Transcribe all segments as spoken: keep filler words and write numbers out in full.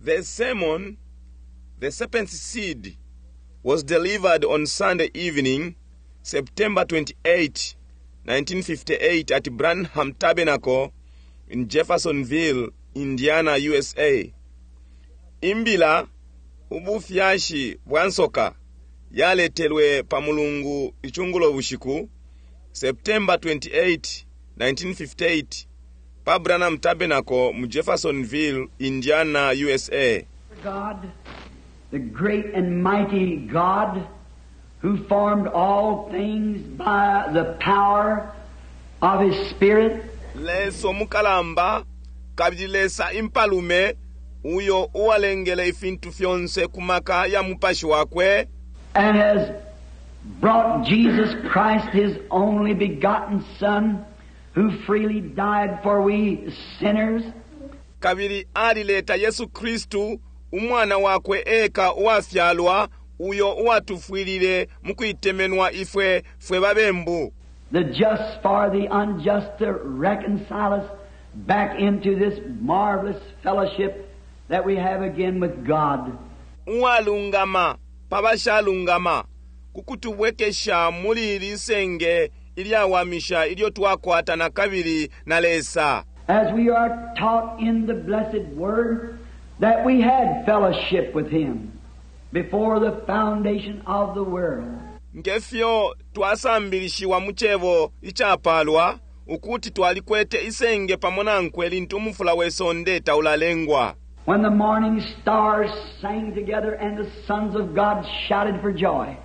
The sermon, The Serpent's Seed, was delivered on Sunday evening, September twenty-eighth, nineteen fifty-eight at Branham Tabernacle in Jeffersonville, Indiana, U S A. Imbila ubufyashi bwansoka yaletelwe pamulungu ichungulo bushiku September twenty-eighth, nineteen fifty-eight pa Branham Tabernacle mu Jeffersonville, Indiana, U S A. God, the great and mighty God, who formed all things by the power of His Spirit. Leso mukalamba kabilesa impalume uyo uwalengele ifintu fyonse kumaka ya mupashi wakwe, and has brought Jesus Christ, His only begotten Son, who freely died for we sinners. Kabili alileta Yesu Kristu umwana wakwe eka uwafyalwa uyo uwatufwilile mukuitemenwa ifwe fwe babembu. The just for the unjust, to reconcile us back into this marvelous fellowship that we have again with God. Uwalungama pabashalungama kukutuwekesha muri lisenge ilyawamisha ilyo twakwata na kabili na lesa. As we are taught in the blessed word that we had fellowship with Him before the foundation of the world. Ngefyo twasambilishiwa muchevo ichapalwa ukuti twalikwete isenge pamona nkweli ntumufula wesonde taulalengwa. When the morning stars sang together and the sons of God shouted for joy.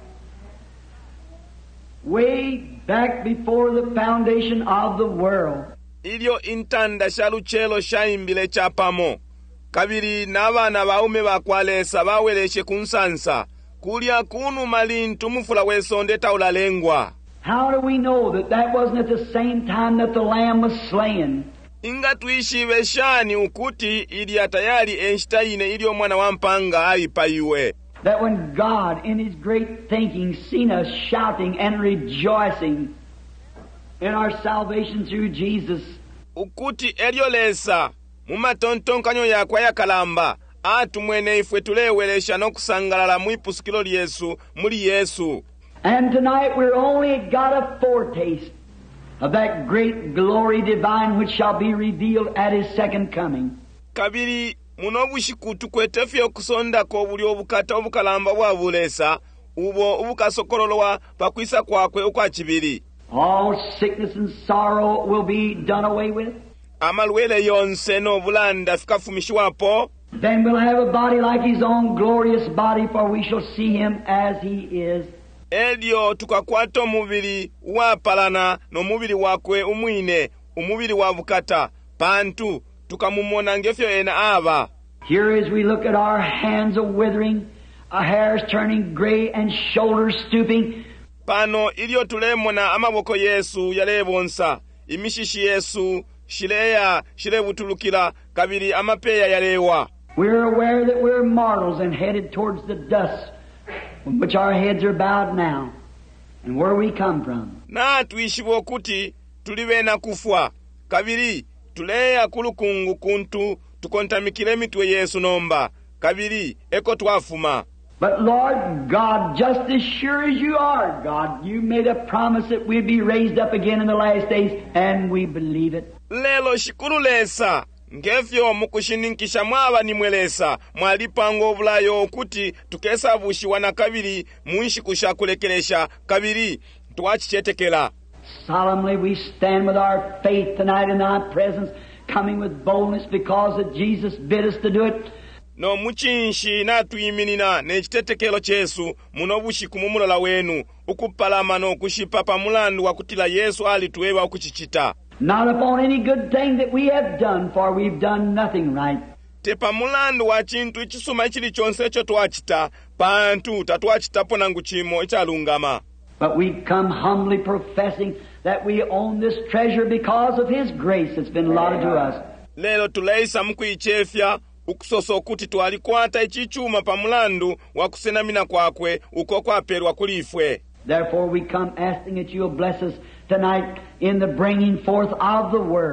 Way back before the foundation of the world. Ilyo intanda shaluchelo shaimbile chapamo. Kabiri n'abana baume bakwalesa baweleshe kunsansa. Kulia kunu malintu mufula wesonde taulalengwa. How do we know that that wasn't at the same time that the lamb was slain? Inga tuishiwe shani ukuti ili atayari enshtaine ili omwana wampanga aipayiwe. That when God in His great thinking seen us shouting and rejoicing in our salvation through Jesus. Ukuti eliolesa mumatontonkanyo yakwa yakalamba atu mwene ifwe tulewelesha nokusangalala mwipusikilo Yesu muri Yesu. And tonight we're only got a foretaste of that great glory divine which shall be revealed at His second coming. Kabiri muno bushiku tukwetefye okusonda ko buli obukata obukalamba bwabulesa ubo obukasokololwa pakwisa kwakwe okwa kibiri. All sickness and sorrow will be done away with. Amalwele yonse n'obulanda fikafumishwapo. Then we'll have a body like His own glorious body, for we shall see Him as He is. Elio tukakwata omubiri wapalana n'omubiri wakwe umwine umubiri wa bukata pantu tukamumona ngefyo ena aba. Here as we look at our hands a withering, our hairs turning gray and shoulders stooping. Pano ilio tulemona amaboko Yesu yalebonsa imishishi Yesu shileya shilebutulukila kabiri amapeya yalewa. We're aware that we're mortals and headed towards the dust from which our heads are bowed now and where we come from. Na tuishibo kuti tulibena kufwa kabiri tuleya kulukungu kuntu tukontamikile mitwe Yesu nomba kabiri eko twafuma. But Lord God, just as sure as you are God, you made a promise that we'd be raised up again in the last days, and we believe it. Lelo shikuru lesa ngefyo mukushininkisha mwaba nimwelesa mwalipango obulayo okuti tukesa bushiwa na kabiri muishi kushakulekelesha kabiri twachichetekela. Solemnly we stand with our faith tonight in Thy presence, coming with boldness because that Jesus bid us to do it. No muchinshi na tuyiminina nechitetekelo chesu muno bushiku mumulola wenu ukupalama no kushipa pamulandu wakutila Yesu ali tuwewa ukuchichita. Not upon any good thing that we have done, for we've done nothing right. Tepa mulandu wa chintu ichisuma ichili chonse cho tuachita pantu tatuachitapo nangu chimo ichalungama. But we come humbly professing that we own this treasure because of His grace that's been allotted to us. Lelo tuleisa mkuichefya ukusoso kuti twalikwata ichichuma pamulandu wakusenamina kwakwe uko kwaperwa kulifwe. Therefore we come asking that you'll bless us tonight in the bringing forth of the Word.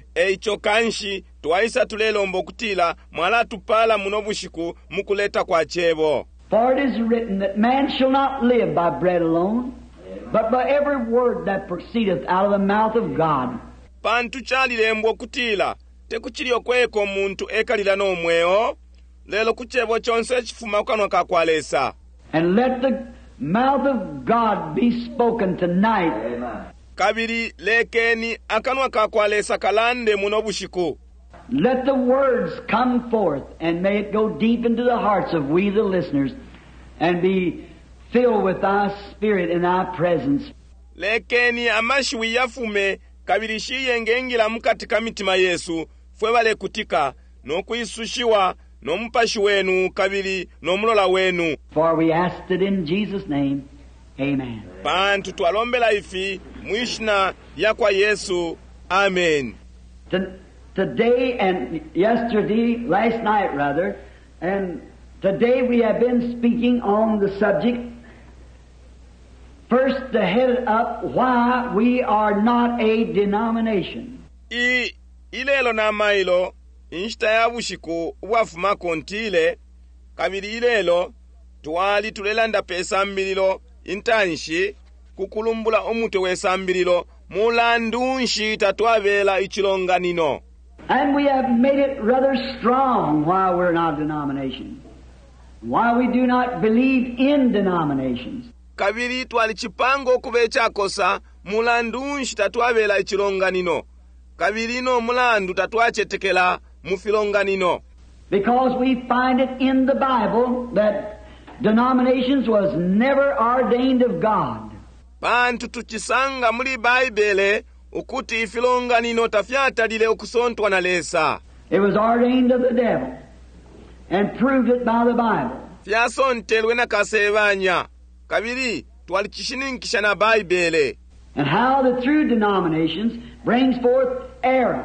eicho kanshi twaisa tulelomba okutila mwala tupala muno bushiku mukuleta kwa chebo. For it is written that man shall not live by bread alone, but by every word that proceedeth out of the mouth of God. Pantu chalilembo okutila tekuchili okweko muntu ekalila n'omweo lelo kuchebo chonse chifuma kukanwa kakwalesa. And let the mouth of God be spoken tonight. Amen. Kabiri lekeni akanwa kakwalesa kalande muno bushiku. Let the words come forth and may it go deep into the hearts of we the listeners and be filled with thy spirit in thy presence. Lekeni amashwi yafume kabiri shiyengengila mukatika mitima Yesu fwe bale kutika n'okwisushiwa n'omupashi wenu kabiri n'omulola wenu. For we asked it in Jesus' name. Amen. Pantu twalombela ifi mwishna yakwa Yesu. Amen. To- Today and yesterday, last night rather, and today we have been speaking on the subject, first to head it up, why we are not a denomination. I ilelo na mailo inshita ya bushiku wafuma kontile kabiri ilelo twali tulelanda pesa mbililo intanshi kukulumbula omutwe wesambirilo mulandu nshita twabela ichilonganino. And we have made it rather strong why we're not a denomination. Why we do not believe in denominations. Kabiri twali chipango kubecha kosa mulandu nshita twabela ichilonganino. Kabiri no mulandu tatwachetekela mufilonganino. Because we find it in the Bible that denominations was never ordained of God. Pantu tuchisanga muli Baibele ukuti ifilonganino tafyatalile okusontwa na lesa. It was ordained of the devil and proved it by the Bible. Fyasontelwe na kasebanya. Kabiri twalichishinikisha na Baibele. And how the true denominations brings forth error.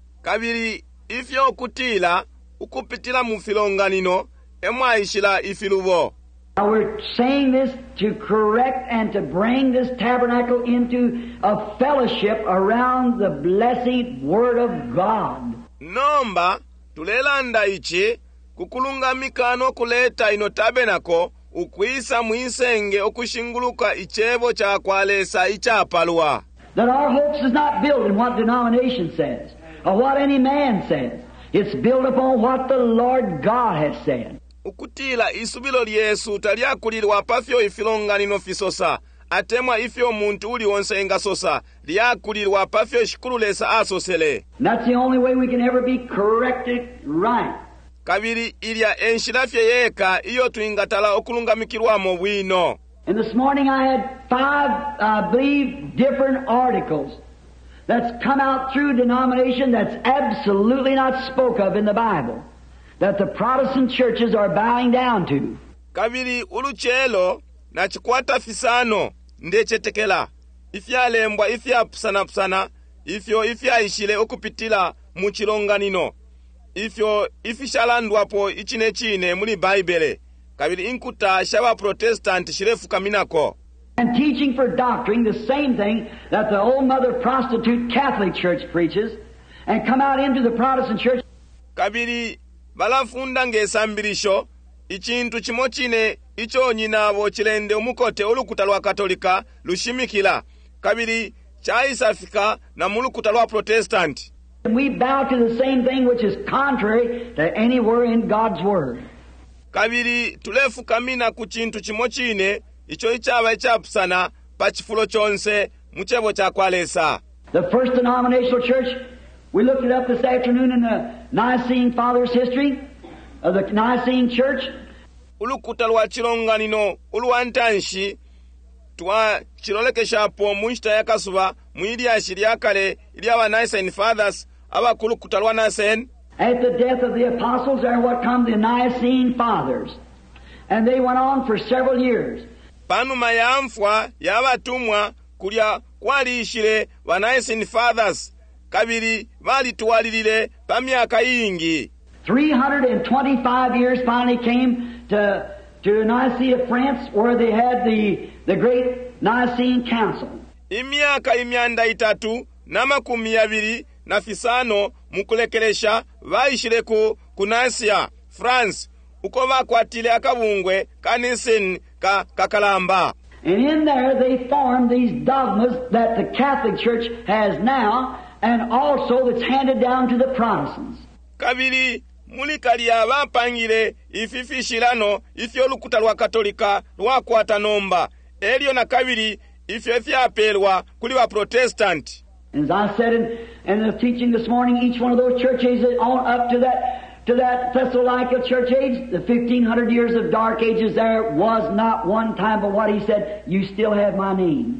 Kabiri ifyo okutila ukupitila mufilonganino emwaishila ifilubo. Now we're saying this to correct and to bring this tabernacle into a fellowship around the blessed Word of God. Nomba tulelanda ichi kukulungamikano kuleta ino tabenako ukwisa mwisenge okushinguluka ichebo cha kwalesa ichapalwa. That our hopes is not built in what denomination says or what any man says. It's built upon what the Lord God has said. Ukutila isubilo lyesu talyakulilwa pafyo ifilonganino fisosa atemwa ifyo muntu uli onsenga sosa lyakulilwa pafyo shikululesa asosele. And that's the only way we can ever be corrected right. Kabiri ilya enshilafye yeka iyo tuingatala okulungamikirwamo bwino. And this morning I had five, I believe, different articles that's come out through denomination that's absolutely not spoke of in the Bible, that the Protestant churches are bowing down to. Kabiri uluchelo na chikwata fisano ndechetekela. Ifyalembwa ifyapusana pusana ifyo ifyaishile okupitila muchilonganino. Ifyo ifishalandwapo ichine chine muli Baibele. Kabiri inkuta shaba Protestant shirefu kaminako. And teaching for doctrine the same thing that the old mother prostitute Catholic Church preaches and come out into the Protestant church. Kabiri balafunda ngesambirisho ichintu chimochine icho nyinabo chilende umukote ulukuta lwa Katolika lushimikila. Kabiri chaisafika na mulukuta lwa Protestant. And we bow to the same thing which is contrary to anywhere in God's Word. Kabiri tulefu kamina kuchintu chimochine icho ichaba ichapusana pachifulo chonse muchebo cha kwalesa. The first denominational church, we looked it up this afternoon in the Nicene Fathers' history of the Nicene Church. Ulukuta lwa chilonganino uluwantanshi twa chilolekeshapo munshita yakasuba mwili ashiri yakale ili awa Nicene Fathers aba kulukuta lwa Nicene. At the death of the apostles, there what come the Nicene Fathers. And they went on for several years. Panuma ya mfwa ya abatumwa kulya kwalishile wa Nicene Fathers. Kabiri bali tuwalilile pa myaka yingi. three hundred twenty-five years finally came to, to Nicaea, France, where they had the, the great Nicene Council. Imyaka imyanda itatu na makumi abiri na fisano mukulekelesha vaishile ku kunasia France uko vakwatile akabungwe kaniseni ka kakalamba. And in there they formed these dogmas that the Catholic Church has now and also that's handed down to the Protestants. Kabili mulikalia vapangile ififishilano ifyo lukuta lwa katolika lwakwata nomba elio na kabili ifyo fyapelwa kuli wa Protestant. As I said in, in the teaching this morning, each one of those church ages on up to that to that Thessalonica church age, the fifteen hundred years of dark ages, there was not one time but what he said, you still have my name.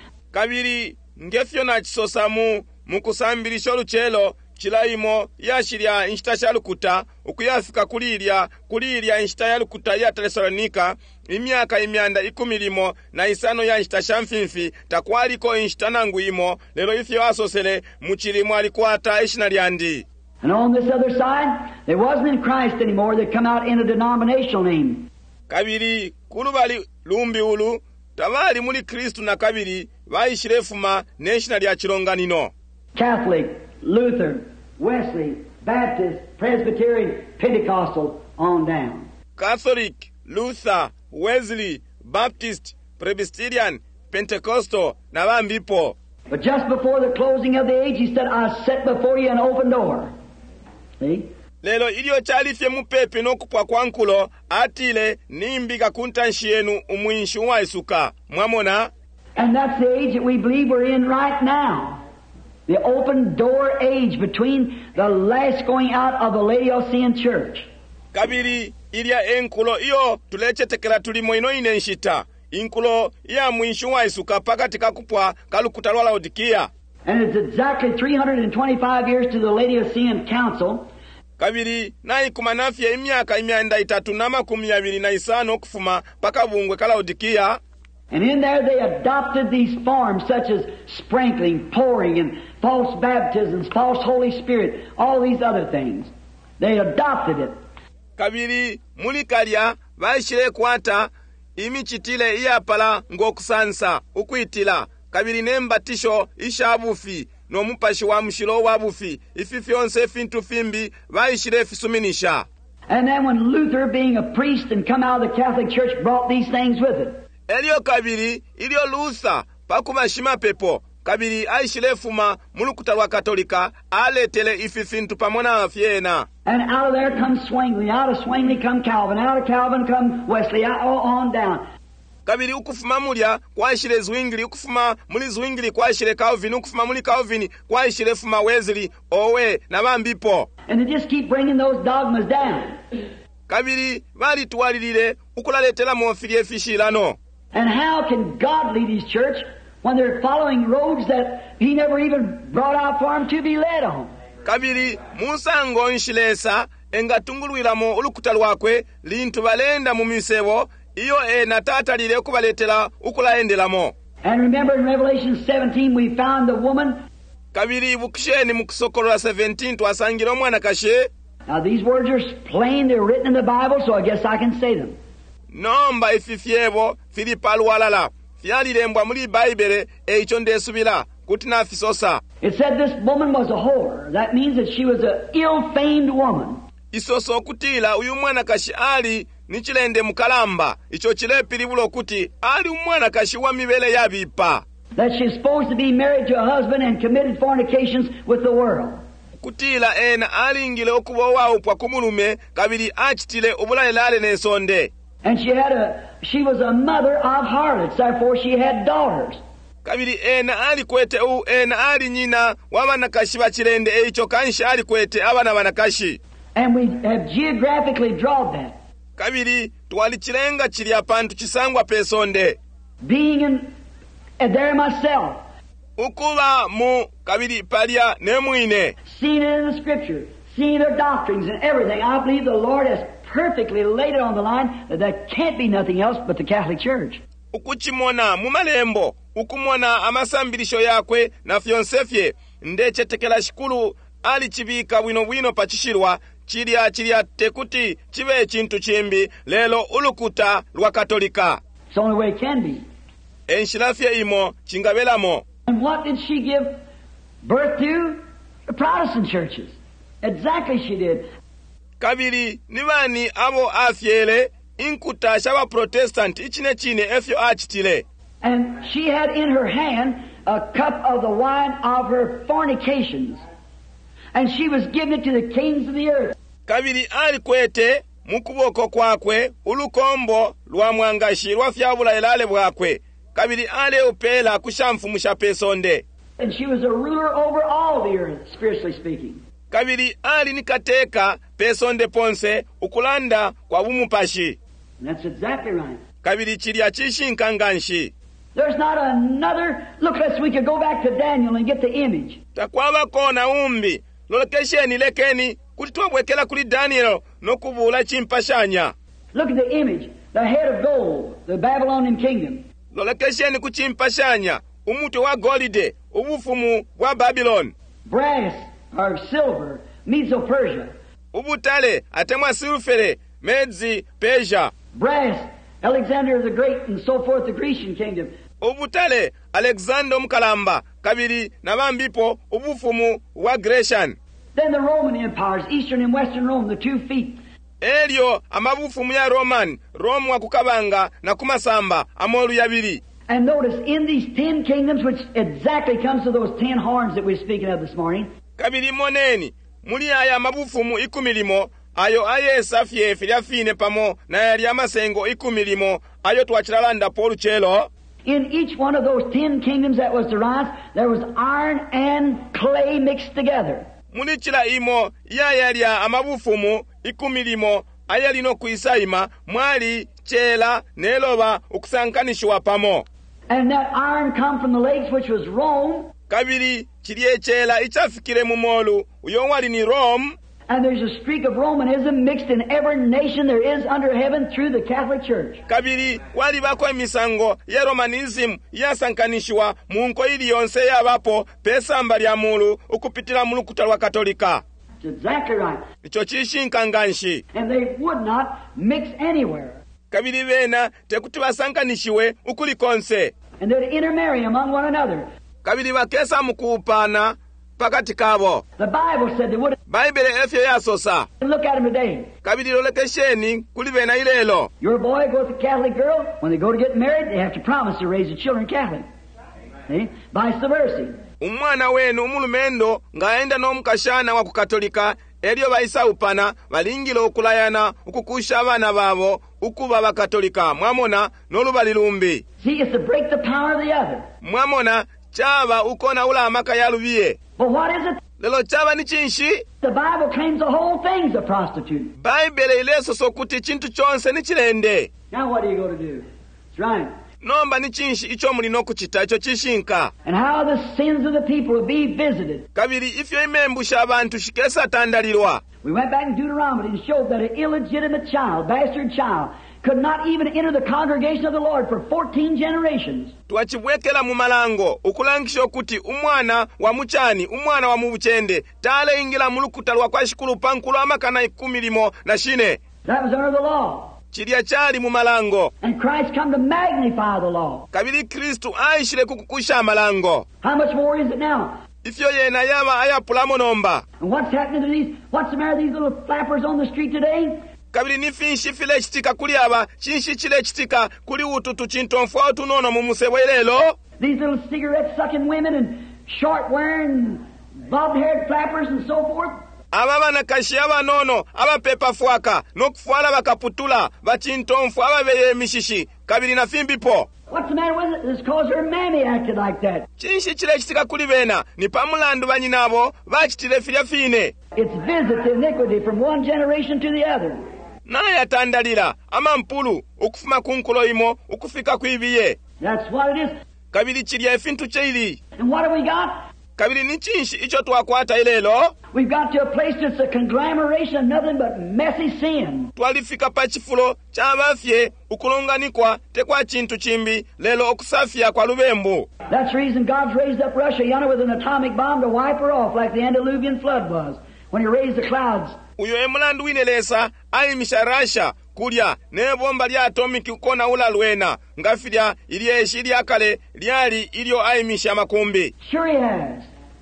Kabili ngefyo na chisosamu mukusambilisho luchelo chilaimo yashirya inshita shalukuta ukuyafika kulilya kulilya inshita yalukuta ya Thessalonika imyaka imyanda ikumilimo na isano ya inshita shamfimfi takwaliko inshita nangu imo lelo ifyo asosele muchilimo alikwata ishina lyandi. And on this other side, they wasn't in Christ anymore. They come out in a denominational name. Kabili kulubali lumbi ulu tabali muli Kristu na kabili vaishilefuma neshina lya chilonganino. Catholic, Luther, Wesley, Baptist, Presbyterian, Pentecostal, on down. Catholic, Luther, Wesley, Baptist, Presbyterian, Pentecostal, na vambipo. But just before the closing of the age, he said, I set before you an open door. See? Lelo ilio chalifye mupepe nokupwa kwankulo atile nimbiga kuntanshiyenu umwinshu wa isuka. Mwamona? And that's the age that we believe we're in right now. The open door age between the last going out of the Laodicean church. Kabiri ilia enkulo iyo tulechetekela tulimo ino inenshita. Inkulo ya mwinshu wa isuka pakati kakupwa kalukuta lwa Laodikia. And it's exactly three hundred twenty-five years to the Laodicean Council. Kabiri na ikumanafya imyaka imyanda itatu na makumi abiri na isano kufuma paka bungwe ka Laodikia. And in there they adopted these forms such as sprinkling, pouring, and false baptisms, false Holy Spirit, all these other things. They adopted it. Kabiri mulikalya vaishile kwata imichitile iyapala ngokusansa ukuitila kabiri nembatisho ishabufi no mupashi wa mshilo wabufi ifi fyonse fintu fimbi vaishile fisuminisha. And then when Luther, being a priest and come out of the Catholic Church, brought these things with it. Elio kabiri ilio Luther pakuma shima pepo kabiri aishile fuma mulukuta lwa Katolika aletele ifi fintu pamona afyena. And out of there comes Zwingli, out of Zwingli come Calvin, out of Calvin come Wesley, all on down. Kabiri ukufuma mulya kwaishile Zwingli, ukufuma muli Zwingli kwaishile Calvin, ukufuma muli Calvin kwaishile fuma Wesley, owe na bambipo. And they just keep bringing those dogmas down. Kabiri vali tuwalilile ukulaletela monfilie fishilano. And how can God lead His church when they're following roads that He never even brought out for them to be led on? Kabiri musango nshilesa engatungulwilamo ulukuta lwakwe lintu balenda mu misebo iyo ena tatalile kubaletela ukulaendelamo. And remember in Revelation seventeen we found the woman. Kabiri bukisheni mu kusokolola seventeen twasangila omwana kashe. Now these words are plain, they're written in the Bible, so I guess I can say them. Nomba ififyebo filipa lwalala fyalilembwa muli Baibele eicho ndesubila kuti nafisosa. It said this woman was a whore. That means that she was an ill-famed woman. Isoso kutila uyu mwana kashi ali nichilende mukalamba icho chilepilibulo kuti ali umwana kashi wa mibele yabipa. That she's supposed to be married to a husband and committed fornications with the world. Kutila ena alingile okubowa upwa kumulume kabiri achitile ubulalelale nesonde. And she had a, she was a mother of harlots, therefore she had daughters. Kabiri ena ali kwete u ena ali nyina wabana kashi bachilende eicho kanshi ali kwete abana banakashi. And we have geographically drawn that. Kabiri twalichilenga chili apantu chisangwa pesonde. Being in uh, there myself. Ukuba mu kabiri palya nemwine. Seeing it in the Scripture, seeing their doctrines and everything, I believe the Lord has perfectly laid it on the line that there can't be nothing else but the Catholic Church. Ukuchimona mu malembo, ukumona amasambilisho yakwe na fyonsefye, ndechetekela shikulu ali chibika bwino bwino pachishirwa, chilya chilya tekuti chibe chintu chimbi, lelo ulukuta lwa Katolika. It's the only way it can be. Enshilafye imo, chingabelamo. And what did she give birth to? The Protestant churches. Exactly she did. Kabiri nibani abo afyele inkuta shaba Protestant ichine chine efyo achitile. And she had in her hand a cup of the wine of her fornications. And she was giving it to the kings of the earth. Kabiri ali kwete mukuboko kwakwe ulukombo lwa mwangashi lwa fyabula elale bwakwe. Kabiri ale upela kushamfu mushapesonde. And she was a ruler over all the earth, spiritually speaking. Kabiri ali nikateka pesonde ponse ukulanda kwa bumupashi. And that's exactly right. Kabiri chilya chishinkanganshi. There's not another... Look, let's we could go back to Daniel and get the image. Takwaba kona umbi. Lolekesheni lekeni kuti twabwekela kuli Daniel nokubula chimpashanya. Look at the image. The head of gold, the Babylonian kingdom. Lolekesheni kuchimpashanya umutwe wa golide ubufumu bwa Babylon. Brass or silver, Medo-Persia. Ubutale atemwa silfere, Medzi, Persia. Brass, Alexander the Great and so forth, the Grecian kingdom. Ubutale Alexander Mkalamba, kabiri nabambipo ubufumu wa Grecian. Then the Roman empires, Eastern and Western Rome, the two feet. Elio amabufumu ya Roman, Rome wa kukabanga na kumasamba amolu yabiri. And notice in these ten kingdoms, which exactly comes to those ten horns that we're speaking of this morning. Kabiri moneni, muli aya mabufumu ikumilimo, ayo aye safye filiafine pamo na yali amasengo ikumilimo, ayo tuachiralanda polu chelo. In each one of those ten kingdoms that was derived, there was iron and clay mixed together. Muli chila imo, ya yali ya amabufumu ikumilimo, aya lino kuisaima, mwali, chela, neloba, ukusankanishwa pamo. And that iron come from the lakes, which was Rome. Kabiri chiliye chela ichafikire mumolu, uyonwali ni Rome. And there's a streak of Romanism mixed in every nation there is under heaven through the Catholic Church. Kabiri wali bako emisango ya Romanism yasankanishwa munko ili yonse yabapo pesamba lya mulu ukupitila mulukuta lwa Katolika. That's exactly right. Icho chishinkanganshi. And they would not mix anywhere. Kabiri bena tekuti basankanishiwe ukuli konse. And they'd intermarry among one another. Kabiri bakesa mukupana pakati kabo. The Bible said they would. Baibele efyo yasosa. Look at them today. Kabiri lolekesheni kuli bena ilelo. Your boy goes with a Catholic girl. When they go to get married, they have to promise to raise the children Catholic. See? Vice versa. Umwana wenu umulumendo ngaenda n'omukashana wa kukatolika elio baisa upana balingila okulayana ukukusha abana babo ukuba bakatolika mwamona n'olubalilumbi. See, it's to break the power of the other. Mwamona chaba ukona ula amaka yalubiye. But what is it? Lelo chaba ni chinshi? The Bible claims the whole thing's a prostitute. Baibele ileso sokuti chintu chonse ni chilende. Now what are you going to do? That's right. Nomba ni chinshi icho mulino kuchita icho chishinka. And how the sins of the people will be visited. Kabiri ifyo imembusha abantu shikesa tandalirwa. We went back in Deuteronomy and showed that an illegitimate child, bastard child, could not even enter the congregation of the Lord for fourteen generations. Twachibwekela mu malango ukulangisha okuti umwana wa muchani umwana wa mubuchende tale ingila mulukuta lwa kwa shikulu pankulu amakana ikumilimo na shine. That was under the law. Chilia chali mu malango. And Christ come to magnify the law. Kabili Kristu aishile kukukusha malango. How much more is it now? Ifyo yena yaba ayapulamo nomba. And what's happening to these, what's the matter with these little flappers on the street today? Kabili nifinshi file chitika kuli aba, chinshi chile chitika kuli ututu chintonfu au tunono mumusebo ilelo. These little cigarette-sucking women and short-wearing, bob-haired flappers and so forth. Ababa nakashi aba nono, aba pepa fuaka, nokufuala bakaputula, bachintonfu aba beye mishishi, kabili na fimbipo. What's the matter with it? It's because her mammy acted like that. Chinshi chile chitika kuli bena, ni pamulandu banyinabo, bachitile filia fine. It's visit the iniquity from one generation to the other. Naye atandalira, ama mpulu, ukufuma kunkulo imo, ukufika kuibiye. That's what it is. Kabili chilia efintu cheili. And what have we got? Kabili ni chinshi icho tuwakwata ilelo. We've got to a place that's a conglomeration of nothing but messy sin. Twalifika pachifulo, chabafye, ukulonganikwa, tekwa chintu chimbi, lelo okusafia kwa lubembu. That's the reason God's raised up Russia yonder with an atomic bomb to wipe her off like the Andaluvian flood was, when he raised the clouds. Uyo emulandu winelesa, aimisha Russia, kulya, ne bomba lya atomiki ukona ula lwena, ngafilya, ilye eshi lya kale, lyali ilyo aimisha makumbi. Sure he has.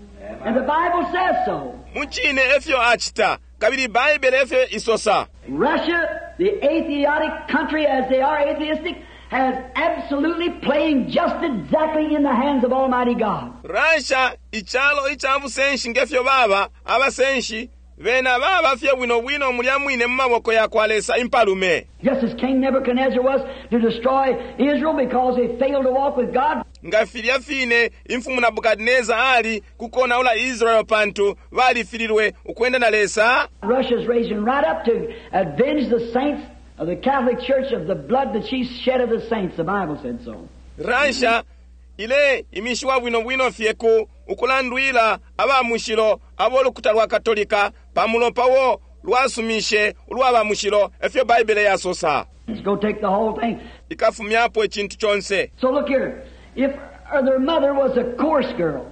And the Bible says so. muchine efyo achita kabiri Bible efyo isosa. Russia, the atheistic country as they are atheistic, has absolutely playing just exactly in the hands of Almighty God. Russia ichalo ichavusenshi ngefyo baba abasenshi vena baba fye bwino bwino mulya mwine mumaboko yakwalesa impalume. Just as King Nebuchadnezzar was to destroy Israel because they failed to walk with God. Ngafirya fine imfumu Nabukadneza ali kukona ula Israel pantu balifilirwe ukwenda na lesa. Russia's raising right up to avenge the saints of the Catholic Church of the blood that she shed of the saints. The Bible said so. Russia ile imishwa bwino bwino fyeku ukulandwila abamushiro abolukuta lwa katolika pamulopawo lwasumishe lwabamushiro efyo Bible yasosa. Let's go take the whole thing. Ikafumyapo ekintu kyonse. So look here. If uh, their mother was a coarse girl,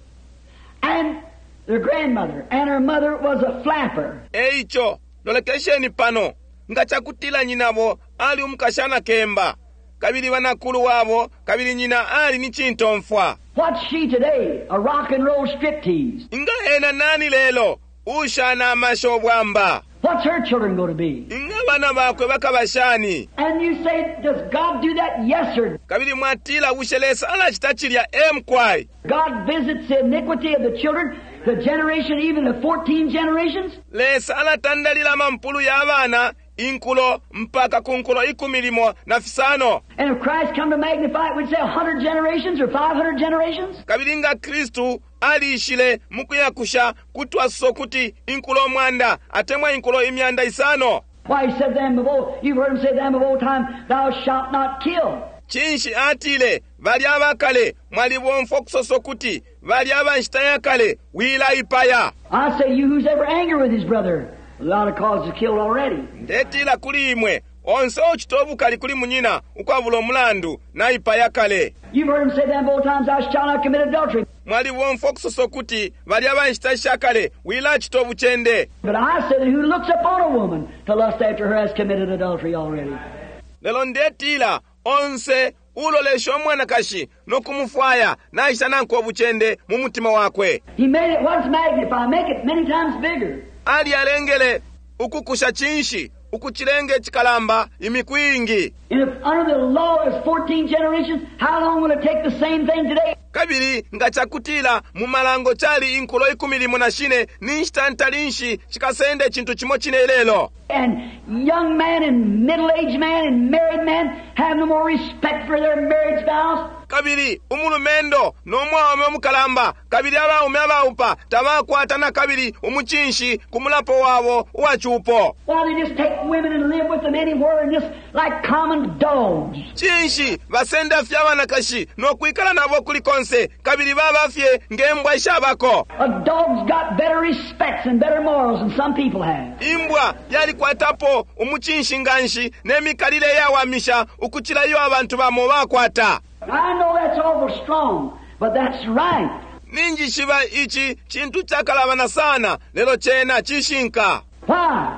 and their grandmother, and her mother was a flapper. Eicho lolekesheni pano nga chakutila nyinabo ali umukashana kemba kabiri banakulu wabo kabiri nyina ali ni chintomfwa. What's she today? A rock and roll striptease. Inga ena nani lelo ushana amashobwamba. What's her children going to be? Inga bana bakwe bakabashani. And you say, does God do that? Yes, sir. Kabiri mwatila ushelesa ala chitachilya emkwai. God visits the iniquity of the children, the generation, even the fourteen generations. Lesa ala tandalila mampulu ya abana inkulo mpaka kunkulo ikumilimo na fisano. And if Christ come to magnify it, we'd say a hundred generations or five hundred generations. Kabiringa Kristu ali ishile mukuyakusha kutwa sokuti inkulo mwanda atemwa inkulo imyanda isano. Why, he said them of old, you've heard him say them of old time, thou shalt not kill. Chinshi atile bali abakale mwali bonfo kusosokuti bali abanshitaya kale wila ipaya. I say you who's ever angry with his brother, a lot of causes killed already. Ndetila kuli imwe onse ochitobu kali kuli munyina ukwavula omulandu na ipaya kale. You've heard him say them of old times, thou shalt not commit adultery. Mwali bonfo kusosokuti bali abanshitaya kale wila chitobu chende. But I said that who looks upon a woman to lust after her has committed adultery already. Lelo ndetila onse ulolesha omwana kashi nokumufwaya naisha nanko buchende mu mutima wakwe. He made it once magnify, make it many times bigger. Ali alengele ukukusha chinshi ukuchilenge chikalamba imikwingi. And if under the law is fourteen generations, how long will it take the same thing today? Kabiri nga chakutila mu malango chali inkulo ikumilimo na shine ninshtantalinshi chikasende chintu chimo chine lelo. And young man and middle-aged man and married man have no more respect for their marriage vows. Kabiri umulumendo n'omwami omukalamba kabiri abawume abawupa tabakwatana kabiri umuchinshi kumulapo wabo wachupo. Why, they just take women and live with them anywhere and just like common dogs. Chinshi basenda fya abana kashi n'okwikala nabo kuli konse kabiri babafye ng'embwa ishabako. A dog's got better respects and better morals than some people have. Imbwa yalikwatapo umuchinshi nganshi n'emikalire yawamisha ukuchirayo abantu bamo bakwata. I know that's awful strong, but that's right. Ninji shiba ichi chintu chakalabana sana lelo chena chishinka. Why?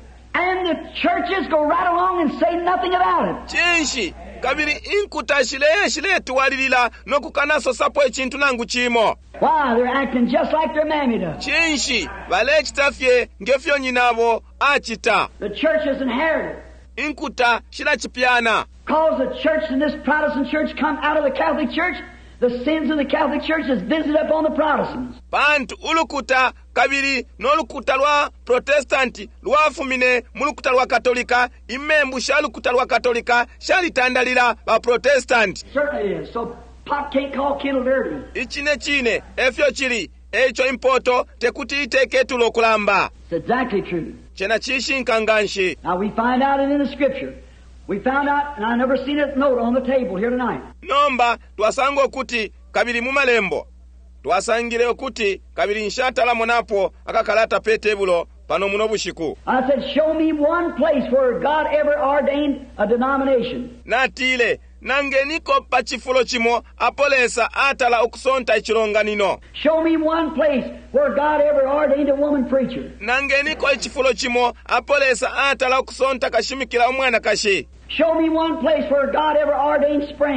And the churches go right along and say nothing about it. Chinshi kabiri inkuta shile shile tuwalilila nokukanaso sapo echintu nangu chimo. Why? They're acting just like their mammy does. Chinshi bale chitafye ngefyo nyinabo achita. The church is inherited. Inkuta shila chipiana. Because the church and this Protestant church come out of the Catholic Church, the sins of the Catholic Church is visited upon the Protestants. Bantu ulukuta kabiri nolukuta lwa Protestanti lwafumine mulukuta lwa Katolika imembu shalukuta lwa Katolika shalitandalira ba Protestant. Certainly is. So pot can't call kettle dirty. Ichine chine efyo chiri echo impoto tekuti iteke tulo kulamba. It's exactly true. Chena chishinka nganshi. Now we find out it in the Scripture. We found out, and I never seen a note on the table here tonight. Nomba twasango kuti kabiri mu malembo. Twasangire okuti kabiri nshatala monapo akakalata petebulo pano muno bushiku. I said, show me one place where God ever ordained a denomination. Natile nange niko pachifulo chimo apolesa atala okusonta ichilonganino. Show me one place where God ever ordained a woman preacher. Nange niko ichifulo chimo apolesa atala okusonta kashimikila omwana kashi. Show me one place where God ever ordained sprinkling.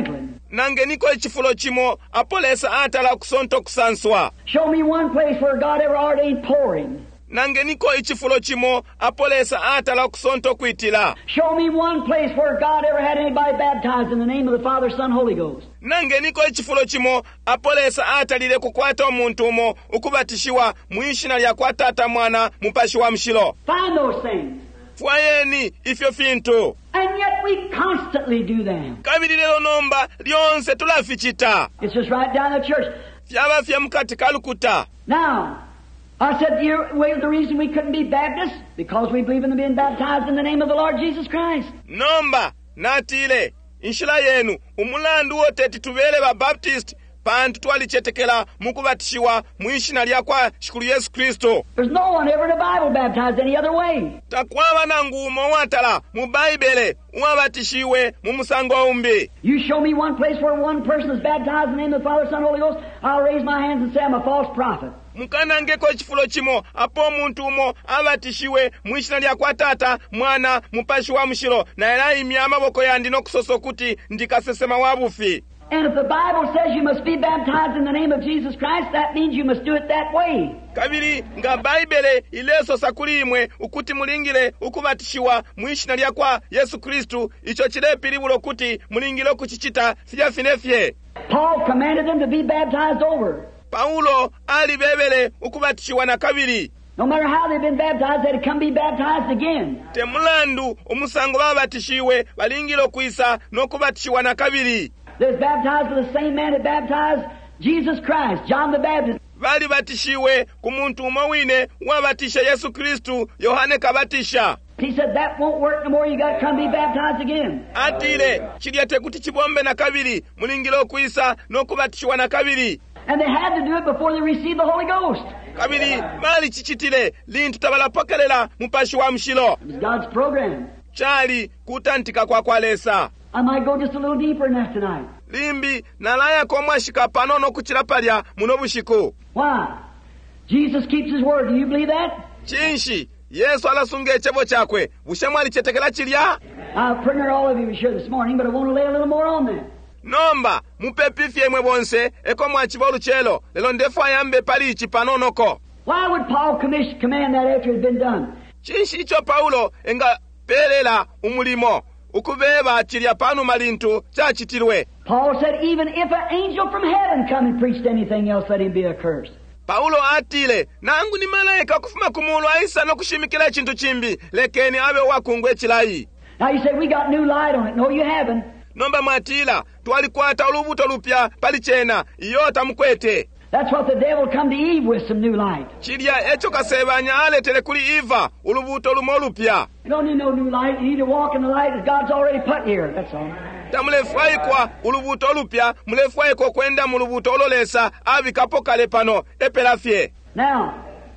nange niko echifulo chimo apolesa atala kusonto kusanswa. Show me one place where God ever ordained pouring. Nange niko echifulo chimo apolesa atala kusonto kuitila. Show me one place where God ever had anybody baptized in the name of the Father, Son, Holy Ghost. Nange niko echifulo chimo apolesa atalile kukwata omuntu umo ukubatishiwa mwishina lya kwa Tata Mwana mupashi wa mshilo. Find those things. Fwayeni ifyo fintu. And yet we constantly do them. Kabili lelo nomba lyonse tulafichita. It's just right down the church. Fyaba fya mkati kalukuta. Now, I said here, well, the reason we couldn't be Baptists, because we believe in being baptized in the name of the Lord Jesus Christ. Nomba, natile, inshila yenu, umulandu wote titubele ba Baptist, pantu twalichetekela mukubatishiwa mwishina lya kwa shikuru Yesu Kristo. There's no one ever in the Bible baptized any other way. Takwaba na ngumo watala, mu Bible, uwabatishiwe, mumusango umbi. You show me one place where one person is baptized in the name of the Father, Son, Holy Ghost, I'll raise my hands and say I'm a false prophet. Mukanangeko echifulo chimo apo muntu umo abatishiwe mwishina lya kwa Tata Mwana mupashi wa mshilo na era imya amaboko yandi no kusoso kuti ndikasesema wabufi. And if the Bible says you must be baptized in the name of Jesus Christ, that means you must do it that way. Kabili nga Bible ileso sakuli imwe ukuti mulingile ukubatishiwa mwishina lya kwa Yesu Kristu icho chilepili bulo kuti mulingile kuchichita sija finefye. Paul commanded them to be baptized over. Paulo ali bebele ukubatishiwa na kabili. No matter how they've been baptized, they'd come be baptized again. Temulandu umusango babatishiwe balingilo kuisa no kubatishiwa na kabili. They was baptized with the same man that baptized Jesus Christ, John the Baptist. Bali batishiwe kumuntu umawine wabatisha Yesu Kristu, Yohane kabatisha. He said that won't work no more, you got to come be baptized again. Atile chiliate kuti chibombe na kabili mulingilo kuisa no kubatishiwa na kabili. And they had to do it before they received the Holy Ghost. Kabili bali chichitile lintu tabala pokelela mupashi wa mshilo. It was God's program. Chali kutantika kwa kwalesa. I might go just a little deeper in that tonight. Limbi nalaya komwashika panono kuchilapalya munobushiku. Why? Jesus keeps his word. Do you believe that? Chinshi Yesu alasunga echebo chakwe bushemwa alichetekela chilya. I'll pray all of you sure this morning, but I want to lay a little more on that. Nomba mupepifye mwe bonse eko mwachibolu chelo lelo ndefu ayambe pali ichi panonoko. Why would Paul commission, command that after it had been done? Chinshi icho Paulo enga pelela umulimo ukubeba chilya panu malintu chachitilwe. Paul said even if an angel from heaven come and preached anything else, let him be accursed. Paulo atile nangu ni malaika kufuma kumulu aisa no kushimikila chintu chimbi lekeni abe wakungwe chilayi. Now you say we got new light on it. No, you haven't. Nomba mwatila twalikwata olubuto lupya palichena iyota mkwete. That's what the devil come to Eve with, some new light. Chilya echo kasebanya aletele kuli Eva ulubuto lumo lupya. You don't need no new light. You need to walk in the light that God's already put here. That's all. Tamulefwai kwa ulubuto lupya mulefwai kwa kwenda mulubuto ololesa avikapo kale pano epelafye. Now,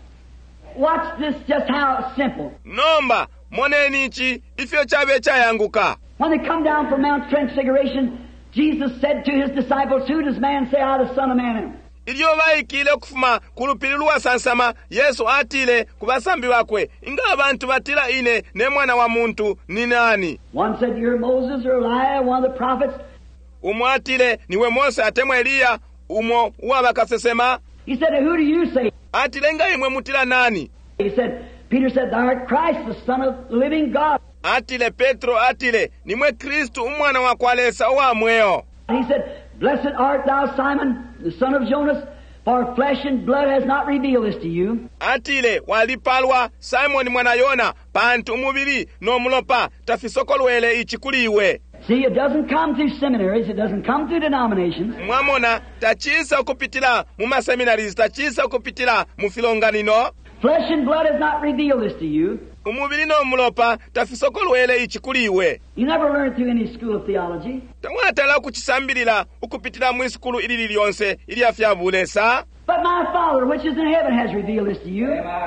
watch this just how simple. Nomba moneni ichi ifyo chabe chayanguka. When they come down from Mount Transfiguration, Jesus said to his disciples, who does man say I the Son of Man am? Ilyo baikile kufuma kulupililuwa sansama Yesu atile kubasambi wakwe inga abantu batila ine ne mwana wa muntu ni nani. One said you're Moses or Elijah, one of the prophets. Umo atile niwe Mose atemwe Eliya umo uwabakasesema. He said, who do you say? Atile nga imwe mutila nani. He said, Peter said, thou art Christ, the Son of the living God. Atile Petro atile nimwe Kristu umwana wa kwalesa wa mweo. He said, blessed art thou, Simon, the son of Jonas, for flesh and blood has not revealed this to you. Atile walipalwa Simon mwana Yona pantu umubili no mulopa tafisokolwele ichikuliwe. See, it doesn't come through seminaries, it doesn't come through denominations. Mwamona tachisa kupitila muma seminaries, tachisa kupitila mufilonganino. Flesh and blood has not revealed this to you. Umubili no mulopa tafisokolwele ichikuliwe. You never learned through any school of theology. Tamwatala kuchisambilila ukupitila mwiskulu ili liyonse ili afyabulesa. But my Father, which is in heaven, has revealed this to you.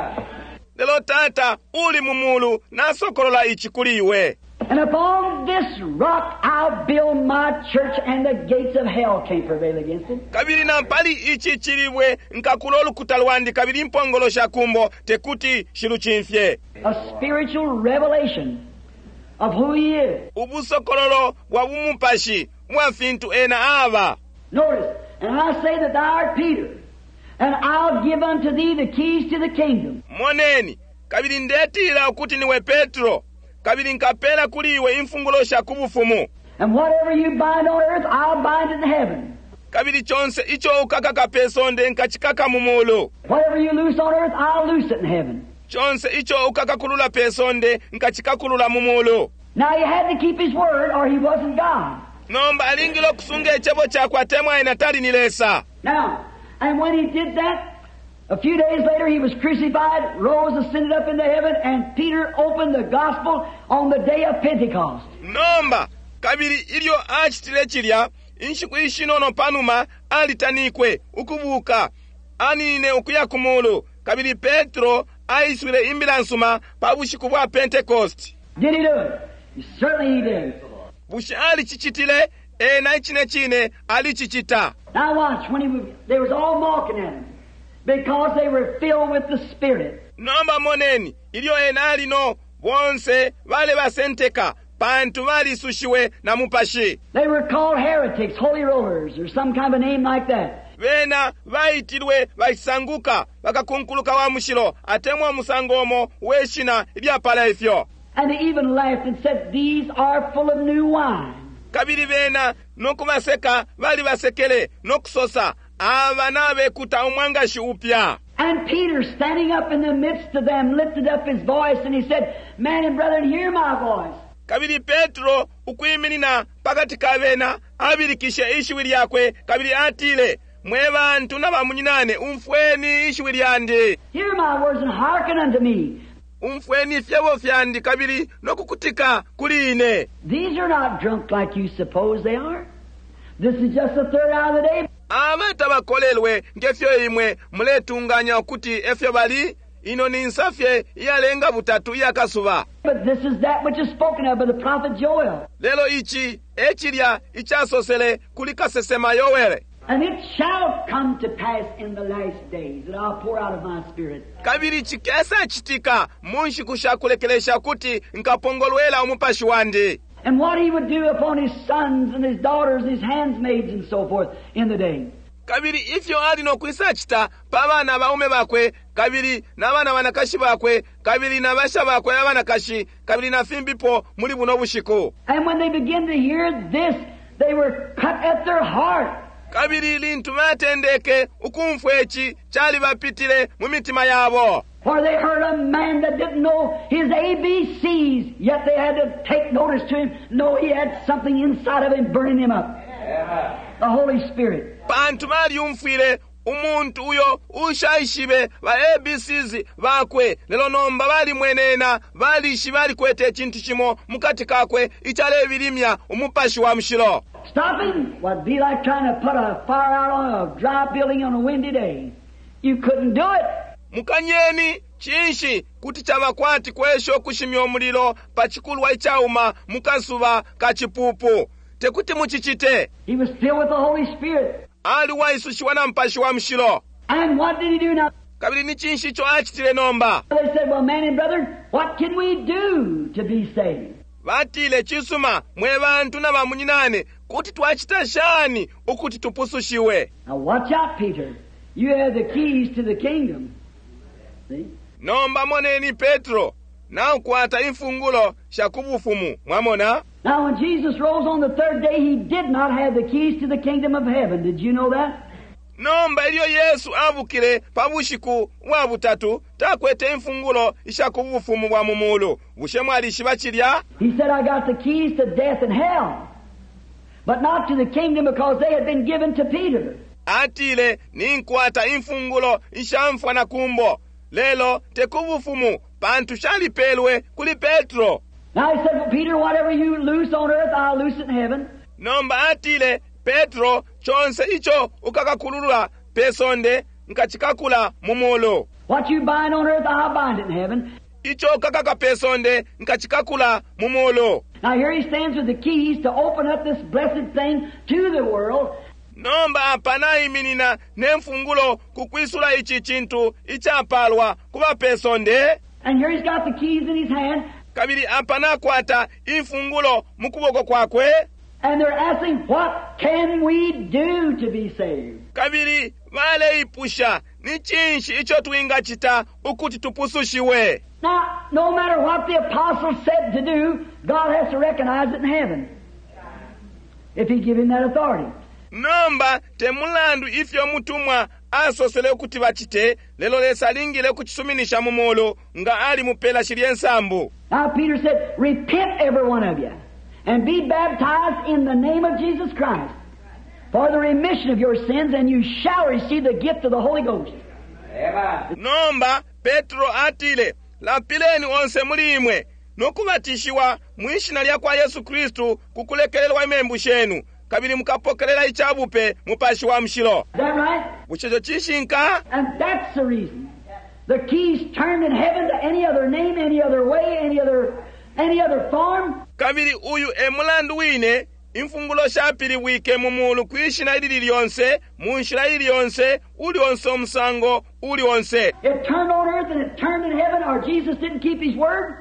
Lelo tata uli mumulu nasokolola ichikuliwe. And upon this rock I'll build my church, and the gates of hell can't prevail against it. Kabili na mpali ichi chiliwe nkakulolu kutalwandi kabili mpongolo shakumbo tekuti shilu chimfye. A spiritual revelation of who he is. Ubusokololo wa umupashi mwa fintu ena ava. Notice, and I say that thou art Peter, and I'll give unto thee the keys to the kingdom. Moneni, kabiri ndetira okuti niwe Petro, kabiri nkapela kuli iwe imfungulo sha kubufumu. And whatever you bind on earth, I'll bind it in heaven. Kabiri chonse icho ukakaka pesonde nkachikaka mumulo. Whatever you loose on earth, I'll loose it in heaven. Chonse icho ukakakulula pesonde nkachikakulula mumulo. Now he had to keep his word or he wasn't God. Nomba alingilo kusunga echebo cha kwa temwa inatari nilesa. Now, and when he did that, a few days later he was crucified, rose, ascended up into heaven, and Peter opened the gospel on the day of Pentecost. Nomba, kabiri ilio achitile chilya, inshiku ishinono panuma, alitanikwe, ukubuka, anine ukuya kumulu, kabiri Petro, aiswile imbilansuma, pabushiku bwa Pentecost. Did he do it? Certainly he did. Bushi ali chichitile, e na ichine chine, ali chichita. Now watch, when he was, they was all mocking at him, because they were filled with the Spirit. Nomba moneni, ilio enali no, wonse, vale vasenteka, pantu vali sushiwe na mupashi. They were called heretics, holy rollers, or some kind of a name like that. Vena, vaitilwe, vaisanguka, vakakunkuluka wa mushilo, atemwa musangomo, weshina, ibya pala ifyo. And they even laughed and said, these are full of new wine. Kabiri vena, nokumaseka, vali vasekele, nokusosa, ava nave kuta umwangashi upya. And Peter, standing up in the midst of them, lifted up his voice and he said, man and brethren, hear my voice. Kabiri Petro, ukuiminina, pakati kavena, abirikishe ishwili yakwe, kabiri atile, mweva ntuna bamunyinane, umfweni ishwili yandi. Hear my words and hearken unto me. Umfweni fyewo fyandi, kabiri, nokukutika kuline. These are not drunk like you suppose they are. This is just the third hour of the day. Abata bakolelwe, ngefyo imwe, muletunganya okuti efyo bali, ino ninsafye, iyalenga butatu yakasuba. But this is that which is spoken of by the prophet Joel. Lelo ichi, echilya, ichasosele, kulikasesema Yowele. And it shall come to pass in the last days that I'll pour out of my Spirit. Kabiri chikesa chitika, munshi kushakulekelesha kuti, nkapongolwela umupashi wandi. And what he would do upon his sons and his daughters, his handmaids and so forth in the day. Kabiri ifyo ali no kwisachita, pabana baume bakwe, kabiri nabana banakashi bakwe, kabiri nabasha bakwe abanakashi, kabiri na fimbipo muri buno bushiko. And when they began to hear this, they were cut at their heart. Kabiri lintu matendeke, ukumfwechi, chali bapitile, mumitima yabo. For they heard a man that didn't know his A B Cs, yet they had to take notice to him, know he had something inside of him burning him up. Yeah. The Holy Spirit. Pantu mali umfwile, umuntu uyo, ushaishibe, wa A B Cs, bakwe, lelo nomba bali mwenena, bali shibali kwete chintu chimo, mukati kakwe, ichale vilimya, umupashi wa mshilo. Stopping would be like trying to put a fire out on a dry building on a windy day. You couldn't do it. Mukanyeni, chinshi, kuti chavakwati kwesho kushimya omulilo, pachikulu wa ichauma, mukasuba, kachipupu. Tekuti muchichite. He was filled with the Holy Spirit. Ali wa isushi na mpashi wa mshilo. And what did he do now? Kabili ni chinshi cho achitile nomba. They said, well, man and brother, what can we do to be saved? Vatile chisuma, mwe bantu na bamunyinane, kuti tuachita shani, ukuti tupusushiwe. Now watch out, Peter. You have the keys to the kingdom. See? Nomba moneni Petro, na ukwata imfungulo shakubufumu, mwamona? Now when Jesus rose on the third day, he did not have the keys to the kingdom of heaven. Did you know that? Nomba ilio Yesu avukile pabushiku wa butatu, takwete imfungulo ishakubufumu wa mumulu. Bushemu alishibachilya? He said, I got the keys to death and hell, but not to the kingdom because they had been given to Peter. Atile ninkwata imfungulo ishamfwa na kumbo. Lelo tekubufumu pantu shalipelwe kuli Petro. Now he said, well, Peter, whatever you loose on earth, I'll loose it in heaven. Nomba atile Petro chonse icho ukakakulula pesonde nkachikakula mumulo. What you bind on earth, I'll bind it in heaven. Icho kakaka pesonde nkachikakula mumulo. Now here he stands with the keys to open up this blessed thing to the world. Nomba apana iminina nemfungulo kukwisula ichi chintu ichapalwa kuba pesonde. And here he's got the keys in his hand. Kabili apana kwata imfungulo mukuboko kwakwe. And they're asking, what can we do to be saved? kabiri valeipusha ni chinshi icho twingachita ukuti tupusushiwe. Now, no matter what the apostle said to do, God has to recognize it in heaven, if He give Him that authority. Nomba temulandu ifyo mutumwa asosele kuti bachite lelo lesalingile kuchisuminisha mumolo nga ali mupela shiri ensambu. Now Peter said, repent every one of you, and be baptized in the name of Jesus Christ for the remission of your sins, and you shall receive the gift of the Holy Ghost. Amen. Nomba Petro atile lapileni onse mulimwe nokubatishiwa mwishina lya kwa Yesu Kristu kukulekelelwa imembu shenu kabiri mukapokelela ichabupe mupashi wa mshilo. Is that right? Buchecho chishinka. And that's the reason the keys turned in heaven to any other name, any other way, any other any other form. Kabiri uyu emulandu wine imfungulo shapiri wike mumulu kwishina ilili lyonse munshila ili yonse uli onse omusango uli onse. It turned on earth and it turned in heaven, or Jesus didn't keep His word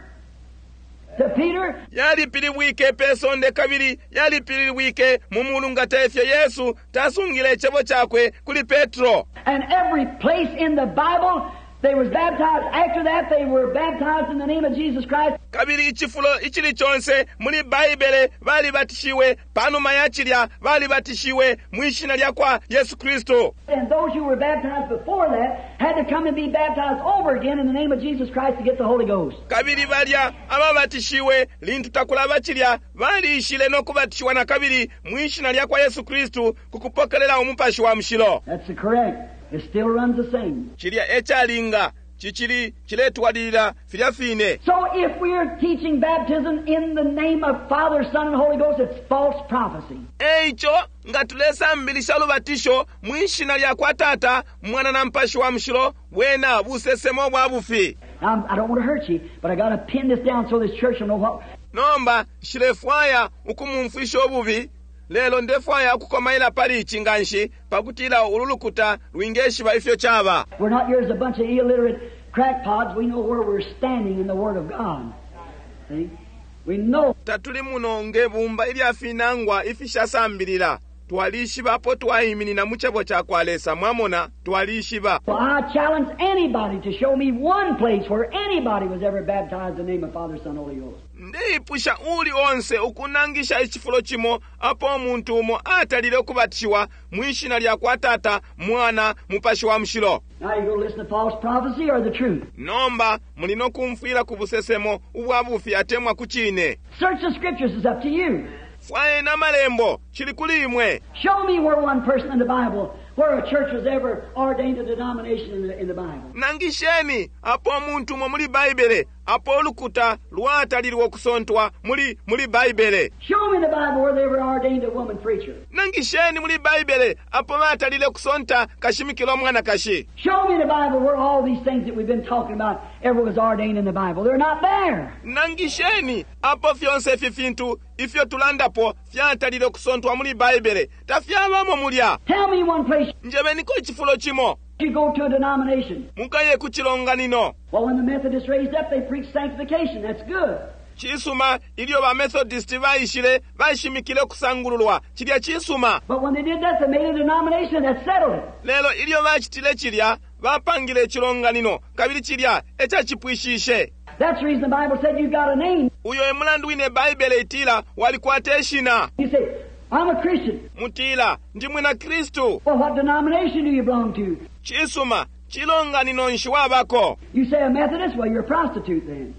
to Peter. Yali pili wike pesonde kabiri yali pili wike mumulu ngatefyo Yesu tasungile chebo chakwe kuli Petro. And every place in the Bible they was baptized. After that they were baptized in the name of Jesus Christ. Kabiri ichifulo ichili chonse muli Bible bali batishiwe panuma yachilya bali batishiwe mwishina lya kwa Yesu Kristo. And those who were baptized before that had to come and be baptized over again in the name of Jesus Christ to get the Holy Ghost. Kabiri balya aba batishiwe lintu takula bachilya bali ishile no kubatishiwa na kabiri mwishina lya kwa Yesu Kristo kukupokelela umupashi wa mshilo. That's the correct. It still runs the same. Chilya echalinga chichili chiletwadira filyafine. So if we are teaching baptism in the name of Father, Son, and Holy Ghost, it's false prophecy. Eicho ngatulesa mbilisha lubatisho mwishina lya kwa Tata mwana na mpashi wa mshilo wena busesemo bwa bufi. Now, I don't want to hurt you, but I got to pin this down so this church will know what. Nomba shilefwaya ukumumfisho buvi lelo ndefwaya kukomaila pali ichinganshi pakutila ululukuta lwingeshi ba ifyo chaba. We're not here as a bunch of illiterate crackpots. We know where we're standing in the Word of God. See? We know. Tatuli muno ngebumba ili afinangwa ifisha sambilila. Twalishi bapo twahimini na muchebo cha kwalesa mwamona twalishi ba. Well, I challenge anybody to show me one place where anybody was ever baptized in the name of Father, Son, Holy Ghost. Ndipusha uli onse ukunangisha ichifulo chimo apo omuntu umo atalile okubatishiwa mwishina lya kwa Tata mwana mupashi wa mshilo. Now you go listen to false prophecy or the truth. Nomba mulino kumfwila kubusesemo ubwabufi atemwa kuchine. Search the scriptures, it's up to you. Fwaye na malembo chili kulimwe. Show me where one person in the Bible, where a church was ever ordained a denomination in the, in the Bible. Nangisheni apo muntu mo muli Bible apo olukuta lwata liliwo kusontwa muli muli Bible. Show me in the Bible where they ever ordained a woman preacher. Nangisheni muli Bible apo mata lile kusonta kashimikilo mwana kashi. Show me in the Bible where all these things that we've been talking about ever was ordained in the Bible. They're not there. Nangisheni apo fyonse fifintu ifyo tulandapo fyata lile kusontwa muli Bible tafyabamo mulya. Tell me one place Njebe niko chifulo chimo. you go to a denomination. Mukaye kuchilonganino. Well, when the Methodists raised up, they preached sanctification. That's good. Chisuma ilio ba Methodist baishile bashimikile kusangululwa chilya chisuma. But when they did that, they made a denomination that settled it. Lelo ilio bachitile chilya bapangile chilonganino kabili chilya echa chipwishishe. That's the reason the Bible said you got a name. Uyo emulandu wine Bible itila walikwateshina. You say, I'm a Christian. Mutila ndimwe na Kristu. Well, what denomination do you belong to? Chisuma chilonganino nshiwabako. You say a Methodist? Well, you're a prostitute then.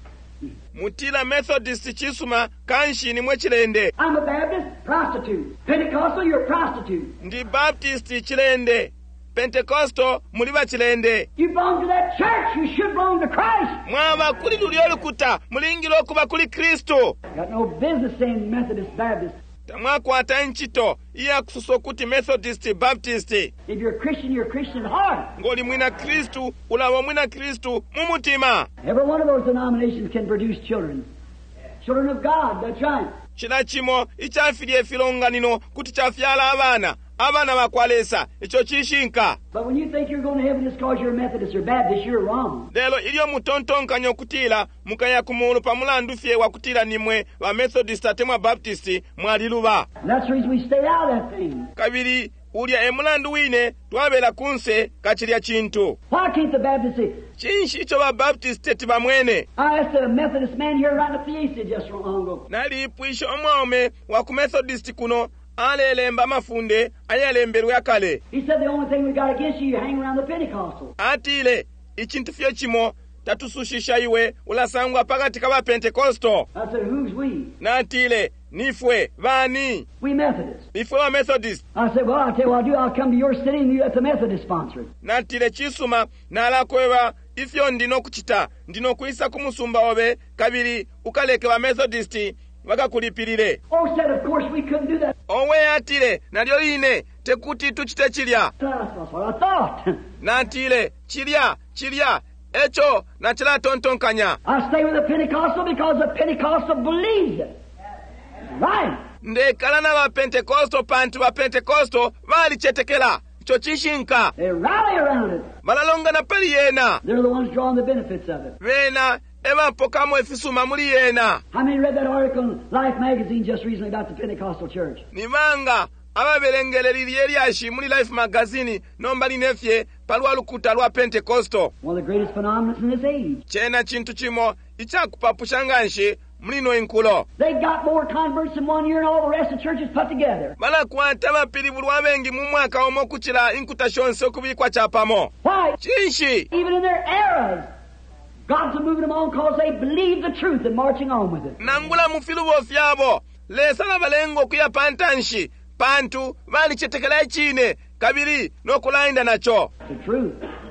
Mutila Methodist chisuma kanshi ni mwechilende. I'm a Baptist, prostitute. Pentecostal, you're a prostitute. Ndi Baptist chilende. Pentecostal muliba chilende. You belong to that church. You should belong to Christ. Mwaba kuli luliolu kuta mulingilo kuba kuli Kristo. Got no business saying Methodist, Baptist. Tamwakwata nchito iya kususo kuti Methodist, Baptist. If you're a Christian, you're a Christian at heart. Ngoli mwina Kristu ulawa mwina Kristu mumutima. Every one of those denominations can produce children. Children of God, that's right. Chila chimo ichafiliye filonganino kuti chafyala abana abana bakwalesa icho chishinka. But when you think you're going to heaven just because you're a Methodist or Baptist, you're wrong. Lelo iliyo mutontonkanya okutila mukaya kumulu pamulandu fye wakutila nimwe wa Methodist ate mwa Baptist mwaliluba. And that's the reason we stay out of that thing. Kabiri ulya emulandu wine twabela kunse kachilya chintu. Why can't the Baptist say, Chinshi icho ba Baptist ti bamwene. I asked a Methodist man here right at the Fiesta just long ago. Nali pwisho omwome wa ku Methodist kuno alelemba mafunde ayalemberwe akale. He said the only thing we got against you, you hang around the Pentecostal. Atile ichintu fye chimo tatusushisha iwe ulasangwa pakati kaba Pentecostal. I said, who's we? Natile nifwe vani. We Methodists. Ifwe wa Methodist. I said, well, I'll tell you what I'll do. I'll come to your city and you at the Methodist sponsor it. Natile chisuma nalakweba ifyo ndino kuchita ndino kuisa kumusumba obe kabiri ukaleke wa Methodist wakakulipirire. Oh, said, of course we couldn't do that. Owe atile nalyo ine tekuti tuchite chilya. That's what I thought. Natile chilya chilya echo nachila tontonkanya. I stay with the Pentecostal because the Pentecostal believes it. Right. Ndekala na ba Pentecostal pantu ba Pentecostal bali chetekela icho chishinka. They rally around it. Balalonga na pali yena. They're the ones drawing the benefits of it. Vena ema pokamo efisuma muli yena. How many read that article in Life magazine just recently about the Pentecostal church? Nimanga ababelengeleli lyelyashi muli Life magazine nomba linefye palwa lukuta lwa Pentecostal. One of the greatest phenomena in this age. Chena chintu chimo ichakupapushanganshe mulino inkulo. They got more converts in one year than all the rest of the churches put together. Bala kwata bapilibulu abengi mu mwaka omwo kuchila inkuta shonse okubikwa chapamo. Why? Chinshi. Even in their eras, God's moving them on because they believe the truth and marching on with it. Nangula mufilubo fyabo lesala balengo kuya pantanshi pantu bali chetekela chine kabiri nokulainda nacho. The truth.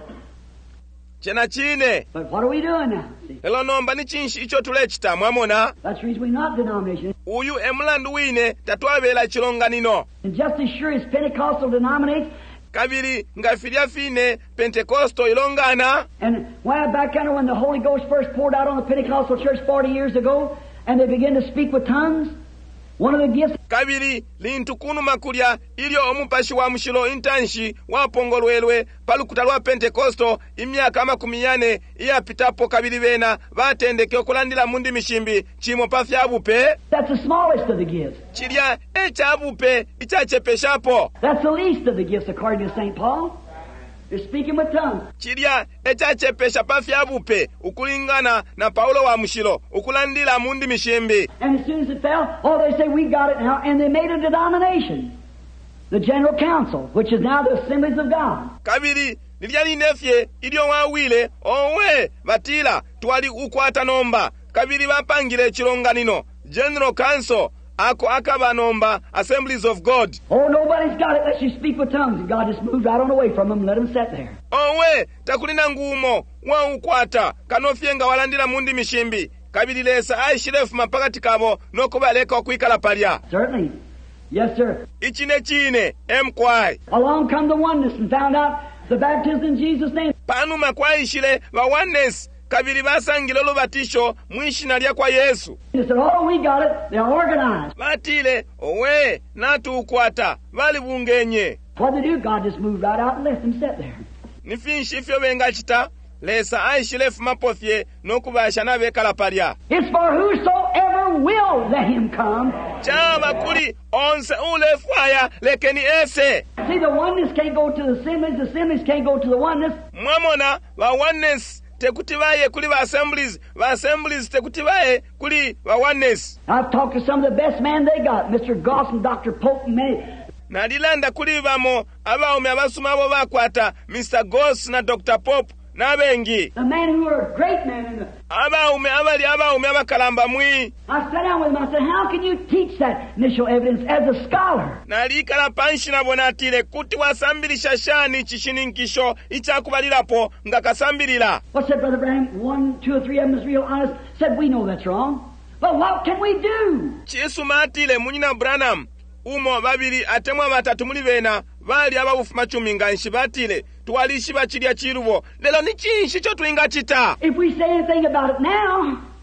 Chena chine. But what are we doing now? See? Elo nomba ni chinshi icho tulechita mwamona. That's the reason we're not denomination. Uyu emulandu wine tatwabela chilonganino. And just as sure as Pentecostal denominates, kabiri ngafilya fine Pentecostal ilongana. and way back under when the Holy Ghost first poured out on the Pentecostal church forty years ago, and they began to speak with tongues, one of the gifts. Kabiri lintu kunu makulya ilyo omupashi wa mshilo intanshi wapongolwelwe palukuta lwa Pentecostal imyaka amakumi yane iyapitapo kabiri bena batendeke okulandila mundi mishimbi chimo pafyabupe. That's the smallest of the gifts. Chilya echabupe ichachepeshapo. That's the least of the gifts according to Saint Paul. They're speaking with tongues. Chilya echachepesha pafyabupe ukulingana na Paulo wa mshilo ukulandila mundi mishimbi. And as soon as it fell, oh, they say, we got it now, and they made a denomination. The General Council, which is now the Assemblies of God. Kabiri lilya linefye ilyo wawile owe batila twali ukwata nomba kabiri bapangile chilonganino General Council ako akaba nomba Assemblies of God. Oh, nobody's got it unless you speak with tongues. And God just moved right on away from them and let them sit there. Owe takulina ngumo wa ukwata kanofyenga walandila mundi mishimbi kabiri lesa aishirefu mapakati kabo nokubaleka okwikala palya. Certainly. Yes, sir. Ichine chine emkwai. Along come the oneness and found out the baptism in Jesus' name. Panu makwaishile wa oneness kabiri basangile lubatisho mwishina lya kwa Yesu. They said, oh, we got it. They're organized. Batile owe natu ukwata bali bungenye. What they do? God just moved right out and left them sit there. Nifinshi ifyo benga chita lesa aishilefu mapofye nokubasha nabekala palya. It's for whosoever will let him come. Chama kuli onse ule fwaya lekeni ese. See, the oneness can't go to the assemblies. The assemblies can't go to the oneness. Mwamona wa oneness tekutibaye kuli ba assemblies, ba assemblies tekutibaye kuli ba oneness. I've talked to some of the best men they got, Mister Goss and Doctor Pope and many. Nalilanda kuli bamo abaume abasumabo bakwata Mister Goss na Doctor Pope nabengi. The men who are great men in the... Abaume abali abaume abakalamba mwi. I sat down with them. I said, how can you teach that initial evidence as a scholar? Nalikala panshi nabonatile kuti wasambilisha shani chishininkisho ichakubalirapo ngakasambilila. What said Brother Branham? One, two, or three of them is real honest. Said, we know that's wrong. But what can we do? Chisumatile munyina Branham. Umo babiri atemwa batatu muli bena bali ababufu machumi nga nshibatile tuwalishi bachilya chirubo lelo ni chinshi cho tuinga chita. If we say anything about it now,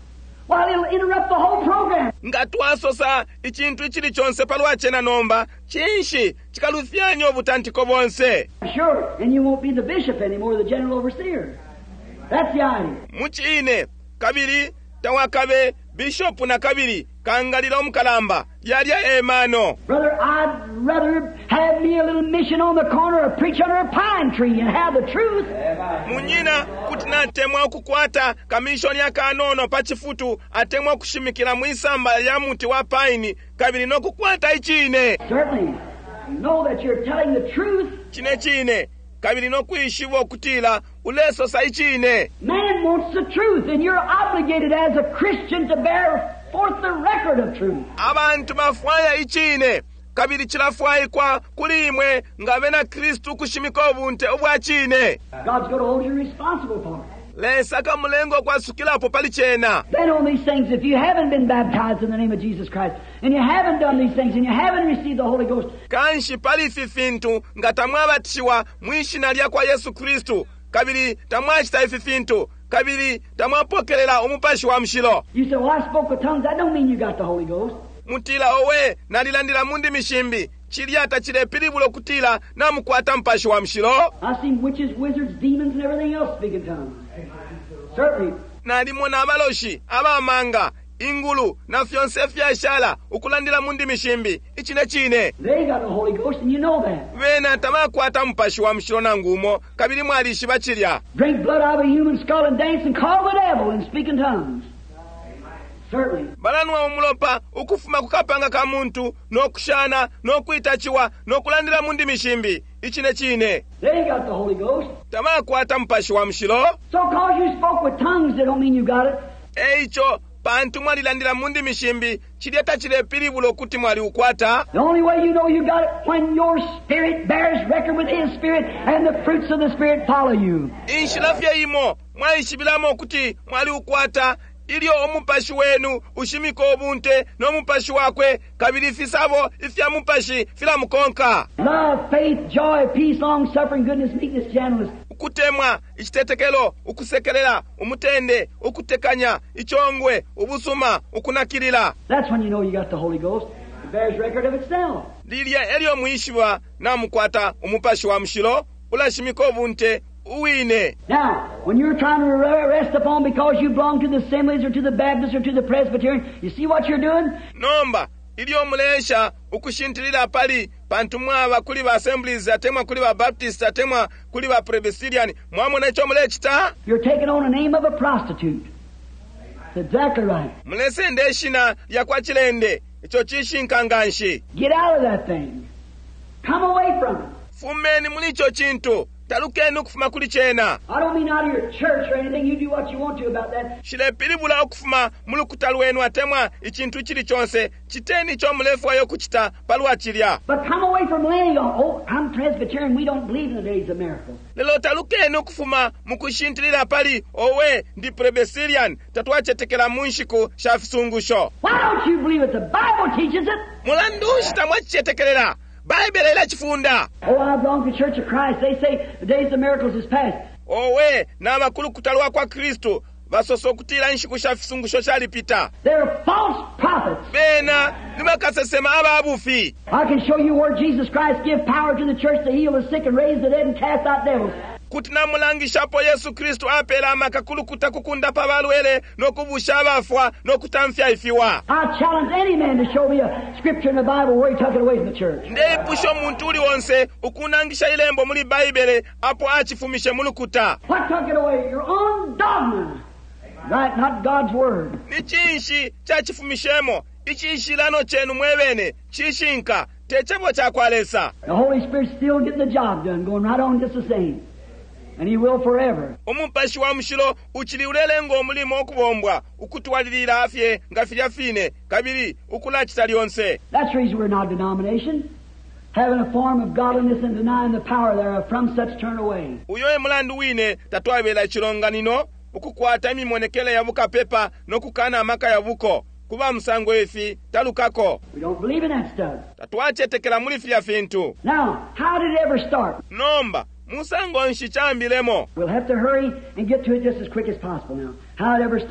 Well, it'll interrupt the whole program. nga twasosa ikintu chili chonse palwachena nomba chinshi chikalufyanya obutantiko bonse. Sure, and you won't be the bishop anymore, the general overseer. That's the idea. Muchine kabiri tawakabe bishop na kabiri kangalira omukalamba yalya emano. Brother, I'd rather have me a little mission on the corner or preach under a pine tree and have the truth. Munyina kutina temwa okukwata kamishoni yakanono pachifutu atemwa kushimikira mwisamba ya muti wa pine kabiri nokukwata ichine. Certainly. You know that you're telling the truth. Chine chine kabiri nokwishiwa okutila uleso sa ichine. Man wants the truth, and you're obligated as a Christian to bear forth the record of truth. Abantu bafwaya ichine kabiri chilafwayi kwa kulimwe ngabena Kristu kushimika obunte obwachine. God's going to hold you responsible for it. Lesaka mulengo kwa sukilapo palichena. Then on these things, if you haven't been baptized in the name of Jesus Christ, and you haven't done these things, and you haven't received the Holy Ghost, kanshi palifi fintu nga tamwabatishiwa mwishina lya kwa Yesu Kristu kabiri tamwachita ifi fintu kabiri tamwapokelela omupashi wa mshilo. You say, well, I spoke with tongues. That don't mean you got the Holy Ghost. Mutila owe nalilandila mundi mishimbi chiliata chile pilibulo kutila na mukwata mpashi wa mshilo. I've seen witches, wizards, demons, and everything else speak in tongues. Certainly. Nalimona abaloshi abamanga ingulu na fyonse fyashala ukulandila mundi mishimbi ichine chine. They got the Holy Ghost, and you know that. Wena tamakwata mpashi wa mshilo na ngumo kabiri mwalishi bachilya. Drink blood out of a human skull and dance and call the devil and speak in tongues. Certainly. Balanwa omulopa ukufuma kukapanga ka muntu nokushana nokuitachiwa nokulandila mundi mishimbi ichine chine. They got the Holy Ghost. Tamakwata mpashi wa mshilo. So cause you spoke with tongues, that don't mean you got it. Eicho pantu mwalilandila mundi mishimbi chilieta chile pilibulo kuti mwali ukwata. The only way you know you got it when your spirit bears record with His Spirit and the fruits of the Spirit follow you. Inshilafya imo mwaishibilamo kuti mwali ukwata ilio omupashi wenu ushimiko obunte n'omupashi wakwe kabiri fisabo ifya mupashi fila mukonka. Love, faith, joy, peace, long suffering, goodness, meekness, gentleness. Ukutemwa ichitetekelo ukusekelela umutende ukutekanya ichongwe ubusuma ukunakilila. That's when you know you got the Holy Ghost. It bears record of itself. Lilya elio muishiwa na mukwata umupashi wa mshilo ulashimiko obunte uwine. Now, when you're trying to rest upon because you belong to the Assemblies or to the Baptists or to the Presbyterian, you see what you're doing? Nomba ilio mulesha ukushintilila pali pantu mwaba kuli ba Assemblies atemwa kuli ba Baptist atemwa kuli ba Presbyterian mwamwe necho mulechita. You're taking on the name of a prostitute. That's exactly right. Mulese ndeshina ya kwa chilende icho chishinkanganshi. Get out of that thing. Come away from it. Fumeni mulicho chintu. Talukenu kufuma kuli chena. I don't mean out of your church or anything. You do what you want to about that. Shile pilibula okufuma mulukutaluenu atemwa ichintu chili chonse chiteni cho mulefu ayo kuchita palwa chilya. But come away from laying on, oh, I'm Presbyterian, we don't believe in the days of miracles. Lelo talukenu kufuma mukushintilila pali owe ndi Presbyterian tatuachetekela munshiku shafisungusho. Why don't you believe it? The Bible teaches it. Mulandushi tamwachetekelela. Bible ila chifunda. Oh, I belong to the Church of Christ. They say the days of miracles is past. Owe na makulu kutalwa kwa Kristo basoso kutila nshiku shafisungusho shalipita. They're false prophets. Bena nimakasesema ababufi. I can show you where Jesus Christ give power to the church to heal the sick and raise the dead and cast out devils. Kutina mulangishapo Yesu Kristo apela makakulu kutakukunda pabalwele nokubusha abafwa nokutamfya ifiwa. I challenge any man to show me a scripture in the Bible where he took it away from the church. Nde pusho muntu uli wonse ukunangisha ilembo muli Bible apo achifumishe mulukuta. What took it away? Your own dogma. Right, not God's word. Ni chinshi chachifumishemo ichishilano chenu mwebene chishinka techebo chakwalesa. The Holy Spirit's still getting the job done, going right on just the same. And He will forever. Omupashi wa mshilo uchili ulelengo omulimo okubombwa ukutwalilira afye ngafilya fine kabiri ukulachita lyonse. That's the reason we're not a denomination. Having a form of godliness and denying the power thereof, from such turn away. Uyoye mulandu wine tatwabela chilonganino ukukwata emimwonekele ya bukapepa nokukana amaka ya buko kuba musango efi talukako. We don't believe in that stuff. Tatwachetekela muli fya fintu. Now, how did it ever start? Nomba musango nshichambilemo. We'll have to hurry and get to it just as quick as possible now. How it ever started.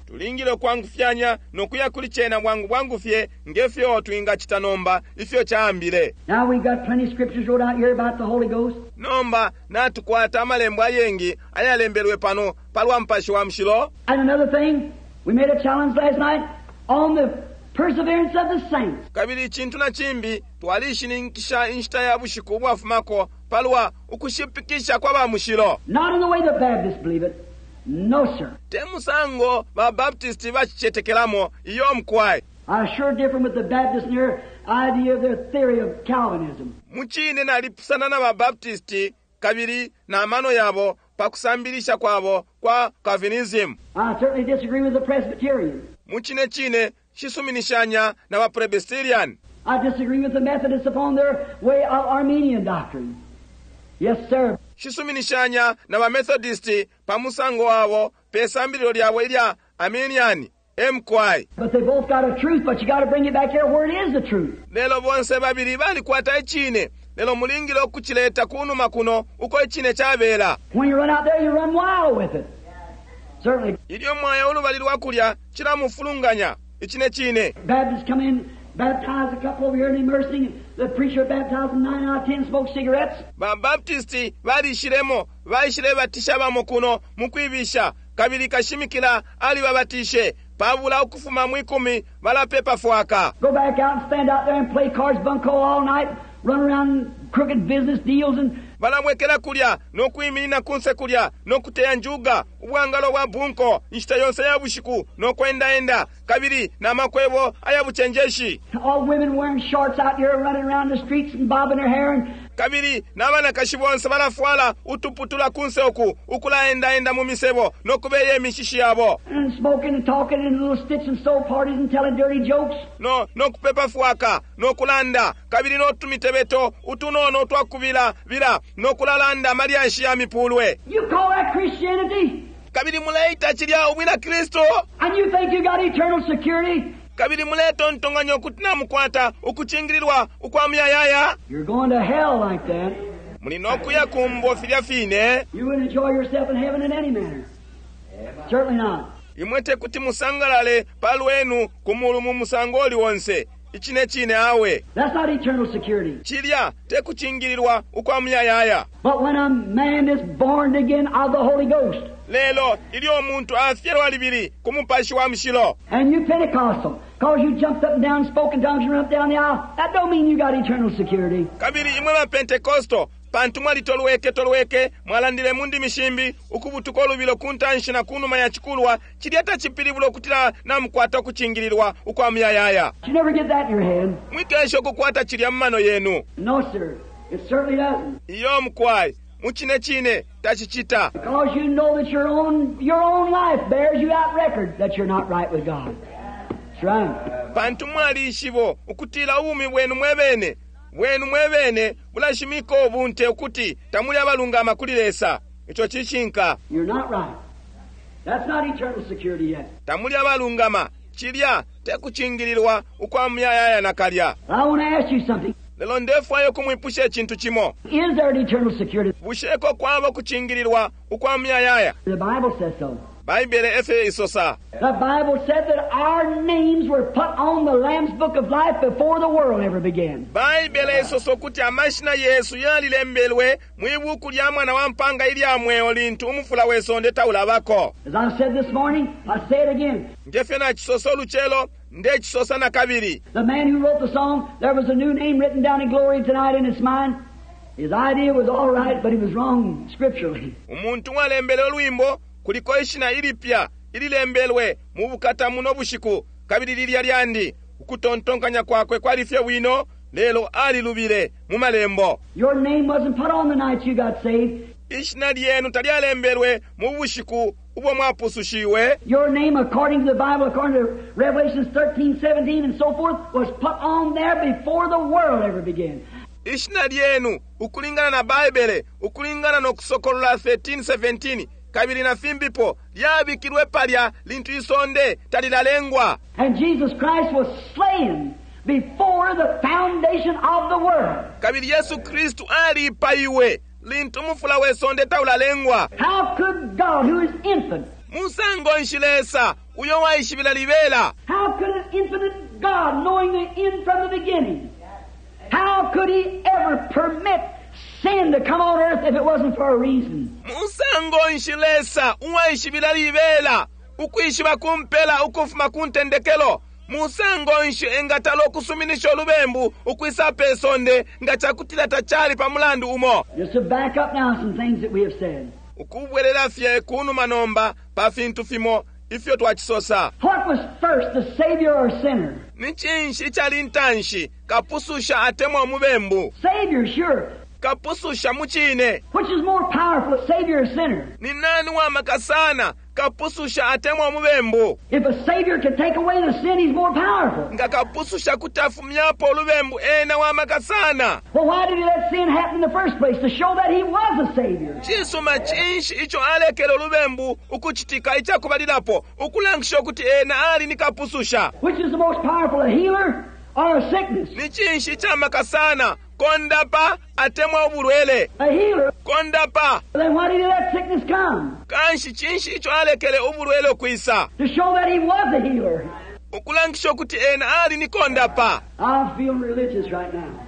tulingile kwangufyanya nokuya kuli chena bwangu bwangufye ngefyo tuinga chitanomba ifyo chaambile. Now we've got plenty of scriptures wrote out here about the Holy Ghost. Nomba na tukwata amalembo ayengi ayalembelwe pano palwa mpashi wa mshilo. And another thing, we made a challenge last night on the perseverance of the saints. Kabili chintu na chimbi twalishininkisha inshita ya bushiku bwafumako palwa ukushipikisha kwa ba mshilo. Not in the way the Baptists believe it. No, sir. Temusango ba Baptisti bachichetekelamo iyo mkwai. I sure different with the Baptists and their idea of their theory of Calvinism. Muchine nalipusana na ba Baptisti kabiri na mano yabo pakusambilisha kwabo kwa Calvinism. I certainly disagree with the Presbyterians. Muchine chine shisuminishanya na ba Presbyterian. I disagree with the Methodists upon their way of Armenian doctrine. Yes, sir. Shisuminishanya na ba Methodisti pamusango wabo pesambililo lyabo ilya Armenian emkwai. But they both got a truth, but you got to bring it back here where it is the truth. Lelo bonse babiri bali kwata echine. Lelo mulingilo kuchileta kunu makuno uko echine chabela. When you run out there, you run wild with it. Certainly. Ilyo mwaya ulubalili wakulya chila mufulunganya ichine chine. Baptists come in, baptize a couple over here in the immersing. The preacher baptized them, nine out of ten smoke cigarettes. Ba Baptisti bali shiremo, bali shire batisha ba mukuno mukwibisha. Kabili kashimikila ali babatishe. Pavula ukufuma mwikumi bala pepa fuaka. Go back out and stand out there and play cards bunco all night. Run around crooked business deals and bala mwekela kulya nokuimina kunse kulya nokuteya njuga ubwangalo bwa bunko nshita yonse ya bushiku nokwenda enda kabiri na makwebo ayabuchenjeshi. All women wearing shorts out here running around the streets and bobbing their hair and kabiri nabana kashibonse balafwala utuputula kunse oku ukula enda enda mu misebo nokubeye mishishi yabo and smoking and talking in little stitch and sew parties and telling dirty jokes. No nokupepa fuaka nokulanda kabiri notumitebeto utunono twakubila bila nokulalanda mariashi ya mipulwe. You call that Christianity? Kabiri muleita chilya ubila Kristo. And you think you got eternal security? Kabiri muleto ntonganyo kutina mukwata ukuchingilirwa ukwamya yaya. You're going to hell like that. Mulinokuya kumbo filya fine. You would enjoy yourself in heaven in any manner. Certainly not. Imwete kuti musangalale palwenu kumulumu musangoli wonse. Ichine chine awe. That's not eternal security. Chilya tekuchingilirwa ukwamya yaya. But when a man is born again of the Holy Ghost. Lelo ilio muntu afyerwa libiri kumupashi wa mshilo. And you Pentecostal, cause you jumped up and down and spoke in tongues and run up down the aisle, that don't mean you got eternal security. Kabiri imwe ba Pentecosto pantu mwali tolweke tolweke mwalandile mundi mishimbi ukubutuko lubilo kuntanshi na kunuma ya chikulwa chiliata chipilibulo kutila na mkwata kuchingilirwa ukwamya yaya. You never get that in your head. Mwikesho kukwata chilya mmano yenu. No, sir. It certainly doesn't. Iyo mkwai muchine chine tachichita. Because you know that your own your own life bears you out record that you're not right with God. That's right. Pantu mwali ishivo ukutila umi bwenu mwebene. Bwenu mwebene bulashimiko obunte ukuti tamuli abalungama kulilesa. Icho chichinka. You're not right. That's not eternal security yet. Tamuli abalungama chilya tekuchingilirwa ukwamya yaya nakalya. I want to ask you something. Lelo ndefu ayo kumwipushe chintu chimo. Is there an eternal security? Busheko kwabo kuchingilirwa ukwamya yaya. The Bible says so. Baibele efe isosa. The Bible said that our names were put on the Lamb's Book of Life before the world ever began. Baibele isoso kuti amashina Yesu yalilembelwe mwibuku lya mwana wa mpanga ili amweo lintu umufula wesonde taulabako. As I said this morning, I say it again. Njefe na chisoso luchelo nde chisosa na kabiri. The man who wrote the song, there was a new name written down in glory tonight in his mind. His idea was all right, but he was wrong scripturally. Umuntu walembele olwimbo kuliko ishina ilipya ililembelwe mu bukata muno bushiku kabiri lilya lyandi ukutontonkanya kwakwe kwalifye wino lelo ali lubile mu malembo. Your name wasn't put on the night you got saved. Ishina lyenu talyalembelwe mu bushiku ubwo mwapusushiwe. Your name, according to the Bible, according to Revelations thirteen, seventeen, and so forth, was put on there before the world ever began. Ishina lyenu ukulingana na Baibele ukulingana n'okusokolola thirteen, seventeen kabiri na fimbipo lyabikirwe palya lintu isonde talilalengwa. And Jesus Christ was slain before the foundation of the world. Kabiri Yesu Kristu alipa iwe lintu mufula wesonde taulalengwa. How could God, who is infinite, musango nshilesa uyo waishibila libela. How could an infinite God, knowing the end from the beginning, how could He ever permit sin to come on earth if it wasn't for a reason? Musango nshilesa uwaishibila libela ukuishiba kumpela ukufuma kuntendekelo. Musango nshi engatalo kusuminisha olubembu ukwisa pesonde ngachakutila tachali pa mulandu umo. Just to back up now some things that we have said. Ukubwelela fye kunu manomba pa fintu fimo ifyo twachisosa. What was first, the Savior or sinner? Nichinshi chali ntanshi kapususha atemwa mubembu. Savior, sure. Kapususha muchine. Which is more powerful, Savior or sinner? Ni nani wa makasana kapususha atemwa mubembu. If a Savior can take away the sin, He's more powerful. Nga kapususha kutafumyapo olubembu ena wa makasana. Well, why did He let sin happen in the first place? To show that He was a Savior. Chisuma chinshi icho alekele olubembu ukuchitika ichakubalilapo ukulangisha kuti ena ali nikapususha. Which is the most powerful, a healer or a sickness? Ni chinshi cha makasana kondapa atemwa ubulwele. A healer. Kondapa. Then why did He let sickness come? Kanshi chinshi icho alekele ubulwele kuisa. To show that He was a healer. Ukulangisha kuti ena ali nikondapa. I'm feeling religious right now.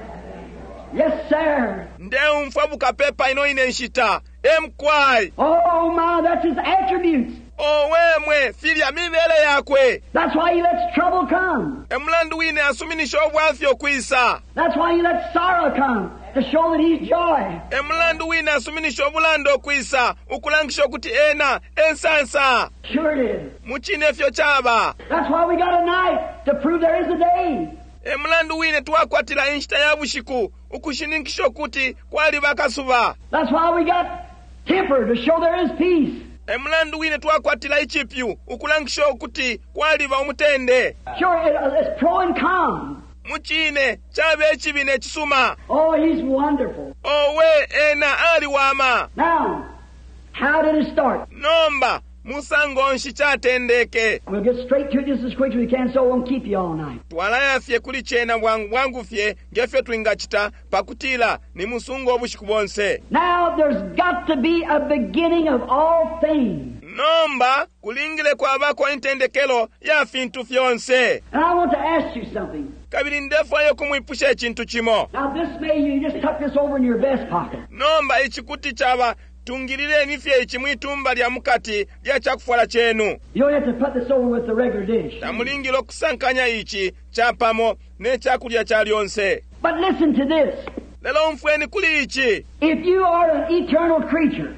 Yes, sir. Ndeu mfabuka pepa ino ine nshita. Emkwai. Oh my, that's His attributes. Owemwe filia mibele yakwe. That's why He lets trouble come. Emlandu wine asuminisha obwafyo kuisa. That's why He lets sorrow come, to show that He's joy. Emlandu wine asuminisha obulando kuisa ukulangisha kuti ena ensansa. Sure it is. Muchine fyo chaba. That's why we got a night, to prove there is a day. Emlandu wine tuwakwatila inshita ya bushiku ukushinikisho kuti kwali bakasuba. That's why we got temper, to show there is peace. Emlandu wine tuwakwatila ichipyu ukulangisho kuti kwali ba umutende. Sure, it, uh, it's pro and con. Muchine chabe echibine chisuma. Oh, He's wonderful. Owe ena ali wama. Now, how did it start? Nomba musango nshi chatendeke. We'll get straight to it just as quick as we can, so it won't keep you all night. Twalaya fye kuli chena bwangu bwangu fye ngefye twingachita pakutila ni musungo obushiku bonse. Now, there's got to be a beginning of all things. Nomba kulingile kwa bako intendekelo ya fintu fyonse. And I want to ask you something. Kabili ndefu ayo kumwipusha chintu chimo. Now, this may you just tuck this over in your vest pocket. Nomba ichikuti chaba tungilile nifye ichimwitumba lya mukati lya chakufwala chenu. You don't have to put this over with the regular dish. Tamulingilo kusankanya ichi chapamo ne chakulya cha lyonse. But listen to this. Lelo mfweni kuli ichi. If you are an eternal creature,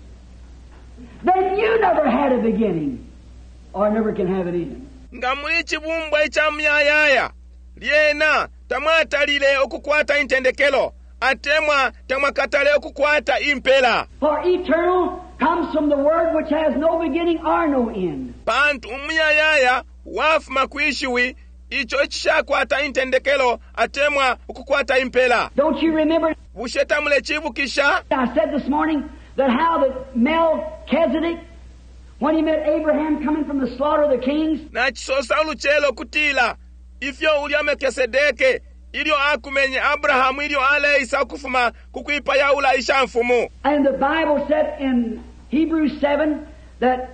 then you never had a beginning, or never can have it either. Nga muli chibumbwa icha myayaya lyena tamwatalile okukwata intendekelo atemwa tamwakatale okukwata impela. For eternal comes from the word which has no beginning or no end. Pantu umyayaya wafuma kuishiwi icho chishakwata intendekelo atemwa okukwata impela. Don't you remember? Bushetamule chibukisha. I said this morning that how that Melchizedek, when he met Abraham coming from the slaughter of the kings, na chisosa uluchelo kutila ifyo ulya Melkisedeke ilio akumenye Abrahamu ilio ale isa kufuma kukuipa yaula isha mfumu. and the Bible said in Hebrews seven that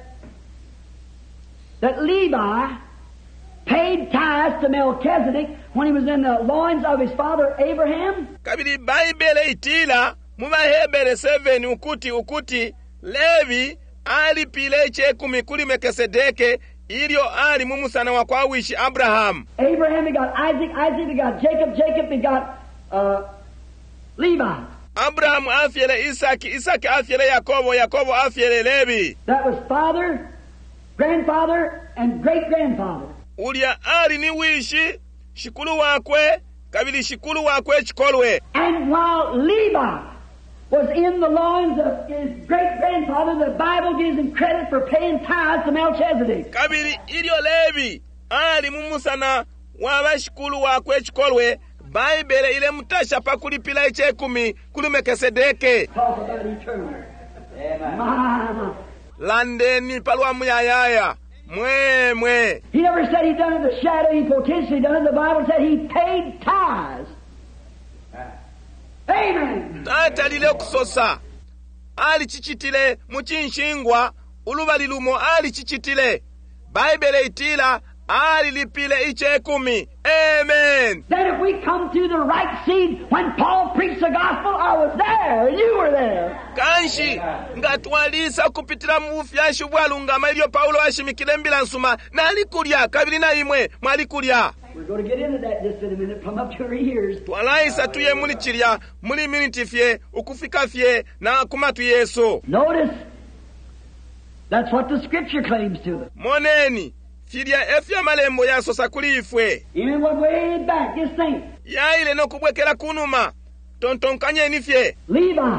that Levi paid tithes to Melchizedek when he was in the loins of his father Abraham. Kabili Baibele itila muba Hebere seven ukuti ukuti Levi ali pile chekumi kuli Melkisedeke ilio ali mumusana wa kwa wishi Abraham. Abraham begot Isaac, Isaac begot Jacob, Jacob begot uh, Levi. Abraham afyele Isaki, Isaki afyele Yakobo, Yakobo afyele Levi. That was father, grandfather, and great-grandfather. Ulia ali ni wishi shikulu wakwe kabili shikulu wakwe chikolwe. And while Levi was in the loins of his great-grandfather, the Bible gives him credit for paying tithes to Melchizedek. Kabili ilio Levi ali mumusana wa shikulu wakwe chikolwe. Baibele ile mutasha pakulipila ichekumi kuli Melkisedeke. Talk about eternal. Amen. Landeni palwa muyayaya. Mwe mwe. He never said he done it in the shadow, he potentially done it. The Bible said he paid tithes. Amen. Tata lile kusosa. Ali chichitile muchinshingwa ulubali lumo ali chichitile Baibele itila ali lipile ichekumi. Amen. Then if we come to the right seed, when Paul preached the gospel, I was there and you were there. Kanshi ngatwalisa kupitila mufyashu bwalungama ilyo Paulo ashimikile mbila nsuma nali kulya kabili na imwe mwali kulya. We're going to get into that just in a minute, from up to our ears. Twalaisa tuye muli chilya muli miniti fye ukufika fye na kumatu Yesu. Notice, that's what the scripture claims to us. Moneni filya efya malembo yasosa kuli ifwe. Even went way back, just think. Yaile no kubwekela kunuma tontonkanye nifye. Levi,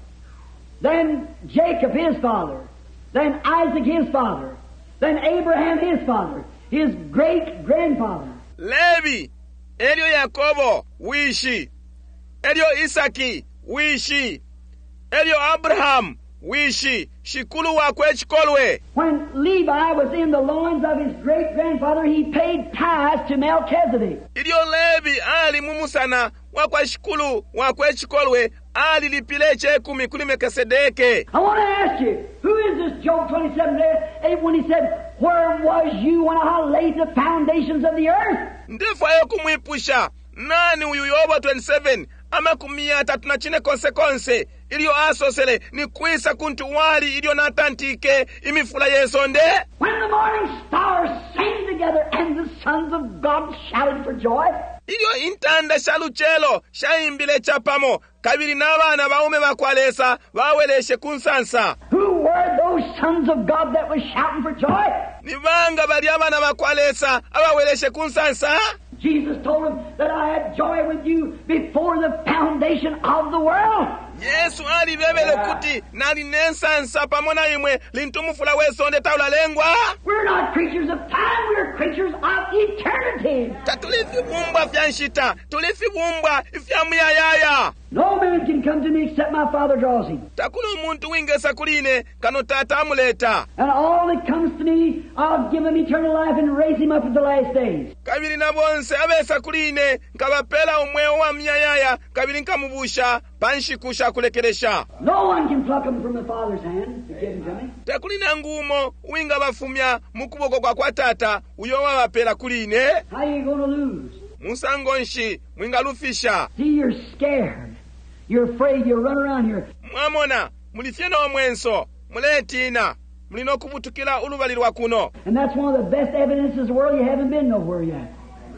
then Jacob his father, then Isaac his father, then Abraham his father, his great-grandfather. Levi, elyo Yakobo, wishi. Elyo Isaki, wishi. Elyo Abraham, wishi. Shikulu wakwe chikolwe. When Levi was in the loins of his great-grandfather, he paid tithes to Melchizedek. Ilyo Levi ali mumusana wakwa shikulu wakwe chikolwe ali lipile chekumi kuli Melchizedeke. I want to ask you, who is this Job twenty-seven eight when he said, where was you when I laid the foundations of the earth? Ndifo ayo kumwipusha. Nani uyu Yobo twenty-seven ama kumia tatu na chine konse konse. Ilio asosele ni kuisa kuntu wali ilio natantike imifula yesonde. When the morning stars sang together and the sons of God shouted for joy. Ilio intanda shaluchelo shaimbile chapamo kabiri n'abana baume bakwalesa baweleshe kunsansa. Who were those sons of God that was shouting for joy? Nibanga bali abana bakwalesa abaweleshe kunsansa. Jesus told him that I had joy with you before the foundation of the world. Yesu ali bebele kuti nali nensansa pamona imwe lintumufula wesonde taula lengwa. We're not creatures of time, we're creatures of eternity. Tatulifi bumbwa fyanshita, tulifi bumbwa ifyamuyayaya. No man can come to me except my Father draws him. Takuno muntu wingesa kuline kano tata amuleta. And all that comes to me, I'll give him eternal life and raise him up at the last days. Kabili na bonse abesa kuline nkabapela umweo wa miyayaya kabili nkamubusha panshikusha kulekelesha. No one can pluck him from the Father's hand to give him to me. Takulina ngumo winga bafumya mukuboko kwa kwa tata uyo wa bapela kuline. How are you going to lose? Musangonshi mwinga lufisha. See, you're scared. You're afraid. You run around here. Mwamona mulifye no mwenso muletina mulino kubutukila ulubalirwa kuno. And that's one of the best evidences in the world you haven't been nowhere yet.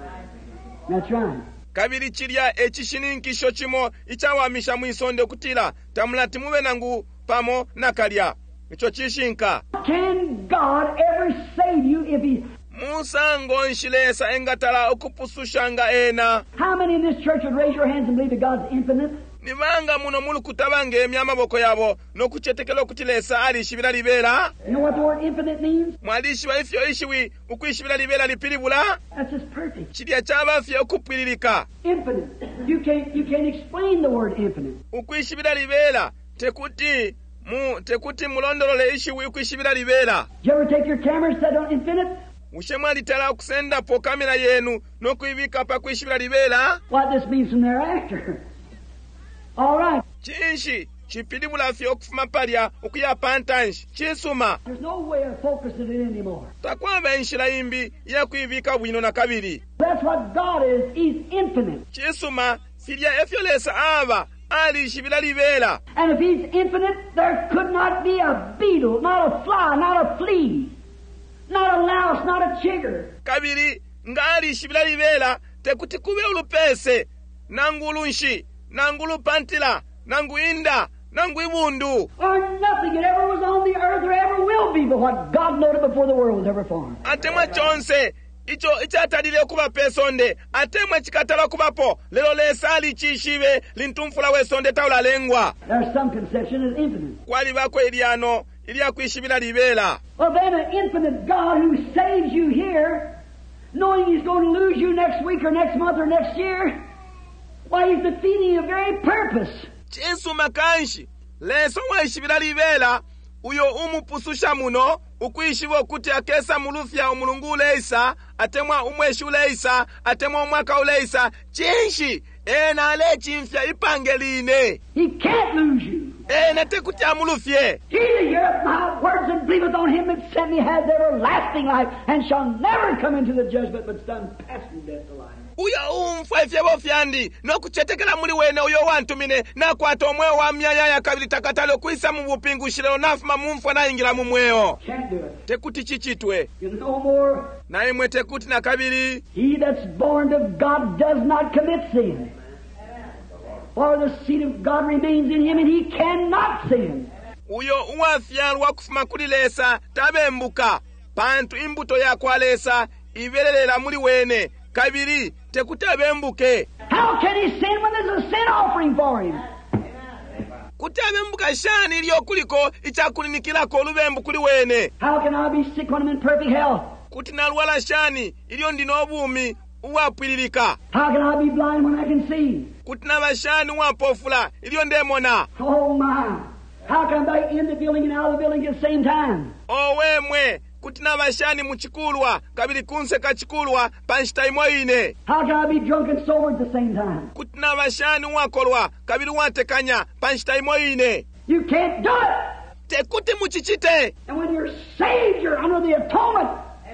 That's right. Kabiri chilya echishinikisho chimo ichawamisha mwisonde kutila tamulati muwe nangu pamo nakalya icho chishinka. Can God ever save you if he... Musango nshilesa engatala okupusushanga ena. How many in this church would raise your hands and believe that God's infinite? Nibanga muno mulu kutabange emya amaboko yabo nokuchetekela okutilesa ali ishibila libela. You know what the word infinite means? Mwalishi wa ifyo ishiwi ukwishibila libela lipilibula. That's just perfect. Chilya chaba fye okupililika. Infinite. You can't, you can't explain the word infinite. Ukwishibila libela tekuti mu tekuti mulondolole ishiwi ukwishibila libela. Did you ever take your camera and set on infinite? Ushemwa litala okusenda po kamera yenu nokuibika pa kwishibila libela. What this means from thereafter. All right. Chinshi chipilibula fye okufuma palya okuyapantanshi chisuma. There's no way of focusing it anymore. Takwamba enshila imbi ya kuibika bwino na kabiri. That's what God is. He's infinite. Chisuma filya efyolesa aba ali ishibila libela. And if he's infinite, there could not be a beetle, not a fly, not a flea, not a louse, not a chigger. Kabiri ngali ishibila libela tekuti kube ulupese nangulu nshi nangulu pantila nangu inda nangu ibundu. Or nothing that ever was on the earth or ever will be but what God noted before the world was ever formed. Atemwa chonse icho ichatadile kuba pesonde atemwa chikatala kubapo lelo lesali chishibe lintumfula wesonde taula lengwa. There's some conception as infinite. Kwali bako iliano ilia kuishibila libela. Well then an infinite God who saves you here, knowing he's going to lose you next week or next month or next year, why he's defeating your very purpose. Chisu makanshi leso wa ishibila libela uyo umupususha muno ukuishibo kuti akesa mulufya umulungu uleisa atemwa umweshi uleisa atemwa umwaka uleisa chinshi ena ale chimfya ipangeline. He can't lose you. ena tekuti amulufye. He that heareth my words and believeth on him that sent me has everlasting life, and shall never come into the judgment, but done past from death to life. Uyo umfa ifye bofyandi nokuchetekela muli wene uyo wantumine nakwata omweyo wa myaya ya kabili takatalo kwisa mu bupingushile nafuma mumfa nayingira mu mweyo. Can't do it. Tekuti chichitwe. No more. Na imwe tekuti na kabili. He that's born of God does not commit sin. For the seed of God remains in him, and he cannot sin. Uyo uwafyalwa kufuma kulilesa tabembuka pantu imbuto yakwalesa iberelela muli wene kabiri tekutabembuke. How can he sin when there's a sin offering for him? Kutabembuka shani iliyo kuliko ichakulinikilako olubembu kuli wene. How can I be sick when I'm in perfect health? Kuti nalwala shani iliyo ndino obumi uwapwililika. How can I be blind when I can see? Kuti nabashani uwapofula iliyo ndemona. Oh my! How can I be in the building and out of the building at the same time? Owemwe kuti nabashani muchikulwa kabili kunse kachikulwa panchitaimo ine. How can I be drunk and sober at the same time? Kuti nabashani uwakolwa kabili watekanya panchitaimo ine. You can't do it! Tekuti muchichite. And when you're saved, you're under the atonement.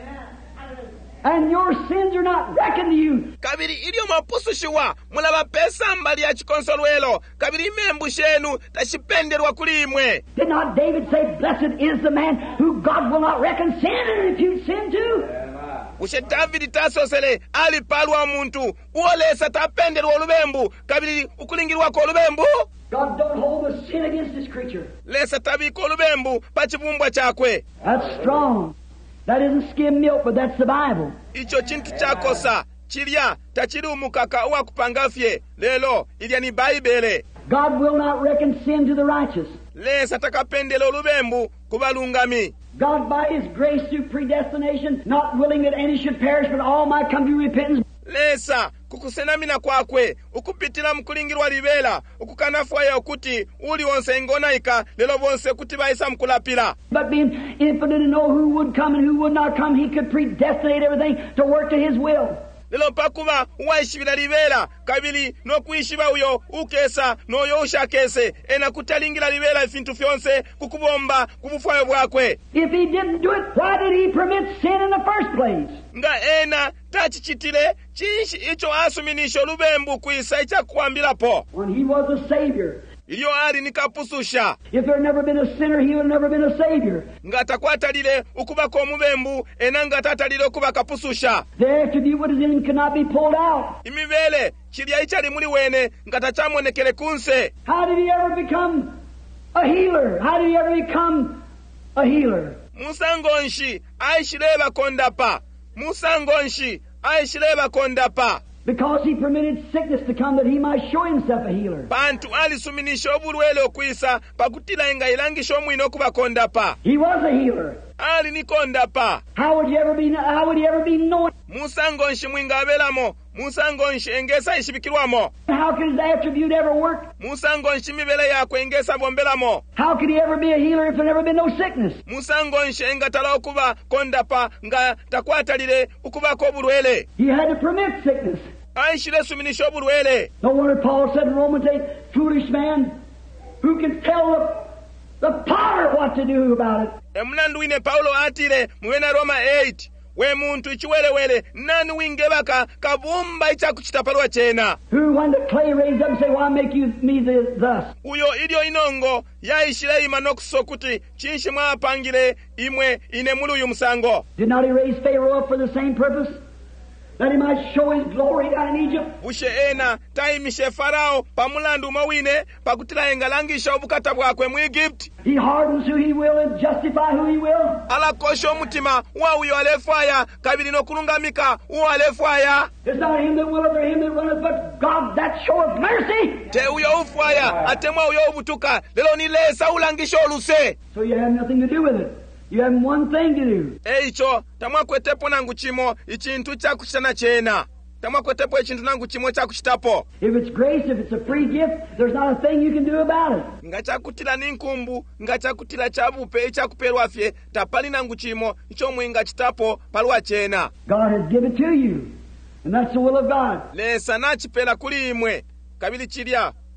And your sins are not reckoned to you. Kabiri iliyo mapusushiwa mulaba pesa mbali ya chikonsolwelo kabiri imembu shenu tashipenderwa kulimwe. Did not David say, blessed is the man who God will not reckon sin and impute sin to? Ushe David tasosele ali palwa muntu uolesa tapenderwa olubembu kabiri ukulingirwa ko olubembu. God don't hold the sin against his creature. Lesa tabiko olubembu pachibumbwa chakwe. That's strong. That isn't skim milk, but that's the Bible. Icho chintu chakosa chilya tachiri umukaka uwa kupangafye lelo ilya ni Baibele. God will not reckon sin to the righteous. Lesa takapendele olubembu kubalungami. God by his grace through predestination, not willing that any should perish, but all might come to repentance. Lesa kukusenamina kwakwe ukupitila mkulingirwa libela ukukanafwaya okuti uli wonse ngonaika lelo bonse kuti baisa mkulapila. But being infinite to know who would come and who would not come, he could predestinate everything to work to his will. Lelo pakuba uwaishibila libela kabili no kuishiba uyo ukesa no yo ushakese ena kutalingira libela ifintu fyonse kukubomba kubufwayo bwakwe. If he didn't do it, why did he permit sin in the first place? Nga ena tachichitile chinshi icho asuminisho lubembu kuisa icha kuambilapo. When he was a savior. Iliyo ali nikapususha. If there had never been a sinner, he would have never been a savior. Nga takwatalile ukubako omubembu ena nga tatalile okuba kapususha. The attribute what is in him cannot be pulled out. Imibele chilya ichali muli wene nga tachamwonekele kunse. How did he ever become a healer? How did he ever become a healer? Musangonshi aishileba kondapa. Musangonshi aishileba kondapa. Because he permitted sickness to come that he might show himself a healer. Bantu alisuminisha obulwele okwisa pakutila nga ilangisha omwino okuba kondapa. He was a healer. Ali ni kondapa. How would you ever be? How would he ever be known? Musangonshi mwinga abelamo. Musangonshi engesa ishibikirwamo. How could his attribute ever work? Musangonshi mibele yakwe engesa bombelamo. How could he ever be a healer if there never been no sickness? Musangonshi engatala okuba kondapa nga takwatalile ukuba ko bulwele. He had to permit sickness. Aishile suminisha obulwele. No wonder Paul said in Romans eight, foolish man, who can tell the, the potter what to do about it? Emunandu wine Paulo atile muwena Roma eight. We muntu ichiwelewele nani wingebaka kabumba ichakuchitapalwa chena. Who when the clay raised up and say, why make you me the, thus? Uyo ilio inongo yaishile imanokuso kuti chinshi mwapangile imwe inemulu uyu musango. Did not he raise Pharaoh up for the same purpose? That he might show his glory down in Egypt? Ushe ena taimishe Farao pamulandu mawine pakutila engalangisha obukata bwakwe mu Egypt. He hardens who he will and justify who he will. Ala kosho mutima wa uyo alefaya kabili no kulungamika uyo alefaya. It's not him that willeth or him that runneth, but God that showeth mercy. Te uyo ufaya atemwa uyo ubutuka lelo nilesa ulangisha oluse. So you have nothing to do with it. You have one thing to do. Eicho tamwa kwetepo nangu chimo ichintu chakuchitana chena. Tamwa kwetepo ichintu nangu chimo chakuchitapo. If it's grace, if it's a free gift, there's not a thing you can do about it. Nga chakutila ninkumbu, nga chakutila chabupe ichakuperwa fye, tapali nangu chimo icho mwinga chitapo palwa chena. God has given it to you. And that's the will of God. Lesa nachipela kuli imwe. Kabili chilya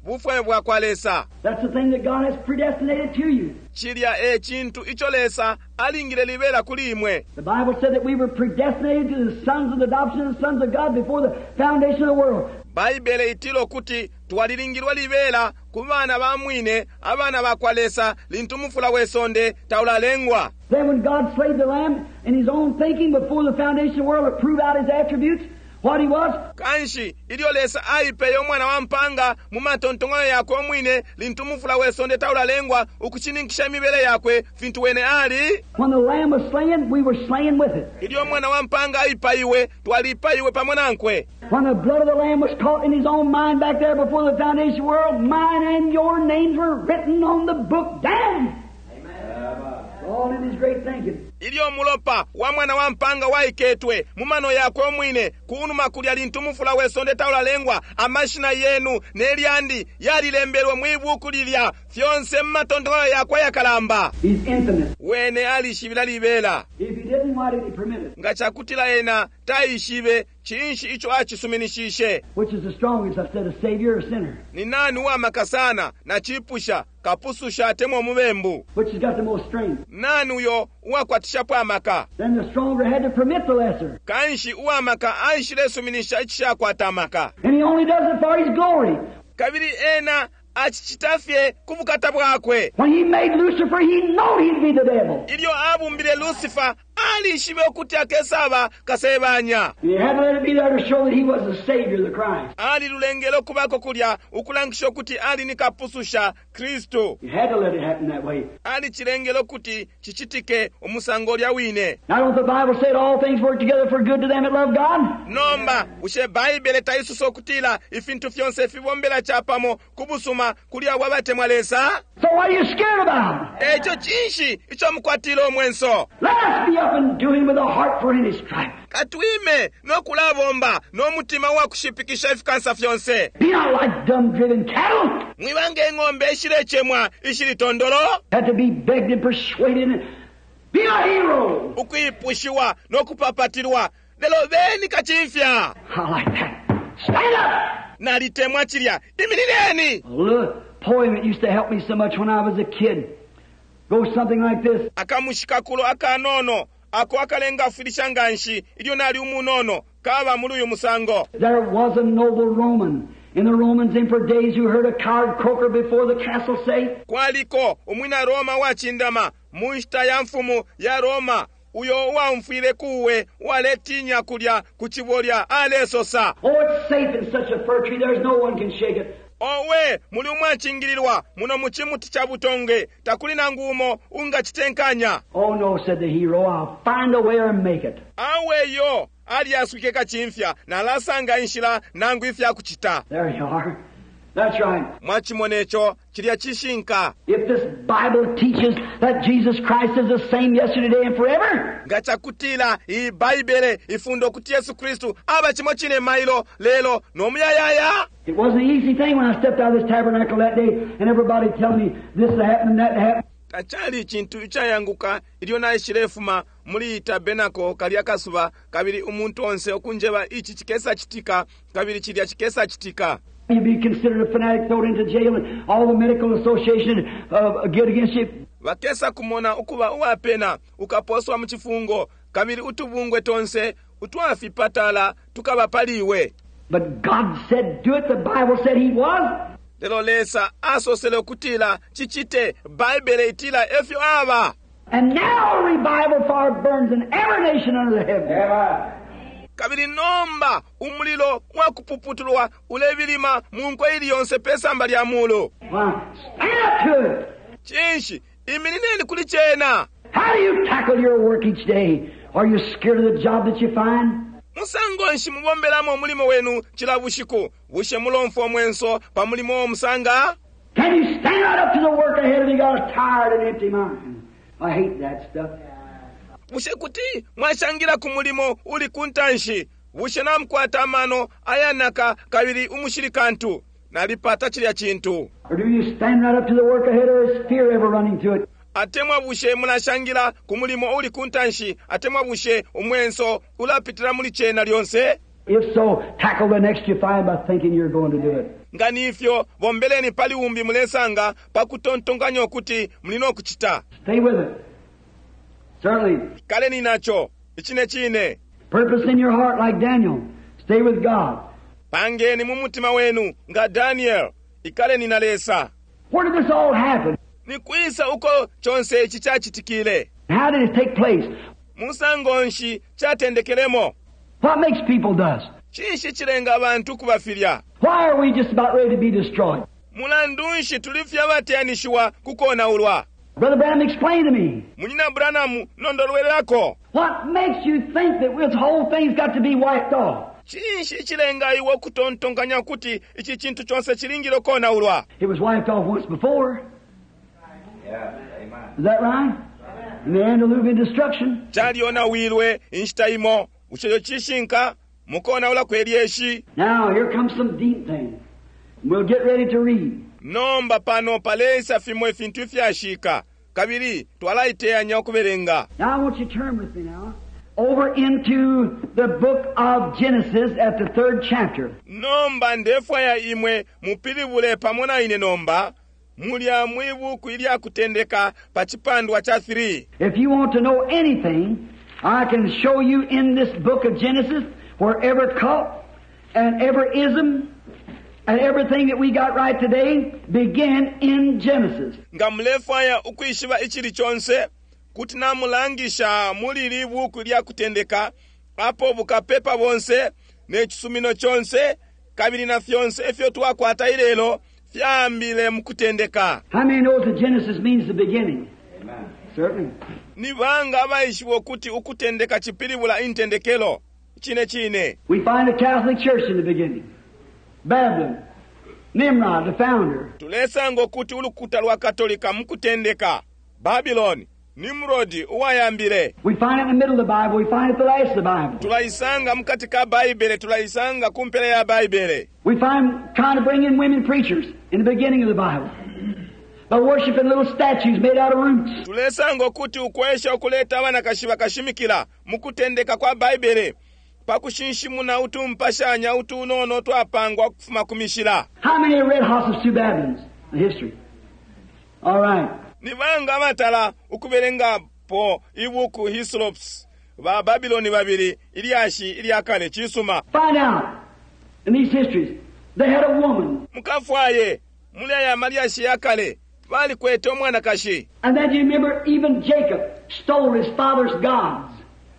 bufwe bwakwalesa. That's the thing that God has predestinated to you. Chilya ekintu icho lesa alingile libera kuli imwe. The Bible said that we were predestinated to the sons of the adoption of the sons of God before the foundation of the world. Baibele itilo kuti twalilingirwa libera ku baana ba mwine abaana bakwalesa lintumufula wesonde taulalengwa. Then when God slayed the lamb in his own thinking before the foundation of the world to prove out his attributes, what he was, kanshi ilyo lesa aipe y'omwana wa mpanga mu matontongoyo yakwe omwine lintumufula wesonde taulalengwa ukuchininkisha emibere yakwe fintu wene ali. when the lamb was slain, we were slain with it. Ilyo omwana wa mpanga aipayiwe twalipayiwe pamwe nankwe. When the blood of the lamb was caught in his own mind back there before the foundation of the world, mine and your names were written on the book down. All in his great thinking. Ilyo omulopa wa mwana wa mpanga waiketwe mumano yakwe omwine kuunuma kulya lintumufula wesonde taulalengwa amashina yenu nelyandi yalilemberwe mwibuku lilya fyonse mmatontongoyo yakwe yakalamba. He's infinite. Wene alishibila libela. If he didn't, why did he permit it? Nga chakutila ena taishibe chinshi icho achisuminishishe. Which is the strongest, I said, a savior or a sinner? Ni nani uwamaka sana na chipusha kapususha atemo omubembu? Which has got the most strength? Nani uyo uwakwatisha pwamaka? Then the stronger had to permit the lesser. Kanshi uwamaka aishile suminisha ichishakwata. And he only does it for his glory. Kabiri ena achichitafye kubukata bwakwe. When he made Lucifer, he knew he'd be the devil. Ilyo abumbile Lucifer alishibe okuti akesaba kasebanya. And he had to let it be there to show that he was the Savior, the Christ. Ali lulengelo kubako kulya ukulangisha okuti ali nikapususha Kristo. He had to let it happen that way. Ali chilengelo kuti chichitike omusango lya wine. Now don't the Bible say all things work together for good to them that love God? Nomba ushe Baibele taisuso okutila ifintu fyonse fibombela chapamo kubusuma kulya wabate mwalesa. So what are you scared about? Echo chinshi icho mkwatilo omwenso. Let us be up and do him with a heart for any stripe. Katwime nokulabomba n'omutima wa kushipikisha efikansa fyonse. Be not like dumb-driven cattle. Mwibange eng'ombe ishirechemwa ishiritondolo. Had to be begged and persuaded. And be a hero. Ukuyipushiwa n'okupapatirwa lelo beni kachimfya. I like that. Stand up. Nalitemwa chilya iminileni. A little poem that used to help me so much when I was a kid goes something like this. Akamushikakulo akanono ako akalenga fulisha nganshi ilyo nali umunono kaba muri uyu musango. There was a noble Roman in the Romans in for days who heard a coward croaker before the castle say, kwaliko omwina Roma wachindama munshita ya mfumu ya Roma uyo wamfire kuwe waletinya kulya kuchibolya alesosa. oh, it's safe in such a fir tree, there's no one can shake it. Owe muli mwachingilirwa muno muchimuti cha butonge takulina ngumo unga chitenkanya. Oh no, said the hero, I'll find a way or make it. Awe yo ali aswike kachimfya na lasanga inshila nangu ifya kuchita. There you are. That's right. Mwachimonecho chilya chishinka. If this Bible teaches that Jesus Christ is the same yesterday, today, and forever, ngachakutila i Baibele ifundo kuti Yesu Kristu aba chimo chine mailo lelo nomuyayaya. it wasn't an easy thing when I stepped out of this tabernacle that day and everybody telling me this happened and that happened. Kachali chintu ichayanguka ilyo naishilefuma muri tabernacle kalya kasuba kabiri umuntu onse okunjeba ichi chikesa chitika kabiri chilya chikesa chitika. You'd be considered a fanatic, thrown into jail, and all the medical association uh, get against you. Wakesa kumona ukuba uwapena ukaposwa mchifungo kabiri utubungwe tonse utwafi patala tukabapaliwe. But God said do it. The Bible said he was. Lelo lesa asosele kutila chichite Baibele itila efyo aba. And now a revival fire burns in every nation under the heaven. Yeah. Kabiri nomba umulilo wakupuputulwa ulevilima munkwe ili yonse pesa mbali ya mulo. Wow. Stand up to it. Chinshi iminini kulichena. How do you tackle your work each day? Are you scared of the job that you find? Musango nshi mubombelamo mulimo wenu chilabushiku bushe mulomfo mwenso pa mulimo musanga. Can you stand right up to the work ahead of you? Got a tired and empty mind. I hate that stuff. Bushe kuti mwashangira ku mulimo uli kuntanshi bushe namkwata amano ayanaka kabiri umushirikantu nalipata chilya chintu. Or do you stand right up to the work ahead, or is fear ever running to it? Atemwa bushe munashangira ku mulimo uli kuntanshi atemwa bushe umwenso ulapitira muli chena lyonse. If so, tackle the next you find by thinking you're going to do it. Nganifyo bombeleni pali umbi mulesanga pakutontonganya okuti mulina okuchita. Stay with it. Certainly. Kale ninacho ichine chine. Purpose in your heart like Daniel. Stay with God. Pangeni mu mutima wenu nga Daniel ikale ninalesa. Where did this all happen? Ni kuisa uko chonse chichachitikile. How did it take place? Musangonshi chatendekelemo. What makes people dust? Chishi chilenga abantu kubafirya. Why are we just about ready to be destroyed? Mulandunshi tulifya bateanishiwa kukona ulwa. Brother Branham, explain to me. Munina Branham nondolwerako. What makes you think that this whole thing's got to be wiped off? Chishi chilenga iwo kutontonganya kuti ichi chintu chonse chilingiro kona ulwa. It was wiped off once before. Yeah, amen. Is that right? In the antediluvian destruction. Chaliona wilwe inshtaimo ucheyo chishinka mukona ula kwelieshi. Now here comes some deep things. We'll get ready to read. Nomba pano palesa fimwe fintu fyashika. Kabiri twalaiteya nyakuberenga. Now I want you to turn with me now over into the book of Genesis at the third chapter. Nomba ndefwa ya imwe mupilibule pamona ine nomba mulya mwibu kuilia kutendeka pachipandwa cha three. If you want to know anything, I can show you in this book of Genesis where every cult and every ism and everything that we got right today began in Genesis. Nga mlefaya ukuishiba ichiri chonse kuti namulangisha mulili buku lya kutendeka apo bukapepa bonse nechisumino chonse kabiri na fyonse efyo twakwata ilelo fyambile mukutendeka. How many knows that Genesis means the beginning? Amen. Certainly. Nibanga abaishiwo kuti ukutendeka chipilibula intendekelo chine chine. We find a Catholic Church in the beginning. Babylon. Nimrod, the founder. Tulesango kuti ulukuta lwa katolika mukutendeka. Babylon. Nimrodi uwayambire. We find it in the middle of the Bible. We find it at the last of the Bible. Tulaisanga mkatika Bible, tulaisanga kumpele ya Bible. We find trying to bring in women preachers in the beginning of the Bible. By worshiping little statues made out of roots. Tulesango kuti ukwesha ukuleta wana kashiba kashimikila mukutendeka kwa Bible. Pakushinshimuna utu mpashanya utu unono twapangwa kufuma kumishila. How many have read House of Two Babylons? The history. All right. Nibanga matala ukuberenga po ibuku Hislops ba Babyloni babiri iliashi iliakale chisuma. Find out in these histories they had a woman. Mukafwaye mulya ya maliashi yakale bali kwete omwana kashi. And then you remember even Jacob stole his father's gods.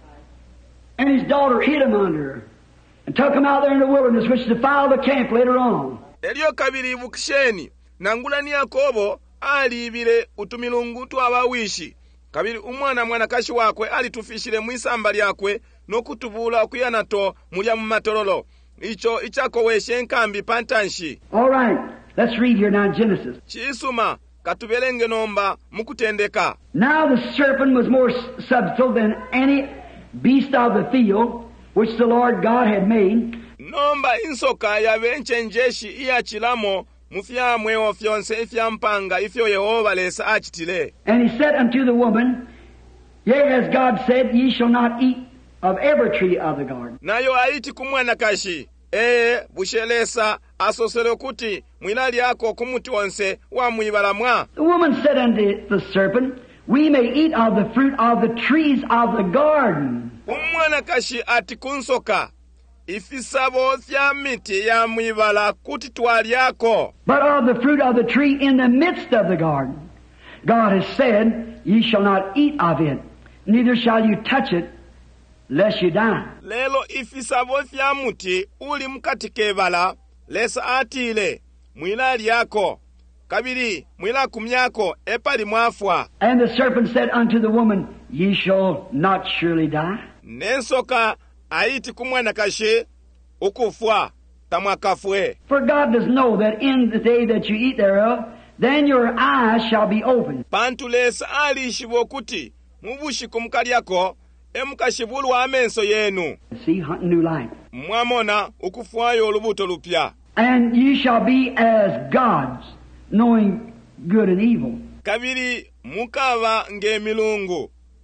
And his daughter hid him under her and took him out there in the wilderness, which defiled the camp later on. Elio kabiri bukisheni nangulani Yakobo alibile utumilungu twabawishi kabiri umwana mwana kashi wakwe alitufishile mwisamba lyakwe nokutubula kuyanato mulya mu matololo icho ichakoweshe nkambi pantanshi. All right, let's read here now Genesis. Chisuma katubelenge nomba mukutendeka. Now the serpent was more subtle than any beast of the field which the Lord God had made. Nomba insoka ya benche njeshi iya chilamo mufyamwe ofyonse ifyampanga ifyo Yehova lesa achitile. And he said unto the woman, Yea, as God said, ye shall not eat of every tree of the garden. Nayo aiti kumwana kashi, ee bushelesa asosele kuti mwilali yako kumuti wonse wa mwibalamwa. The woman said unto the serpent, We may eat of the fruit of the trees of the garden. Umwana kashi ati kunsoka, ifisabo thya miti ya mwibala kuti twalyako. But of the fruit of the tree in the midst of the garden, God has said, Ye shall not eat of it, neither shall you touch it, lest you die. Lelo ifisabo thya muti uli mkatikebala, lesa atile, mwilali yako. Kabiri, mwila kumyako, epali mwafwa. And the serpent said unto the woman, Ye shall not surely die. Nensoka aiti kumwana kashe, ukufwa, tamwakafwe. For God does know that in the day that you eat thereof, then your eyes shall be opened. Pantulesa ali shibokuti, mubushi kumkalyako, emukashibulwa amenso yenu. See, hunting new life. Mwamona, ukufwayo olubuto lupya. And ye shall be as gods, knowing good and evil. Kabiri mukava nge milungu,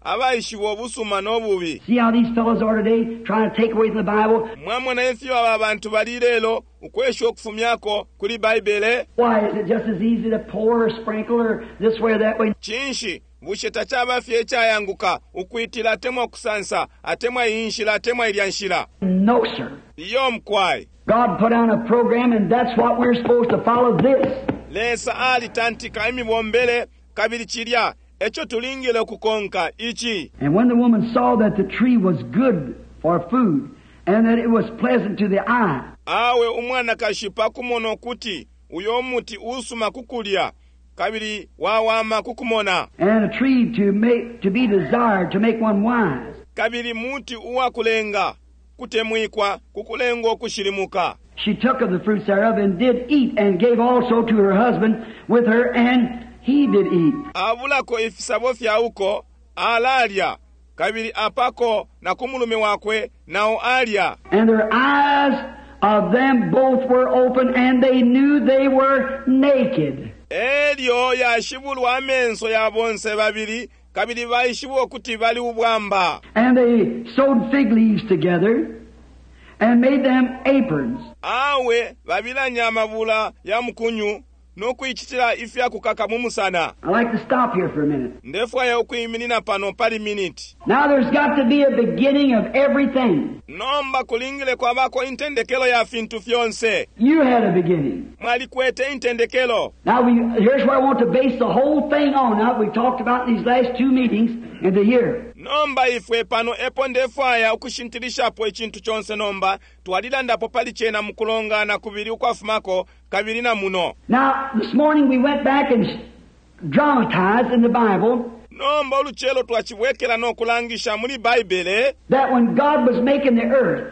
abayishibwa obusuma n'obubi. See how these fellows are today, trying to take away from the Bible? Mwamona efyo abo abantu bali leero okwesha okufumyako kuli Bayibuli. Why is it just as easy to pour or sprinkle or this way or that way? Kinshi busheta kyabafya ekyayanguka okwitira atemu okusansa atemu eyinshira atemu eryanshira. No, sir. Iyo omukwai. God put on a program, and that's what we're supposed to follow this. Leesa alitandika emibombere kabiri kirya ekyo tulingire okukonka iki. And when the woman saw that the tree was good for food, and that it was pleasant to the eye, awe umwana kashipa kumona okuti uyo omuti usuma kukulya kabiri wawama kukumona. and a tree to make to be desired to make one wise, Kabiri muti uwa kulenga kutemwikwa kukulenga okushirimuka. she took of the fruits thereof and did eat, and gave also to her husband with her, and he did eat. Abulako ifisabo fyauko alalya kabiri apako na kumulume wakwe nao alya. And their eyes of them both were open, and they knew they were naked. Elyo yashibulwa amenso ya bonse babiri kabiri bayishibwa okuti bali ubwamba. And they sewed fig leaves together, and made them aprons. Awe babilanya amabula ya mukunyu n'okuyikitira ifya kukaka mu musana. I like to stop here for a minute. Ndefwayo okuyimirira pano pali minute. Now there's got to be a beginning of everything. Nomba kulingile kwabako intendekelo ya fintu fyonse. You had a beginning. Mwali kwete intendekelo. Now we, here's where I want to base the whole thing on. Now we talked about in these last two meetings and to here. Nomba ifwe pano epo ndefwaya okushintirishapo ekintu kyonse nomba twalira ndapo pali chena mukulonga na kubiri ukwafumako kabiri na muno. Now this morning we went back and dramatized in the Bible Nomba oluchelo twachibwekera n'okulangisha muri Bayibuli that when God was making the earth,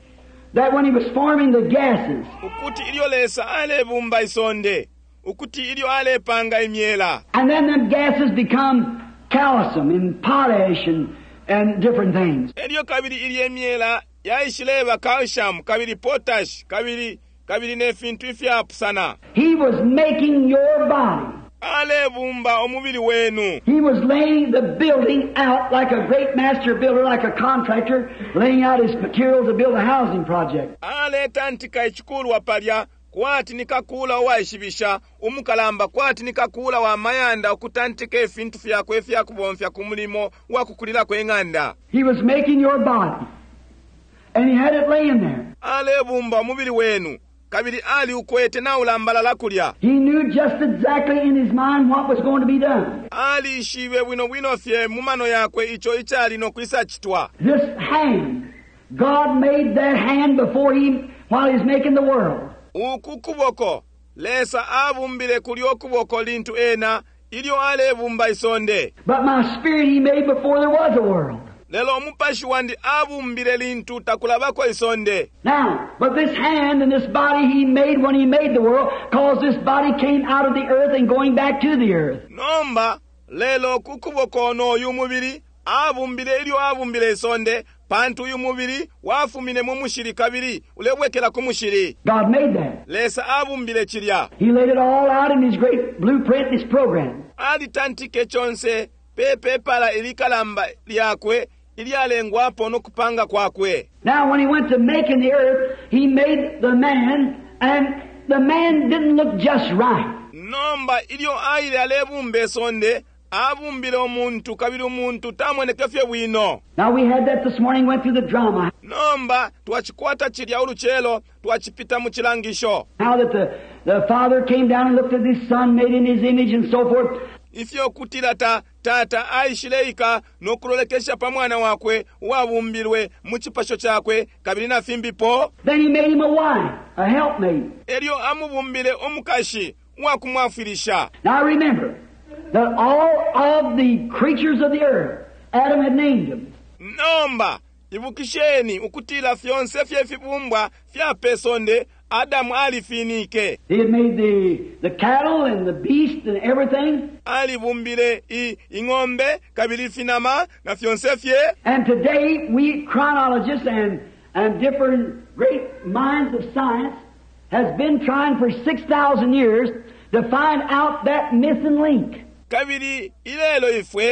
that when he was forming the gases, ukuti ilyo lesa alebumba isonde ukuti ilyo alepanga imyela. and then them gases become calcium and potash and, and different things. Elyo kabiri ili emyela yaishileba calcium kabiri potash kabiri kabiri nefintu ifyapu sana. He was making your body. Alebumba omubiri wenu. He was laying the building out like a great master builder, like a contractor, laying out his materials to build a housing project. Aletandika ekikulu wapalya kwati nikakula owaishibisha umukalamba kwati nikakula wa mayanda okutandika efintu fyakwe efyakubonfya ku mulimo wakukulira kwenganda. He was making your body, and he had it laying there. Alebumba omubiri wenu kabiri ali ukwete na ulambalala kulya. He knew just exactly in his mind what was going to be done. Ali ishiwe bwino bwino fye mumano yakwe icho ichali nokwisa chitwa. This hand, God made that hand before he, while he's making the world. Ukukuboko lesa abumbile kuli okuboko lintu ena ilyo alebumba isonde. But my spirit he made before there was a world. Lelo omupashi wandi abumbile lintu takulabako isonde. Now, but this hand and this body he made when he made the world, cause this body came out of the earth and going back to the earth. Nomba lelo kukuboko no yumubiri abumbile ilyo abumbile isonde pantu yumubiri wafumine mu mushiri kabiri ulebwekera ku mushiri. God made that. Lesa abumbile kirya. He laid it all out in his great blueprint, his program. Ali tantike chonse pepe pala ilikalamba lyakwe ilyalengwapo n'okupanga kwakwe. Now when he went to making the earth, he made the man, and the man didn't look just right. Nomba ilyo aile alebumba esonde abumbile omuntu kabiri omuntu tamwonekefye bwino. Now we had that this morning, went through the drama. Nomba twachikwata chilya oluchelo twachipita mu chilangisho. How that the, the father came down and looked at his son made in his image and so forth. Ifyo kutila ta tata aishileika nokulolekesha pa mwana wakwe wabumbilwe mu chipasho chakwe kabiri na fimbipo. Then he made him a wife, a helpmate. Elyo amubumbile omukashi wakumwafirisha. Now remember that all of the creatures of the earth, Adam had named them. Nomba ibukisheni ukutila fyonse fye fibumbwa fya pesonde Adamu alifinike. He had made the, the cattle and the beast and everything. Alibumbile i ingombe kabiri finama na fyonse fye. And today we chronologists and, and different great minds of science has been trying for six thousand years to find out that missing link. Kabiri ilelo ifwe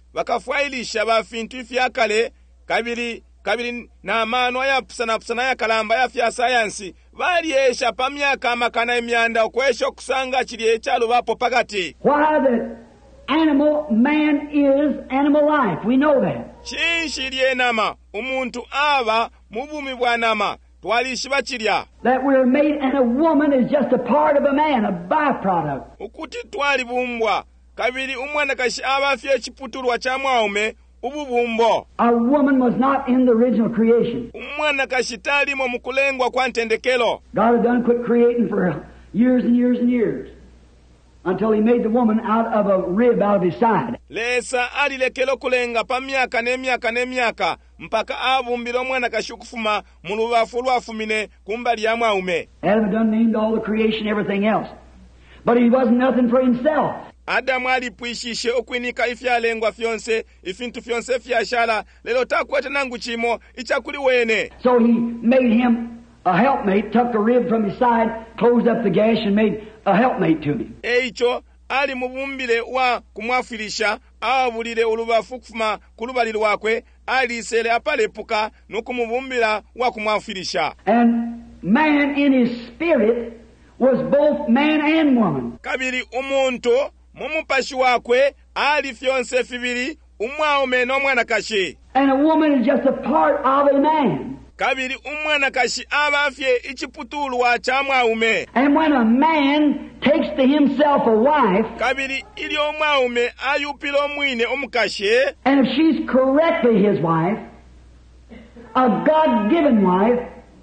bakafwayilisha bafintu ifyakale kabiri kabiri n'amaano ayapusanapusana yakalamba yafya sayansi balyesha pa myaka amakana emyanda okwesha okusanga kiri ekyalo bapo pakati. Why the animal man is animal life. We know that. Chinshi lyenama omuntu aba mu bumi bwa nama twalishiba kirya. That we're made and a woman is just a part of a man, a byproduct. Ukuti twalibumbwa kabiri umwanakashi aba afya ekiputulwa kya mwaume ububumbo. A woman was not in the original creation. Umwanakashi talimo mu kulengwa kwa ntendekelo. God had done quit creating for years and years and years until he made the woman out of a rib out of his side. Lesa alilekelo kulenga pa myaka n'emyaka n'emyaka mpaka abumbira omwanakashi okufuma mu lubafu lwafumine kumbali ya mwaume. Adam had done named all the creation, everything else. But he wasn't nothing for himself. Adamu alipwishishe okwinika ifyalengwa fyonse ifintu fyonse fyashala lelo takwete nangu chimo ichakuli wene. So he made him a helpmate, took a rib from his side, closed up the gash and made a helpmate to him. Eicho ali mubumbile wa kumwafilisha awulire olubafu kufuma kulubali lwakwe alisele apalepuka nokumubumbira wa kumwafilisha. And man in his spirit was both man and woman. Kabiri umuntu mumupashi wakwe ali fyonse fibiri umwaume n'omwanakashi. And a woman is just a part of a man. Kabiri umwanakashi aba afye ichiputulwa cha mwaume. And when a man takes to himself a wife, kabiri ili omwaume ayupila omwine omukashi, and if she's correctly his wife, a God-given wife,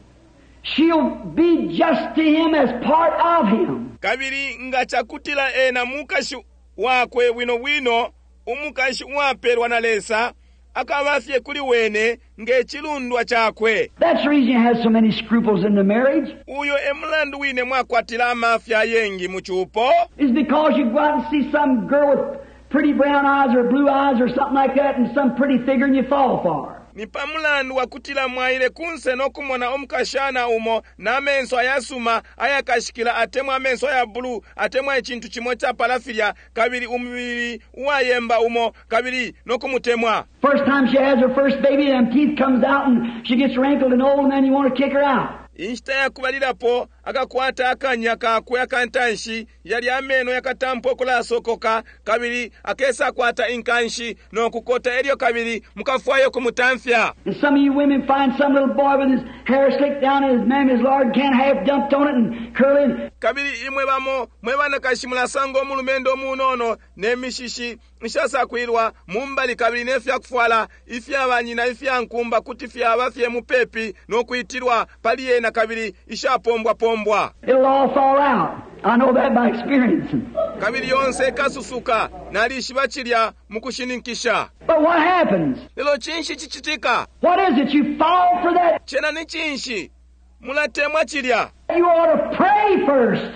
she'll be just to him as part of him. Kabiri nga chakutila ena mukashi wakwe wino wino umukashi waperwa na lesa akabafye kuli wene ng'ekilundwa chakwe. That's the reason you have so many scruples in the marriage. Uyo emulandu wine mwakwatila amafya yengi muchupo. Is because you go out and see some girl with pretty brown eyes or blue eyes or something like that and some pretty figure and you fall for her. Ni pamulandu wakutila mwaile kunse nokumona omukashana umo na menso ayasuma ayakashikila atemwa menso ya blue atemwa echintu chimo cha palafilya kabiri umubiri wayemba umo kabiri nokumutemwa. First time she has her first baby, them teeth comes out and she gets wrinkled and old and then you want to kick her out. Inshita yakubalirapo akakwata akanya kakwe akantanshi yali ameno yakatampo kula sokoka kabiri akesa kwata inkanshi n'okukota eryo kabiri mukafwayo kumutamfya. And some of you women find some little boy with his hair slicked down and his mammy's lard can't have dumped on it and curling. Kabiri imwe bamo mwebana kashimula sango mulumendo munono nemishishi nshasa kwirwa mumbali kabiri nefya kufwala ifya abanyina ifya nkumba kuti fya abafye mupepi n'okwitirwa paliye na kabiri ishapombwa pombwa. It'll all fall out. I know that by experience. Kabiri yonse kasusuka nali shibachirya mukushininkisha. But what happens? Lelo chinshi chichitika. What is it? You fall for that? Chena ni chinshi mulatemwa chirya. You ought to pray first.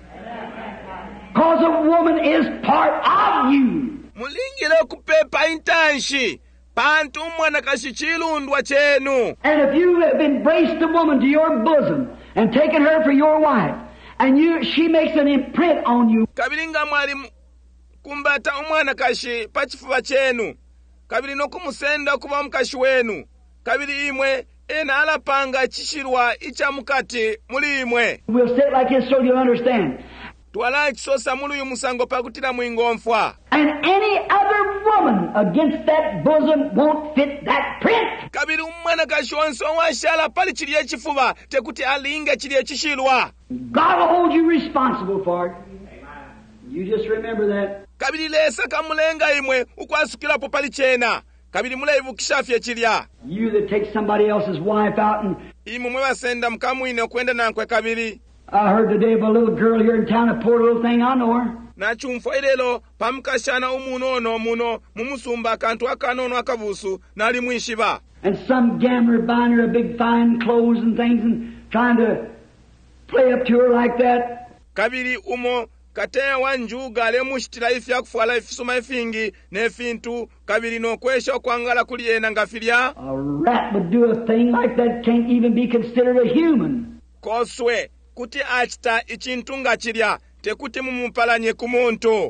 Because a woman is part of you. Mulingile kupepa intanshi. Pantu mwanakashi chilundwa chenu. And if you have embraced a woman to your bosom and taken her for your wife, and you, she makes an imprint on you. Kabiri nga mwali kumbata omwanakashi pachifuba chenu. Kabiri nokumusenda kuba mukashi wenu. Kabiri imwe ena alapanga chishirwa icha mukati muli imwe. We'll say it like this so you'll understand. Twala chisosa mulu yu musango pakutila mwingomfwa. And any other woman against that bosom won't fit that print. Kabiri umwanakashi onse owashala pali chili echifuba tekuti alinga chili echishirwa. God will hold you responsible for it. You just remember that. Kabiri lesa kamulenga imwe ukwasukila po pali chena. Kabiri muleibu kishafye chilya. You that take somebody else's wife out and... Imu mwewa senda mkamuine okwenda nankwe kabiri. I heard today of a little girl here in town, a poor little thing, I know her. Na chumfo ilelo pamukashana umunono muno mumusumba kantu akanono akabusu nali mwishiba. And some gambler buying her a big fine clothes and things and trying to play up to her like that. Kabiri umo katea wanjuga le mushitila ifya kufwala ifisuma ifingi nefintu kabiri no kwesha kwangala kuliyena ngafilya. A rat would do a thing like that, can't even be considered a human. Koswe kuti achita ichintu nga chilya tekuti mumupalanye kumuntu.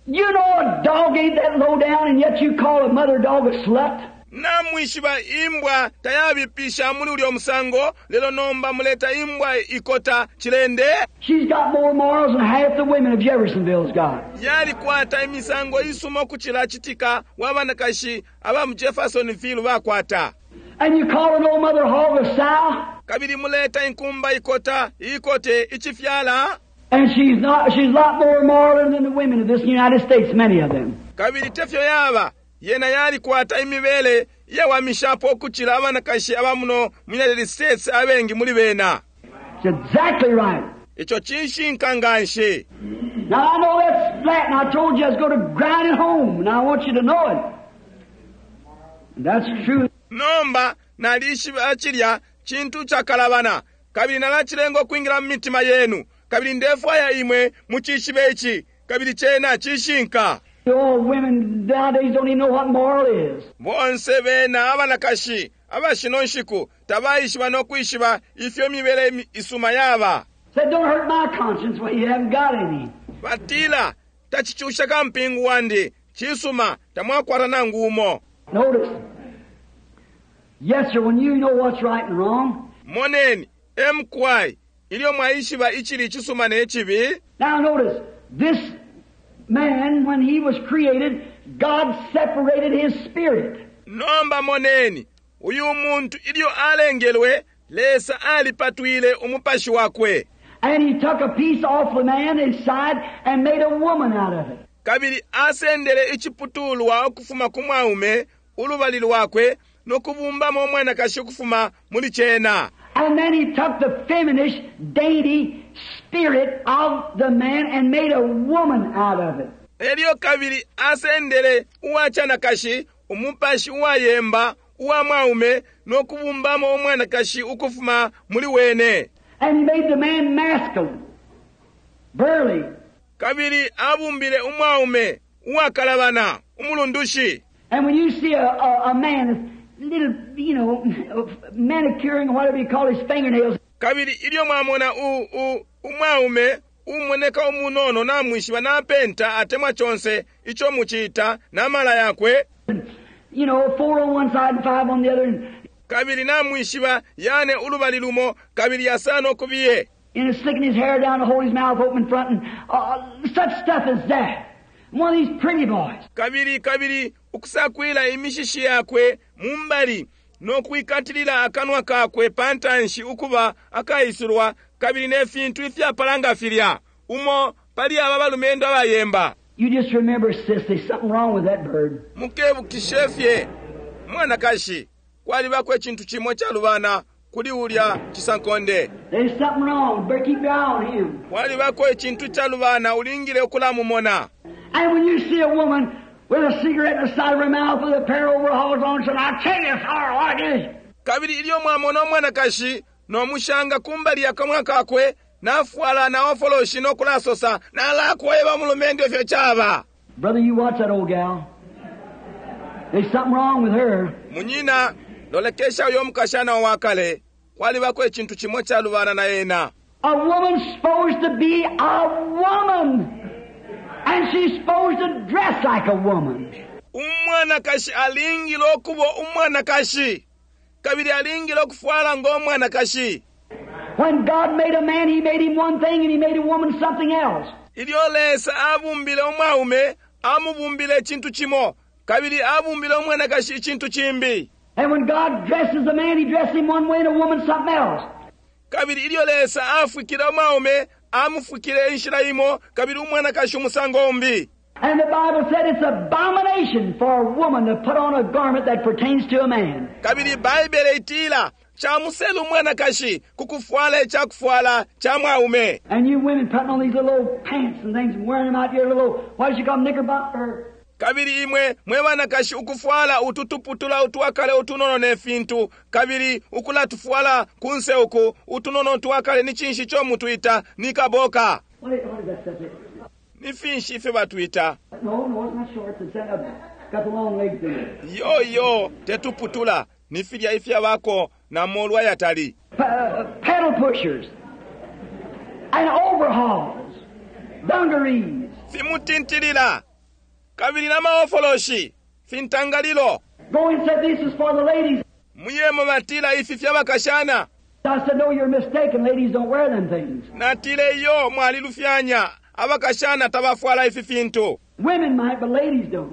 You know a dog ain't that low down, and yet you call a mother dog a slut? namwishiba imbwa tayabipisha muli uli omusango lelo nomba muleta imbwa ikota chilende. She's got more morals than half the women of Jeffersonville's got. Yali kwata imisango isuma kuchila chitika wabanakashi aba mu Jeffersonville bakwata. And you call an old mother hog a sow? Kabiri muleta inkumba ikota ikote ichifyala. And she's not, she's a lot more moral than the women of this United States, many of them. Kabiri tefyo yaba yena yali kwata imibele yawamishapo kuchila abanakashi abamuno mu United States abengi muli bena. It's exactly right. Icho chinshinkanganshe. Now I know that's flat, and I told you I was going to grind it home, and I want you to know it. And that's true. Nomba nalishi achilya chintu chakalabana kabiri nalachilengo kuingira mitima yenu kabiri ndefu aya imwe muchishibechi kabiri chena chishinka. The old women nowadays don't even know what moral is. Bonse bena abanakashi abashinonshiku tabayishiba no kwishiba ifyo mibele isuma yaba. Said, don't hurt my conscience when you haven't got any. Batila tachichusha kampingu wandi chisuma tamwakwara na ngumo. Notice. Yes, sir, when you know what's right and wrong. Moneni emkwai ilio mwaishiba ichili chisuma ne chibi. Now notice, this man, when he was created, God separated his spirit. Nomba moneni uyu muntu ilio alengelwe lesa alipatwile umupashi wakwe. And he took a piece off the man inside and made a woman out of it. Kabiri asendele ichiputulwa okufuma kumwaume ulubalili wakwe nokubumba momwana kashi okufuma muli chena. And then he took the feminist, dainty spirit of the man and made a woman out of it. Elio kabiri asendele uwachana kashi umupashi uwayemba uwa mwaume nokubumba momwana kashi ukufuma muli wene. And he made the man masculine, burly. Kabiri abumbile umwaume uwakalabana umulundushi. And when you see a, a, a man little, you know, manicuring, whatever you call his fingernails. Kabiri ilio mwamona u, u, umwaume umweneka umunono na mwishiba na penta atemwa chonse icho muchita na mala yakwe. You know, four on one side and five on the other. And kabiri na mwishiba yane ulubali lumo kabiri yasano kubiye. And he's sticking his hair down to hold his mouth open in front and uh, such stuff as that. One of these pretty boys. Kabiri kabiri ukusakwila imishishi yakwe mumbali no kuikatilila akanwa kakwe pantanshi ukuba akaisirwa kabiri nefintu ifya palanga filya umo pali ababalumendo abayemba. You just remember, sis, there's something wrong with that bird. Mukebu kishefye mwana kashi kwali bakwe chintu chimo cha lubana kuli ulya chisankonde. There's something wrong. Better keep your eye on him. Wali bakwe chintu cha lubana ulingile okulamu mona. And when you see a woman with a cigarette in the side of her mouth with a pair of overalls on, so I'll tell you, sorry, what it is. Kabiri ilio mwamono mwana kashi no mushanga kumbali akamwa kakwe nafuala na ofoloshi no kulasosa na lakwe ba mulumendo fyo chaba. Brother, you watch that old gal. There's something wrong with her. Munyina lolekesha uyo mukashana wakale wali bakwe chintu chimo cha lubana na yena. A woman's supposed to be a woman. And she's supposed to dress like a woman. Umwana kashi alingilo kubo umwana kashi. Kabiri alingilo kufuala ngo umwana kashi. When God made a man, He made him one thing and He made a woman something else. Ilio lesa abumbile umaume, amubumbile chintu chimo. Kabiri abumbile umwana kashi chintu chimbi. And when God dresses a man, He dresses him one way and a woman something else. Kabiri ilio lesa afuikile umaume, amufukile inshiraimo, kabiri umwana kashi umusango umbi. And the Bible said it's abomination for a woman to put on a garment that pertains to a man. Kabiri Bible itila cha muselu umwana kashi kukufuala cha kufuala cha mwaume. And you women putting on these little old pants and things and wearing them out your little, what do you call them, knickerbocker? Kabiri imwe mwewana kashi ukufuala ututuputula utuakale utunono nefintu. Kabiri ukula tufuala kunse uku utunono utuakale ni chinshi chomu tuita nikaboka. What is, what is that stuff? Ni finshi ife batuita. No, no, it's not shorts. It's uh, got the long legs in it. Yo yo tetuputula ni filya ifya wako na molwa yatali. P- uh, pedal pushers and overhauls, dungarees. Fimutintilila kabiri n'amaofoloshi fintangalilo. Go and say this is for the ladies. Muyemo batila ifi fyabakashana. I said, no, you're mistaken. Ladies don't wear them things. Natile yo mwali lufyanya. Abakashana tabafwala ifi finto. Women might, but ladies don't.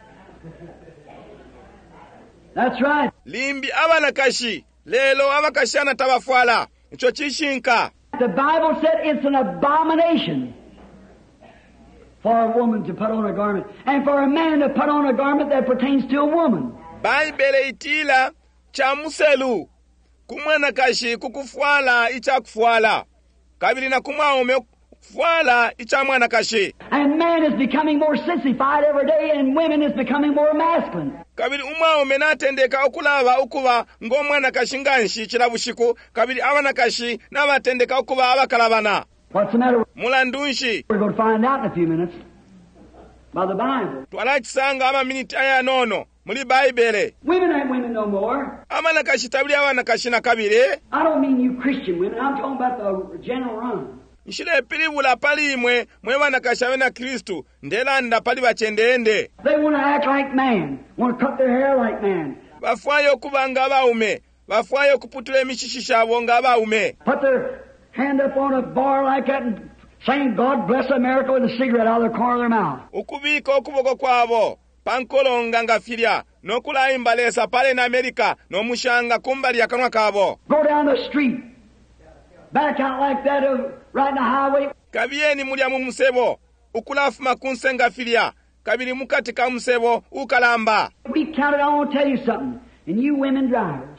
That's right. Limbi abanakashi. Lelo abakashana tabafwala. Icho chishinka. The Bible said it's an abomination for a woman to put on a garment, and for a man to put on a garment that pertains to a woman. Baibele itila cha muselu. Kumwana kashi kukufwala icha kufwala. Kabili na kumaume kufwala icha mwana kashi. And man is becoming more sissified every day, and women is becoming more masculine. Kabili umaume natendeka okulaba ukuba ngomwana kashi nganshi chilabushiku. Kabili awana kashi nabatendeka ukuba abakalabana. What's the matter? Mulandunshi. We're going to find out in a few minutes by the Bible. Twalachisanga ama minute aya nono. Muli Baibele. Women ain't women no more. Amana kashi tabili awana kashi na kabili. I don't mean you Christian women. I'm talking about the general run. Nshile pilibula pali imwe mwewana kashawe na Kristu. Ndelanda pali bachendeende. They want to act like man. Want to cut their hair like man. Bafwayo kuba nga baume. Bafwayo kuputula emishishi shabo nga baume. Put their hand up on a bar like that and saying, God bless America, with a cigarette out of the corner of their mouth. Ukubika okuboko kwabo. Pankolonga nga filya. Nokula imbalesa pale na Amerika. Nomushanga kumbali ya kanwa kabo. Go down the street. Back out like that, uh, right in the highway. Kabieni mulya mu musebo. Ukulafuma kunsenga filya. Kabiri mukati ka musebo ukalamba. We counted, I want to tell you something. And you women drivers,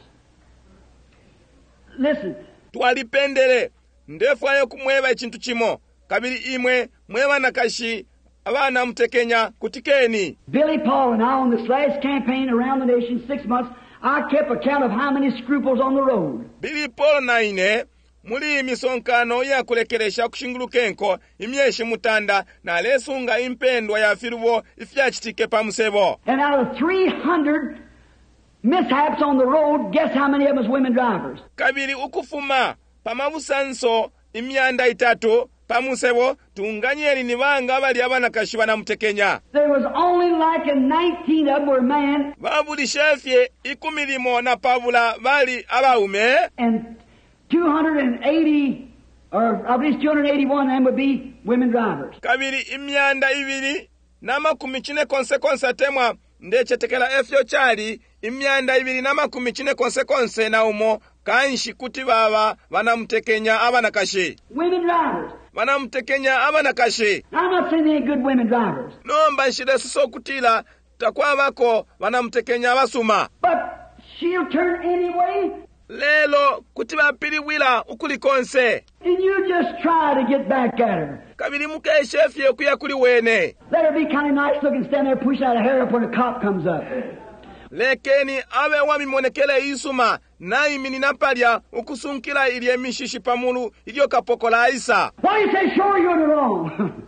listen. Twalipendele. Ndefwayo kumweba echintu chimo. Kabiri imwe mwewa nakashi abana mutekenya kutikeni. Billy Paul and I, on this last campaign around the nation, six months, I kept a count of how many scruples on the road. Billy Paul na ine muli misonkano ya kulekelesha kushingulukenko imyeshi mutanda na lesunga impendwa ya firubo ifyachitike pa musebo. And out of three hundred mishaps on the road, guess how many of them was women drivers? Kabiri ukufuma pamabusanso imyanda itatu pamusebo tunganyeri nibanga bali abana kashi banamutekenya. There was only like a nineteen of them were men. Babuli shefye ikumilimo na pabula bali abaume. And two hundred eighty, or at least two hundred eighty-one of them would be women drivers. Kabiri imyanda ibiri nama kumichine konse konse temwa ndeche tekela efyo chali imyanda ibiri nama kumichine konse konse na umo kanshi kuti baba banamutekenya abana kashi. Women drivers. Banamutekenya abana kashi. I'm not saying they ain't good women drivers. Nomba nshide suso kutila takwa bako banamutekenya abasuma. But she'll turn anyway. Lelo kuti bapiriwila ukuli konse. And you just try to get back at her. Kabiri muke shefye kuya kuli wene. Let her be kind of nice looking, stand there pushing out her hair up when a cop comes up. Lekeni awe wami monekele isuma na imini napalya ukusunkila ili emishishi pamulu ilio kapokola isa. Why you say sure you're in the wrong?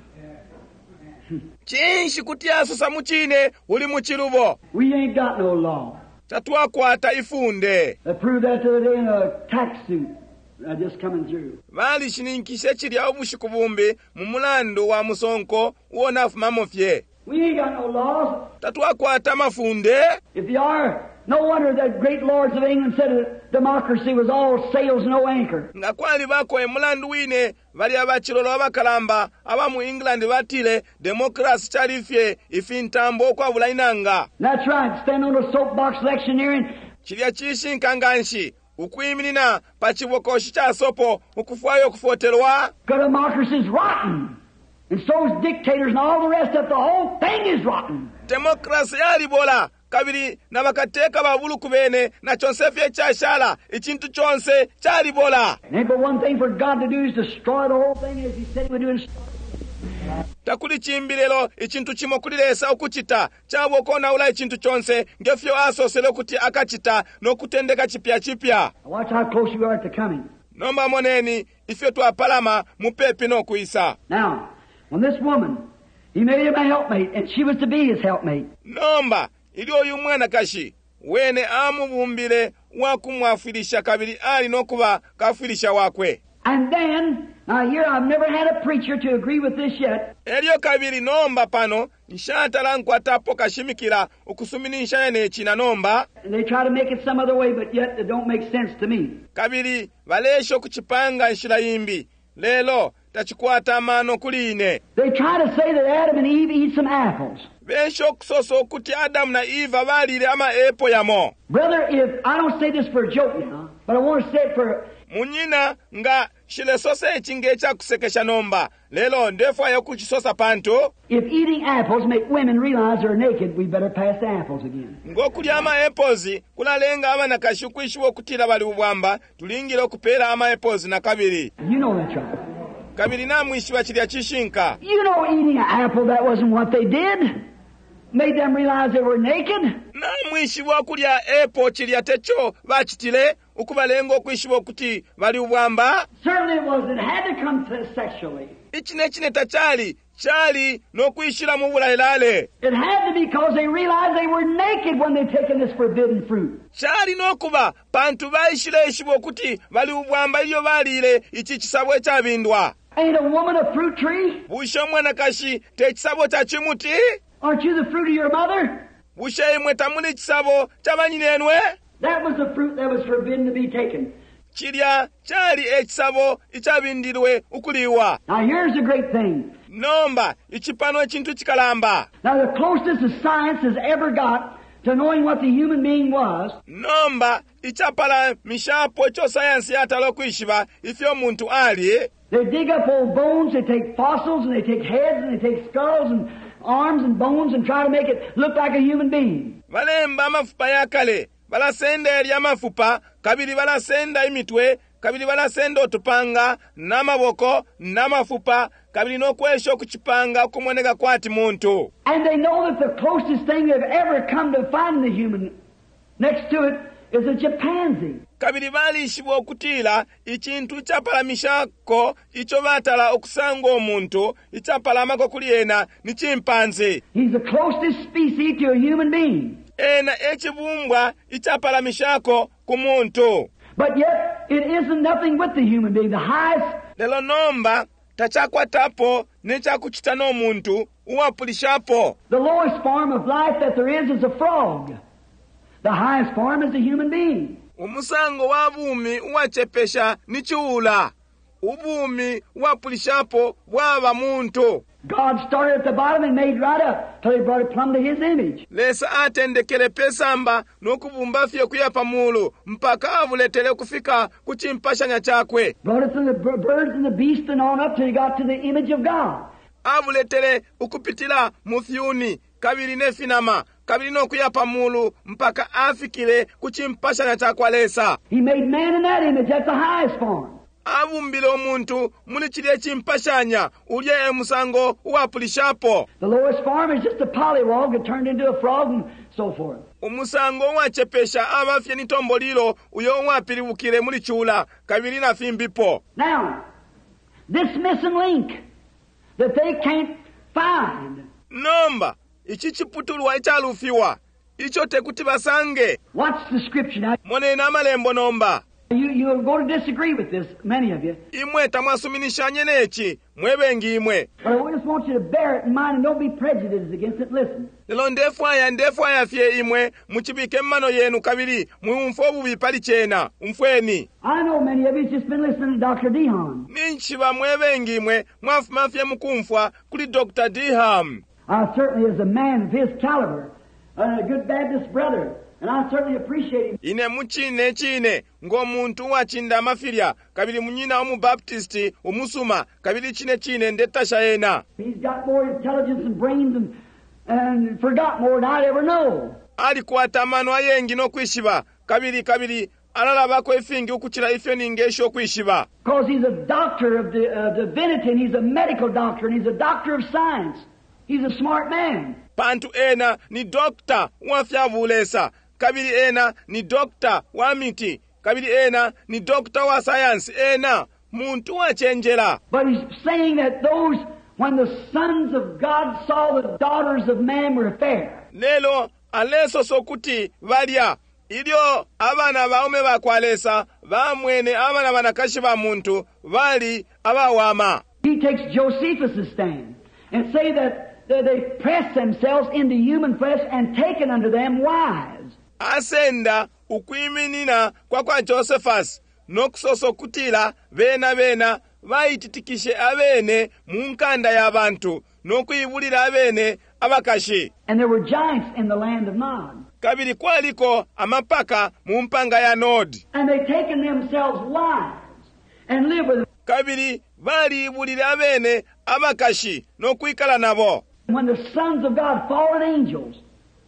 Chinshi kutia sasa muchine uli muchirubo. We ain't got no law. Chatuwa kwa taifunde. They proved that the other day in a tax suit uh, just coming through. Vali shininkishe chili ya ubushi kubumbi mumulando wa musonko uona fumamofye. We ain't got no laws. Tatuwa kwa tamafunde. If you are, no wonder that great lords of England said that democracy was all sails, no anchor. Nga kwali bako emulandu wine vali abachilolo abakalamba abamu England batile demokrasi charifye ifintambo kwa bulainanga. That's right. Stand on a soapbox electioneering. Chilya chishi nkanganshi ukwiminina pachibokoshi cha sopo ukufwayo kufotelwa. Because democracy is rotten. And so is dictators and all the rest of the whole thing is rotten. Demokrasi yali bola kabiri na bakateka babulu kubene na chonsefye cha shala ichintu chonse chali bola. Ain't but one thing for God to do is destroy the whole thing as He said He would do. Takuli chimbilelo ichintu chimo kulilesa ukuchita chabo kona ula ichintu chonse ngefyo asosele kuti akachita no kutendeka chipya chipya. Watch how close you are to coming. Nomba moneni ifyo twapalama mupepi no kuisa. Now, when this woman, He made him a helpmate, and she was to be his helpmate. Nomba ilio yumwana kashi wene amubumbile wakumwafilisha kabiri ali nokuba kafilisha wakwe. And then Now here I've never had a preacher to agree with this yet. Elio kabiri nomba pano nishatala nkwatapo kashimikira okusuminisha yene china nomba. And they try to make it some other way, but yet it don't make sense to me. Kabiri valesho kuchipanga nshila yimbi. Lelo tachikwata mano kuline. They try to say that Adam and Eve eat some apples. Vesho kusoso kuti Adam na Eva valile ama epo yamo. Brother, if I don't say this for a joke now, but I want to say it for... Munyina nga shile sose chingecha kusekesha nomba. Lelo ndefu ayo kuchisosa panto. If eating apples make women realize they're naked, we better pass the apples again. Ngo kuli ama epozi, kula lenga ama nakashukwishiwo kutila bali ubwamba, tulingilo kupela ama epozi na kabiri. You know that's right. Kabiri na mwishiwa chilia chishinka. You know eating an apple, that wasn't what they did. Made them realize they were naked. Na mwishiwa kulia epo chilia techo, vachitile, ukubalengo kwishiwa kuti bali ubwamba. Certainly it was. It had to come to sexually. Ichine chine tachali, chali, no kuishila mubula ilale. It had to be because they realized they were naked when they taken this forbidden fruit. Chali no kuba, pantu baishile ishiwa kuti bali ubwamba iyo balile, ichi chisabwe chabindwa. Ain't a woman a fruit tree? Busha mwana kashi, te chisabo cha chimuti? Aren't you the fruit of your mother? Busha imwe tamuli chisabo, chabanyinenwe? That was the fruit that was forbidden to be taken. Chilya, chali e chisabo, ichabindirwe ukuliwa. Now here's the great thing. Nomba, ichipano chintu chikalamba. Now the closest that science has ever got to knowing what the human being was. Nomba, ichapala mishapo cho sayansi yatalo kuishiba, ifyo muntu ali. They dig up old bones, they take fossils, and they take heads, and they take skulls, and arms, and bones, and try to make it look like a human being. Valemba mafupa ya kale, valasenda ya mafupa, kabili valasenda imitwe, kabili valasenda otupanga, namaboko, namafupa, kabili no kwesho kuchipanga kumwenega kwati muntu. And they know that the closest thing they've ever come to finding the human next to it is a chimpanzee. Kabili bali ishibo kutila, ichintu chapala mishako, icho vatala okusango omuntu, ichapala mako kuliena, ni chimpanzee. He's the closest species to a human being. Ena echibumbwa, ichapala mishako kumuntu. But yet, it isn't nothing with the human being. The highest... Lelo nomba, tachakwa tapo, necha kuchitano muntu, uwapulishapo. The lowest form of life that there is is a frog. The highest form is a human being. Umusango wa bumi uwachepesha ni chula. Ubumi uwapulishapo waba muntu. God started at the bottom and made right up till he brought it plumb to his image. Lesa atendekele pesamba nokubumbafye kuyapa mulu mpaka avuletele kufika kuchimpashanya chakwe. Brought it from the birds and the beasts and on up till he got to the image of God. Avuletele ukupitila mufyuni kabiri nefinama kabiri no kuyapa mulu mpaka afikile kuchimpashanya chakwa lesa. He made man in that image. That's the highest form. Avumbile omuntu muli chile chimpashanya ulye emusango uwapulishapo. The lowest form is just a pollywog that turned into a frog and so forth. Umusango wachepesha abafye ni tombolilo uyo wapiliwukile muli chula kabiri na fimbipo. Now, this missing link that they can't find. Nomba, ichi chiputulwa ichalufiwa. Icho tekuti basange. What's the scripture now? Mwone na malembo nomba. You, you're going to disagree with this, many of you. Imwe tamwasuminishanye nechi, mwebengi imwe. But I just want you to bear it in mind and don't be prejudiced against it. Listen. Lelo ndefwaya ndefwaya fye imwe, muchibike mmano yenu kabiri, muumfobu bipali chena, umfweni. I know many of you just been listening to Doctor Deham. Ninchiba mwebengi imwe, mwafumafye mukumfwa kuli Doctor Deham. I certainly, as a man of his caliber, and a good Baptist brother, and I certainly appreciate him. Ine muchine chine, ngo muntu wachinda mafirya, kabili munyina omu Baptisti, umusuma, kabili chine chine ndetasha ena. He's got more intelligence and brains and, and forgot more than I'd ever know. Alikuwa tamano ayengi no kwishiba, kabili kabili, alalaba kwe fingi ukuchila ifyo ningesho kwishiba. Because he's a doctor of the, uh, divinity, and he's a medical doctor, and he's a doctor of science. He's a smart man. Pantu ena ni dokta wafyavulesa. Kabili ena ni dokta wa miti. Kabili ena ni dokta wa science. Ena muntu wa chenjela. But he's saying that those, when the sons of God saw the daughters of man were fair. Lelo aleso sokuti valia ilyo abana baume bakwalesa bamwene abana banakashi ba muntu bali abawama. He takes Josephus' stand and say that they press themselves into human flesh and taken unto them wives. Asenda ukwiminina kwa kwa Josephus nokusoso kutila bena bena bayititikishe abene munkanda y'abantu nokuyibulira abene abakashi. And there were giants in the land of Nod. Kabiri kwaliko amapaka mu mpanga ya Nod. And they taken themselves wives and live with them. Kabiri balibulira abene abakashi nokwikala nabo. When the sons of God, fallen angels,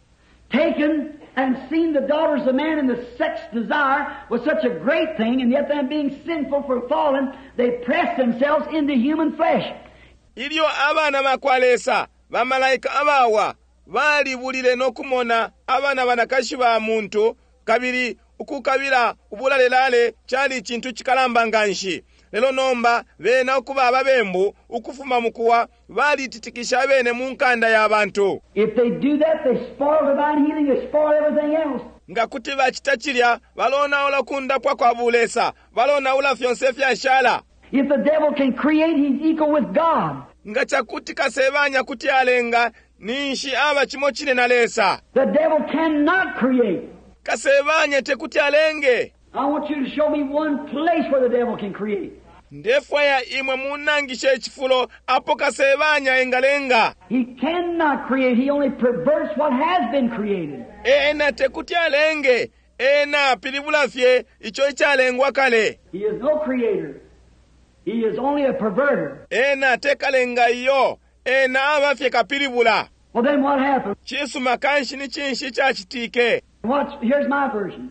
taken and seen the daughters of man and the sex desire was such a great thing, and yet them being sinful for fallen, they pressed themselves into human flesh. Ilyo abana bakwalesa bamalayika abawa balibulire nokumona abana banakashi ba muntu kabiri ukukabira ubulalelale chali chintu chikalambanga nshi. Lelo nomba bena okuba ababembu ukufuma mukuwa balititikisha bene munkanda y'abantu. If they do that, they spoil divine healing, they spoil everything else. Nga kuti bachitachirya balona ola kunda kwa kwa bulesa balona ula fyonse fyashala. If the devil can create, he's equal with God. Nga chakuti kasebanya kuti alenga ninshi aba chimo chine nalesa. The devil cannot create. Kasebanya tekuti alenge. I want you to show me one place where the devil can create. Ndefaya imwe munangishe echifulo apo kasebanya engalenga. He cannot create. He only perverts what has been created. Ena tekuti alenge. Ena pilibula fye icho ichalengwa kale. He is no creator. He is only a perverter. Ena tekalenga iyo. Ena abafye kapilibula. Well, then what happened? Chisu makanshi ni chinshi chachitike. Watch, here's my version.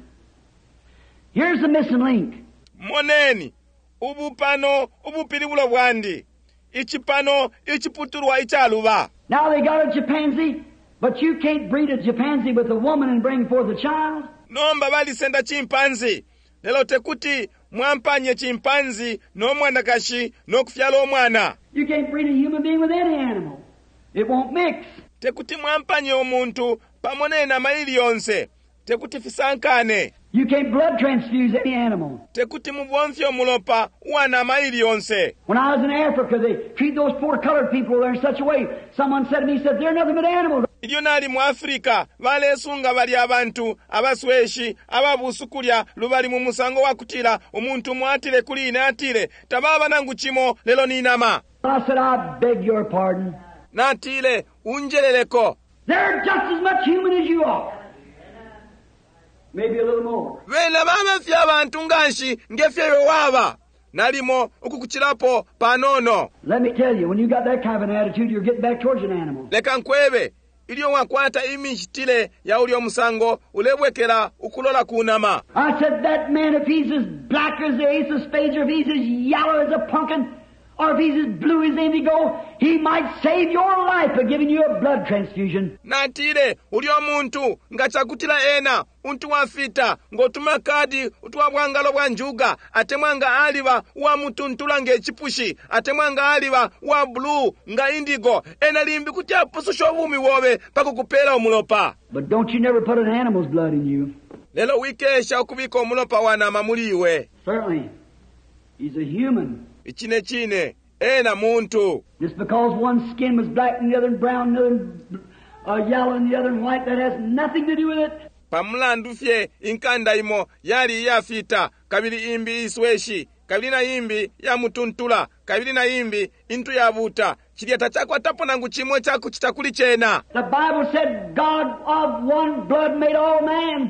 Here's the missing link. Moneni. Ubupano, ubupilibula bwandi. Ichipano, ichiputulwa ichaluba. Now they got a chimpanzee, but you can't breed a chimpanzee with a woman and bring forth a child. Nomba bali senda chimpanzi. Lelo tekuti mwampanye chimpanzi no mwanakashi no kufyala omwana. You can't breed a human being with any animal. It won't mix. Tekuti mwampanye omuntu pamone na maili yonse. Tekuti fisankane. You can't blood transfuse any animal. Tekuti mubonfyo mulopa wana maili yonse. When I was in Africa, they treat those poor colored people there in such a way. Someone said to me, said, they're nothing but animals. Ilyo nali mu Afrika balesunga bali abantu abasweshi ababusukulya lubali mu musango wakutila omuntu mwatile kuli inatile tababa nangu chimo lelo ninama. I said, I beg your pardon. Natile unjeleleko. They're just as much human as you are. Maybe a little more. Wena baba fya abantu nganshi ngefyeyo waba. Nalimo ukukuchilapo panono. Let me tell you, when you got that kind of an attitude, you're getting back towards an animal. Leka nkwebe. Ilyo wakwata imishitile ya uli omusango ulebwekera ukulola kunama. I said, that man, if he's as black as the ace of spades, or if he's as yellow as a pumpkin, or if he's as blue as indigo, he might save your life by giving you a blood transfusion. Natile, uli omuntu, ngachakutila ena, untu wafita, ngotuma kadi, utuwa bwangalo bwanjuga, atemwanga aliwa, wa mutuntula nge chipushi, atemwanga aliwa, wa blue, nga indigo, ena limbi kutia pusu shovumi wobe, pako kupela umulopa. But don't you never put an animal's blood in you. Lelo wikesha ukubiko umulopa wana mamuliwe. Certainly. He's a human. Ichine chine, ena muntu. Just because one skin was black and the other brown and the other uh, yellow and the other white, that has nothing to do with it. Pamulandu fye inkanda imo yali yafita kabili imbi isweshi kabili na imbi ya mutuntula kabili na imbi intu ya buta chiliata chakwa tapo nangu chimwe chaku chitakuli chena. The Bible said God of one blood made all man.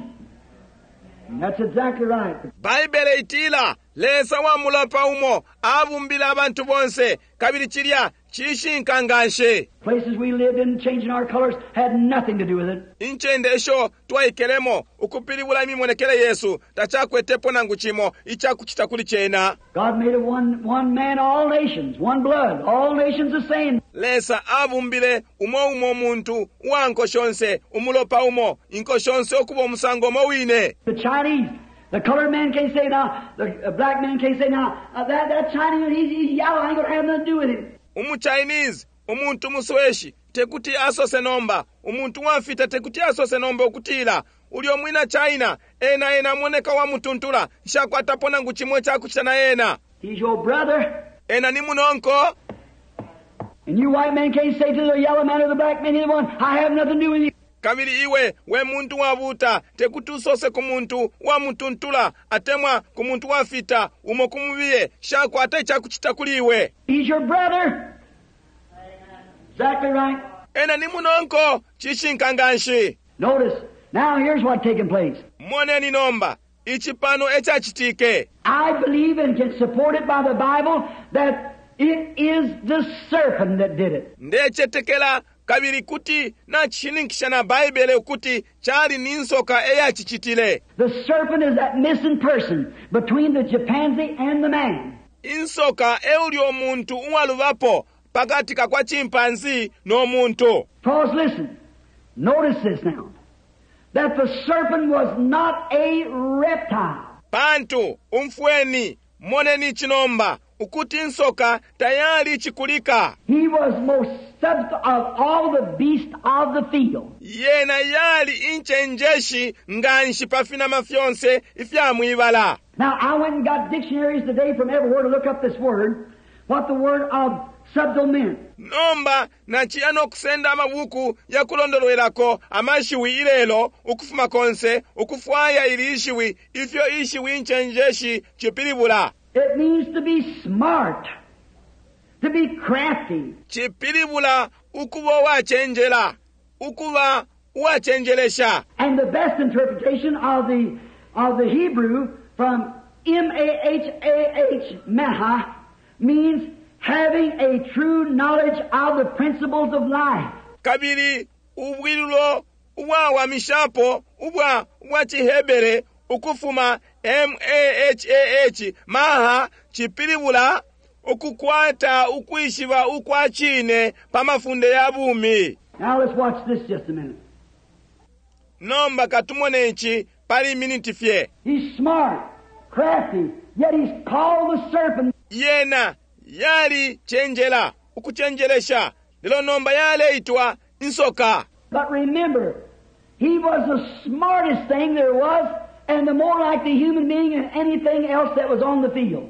And that's exactly right. Bible itila lesa wa mulapa umo abumbila abantu bonse kabili chilia chishinkanganshe. Places we lived in, changing our colors, had nothing to do with it. Inchende esho twaikelemo ukupilibula imimwonekele Yesu tachakwe tepo nangu chimo ichaku chitakuli chena. God made a one, one man, all nations, one blood, all nations the same. Lesa abumbile umo umo muntu wanko shonse umulopa umo inko shonse okubo omusango mowine. The Chinese, the colored man can't say now, the uh, black man can't say now, uh, that, that Chinese, he's, he's yellow, I ain't gonna have nothing to do with him. Umu Chinese, umuntu musweshi, tekuti asose nomba, umuntu wafita tekuti asose nomba okutila, ulio mwina China ena ena moneka wa mutuntula shakwata pona ngu chimwe chakuchana ena. He's your brother. Ena ni munonko. And you white men can't say to the yellow man or the black man, either one, I have nothing to do with you. Kabili iwe we muntu wabuta tekutusose ku muntu wa mutuntula atemwa ku muntu wafita umo kumubiye shakwata chakuchita kuliwe. He's your brother. Exactly right. Ena ni munonko chishinkanganshi. Notice, now here's what's taking place. Mwone ni nomba, ichipano echa chitike. I believe and can support it by the Bible that it is the serpent that did it. Ndeche tekela kabiri kuti na chininkisha na Bible kuti chari ninsoka eya chichitile. The serpent is that missing person between the chimpanzee and the man. Insoka eulio muntu uwaluvapo pakatika kwa chimpanzee no muntu. Because listen, notice this now, that the serpent was not a reptile. Pantu, umfweni, moneni chinomba, ukuti insoka tayari chikulika. He was most subst of all the beasts of the field. Yena yali inche njeshi nganshi pafina mafyonse ifya muibala. Now I went and got dictionaries today from everywhere to look up this word, what the word of subtle meant. Nomba na chiano kusenda amabuku ya kulondolwerako amashiwi ilelo ukufuma konse ukufwaya ili ishiwi ifyo ishiwi inche njeshi chipilibula. It means to be smart, to be crafty. Chipilibula ukuwa wachenjela, ukuwa wachenjelesha. And the best interpretation of the of the Hebrew from M A H A H, Maha, means having a true knowledge of the principles of life. Kabili ubwilulo uwa wa mishapo uwa wachihebere ukufuma M A H A H maha chipilibula ukukwata ukuishiva ukwachine pamafunde ya bumi. Now let's watch this just a minute. Nomba katumonechi pali miniti fye. He's smart, crafty, yet he's called the serpent. Yena yali chenjela ukuchenjelesha lilo nomba yale itwa insoka. But remember, he was the smartest thing there was, and the more like the human being than anything else that was on the field.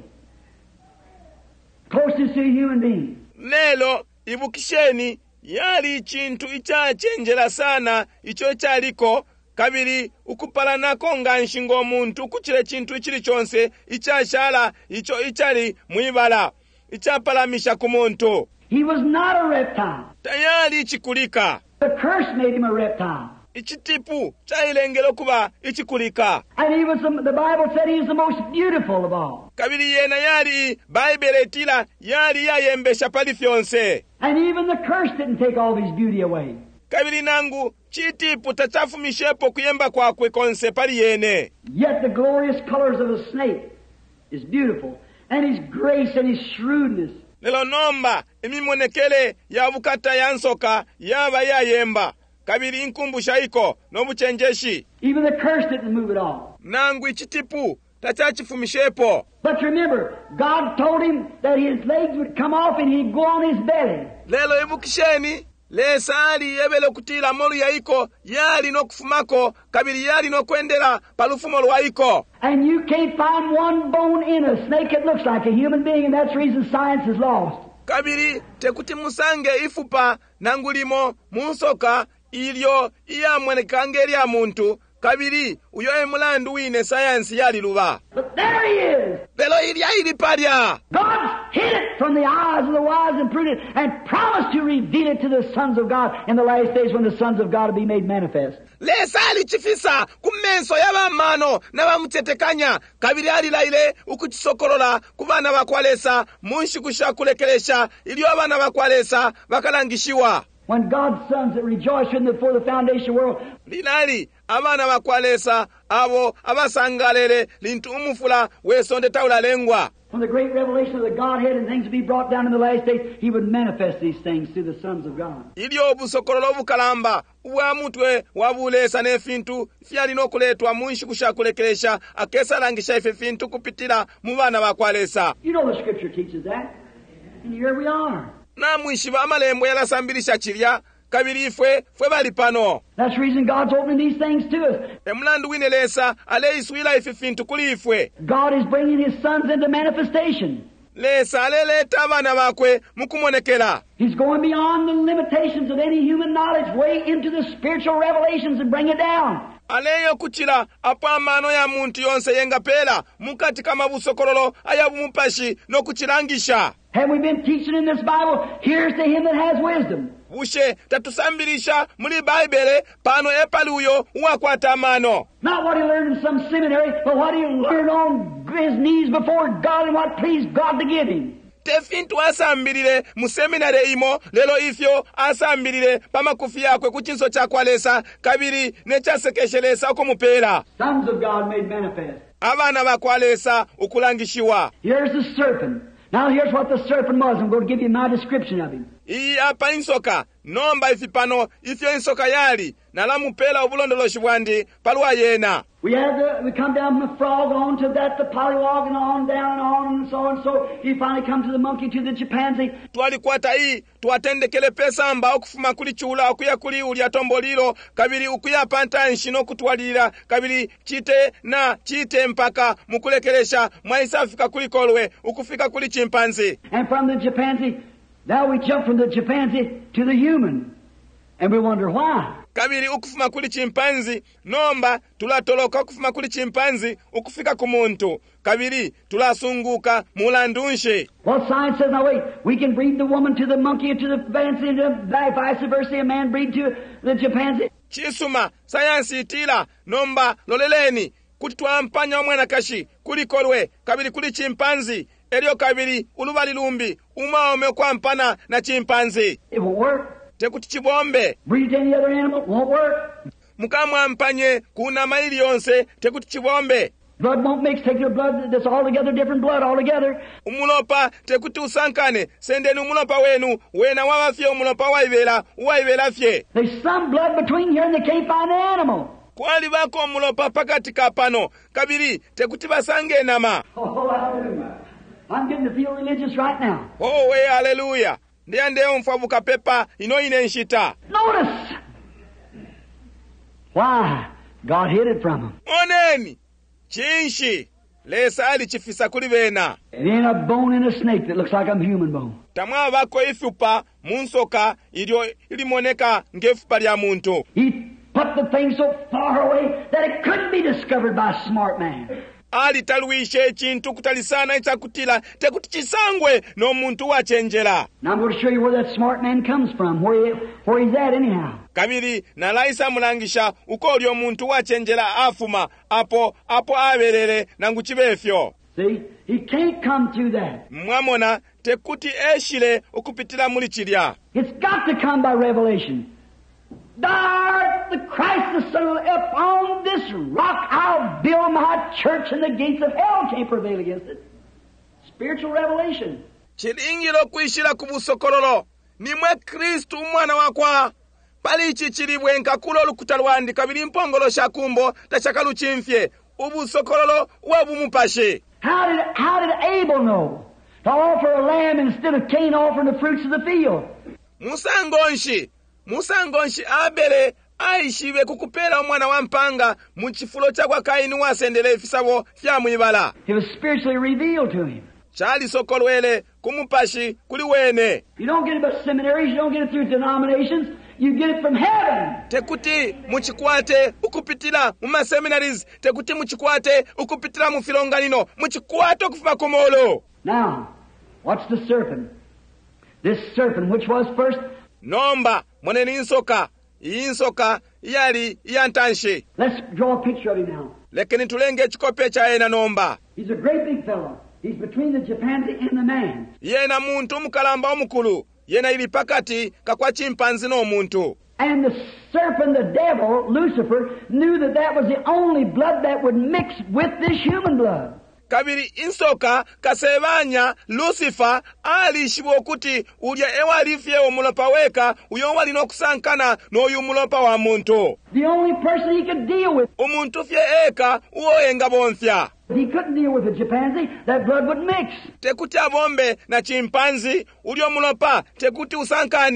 Closest to a human being. Lelo ibukisheni yali chintu icha chenjela sana icho chaliko kabiri ukupala nako nganshingo muntu kuchile chintu chili chonse icha shala icho ichali muibala icha palamisha kumuntu. He was not a reptile. Tayari ichikulika. The curse made him a reptile. Ichitipu chailengelo kuba ichikulika. And he was, the, the Bible said he was the most beautiful of all. Kabiri yena yali Bible etila yali yayembesha pali fyonse. And even the curse didn't take all of his beauty away. Kabiri nangu chitipu tachafu mishepo kuyemba kwa kwe konse pali yene. Yet the glorious colors of a snake is beautiful, and his grace and his shrewdness. Lelo nomba imimonekele ya bukata yansoka yaba yayemba. Kabiri inkumbusha iko nobuchenjeshi. Even the curse didn't move at all. Nangu ichitipu tachachifumishepo. But remember, God told him that his legs would come off and he'd go on his belly. Lelo ibukisheni lesali yebele kutila molu ya iko yali no kufumako kabiri yali no kwendela palufumo lwa iko. And you can't find one bone in a snake that looks like a human being, and that's the reason science is lost. Kabiri tekuti musange ifupa nangulimo munsoka ilyo iya mwenekange lya muntu kabiri uyo emulandu wine science yali luba. But there he is. Lelo ilya ili palya. God hid it from the eyes of the wise and prudent and promised to reveal it to the sons of God in the last days when the sons of God will be made manifest. Lesali chifisa kumenso yabamano nabamutetekanya kabiri ali laile ukuchisokolola kubana bakwalesa munshi kushakulekelesha ilyo abana bakwalesa bakalangishiwa. When God's sons that rejoiced in before the foundation of the world. Linali abana bakwalesa abo abasangalele lintu umufula wesonde taula lengwa. From the great revelation of the Godhead and things to be brought down in the last days, He would manifest these things through the sons of God. Ilyo busokololo bukalamba uwa mutwe wabulesa ne fintu fyali nokuletwa munshi kushakulekelesha akesa langisha ife fintu kupitila mubana bakwalesa. You know the Scripture teaches that, and here we are. Na mwishiba amalembo yalasambilisha chilya kabiri ifwe fwe bali pano. That's the reason God's opening these things to us. Emulandu wine lesa ale iswila ife fintu kuli ifwe. God is bringing His sons into manifestation. Lesa aleleta abana bakwe mukumonekera. He's going beyond the limitations of any human knowledge, way into the spiritual revelations and bring it down. Aleyo kuchila apamano ya muntu yonse yenga pela mukati kama busokololo ayabumupashi no kuchilangisha. Have we been teaching in this Bible? Here's to him that has wisdom. Bushe tatusambilisha muli Bible pano epaluyo uwakwata amano. Not what he learned in some seminary, but what he learned on his knees before God and what pleased God to give him. Tefintu asambilile mu seminare imo lelo ifyo asambilile pamakufi yakwe kuchinso chakwalesa kabiri nechasekeshelesa okumupera. Sons of God made manifest. Abana bakwalesa ukulangishiwa. Here's the serpent. Now here's what the serpent was. I'm going to give you my description of him. Iyi apa insoka nomba ifi pano ifyo insoka yali nalamupela obulondoloshi bwandi palwa yena. We had the, we come down from the frog on to that, the pollywog, and on down and on and so on. So he finally come to the monkey, to the chimpanzee. Twalikwata iyi tuwatendekele pesamba okufuma kuli chula okuya kuli ulya tombolilo kabiri ukuya panta nshino kutwalira kabiri chite na chite mpaka mukulekelesha mwaisa afika kuli kolwe ukufika kuli chimpanzee. And from the chimpanzee, now we jump from the chimpanzee to the human. And we wonder why. Kabiri ukufuma kuli chimpanzi nomba tulatoloka ukufuma kuli chimpanzi ukufika kumuntu kabiri tulasunguka mulandunshe. Well, science says, now wait, we can breed the woman to the monkey and to the chimpanzee and to vice versa, a man breed to the chimpanzee. Chisuma sayansi itila nomba loleleni kuti twampanya omwana kashi kuli kolwe kabiri kuli chimpanzi elio kabiri ulubali lumbi umaome kwampana na chimpanzi. It won't work. Tekuti chibombe. Breed to any other animal, won't work. Mukamwa mpanye kuna maili yonse tekuti chibombe. Blood won't mix, take your blood that's altogether different blood altogether. Umulopa tekuti usankane sendeni umulopa wenu wena wawafye umulopa waivela waivela fye. There's some blood between here and they can't find the animal. Kwali bako umulopa pakati kapano kabiri tekuti basange nama. Oh, hallelujah. I'm getting to feel religious right now. Oh, we hallelujah. Ndiye ndeo mfabuka pepa ino ine nshita. Notice. Why? God hid it from him. Oneni. Chinshi. Lesa ali chifisa kuli bena. It ain't a bone in a snake that looks like a human bone. Tamwa bako ifupa munsoka ilio ilimoneka ngefupa lya muntu. He put the thing so far away that it couldn't be discovered by a smart man. Ali taluishe chintu kutalisana ichakutila tekuti chisangwe no muntu wachenjela. Now I'm going to show you where that smart man comes from, where he, where he's at anyhow. Kabiri na laisa mulangisha uko olio muntu wachenjela afuma apo apo aberere nanguchibefyo. See, he can't come through that. Mwamona tekuti eshile ukupitila muli chilya. It's got to come by revelation. Thou art the Christ, the Son of the upon this rock I'll build my church, and the gates of hell can't prevail against it. Spiritual revelation. Chilingilo kuishila kubusokololo. Nimwe Kristu mwana wakwa. Palichi chilibwe nkakulo lukutalwandi kabili mpongolo shakumbo tachakalu chimfye. Ubusokololo wabumupashe. How did, how did Abel know to offer a lamb instead of Cain offering the fruits of the field? Musangonshi. Musangonshi abele aishiwe kukupela omwana wa mpanga muchifulo chakwa Kaini wasendele ifisabo fya mwibala. It was spiritually revealed to him. Chali sokolwele kumupashi kuli wene. You don't get it by seminaries, you don't get it through denominations, you get it from heaven. Tekuti muchikwate ukupitila muma seminaries, tekuti muchikwate ukupitila mufilonganino, muchikwate okufuma kumolo. Now, what's the serpent? This serpent, which was first? Nomba, mweneni insoka, insoka, yali, yantanshe. Let's draw a picture of him now. Lekeni tulenge chikope cha ena nomba. He's a great big fellow. He's between the chimpanzee and the man. Yena muntu mukalamba omukulu. Yena ili pakati kakwa chimpanzi no muntu. And the serpent, the devil, Lucifer, knew that that was the only blood that would mix with this human blood. Kabiri insoka kasebanya Lucifer ali shibokuti ulya ewalifye omulopa weka uyo wali nokusankana n'oyu mulopa wa muntu. The only person he could deal with. Omuntu fye eka uoyenga bonfya. He couldn't deal with the chimpanzee, that blood would mix. Tekuti abombe na chimpanzi ulyo mulopa tekuti usankane.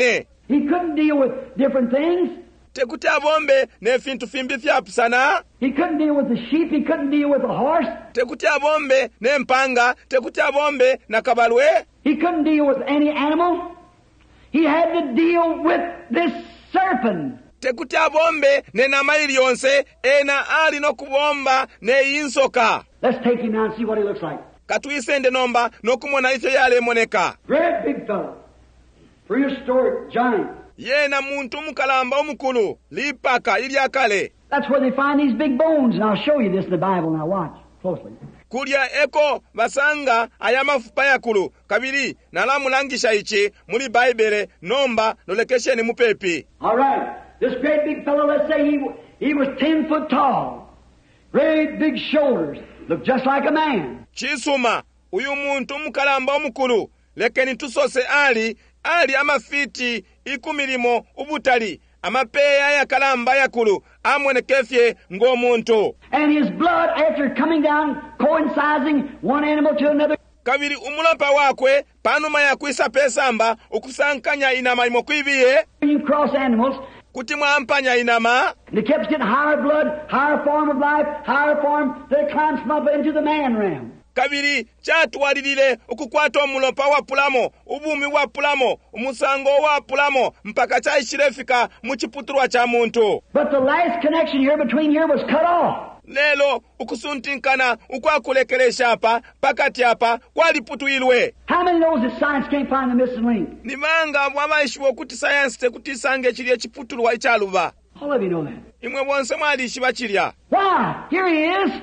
He couldn't deal with different things. tekuti abombe n'efintu fimbi fyapusana. He couldn't deal with the sheep. He couldn't deal with the horse. tekuti abombe n'empanga, tekuti abombe n'akabalwe. He couldn't deal with any animal. He had to deal with this serpent. tekuti abombe n'enama iliyonse ena ali n'okubomba n'eyinsoka. Let's take him now and see what he looks like. katuyisende nomba n'okumona ite yalemoneka. Great big fellow. Prehistoric giant. yena muntu mukalamba omukulu lipaka ilyakale. That's where they find these big bones, and I'll show you this in the Bible. Now watch closely. kulya eko basanga ayamafupa yakulu kabiri nalamulangisha ichi muli baibele nomba lolekesheni mupepi. All right. This great big fellow, let's say he he was ten foot tall. Great big shoulders. Looked just like a man. Chisuma, uyu muntu mukalamba omukulu lekeni tusose ali ali amafiti ikumilimo ubutali amapeya yakalamba yakulu amwenekefye ng'omuntu. And his blood, after coming down, coinciding one animal to another. kabiri umulapa wakwe panuma yakwisa pesamba ukusankanya inama imokwibiye. You cross animals. kuti mwampanya inama. And it kept getting higher blood, higher form of life, higher form, that it climbs up into the man realm. kabiri kyatwalirire okukwata omulopa wa pulamo ubumi wa pulamo umusango wa pulamo mpaka kyayishirefika mu kiputurwa kya muntu. But the last connection here between here was cut off. lelo ukusuntinkana ukwakulekelesha apa pakati apa kwaliputuyilwe. How many knows that science can't find the missing link? ni manga bwamaishiwa okuti sayansi tekutisange ekiri ekiputulwa ekyaluba. All of you know that. imwe bonse mwalishiba kirya. Why? Here he is.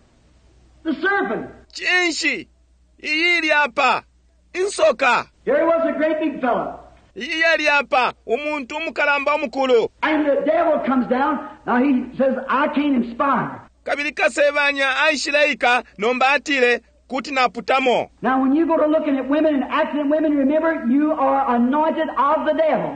The serpent. kinshi iyili apa insoka. Here he was, a great big fellow. iyi yali apa omuntu omukalamba omukulu. And the devil comes down. Now he says, I can't inspire. kabiri kasebanya aishileika nomba atile kuti naputamo. Now when you go to looking at women and acting at women, remember, you are anointed of the devil.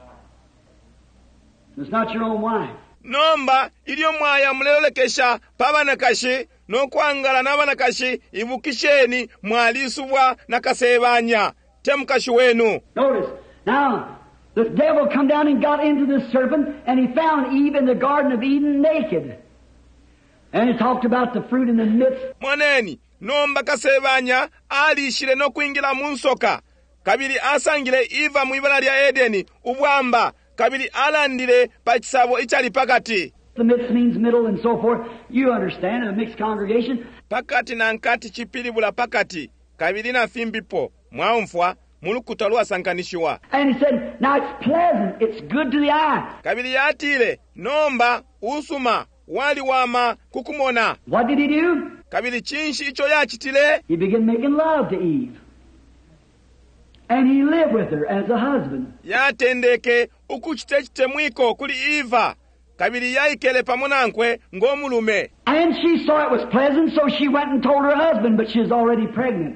It's not your own wife. nomba ilyo mwaya mulelekesha pabanakashi n'okwangala n'abanakashi ibukisheni mwalisubwa nakasebanya temukashi wenu. Notice, now, the devil come down and got into the serpent, and he found Eve in the Garden of Eden naked. And he talked about the fruit in the midst. mwaneni nomba kasebanya alishile n'okwingira mu nsoka kabiri asangile iva mu ibala lya edeni ubwamba kabiri alandile pa kisabo ikyali pakati. The midst means middle and so forth. You understand, in a mixed congregation. pakati na nkati chipilibula pakati kabiri na fimbipo mwaumfwa mulukuta lwasankanishiwa. And he said, now it's pleasant, it's good to the eye. kabiri yatile nomba usuma wali wama kukumona. What did he do? kabiri chinshi icho yachitile. He began making love to Eve. And he lived with her as a husband. yatendeke ukuchite mwiko kuli Iva kabiri yaikele pamonankwe ng'omulume. And she saw it was pleasant, so she went and told her husband, but she was already pregnant.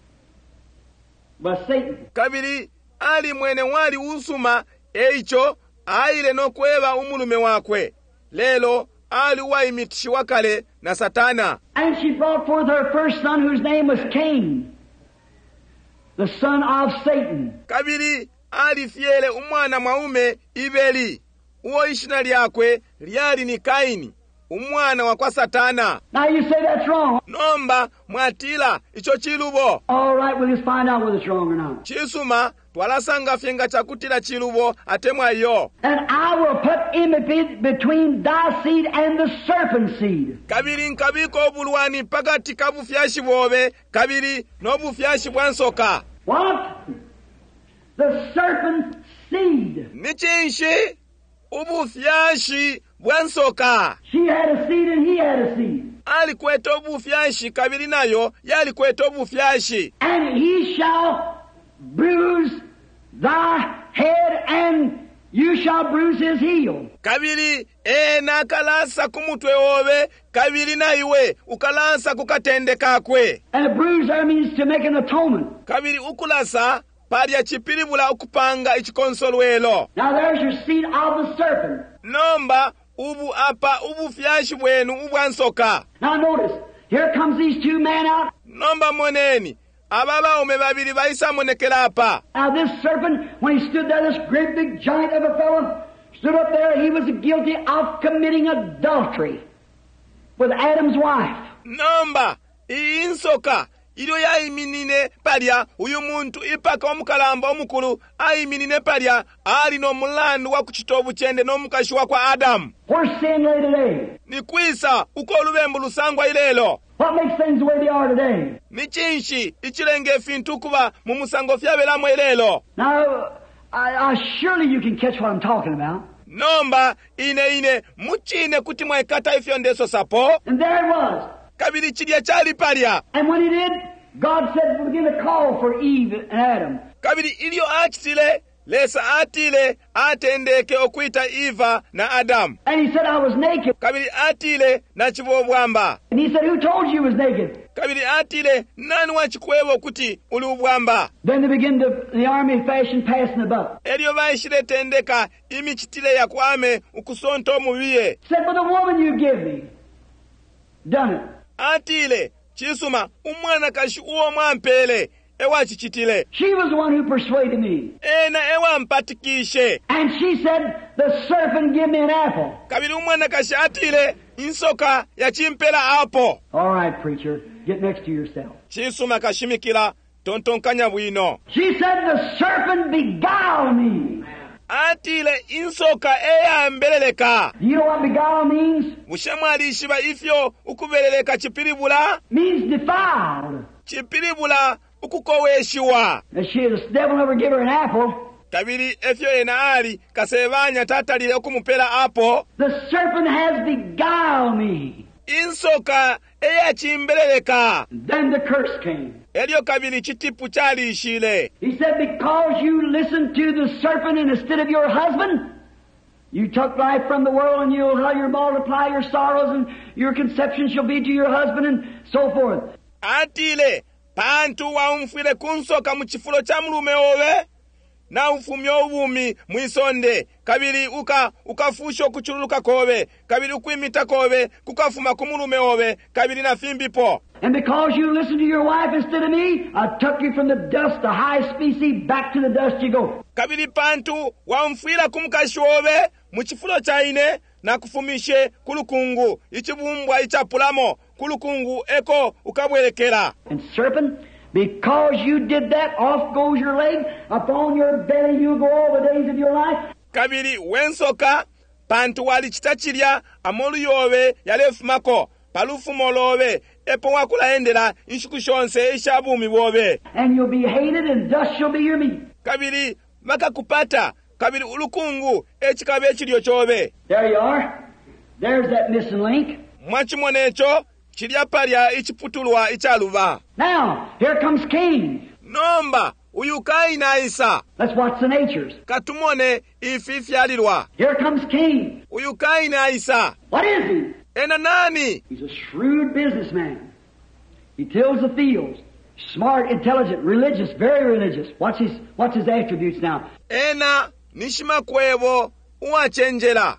But Satan. kabiri ali mwene wali usuma eicho aile nokweba umulume wakwe lelo ali waimitishiwa kale na Satana. And she brought forth her first son, whose name was Cain, the son of Satan. kabiri ali fiele umwana mwaume Ibeli uwo ishina lyakwe lyali ni Kaini umwana wa kwa Satana. Now you say that's wrong. nomba mwatila icho chilubo. All right, we'll just find out whether it's wrong or not. chisuma twalasanga fyenga chakutila chilubo atemwa yo. And I will put enmity between thy seed and the serpent seed. kabiri nkabiko obulwani pakati kabufyashi bwobe kabiri n'obufyashi bwansoka. What? The serpent seed. ni chinshi ubufyashi bwansoka. She had a seed and he had a seed. ali kweta obufyashi kabiri nayo yali kweta obufyashi. And he shall bruise thy head, and you shall bruise his heel. kabiri ena kalasa kumutwe wobe kabiri naiwe ukalasa kukatende kakwe. And a bruise there means to make an atonement. kabiri ukulasa palya chipilibula okupanga ichikonsolwelo. Now there's your seed of the serpent. nomba ubu apa ubufyashi bwenu ubwansoka. Now notice, here comes these two men out. nomba moneni ababaume babiri bayisamonekera apa. Now this serpent, when he stood there, this great big giant of a fellow, stood up there, he was guilty of committing adultery with Adam's wife. Nomba, iyi nsoka, ilo yayiminine palya, uyu muntu ipaka omukalamba omukulu, ayiminine palya, ali no mulandu wa kuchitovu chende no mukashi wa kwa Adamu. Where's sin lay today? Ni kwisa, uko lubembu lusangwa ilelo. What makes things the way they are today? Ni chinshi, ichilenge fintu kuba mumusango fyabelamu ilelo. Now, I, I, surely you can catch what I'm talking about. Nomba, ine ine, muchine kuti mwaikata ifyo ndeso sapo. And there it was. Kabili chilya chali palya. And when he did, God said, begin to call for Eve and Adam. Kabili ilio achitile, lesa atile, atendeke okuita Eva na Adam. And he said, I was naked. Kabili atile, na chibobwamba. And he said, who told you you was naked? Kabili atile, nani wachikwewo kuti uli ubwamba. Then they begin to, the army fashion passing the buck. Elio vaishile tendeka, imi chitile ya kwame, ukusonto muwiye. Said, for the woman you give me. Done it. Atile, chisuma, umwana kashi uo mwampele, ewa chichitile. She was the one who persuaded me. Ena ewa mpatikishe. And she said, the serpent give me an apple. Kabili umwana kashi atile, insoka ya chimpela apo. All right, preacher, get next to yourself. Chisuma kashimikila, tontonkanya bwino. She said, the serpent beguiled me. Atile insoka eya mbeleleka. Do you know what beguile means? Mushemwali ishiba ifyo ukubeleleka chipiribula. Means defiled. Chipiribula ukukoweshiwa. And she, the devil never give her an apple. Kabili efyo ena ali kasebanya tatalile okumupela apo. The serpent has beguiled me. Insoka eya chimbeleleka. Then the curse came. Elio kabili chitipu chali ishile. He said, because you listened to the serpent instead of your husband, you took life from the world, and you'll how you multiply your sorrows, and your conception shall be to your husband, and so forth. Atile, pantu wa umfwile kunsoka muchifulo cha mlume owe, na ufumyo uvumi mwisonde, kabili uka, ukafusho kuchululuka kowe, kabili ukuimita kowe, kukafuma kumulume owe, kabili na fimbipo. And because you listened to your wife instead of me, I took you from the dust, the high species, back to the dust you go. Kabili pantu wa umfwila kumkashi owe, muchifulo cha ine, na kufumishe kulukungu, ichibumbwa ichapulamo, kulukungu eko ukabwelekera. And serpent, because you did that, off goes your leg, upon your belly you go all the days of your life. Kabili wensoka, pantu wali chitachilya, amolu yowe, yalefumako, palufu molowe, epo wakula endela, inshukushonse, ishabumi wowe. And you'll be hated, and dust shall be your meat. Kabili, maka kupata, kabili ulukungu, echikabe echilio chowe. There you are. There's that missing link. Mwachimonecho, chilya palya ichiputulwa ichaluva. Now, here comes Cain. Nomba, uyukai na isa. Let's watch the natures. Katumone ififyalilwa. Here comes Cain. Uyukai na isa. What is he? Ena nani? He's a shrewd businessman. He tills the fields. Smart, intelligent, religious, very religious. What's his, what's his attributes now? Ena nishima kwevo uwachenjela.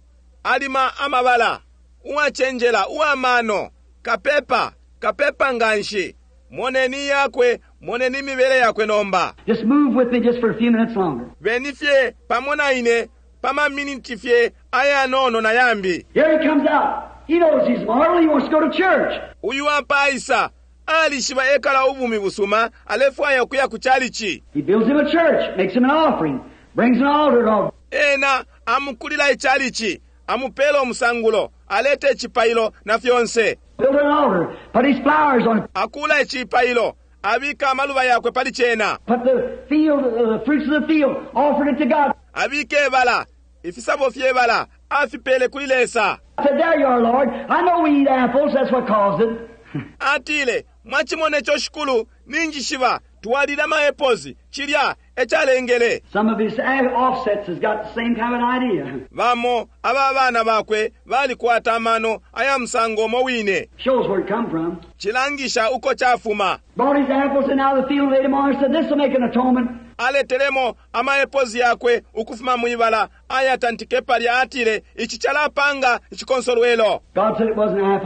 Alima amabala. Uwachenjela, uwamano. Kapepa, kapepa nganshi. Moneni yakwe, moneni mibele yakwe nomba. Just move with me just for a few minutes longer. Venifye, pamona ine, pama minitifye, aya nono na yambi. Here he comes out. He knows he's mortal. He wants to go to church. Uyu wapa isa. Ali shiba ekala ubumi busuma, alefu aya kuya kuchalichi. He builds him a church, makes him an offering, brings an altar of. Ena, amukulila ichalichi, amupelo omusangulo, alete chipailo na fyonse. Build an altar, put his flowers on it. Akula echipailo, abika amaluba yakwe pali chena. Put the field, uh, the fruits of the field, offered it to God. Abike ebala, ifisabo fye ebala, afipele kulilesa. I said, there you are, Lord. I know we eat apples, that's what caused it. Atile, mwachimone choshkulu, ninji shiva, tuwadida maepozi, chilya, echalengele. Some of his offsets has got the same kind of an idea. Vamo, ababana bakwe, vali kuata amano, aya msango mowine. Shows where it come from. Chilangisha uko chafuma. Brought his apples and out of the field laid him on and said, this will make an atonement. Ale telemo, ama epozi yakwe, ukufuma muibala, aya tantike pali atile, ichichala panga, ichikonsolwelo. God said it wasn't apples.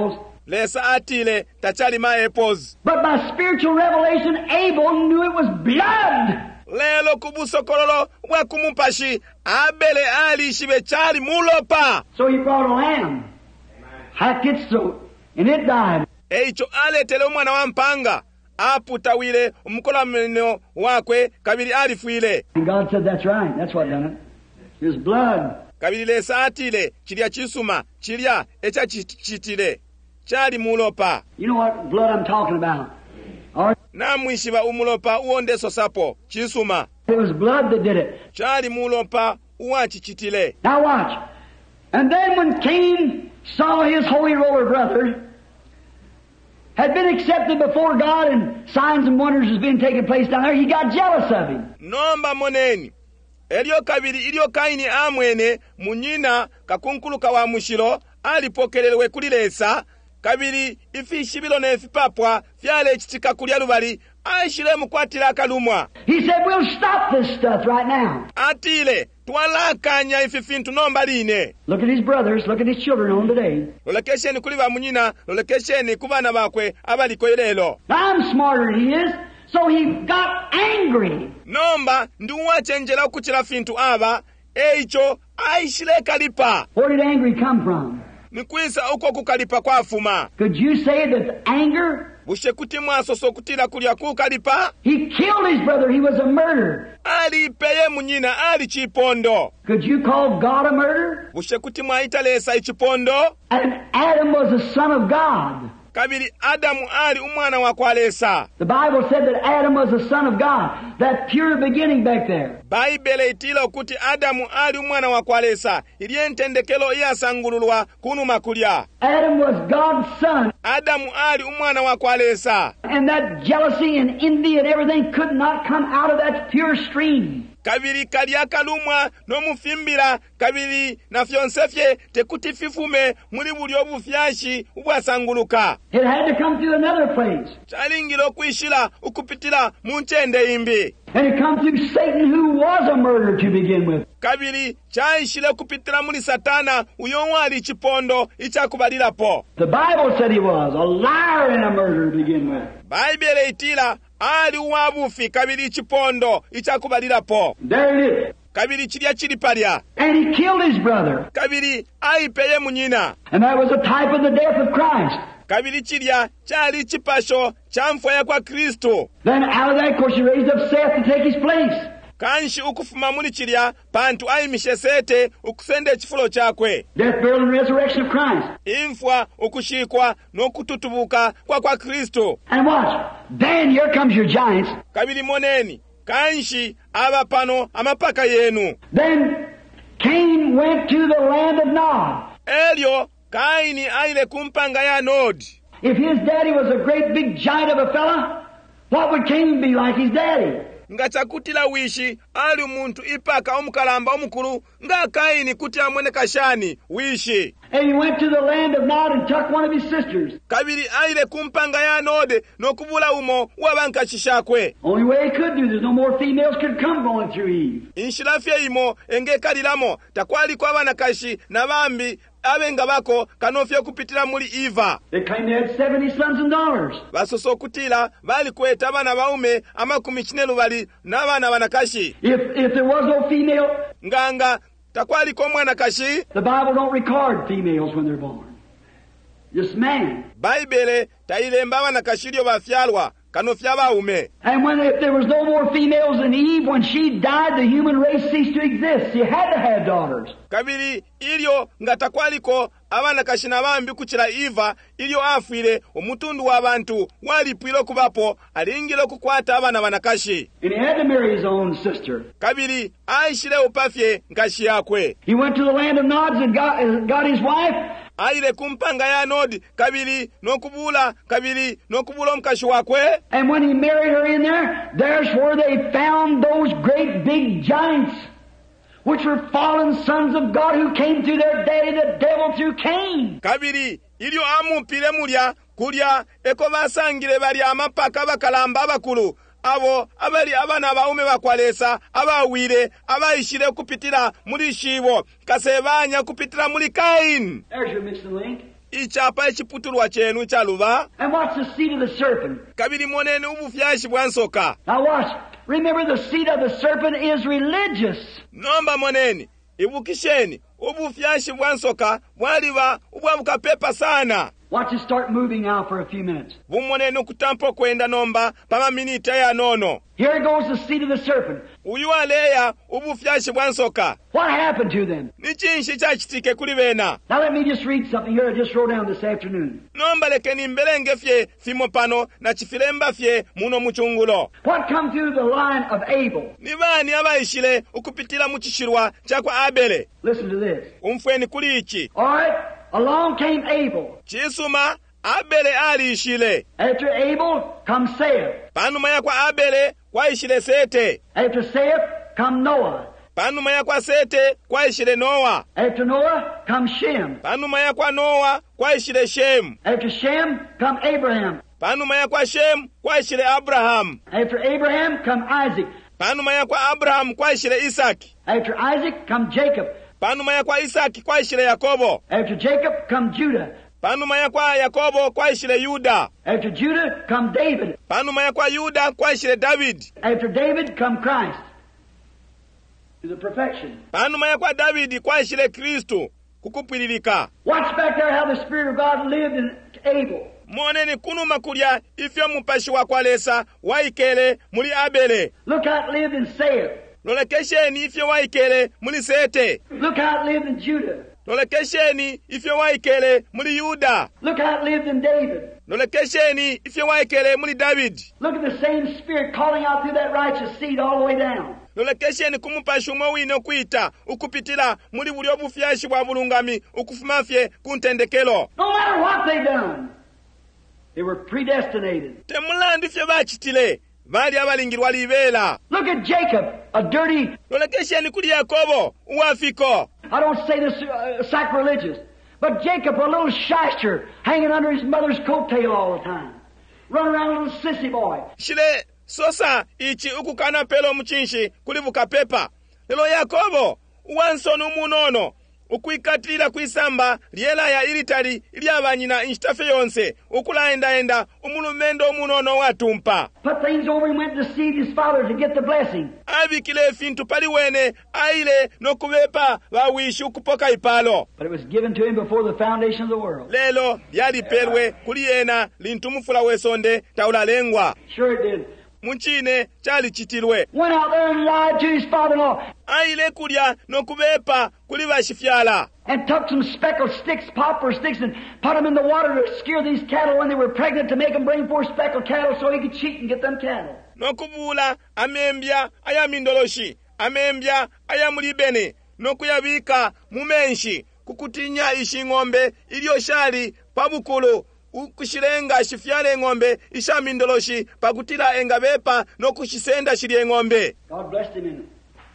lesa atile tachali maepozi. But by spiritual revelation, Abel knew it was blood. Lelo kubusokololo bwa kumumpashi Abele ali shibe chali mulopa. So he brought a lamb, hacked its throat, and it died. Eicho aletele umwana wa mpanga aputawile umukolameno wakwe kabili alifuile. And God said, that's right, that's what done it. There's blood. Kabili lesa atile chilya chisuma chilya echa chitile chali mulopa. You know what blood I'm talking about? Or Na mwishiba umulopa uondeso sapo chisuma. it was blood that did it. Chali mulopa uachichitile. Now watch. And then when Cain saw his holy roller brother had been accepted before God and signs and wonders was being taking place down there, he got jealous of him. Nomba moneni. Elio kabili ilio Kaini amwene munyina kakunkuluka wa mushilo alipokelelewe kulilesa kabili ifishi bilo ne fipapwa fyale chitika kulya lubali aishile mukwatira akalumwa. He said, we'll stop this stuff right now. Atile twalakanya ififintu nomba line. Look at his brothers, look at his children on today. Lolekesheni kuli ba munyina, lolekesheni kubana bakwe abaliko ilelo. Now I'm smarter than he is, so he got angry. Nomba nduwachenjela okuchila fintu aba eicho aishile kalipa. Where did angry come from? Nikwisa uko kukalipa kwa fuma. Could you say that anger? Bushe kuti mwasoso kutila kulya kukalipa. He killed his brother, he was a murderer. Ali peye munyina ali chipondo. Could you call God a murderer? Bushe kuti mwaita lesa ichipondo. And Adam was the son of God. Kabili Adamu ali umwana wa kwa lesa. The Bible said that Adam was the son of God. That pure beginning back there. Baibele itila kuti Adamu ali umwana wa kwa lesa. Iliye ntendekelo iya sangululwa kunu makulya. Adam was God's son. Adamu ali umwana wa kwa lesa. And that jealousy and envy and everything could not come out of that pure stream. Kabili kalya kalumwa no mufimbira kabili na fyonsefye tekuti fifume muli buli obufyashi ubwasanguluka. It had to come through another place. Chalingilo kwishila ukupitila munchende imbi. And it come through Satan, who was a murderer to begin with. Kabili chaishile kupitila muli Satana uyonwali chipondo ichakubalirapo. The Bible said he was a liar and a murderer to begin with. Baibele itila ali uwabufi kabili chipondo ichakubalirapo. There it is. Kabili chilya chilipalya. And he killed his brother. Kabili aipeye munyina. And that was a type of the death of Christ. Kabili chilya chali chipasho chamfwa kwa Kristo. Then out of that, of course, he raised up Seth to take his place. Kanshi ukufuma muli chilya pantu aimishe Sete ukusende chifulo chakwe. Death, burial, and resurrection of Christ. Imfwa ukushikwa nokututubuka kwa kwa Kristo. And watch. Then here comes your giants. Kabili moneni. Kanshi aba pano amapaka yenu. Then Cain went to the land of Nod. Elio Kaini aile kumpanga ya Nod. If his daddy was a great big giant of a fella, what would Cain be like his daddy? Nga chakutila wishi ali umuntu ipaka omukalamba omukulu nga Kaini kuti amwene kashani wishi. And he went to the land of Nod and took one of his sisters. Kabili aile kumpanga ya Node nokubula umo wabankashishakwe. Only way he could do, there's no more females could come going through Eve. Inshilafye imo enge kalilamo takwali kwa banakashi na bambi abenga bako kanofye kupitila muli Eva. They claimed they had seventy sons and daughters. Basoso kutila bali kweta bana baume amakumi chinelu bali na bana banakashi. If if there was no female, Nganga takwali kwa mwana kashi. the Bible don't record females when they're born. Just man. Baibele tailemba banakashilyo bafyalwa kanofya baume. And when if there was no more females than Eve, when she died, the human race ceased to exist. She had to have daughters. Kabili ilyo nga takwaliko abana kashina bambi kuchila Eva ilyo afwile omutundu w'abantu walipwilo kubapo alingile kukwata abana banakashi. And he had to marry his own sister. Kabili aishile upafye nkashi yakwe. He went to the land of Nods and got, uh, got his wife. Aile kumpanga ya Nodi kabili nokubula kabili nokubula mkashi wakwe. And when he married her in there, there's where they found those great big giants, which were fallen sons of God who came through their daddy, the devil, through Cain. Kabili ilyo amupile mulya kulya eko basangile bali amapaka bakalamba abakulu. Abo abali abana baume bakwalesa abawire abayishire kupitira muri shibo kasebanya kupitira muri Kain. There's your missing link. ichapa echiputulwa chenu chaluba. And what's the seed of the serpent? Kabili monene ubufyashi bwa nsoka. Now watch. Remember, the seed of the serpent is religious. Nomba monene ibukisheni ubufyashi bwa nsoka bwaliba ubwabukapepa sana. Watch it start moving now for a few minutes. Bumonene kutampo kwenda nomba pama minita ya nono. Here goes the seed of the serpent. Uyu aleya ubufyashi bwa nsoka. What happened to them? Ni chinshi chachitike kuli bena. Now let me just read something here I just wrote down this afternoon. Nomba lekeni mbelenge fye fimo pano na chifilemba fye muno muchungulo. What come through the line of Abel? Ni bani abaishile ukupitila muchishirwa chakwa Abele. Listen to this. Umfweni kuli ichi. All right, along came Abel. Chisuma Abele aliishile. After Abel comes Seth. Panuma ya kwa Abele kwa ishile Sete. After Seth come Noah. Panuma ya kwa Sete kwa ishile Noa. After Noah comes Shem. Panuma ya kwa Noa kwa ishile Shem. After Shem come Abraham. Panuma ya kwa Shem kwa ishile Abraham. After Abraham come Isaac. Panuma ya kwa Abraham kwa ishile Isaki. After Isaac come Jacob. Panuma ya kwa Isaki kwa ishile Yakobo. After Jacob come Judah. Panuma ya kwa Yakobo kwa ishile Yuda. After Judah come David. Panuma ya kwa Yuda kwa ishile David. After David come Christ. To the perfection. Panuma ya kwa David kwa ishile Kristo kukupililika. Watch back there how the Spirit of God lived in Abel. Moneni kunuma kulya ifyo mupashi wa kwalesa waikele muli Abele. Look how it lived in Seth. Lolekesheni ifyo waikele muli Sete. Look how it lived in Judah. Lolekesheni ifyo waikele muli Yuda. Look how it lived in David. Lolekesheni ifyo waikele muli David. Look at the same Spirit calling out through that righteous seed all the way down. Lolekesheni kumupashi umwe wino kwita ukupitila muli buli obufyashi bwa bulungami ukufumafye kuntendekelo. No matter what they done, they were predestinated. Temulandi fye bachitile bali abalingirwa libela. Look at Jacob, a dirty... Lolekesheni kuli Yakobo uwafiko. I don't say this uh, sacrilegious, but Jacob, a little shyster, hanging under his mother's coattail all the time. Running around a little sissy boy. Shile sosa ichi ukukana pelo mchinshi kulivuka pepa. Lelo Yakobo uwansonu munono ukuikatilila kwisamba liela ya ilitali lyabanyina inshitafe yonse ukulaenda enda umulumendo munono watumpa. Put things over and went to deceive his father to get the blessing. Abikile fintu paliwene aile nokubepa bawishi ukupoka ipalo. But it was given to him before the foundation of the world. Lelo lyalipelwe kuliyena lintumufula wesonde taulalengwa. Sure it did. Munchine chali chitilwe. Went out there and lied to his father-in-law. Aile kulya nokubepa kuli bashifyala. And took some speckled sticks, poplar sticks, and put them in the water to scare these cattle when they were pregnant to make them bring forth speckled cattle so he could cheat and get them cattle. Nokubula amembya ayamindoloshi, amembya ayamulibene, nokuyabika mumenshi, kukutinya ishi ng'ombe iliyoshali pabukulu. Ukushilenga shifyale ng'ombe ishamindoloshi pakutila engabepa nokushisenda shili ng'ombe. God blessed him in it.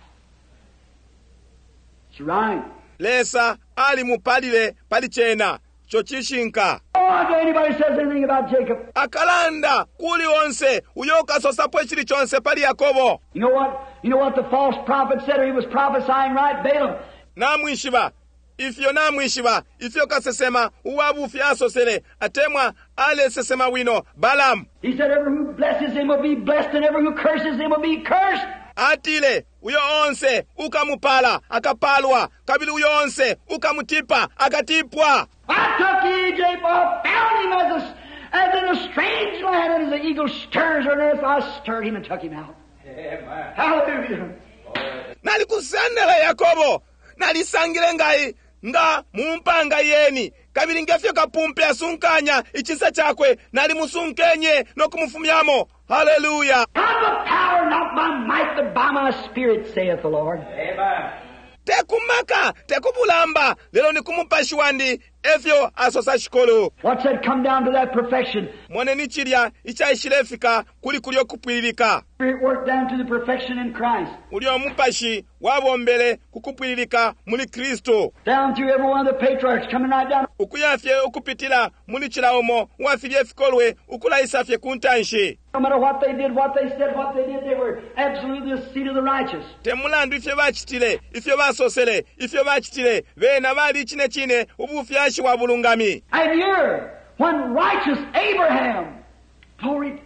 It's right. Lesa ali mupalile palichena chochishinka. Oh, if anybody says anything about Jacob. Akalanda kuli onse uyoka sosapo chili chonse pali Yakobo. You know what? You know what the false prophet said, or he was prophesying right? Balaam. Na mwishiba. Ifyo na mwishiba. Ifyo kasesema uwabu fiaso sele. Atemwa ale sesema wino. Balaam. He said, everyone who blesses him will be blessed, and everyone who curses him will be cursed. Atile, uyo onse, ukamupala, akapalwa. Kabili uyo onse, ukamutipa, akatipwa. I took Egypt off, found him as, a, as in a strange land, and as the eagle stirs her nest, I stirred him and took him out. Amen. Hallelujah. Nalikusandala Yakobo, nalisangile ngai, nga mumpanga yeni. Kabili ngefyo kapumpe asunkanya, ichisa chakwe, nalimusunkenye, no kumufumyamo. Hallelujah. Not by power, not by might, but by my spirit, saith the Lord. Amen. Tekumaka, tekubulamba, lelo ni kumupashwandi, efyo asosa shikolo. What's that come down to that perfection? Mwene nichilia, icha ishilefika, kuli kulio kupwilika. Spirit worked down to the perfection in Christ. Ulio mupashi, wabombele, kukupwilika, muli Kristo. Down through every one of the patriarchs, coming right down. ukuyafye ukupitila muli chilaumo wafilye fikolwe ukulaisafye kuntanshi. No matter what they did, what they said, what they did, they were absolutely the seed of the righteous. Temulandu ifye bachitile, ifye basosele, ifye bachitile, vena bali chine chine ubufyashi wa bulungami. And here, when righteous Abraham, glory,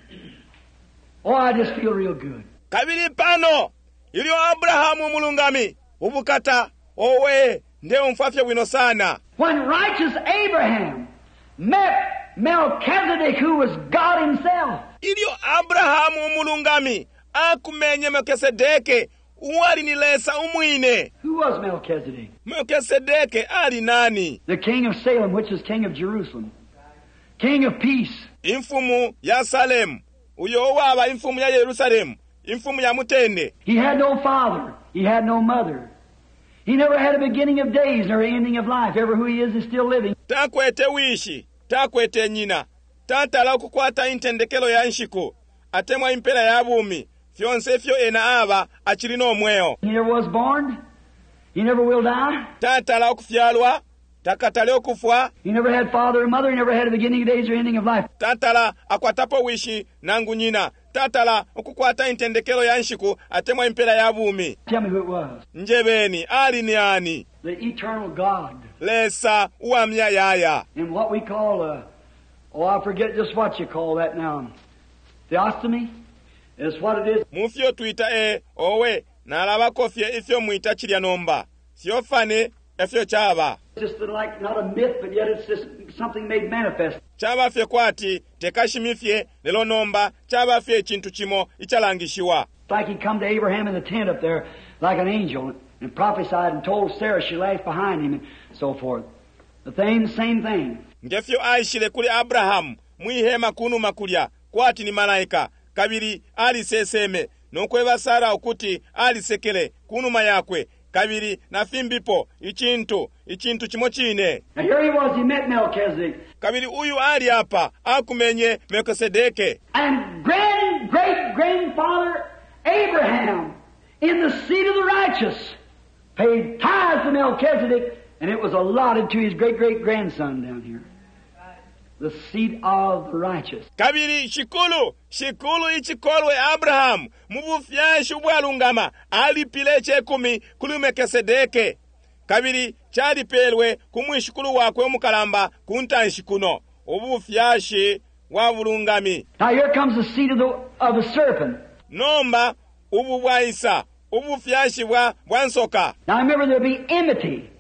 oh, I just feel real good. Kabili pano, ilio Abrahamu mulungami, ubukata, owe, ndeo mfafya wino sana. When righteous Abraham met Melchizedek, who was God himself. Ilio Abrahamu mulungami, akumenye Melchizedeke, uwali nilesa umwine. Who was Melchizedek? Melchizedeke ali nani? The king of Salem, which is king of Jerusalem. King of peace. Infumu ya Salem, uyo waba infumu ya Yerusalemu, infumu ya mutende. He had no father. He had no mother. He never had a beginning of days nor ending of life. Ever who he is is still living. Takwete wishi, takwete nyina. Tatala okukwata intendekelo ya nshiko. Atemwa impera ya bumi. Fyonse fyo ena aba achilino omweo. He never was born. He never will die. Tatala okufyalwa, takatale okufwa. He never had father or mother. He never had a beginning of days or ending of life. Tatala akwatapo wishi nangu nyina. Tatala okukwata intendekelo ya nshiko atemwa impera ya bumi. Tell me who it was. Njebeni ali ni ani? The eternal God. Lesa uamya yaya. In what we call uh oh I forget just what you call that now. Theostomy is what it is. Mufyo tuita e owe nalaba kofye ifyo muita chilya nomba. Sio fane efyo chaba. Just like not a myth, but yet it's just something made manifest. Chaba fye kwati tekashimifye lelo nomba chaba fye chintu chimo ichalangishiwa. Like he come to Abraham in the tent up there like an angel and prophesied and told Sarah she laughed behind him and so forth. The same same thing. Ngefyo aishile kuli Abraham mwihema kunu makulya kwati ni malaika kabiri ali seseme nokweba Sara okuti ali sekele kunuma yakwe kabiri na fimbipo ichintu ichintu chimo chine. And here he was, he met Melchizedek. Kabiri uyu ali hapa akumenye Melchizedeke. And grand great grandfather Abraham in the seed of the righteous paid tithes to Melchizedek, and it was allotted to his great great grandson down here. The seed of the righteous. Kabiri shikulu, shikulu ichikolwe Abraham, mubufyashi ubwalungama, alipile chekumi kuli Melchizedeke. Kabiri chali pelwe kumwishikulu wakwe omukalamba kuntanshikuno, ubufyashi wabulungami. Now here comes the seed of the, of the serpent. Nomba, ubu bwaisa, ubufyashi bwa bwansoka. Now remember there'll be enmity,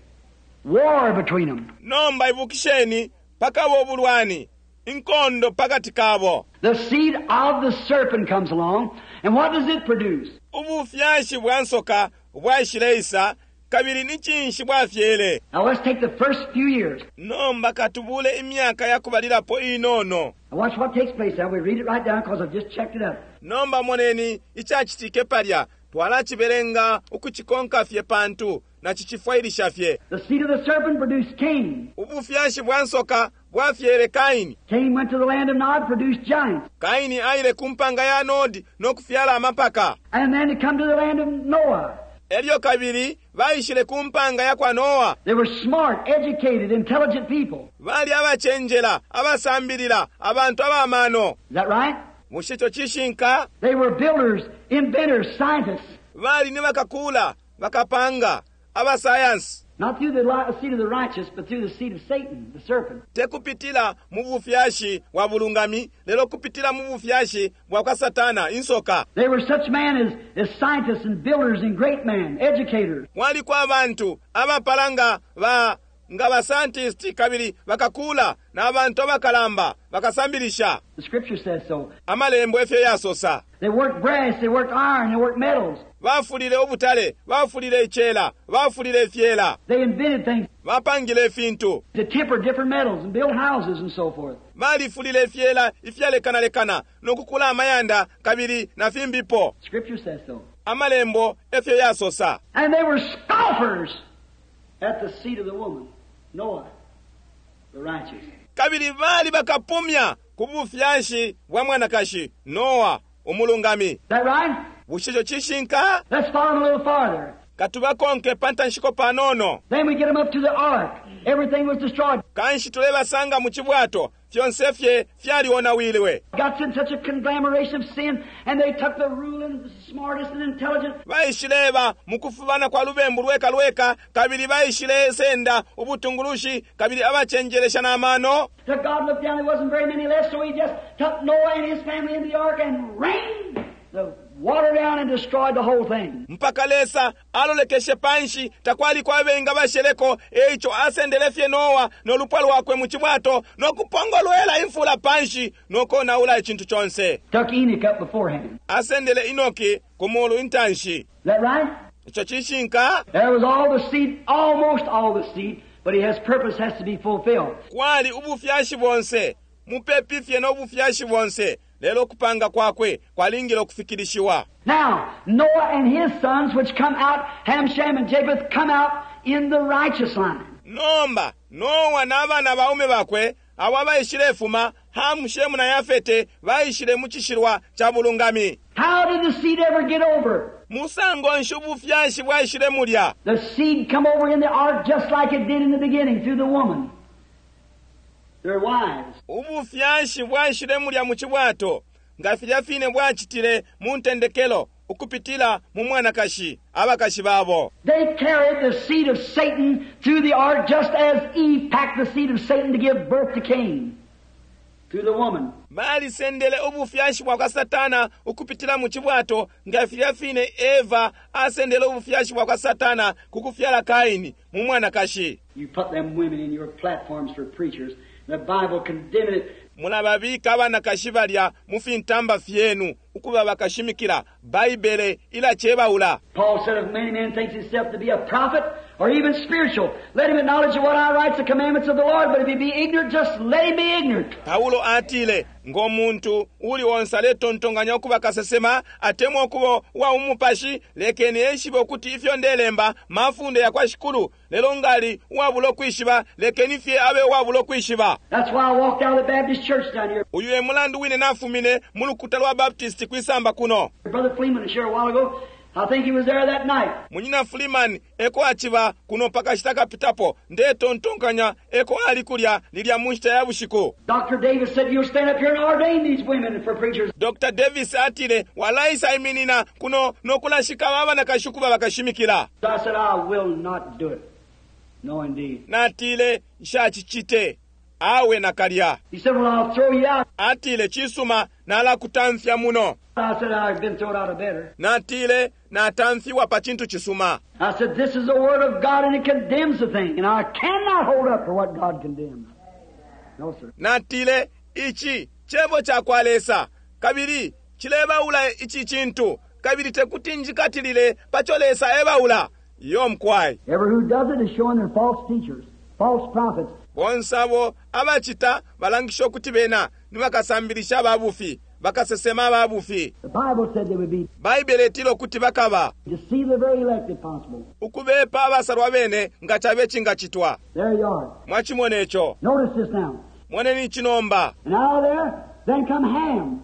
war between them. Nomba ibukisheni, paka wobulwani, inkondo pakati kabo. The seed of the serpent comes along, and what does it produce? Ubufyashi bwansoka, bwashileisa, kabiri nichinshi bwafyele. Now let's take the first few years. Nomba katubule imyaka yakubalira po inono. Now watch what takes place now. We read it right down because I've just checked it up. Nomba moneni, ichachitike palya, twala chiberenga ukuchikonka fye pantu, na chichifwailisha fye. The seed of the serpent produced Cain. Ubufyashi bwansoka, bwafyele Kaini. Cain went to the land of Nod, produced giants. Kaini aile kumpanga ya Nodi, nokufyala amapaka. And then it come to the land of Noah. Elio kabiri, vaishile kumpanga ya kwa Noa. They were smart, educated, intelligent people. Vali abachenjela, abasambirila, abantu abamano. Is that right? Mushicho chishinka. They were builders, inventors, scientists. Vali ni wakakula, wakapanga, aba science. Not through the li- seed of the righteous, but through the seed of Satan, the serpent. Tekupitila mubufyashi wa bulungami, lelo kupitila mubufyashi wa kwa Satana, insoka. They were such men as, as scientists and builders and great men, educators. Wali kwa abantu, abapalanga, va, nga ba scientist kabiri, wakakula, na abantu abakalamba, wakasambilisha. The scripture says so. Amalembo efyo yasosa. They worked brass, they worked iron, they worked metals. Bafulile obutale, bafulile echela, bafulile efyela. They invented things Bapangile efintu. to temper different metals and build houses and so forth. Balifulile efyela, ifyalekana lekana, nokukula amayanda, kabiri, na fimbipo. Scripture says so. Amalembo efyo yasosa. And they were scoffers at the seed of the woman, Noah, the righteous. Kabiri bali bakapumya kubufyashi bwa mwanakashi, Noa, umulungami. Is that right? Bushicho chishinka, Let's follow them a little farther. katubakonke pantanshiko panono. Then we get them up to the ark. everything was destroyed. kanshi tulebasanga mu kibwato fyonse fye fyaliwona wiliwe. Got in such a conglomeration of sin, and they took the ruling, the smartest and intelligent. Bayishileba mukufubana kwa lubembu lweka lweka kabiri bayishile senda ubutungulushi kabiri abachenjelesha n'amano. So God looked down, there wasn't very many left, so he just took Noah and his family into the ark and rained the water down and destroyed the whole thing. Mpaka lesa alolekeshe panshi takwali kwa benga basheleko eicho asendele fye Noa n'olupwa lwakwe mu kibwato n'okupongolwela infula panshi n'okona ula ekintu kyonse. Took Enoch up beforehand. Asendele Inoki kumulu intanshi. Is that right? Icho chishinka. There was all the seed, almost all the seed, but his purpose has to be fulfilled. Kwali ubufyashi bwonse mupepifye n'obufyashi bwonse lelo kupanga kwakwe kwalingiro kufikirishiwa. Now, Noah and his sons, which come out, Ham, Shem, and Japheth, come out in the righteous line. Nomba Nowa n'abana baume bakwe abo bayishire fuma Hamu, Shemu na Yafete bayishire mu kishirwa kya bulungami. How did the seed ever get over? Musango nsubufyashi bwayishire mulya. The seed come over in the ark just like it did in the beginning through the woman, their wives. Ubufyashi bwayishire mulya mu kibwato nga fyafine bwachitire mu ntendekelo ukupitila mu mwana kashi abakashi babo. They carried the seed of Satan through the ark just as Eve packed the seed of Satan to give birth to Cain through the woman. Bali sendele ubufyashi bwa Satana ukupitila mu kibwato nga fyafine Eva asendele ubufyashi bwa Satana kukufyala Kaini mu mwana kashi. You put them women in your platforms for preachers. The Bible condemned it. Mulababika abana kashi balya mufintamba fyenu ukuba bakashimikira Baibele ila chebawula. Paul said, if any man thinks himself to be a prophet or even spiritual, let him acknowledge what I write the commandments of the Lord, but if he be ignorant, just let him be ignorant. Paulo atile ng'omuntu uli wonsale tontonganya okuba kasesema atemu okubo wa umupashi lekeni eshiba okuti ifyo ndelemba mafunde ya kwa shikulu lelo ngali wabulo kwishiba lekeni fye abe wabulo kwishiba. That's why I walked out of the Baptist church down here. Uyu e mulandu wine nafumine mulukuta lwa Baptist kwisamba kuno. Brother Fleeman was here a while ago. I think he was there that night. Munyina Freeman eko achiba kuno paka shitaka pitapo nde tontonkanya eko ali kulya lilya munshita ya bushiku. Doctor Davis said you'll stand up here and ordain these women for preachers. Doctor Davis atile walaisa iminina kuno nokula shika baba na kashukuba bakashimikira. So I said I will not do it. No indeed. Natile shachichite awe nakalya. He said, well, I'll throw you out. Atile chisuma nala kutamfya muno. I said, I've been thrown out of better. Natile natamfiwa pa chintu chisuma. I said, this is the word of God and it condemns the thing. And I cannot hold up for what God condemns. No, sir. Natile ichi chebo cha kwalesa. Kabiri chileba ula ichi chintu. Kabiri tekutinjikatilile pacholesa eba ula. Yom kwai. Every who does it is showing they're false teachers, false prophets. Bonsabo abachita balangisho kutibena nibakasambirisha babufi bakasesema babufi. The Bible said they would be Bible etilo kuti bakaba deceive the very elect if possible. ukubepa abasarwa bene nga chabechi nga chitwa. There you are. Mwachimone echo. Notice this now. Mwone ni chinomba. And out of there, then come Ham.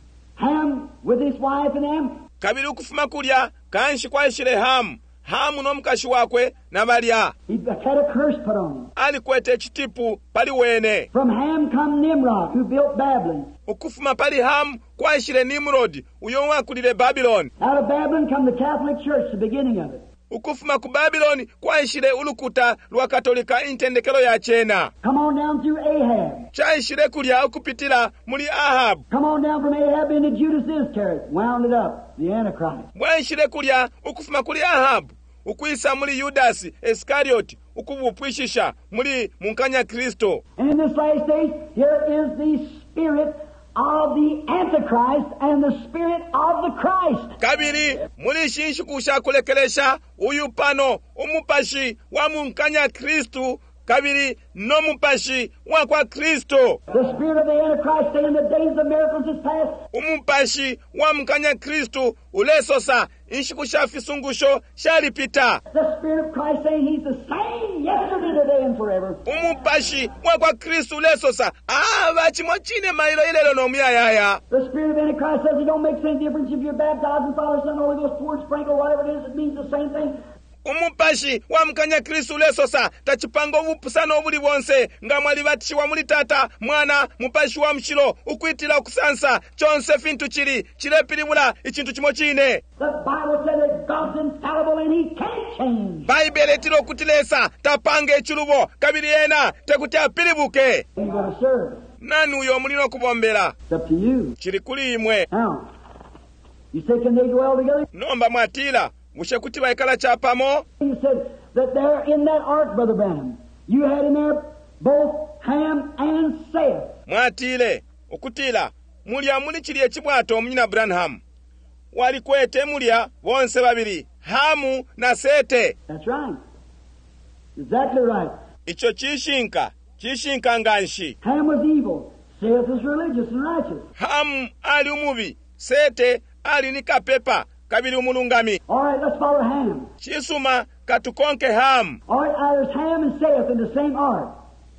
Ham with his wife and them. Kabiri ukufuma kulya kanshi kwa ishire Hamu. Hamu no mkashi wakwe na balya. He had a curse put on him. Alikwete chitipu pali wene. From Ham come Nimrod, who built Babylon. Ukufuma pali Hamu kwa ishire Nimrod uyo wakulile Babylon. Out of Babylon come the Catholic Church, the beginning of it. Ukufuma ku Babylon kwa ishire ulukuta lwa Katolika intendekelo ya chena. Come on down through Ahab. Cha ishire kulya ukupitila muli Ahab. Come on down from Ahab into Judas Iscariot, wound it up, the Antichrist. Mwa ishire kulya ukufuma kuli Ahab. Ukuisa muli Judas Iscariot ukubupwishisha muli munkanya Kristo. And in this last days, here is the spirit of the Antichrist and the spirit of the Christ. Kabiri muli shinshukusha kulekelesha uyu pano umupashi wa munkanya Kristu kabiri no mupashi wa kwa Kristo. The spirit of the Antichrist saying the days of miracles is past. Umupashi wa munkanya Kristu ulesosa inshukusha fisungusho shalipita. The spirit of Christ saying he's the same yesterday, today, and forever. Umupashi wa kwa Kristu ulesosa ava chimochine mailo ilelo no miyayaya. The spirit of Antichrist says it don't make any difference if you're baptized in Father, Son, Holy Ghost, poured, sprinkled, whatever it is, it means the same thing. umupashi wa mkanya Kristu lesosa tachipanga obupusana obuli bwonse nga mwali batishiwa muli tata mwana mupashi wa mshilo ukwitira okusansa chonse fintu chiri chilepilibula ichintu chimo chine. The Bible says that God's infallible and He can't change. Baibele tiro kutilesa tapange echulubo kabiri ena tekuti apilibuke. Who you going to serve? Nani uyo mulino kubombela? It's up to you. Chiri kuli imwe. Now, you say, can they dwell together? Nomba mwatila mushe kuti baikala chapamo. You said that there in that ark, Brother Branham, you had in there both Ham and Seth. Mwatile okutila mulya muli chili echibwato omunyina Branham wali kwete mulya bonse babiri Hamu na Sete. That's right. Exactly right. Icho chishinka chishinka nganshi. Ham was evil. Seth was religious and righteous. Hamu ali umubi, Sete ali ni kapepa kabili umulungami. All right, let's follow Ham. Chisuma katukonke Hamu. All right, now there's Ham and Seth in the same ark.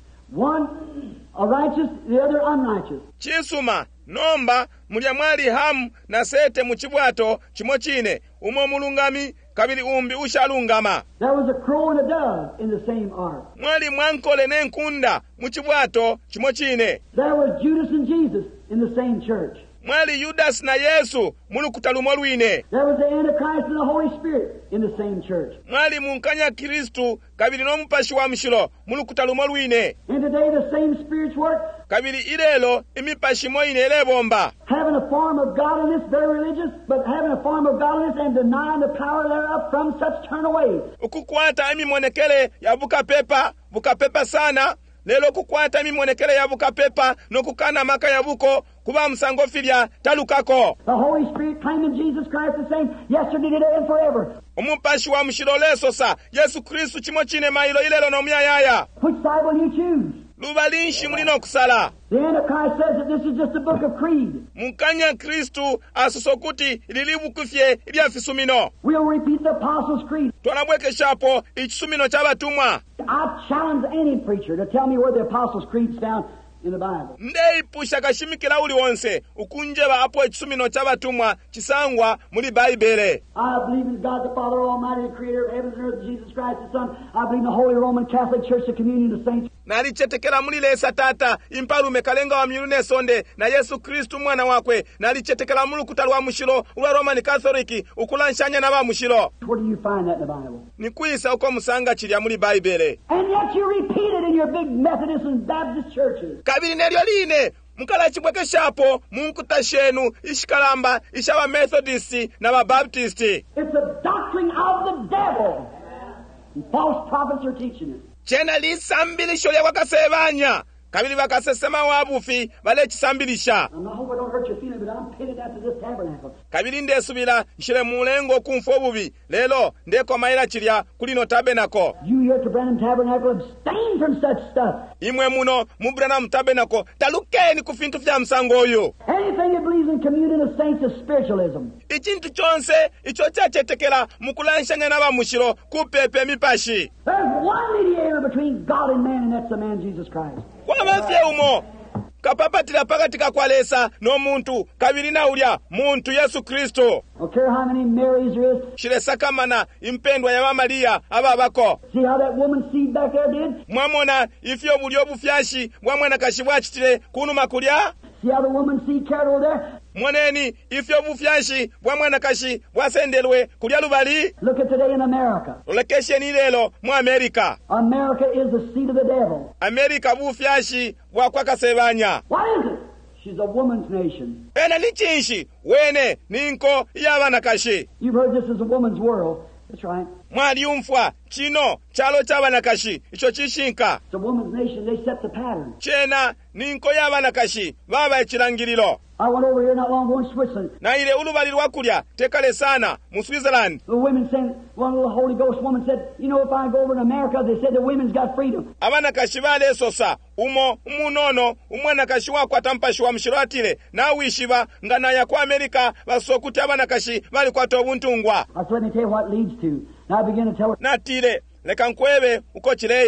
One a righteous, the other unrighteous. Chisuma nomba mulya mwali Hamu na Sete muchibwato chimo chine umo mulungami kabili umbi ushalungama. There was a crow and a dove in the same ark. Mwali mwankole nenkunda muchibwato chimo chine. There was Judas and Jesus in the same church. Mwali Yudas na Yesu mulukutalumo lwine. There was the Antichrist and the Holy Spirit in the same church. Mwali munkanya Kristu kabili nomupashi wa mshilo mulukutalumo lwine. And today the same spirits work. Kabili ilelo imipashi moine elebomba. Having a form of godliness, very religious, but having a form of godliness and denying the power thereof, from such turn away. Ukukwata imimonekele ya buka pepa, buka pepa sana. Lelo kukwata imimonekele ya buka pepa nokukana maka ya buko kuba msango filya talukako. The Holy Spirit claiming Jesus Christ the same yesterday, today, and forever. Umupashi wa mshilo leso sa Yesu Kristu chimo chine mailo ilelo no myayaya. Which side will you choose? Lubalinshi mulino kusala. The Antichrist says that this is just a book of creed. Munkanya Kristu asusokuti ililibu kufye ilya fisumino. We'll repeat the Apostles' Creed. Tuanabweke shapo ichisumino chabatumwa. I challenge any preacher to tell me where the Apostles' Creed's found in the Bible. Ndei pusha kashimikila uli wonse ukunjeba apo ichisumino chabatumwa chisangwa muli Baibele. I believe in God the Father Almighty, the Creator of heaven and earth, Jesus Christ the Son. I believe in the Holy Roman Catholic Church, the communion of the saints. Nalichetekela muli lesa tata impalume kalenga wa milune sonde na Yesu Kristu mwana wakwe. Nalichetekela mulu kutalwa mushilo uwa Roman Catholic ukulanshanya na ba mushilo. Where do you find that in the Bible? Nikuisa uko musanga chilya muli Baibele. And yet you repeat it in your big Methodist and Baptist churches. Kabili nelyo line mukala chibweke shapo munkuta shenu ishikalamba ishaba Methodist na ba Baptist. It's a doctrine of the devil. And false prophets are teaching it. Chena lisambilisho lya wakasebanya kabili bakasesema wabufi bale chisambilisha. And I hope I don't hurt your feeling, but I'm pitted out to this tabernacle. Kabili ndesubila nshile mulengo kumfo bubi lelo ndeko maila chilya kulino tabenako. You here at the Branham Tabernacle abstain from such stuff. Imwe muno mu Branham Tabernacle talukeni kufintu vya msango oyo. Anything that believes in communion of saints is spiritualism. Ichintu chonse icho chachetekela mukulanshanya na bamushilo kupepe mipashi. There's one mediator between God and man, and that's the man Jesus Christ. Kwa mafye umo kapapatila pakatika kwalesa no muntu kabili na ulya muntu Yesu Kristo. I don't care how many Marys there is. Shile sakamana impendwa ya Maria ababako. See how that woman's seed back there did? Mwamona ifyo bulyo bufyashi bwamwana kashibwachitile kunu makulya. See how the woman's seed carried over there? Mwaneni ifyo bufyashi bwamwana kashi bwasendelwe kulya lubali. Look at today in America. Olekesheni lelo mu America. America is the seed of the devil. America bufyashi bwakwa kasebanya. What is it? She's a woman's nation. Ena lichinshi wene ninko yabana kashi. You've heard this is a woman's world. That's right. Mwali umfwa chino chalo chabana kashi icho chishinka. It's a woman's nation. They set the pattern. Chena ninko yabana kashi baba echilangililo. I went over here not long ago in Switzerland. Na ile ulubali lwakulya tekale sana mu Switzerland. The women said, one little Holy Ghost woman said, you know, if I go over to America, they said the women's got freedom. Abana kashi bale sosa umo umunono umwana kashi wakwa tampashi wa mshiratile na wishiba ngana ya kwa Amerika basokuti abana kashi bali kwa tobuntungwa. I said, let me tell you what it leads to. Now I begin to tell her. Natile leka nkwebe uko chileya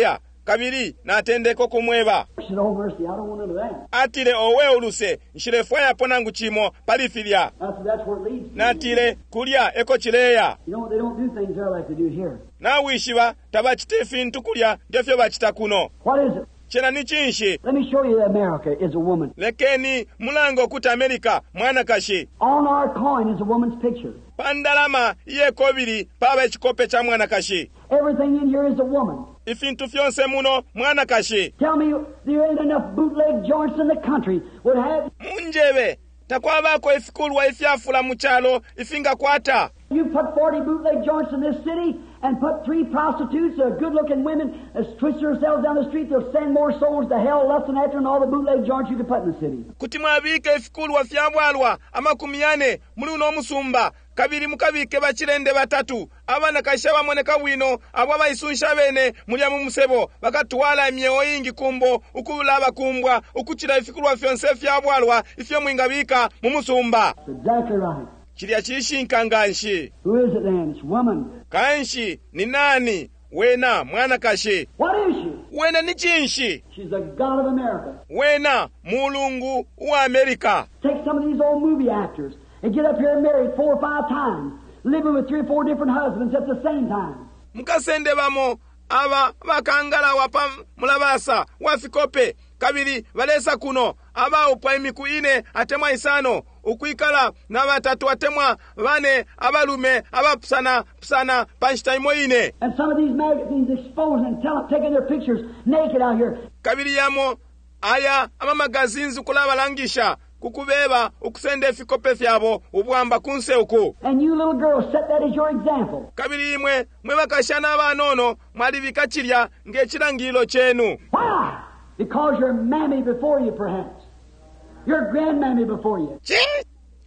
kabiri n'atendeka okumweba. She said, oh, mercy, I don't want none of that. Atile owe oluse nshirefwa yapona nguchimo palifilya. I said, that's where it leads to. Natile kulya eko chileya. You know, they don't do things there like they do here. Nawishiba tabachita efintu kulya ngefyo bachita kuno. What is it? Chena ni chinshi. Let me show you that America is a woman. Lekeni mulango kuta Amerika mwana kashi. On our coin is a woman's picture. Pandalama iye kobiri paba ekikope cha mwana kashi. Everything in here is a woman. Ifintu fyonse muno mwana kashi. Tell me there ain't enough bootleg joints in the country would have... Munjebe, takwabako efikulwa ifyafula muchalo ifinga kwata. You put forty bootleg joints in this city and put three prostitutes, uh, good-looking women, uh, twist themselves down the street, they'll send more souls to hell lusting after and all the bootleg joints you could put in the city. Kuti mwabike efikulwa fyabwalwa amakumyane muli uno musumba. Kabiri mukabike bachirende batatu abana kashaba moneka wino abo bayisunsha bene mulya mu musebo bakatwala emyeyo yingi kumbo ukubulaba kumbwa ukuchira ifikulwa fyonse fyabwalwa ifyo mwingabika mu musumba. Exactly right. Chiriya chishinkanganshi. Who is it then? It's woman. Kanshi ni nani? Wena mwana kashi. What is she? Wena ni chinshi. She's the God of America. Wena mulungu wa Amerika. Take some of these old movie actors and get up here and marry four or five times, living with three or four different husbands at the same time. Mukasende bamo aba bakangala wapa mulabasa wafikope kabiri balesa kuno aba upwa imiku ine atemwa isano ukuikala na batatu atemwa bane abalume abapsana psana panchtaimo ine. And some of these magazines exposing and tell, taking their pictures naked out here. Kabiri yamo aya ama magazines ukulabalangisha kukubeba ukusende efikope fyabo ubwamba kunse uku. And you little girls set that as your example. Kabiri imwe mwe bakashana abanono mwalibika chirya ngechirangilo chenu. Why? Because your mammy before you, perhaps. Your grandmammy before you. Chi?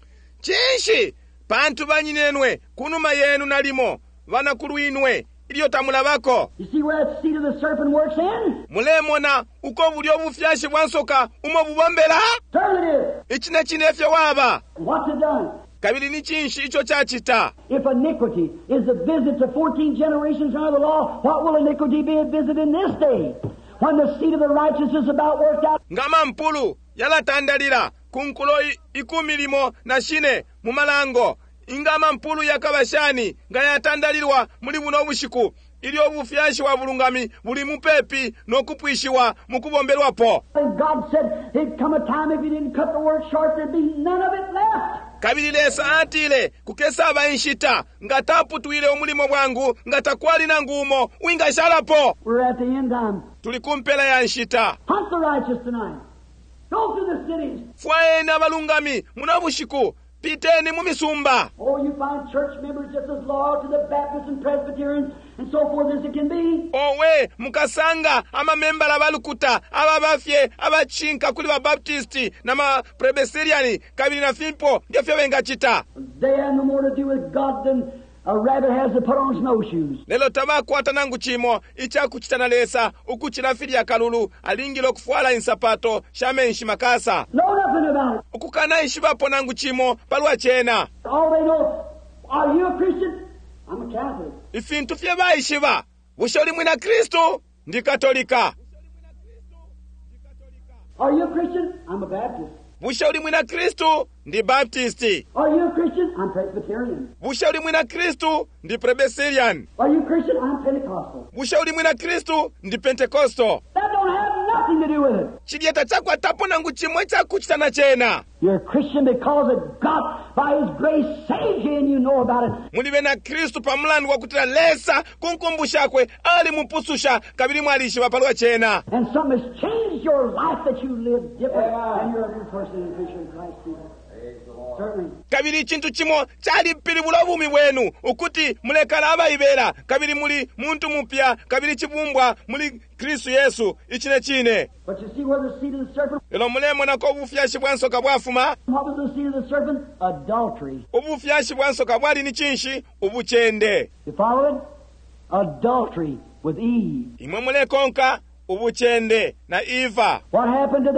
Chinshi pantu banyinenwe kunuma yenu nalimo vanakulu inwe iliyo tamulabako. You see where that seed of the serpent works in? Mulemona uko buli obufyashi bwansoka umo bubombera. Certainly it is. Ichina chinefya waba. What's it done? Kabili ni chinshi icho chachita. If iniquity is a visit to fourteen generations under the law, what will iniquity be a visit in this day? When the seed of the righteous is about worked out. Ngama mpulu yala tandalira kunkulo ikumi limo na shine mumalango. Ingama mpulu yakabashani nga yatandalirwa muli buno obushiku ili obufyashi wa bulungami buli mupepi n'okupwishiwa mukubomberwapo. And God said there'd come a time if you didn't cut the word short, there'd be none of it left. Kabili lesa atile kukesa abainshita nga taputwile omulimo bwangu nga takwali na ngumo winga shalapo. We're at the end time. Tuli kumpela ya nshita. Hunt the righteous tonight. Go to the cities. Fwaeni abalungami munabushiku piteni mumisumba. Oh, you find church members just as loyal to the Baptists and Presbyterians and so forth as it can be. Owe mukasanga ama membala balukuta aba bafye abachinka kuli ba Baptisti na ma Presbyteriani kabili na fimpo ngefye bengachita. They have no more to do with God than a rabbit has to put on snowshoes. Lelo tabakwata nangu chimo icha kuchitana lesa ukuchina fili ya kalulu alingilo kufuala insapato shame nshimakasa. Know nothing about it. Ukukana ishibapo nangu chimo palwa chena. All they know, are you a Christian? I'm a Catholic. Ifintu fye ba ishiba bushauri mwina Kristo ndi Katolika. Are you a Christian? I'm a Baptist. Bushauri mwina Kristo ndi Baptisti. Are you a Christian? I'm Presbyterian. Bushauri mwina Kristo ndi Presbyterian. Are you a Christian? I'm Pentecostal. Bushauri mwina Kristo ndi Pentecostal. That don't have nothing to do with it. Chilieta chakwa tapo nangu chimwe cha kuchitana chena. You're a Christian because of God, by His grace, saved you and you know about it. Mulibe na Kristo pamulandu wa kutila lesa kunkumbushakwe ali mupususha kabili mwalishi wapalwa chena. And something has changed your life that you live different and you're a new person in Christ Jesus. Certainly. Kabili chintu chimo chali pili bulabumi wenu ukuti mulekala abayibera kabili muli muntu mupya kabili chibumbwa muli Kristo Yesu ichine chine. But you see where the seed of the serpent. Elo mulemo nako obufyashi bwansoka bwafuma. What was the seed of the serpent? Adultery. Obufyashi bwansoka bwali ni chinshi ubuchende. You follow it? Adultery with Eve. Imwe mulekonka ubuchende na Eva. What happened to that?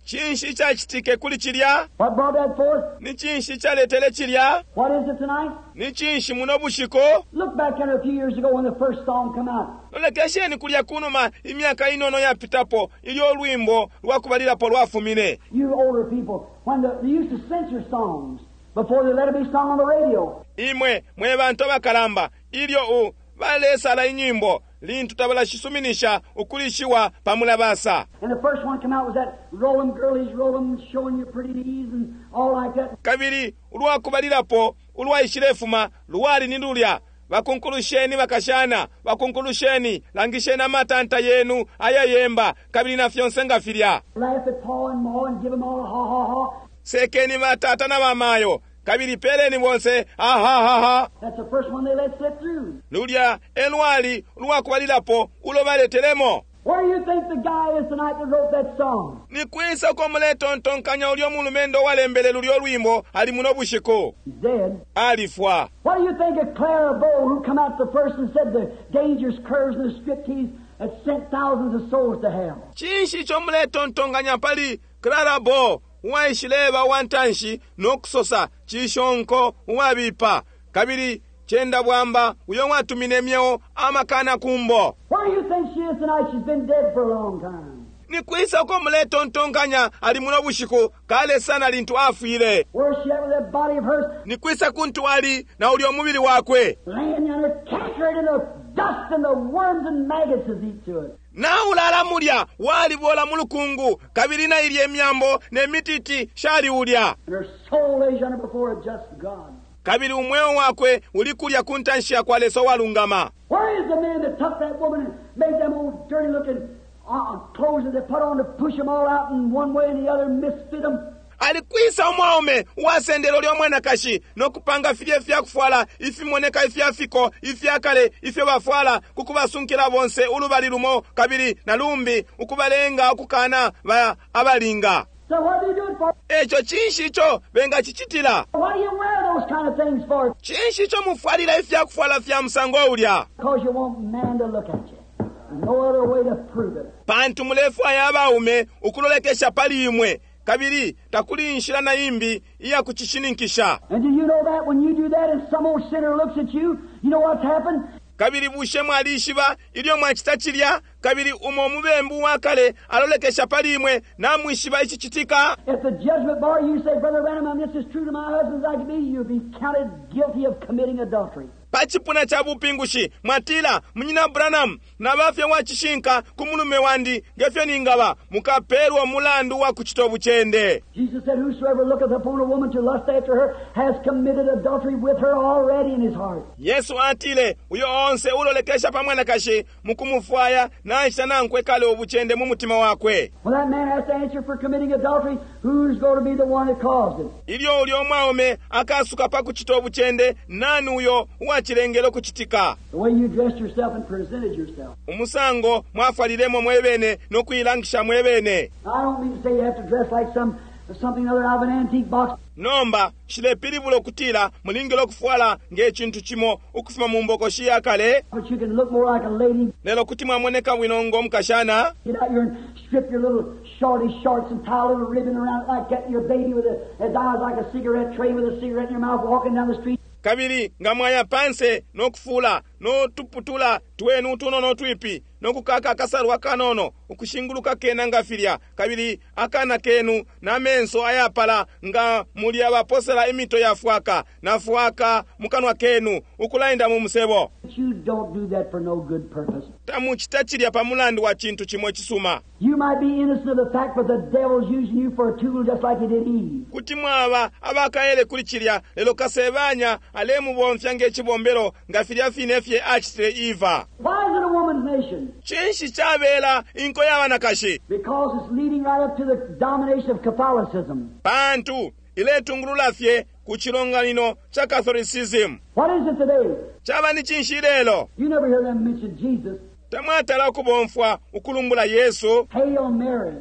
chinshi chachitike kuli chilya. What brought that forth? Ni chinshi chaletele chilya. What is it tonight? Ni chinshi muno bushiko. Look back in a few years ago when the first song come out. Lolekesheni kulya kunuma imyaka inono yapitapo ilyo olwimbo lwakubalirapo lwafumine. You older people, when the, they used to censor songs before they let it be sung on the radio. Imwe mwe bantu abakalamba ilyo u balesala inyimbo lintu tabala shisuminisha ukulishiwa pamulabasa. And the first one come out was that roll 'em girlies, roll 'em, showing you pretty knees and all like that. Kabiri ulwakubalirapo ulwaishirefuma luwali nindulya bakunkulusheni bakashana bakunkulusheni langishena matanta yenu ayayemba kabiri na fyonsenga filya. Laugh at Paul and Ma and give 'em all a ha ha ha. Sekeni matata na mamayo kabiri peleni bonse aha ha ha. That's the first one they let slip through. Lulya elwali lwakubalirapo ulobaletelemo. Where do you think the guy is tonight that wrote that song? Ni kwisa ko muletontonkanya ulyo mulumendo walembele lulyo lwimbo ali muno bushiko. He's dead. Alifwa. What do you think of Clara Bow, who come out the first and said the dangerous curves and the striptease had sent thousands of souls to hell? Chinshi cho muletontonkanya pali Clara Bow waishileba wantanshi nokusosa chishonko wabipa kabiri chenda bwamba uyo watumine myeo amakana kumbo. Where do you think she is tonight? She's been dead for a long time. Ni kwisa ko muletontonkanya ali muno bushiko kale sana lintu afire. Where's she at with that body of hers? Ni kwisa kuntu ali na ulio mubili wakwe. Laying yonder, castrated in the dust and the worms and maggots has eat to it. Na ulala mulya wali bola mulukungu kabiri na ili emyambo ne mititi shali ulya. And her soul lays yonder before a just God. Kabiri umweo wakwe ulikulya kuntanshia kwa leso walungama. Where is the man that took that woman and made them old dirty looking uh, clothes that they put on to push them all out in one way and the other, misfit them? Alikwisa umwaume wasendelo lyo mwena kashi nokupanga filye fya kufwala ifi moneka ifya fiko ifya kale ifya bafwala kukubasunkira bonse ulubali lumo kabiri na lumbi ukubalenga okukana ba abalinga. So what are you doing for? Echo chinshi cho benga chichitila. Why do you wear those kind of things for? Chinshi cho mufwalila ifya kufwala fya msango ulya. Because you want man to look at you. There's no other way to prove it. Pantu mulefu ayabaume ukulolekesha pali imwe. Kabiri takuli nshira na imbi iya kuchishininkisha. And do you know that when you do that and some old sinner looks at you, you know what's happened? Kabiri bushe mwalishiba ilyo mwachitachilya kabiri umo mubembu wakale alolekesha pali imwe na mwishiba ichichitika. At the judgment bar you say, Brother Branham, this is true to my husband as I can be, you'll be counted guilty of committing adultery. Pachipuna cha bupingushi mwatila mnyina Branham na bafya wachishinka kumulume wandi gefya ningaba mukaperwa mulandu wa kuchitobu chende. Jesus said, whosoever looketh upon a woman to lust after her has committed adultery with her already in his heart. Yesu atile uyo onse ulolekesha pamwana kashi mukumufwaya na nshana nkwekale obuchende mu mutima wakwe. Well, that man has to answer for committing adultery. Who's going to be the one that caused it? Ilyo ulyo mwaume akasuka pa kuchitobu chende nani uyo wachilengelo kuchitika. The way you dressed yourself and presented yourself. Umusango mwafalilemo mwebene nokwilangisha mwebene. I don't mean to say you have to dress like some something other out of an antique box. Nomba shilepili bulo kutila mulingelo kufwala ngechintu chimo ukufuma mumbokoshi yakale. But you can look more like a lady. Lelo kutimwa moneka winongo mkashana. Get out here and strip your little shorty shorts and tie a little ribbon around it like that. Your baby with a, his eyes like a cigarette tray with a cigarette in your mouth walking down the street. Kabiri ngamwaya panse nokufula no tuputula twenu tuno no twipi nokukaka kasarwa kanono ukushinguluka kena ngafilya kabiri akana kenu na menso ayapala nga muli abaposela emito ya fwaka na fwaka mukanwa kenu ukulainda mu musebo. You don't do that for no good purpose. Tamu chitachilya pamulandu wa chintu chimwe chisuma. You might be innocent of the fact, but the devil's using you for a tool just like he did Eve. Kuti mwaba abakaele kulichilya lelo kasebanya alemu bonfya ngechibombero ngafilya finefye achitire Eva. Why is it a woman's nation? Chinshi chabela inko yawana kashi. Because it's leading right up to the domination of Catholicism. Pantu ile tungulula fye kuchilonganino cha Catholicism. What is it today? Chaba ni chinshi lelo. You never hear them mention Jesus. Tamwatala kubonfwa ukulumbula Yesu. Hail Mary.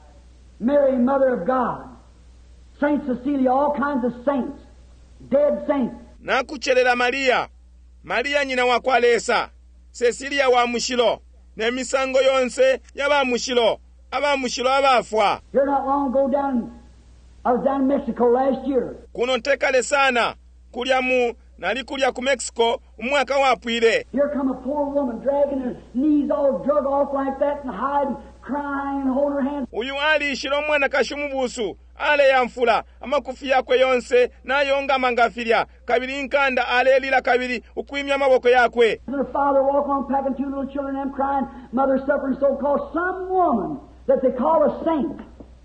Mary, Mother of God. Saint Cecilia, all kinds of saints. Dead saints. Na kuchelela Maria. Maria nyina wakwalesa. Cecilia wa mushilo. Ne misango yonse yaba mushilo. abamushilo abafwa. Here not long ago down, I was down in Mexico last year. Kuno ntekale sana kulya mu nali kulya ku Mexico umwaka wapwile. Here come a poor woman dragging her knees all drug off like that and hiding, crying and holding her hands. Uyu ali ishilo mwana kashumubusu ale yamfula amakufi yakwe yonse nayonga mangafirya kabiri nkanda ale lila kabiri ukwimya amaboko yakwe. And her father walking on packing two little children and them crying, mother suffering so called some woman that they call a saint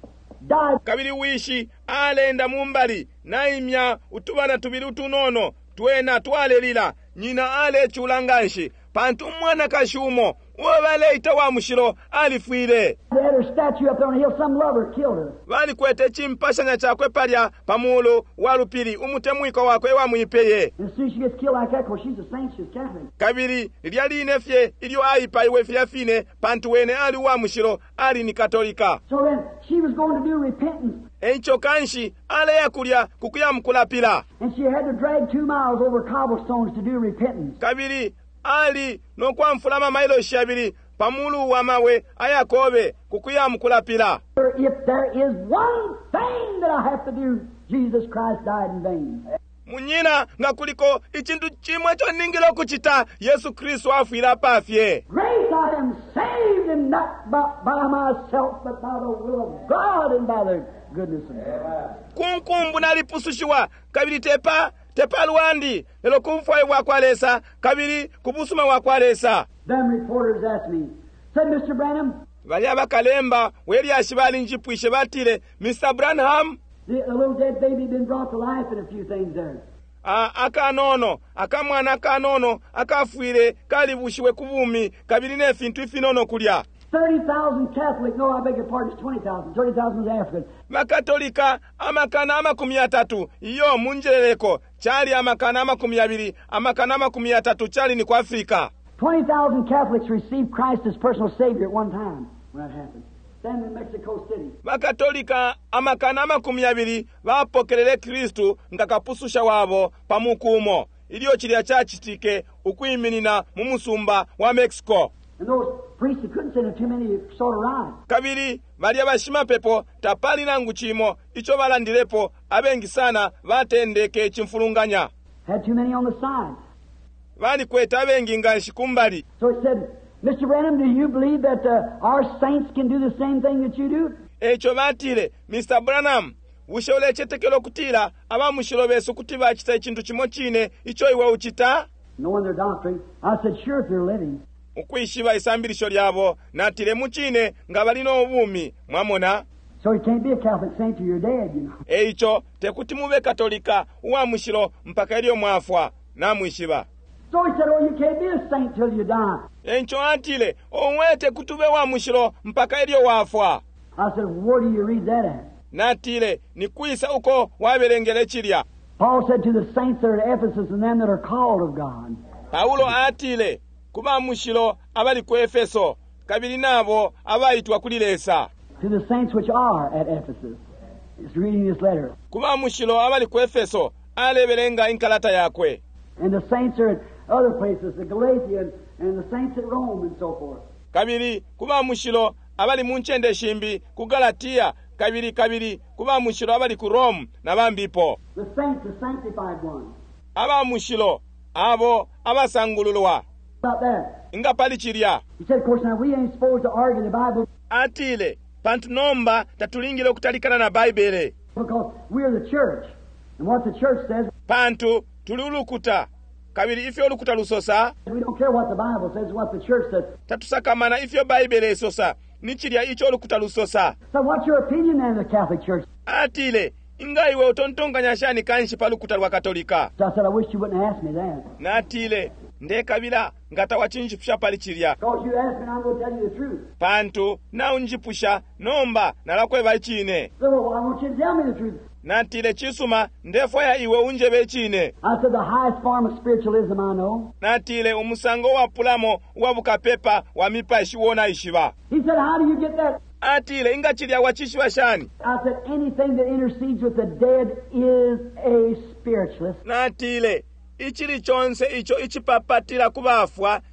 died. Kabiri wishi alenda mumbali naimya utubana tubiri utunono twena twalelila nyina ale chulanganshi pantu mwana kashumo wabaleita wa mushilo alifwile. They had her statue up there on a hill. Some lover killed her. Bali kwete chimpashanya chakwe palya pamulu walupili umutemwiko wakwe wamwipeye. And as soon as she gets killed like that, of course she's a saint, she's Catholic. Kabiri lyali inefye ilyo aipa iwe fyafine pantu wene ali wa mushilo ali ni katolika. So then she was going to do repentance. Encho kanshi ale yakulya kukuya mkulapila. And she had to drag two miles over cobblestones to do repentance. Kabiri ali nokwa mfulama mailo shabiri pamulu wa mawe ayakobe kukuya mkulapila. If there is one thing that I have to do, Jesus Christ died in vain. Munyina nga kuliko ichintu chimwe cho ningilo kuchita Yesu Kristo afwila pafye. Grace, I am saved, and not by, by myself, but by the will of God and by the goodness of God. Kunkumbu nalipusushiwa kabiri tepa tepa luandi lelo kumfwaye wakwalesa kabiri kubusuma wakwalesa. Them reporters asked me, said, Mister Branham, Bali abakalemba weli ashibali njipwishe batile, Mister Branham, the, the little dead baby been brought to life and a few things there. A, akanono akamwana akanono akafwile kalibushiwe kubumi kabiri nefintu ifinono kulya. thirty thousand Catholic, no, I beg your pardon, it's twenty thousand. thirty thousand was African. Makatolika amakana amakumi atatu iyo munjeleleko chali amakana amakumi abiri amakana amakumi atatu chali ni kwa Afrika. twenty thousand Catholics received Christ as personal Savior at one time when that happened. Then in Mexico City. Makatolika amakana amakumi abiri bapokelele Kristu ngakapususha wabo pamukumo iliyo chilya chachitike ukwiminina mumusumba wa Mexico. And those priests, they couldn't send too many sort of rides. Kabiri bali abashima pepo tapali nangu chimo icho balandilepo abengi sana batendeke chimfulunganya. Had too many on the side. Bali kweta abengi nganshi kumbali. So he said, Mister Branham, do you believe that uh, our saints can do the same thing that you do? Echo batile, Mister Branham, ushole chetekelo kutila abamushilo besu kuti bachita ichintu chimo chine icho iwe uchita? Knowing their doctrine, I said, sure, if they're living. Ukwishiba isambilisho lyabo natile muchine nga balino obumi mwamona. So you can't be a Catholic saint till you're dead, you know. Eicho tekuti mube katolika uwa mushilo mpaka ilio mwafwa na mwishiba. So he said, oh, you can't be a saint till you die. Encho atile onwete kutube wa mushilo mpaka ilio wafwa. I said, where do you read that at? Natile ni kwisa uko wabelengele chilya. Paul said to the saints that are at Ephesus and them that are called of God. Paulo atile kuba mushilo abali ku Efeso kabiri nabo abayitwa kulilesa. To the saints which are at Ephesus. He's reading this letter. Kuba mushilo abali ku Efeso alebelenga inkalata yakwe. And the saints are at other places, the Galatians and the saints at Rome and so forth. Kabiri kuba mushilo abali munchende shimbi ku Galatia kabiri kabiri kuba mushilo abali ku Rome nabambipo. The saints, the sanctified ones. Aba mushilo abo abasangululwa. About that. Inga pali chilya. He said, of course, now we ain't supposed to argue the Bible Atile pantu nomba tatulingile okutalikana na Baibele. because we're the church. And what the church says, Pantu tululukuta kabiri ifyo olukuta lusosa we don't care what the Bible says, what the church says. tatusakamana ifyo Baibele esosa nichilya icho olukuta lusosa. So what's your opinion then of the Catholic Church? Atile inga iwe otontonganya shani kanshi palukuta lwa Katolika. So I said, I wish you wouldn't ask me that. Natile ndekabila ngata wachinjipusha pali chilya. Because you asked me and I'm going to tell you the truth. Pantu na unjipusha nomba nalakwe bachine. So well, I want you to tell me the truth. Natile chisuma ndefo iwe unje bechine. I said, the highest form of spiritualism I know. Natile umusango wa pulamo wabuka pepa wa mipa ishiwona ishiba. He said, how do you get that? Atile inga chilya wachishiwa shani. I said, anything that intercedes with the dead is a spiritualist. Natile ichili chonse icho ichipapatila kubafwa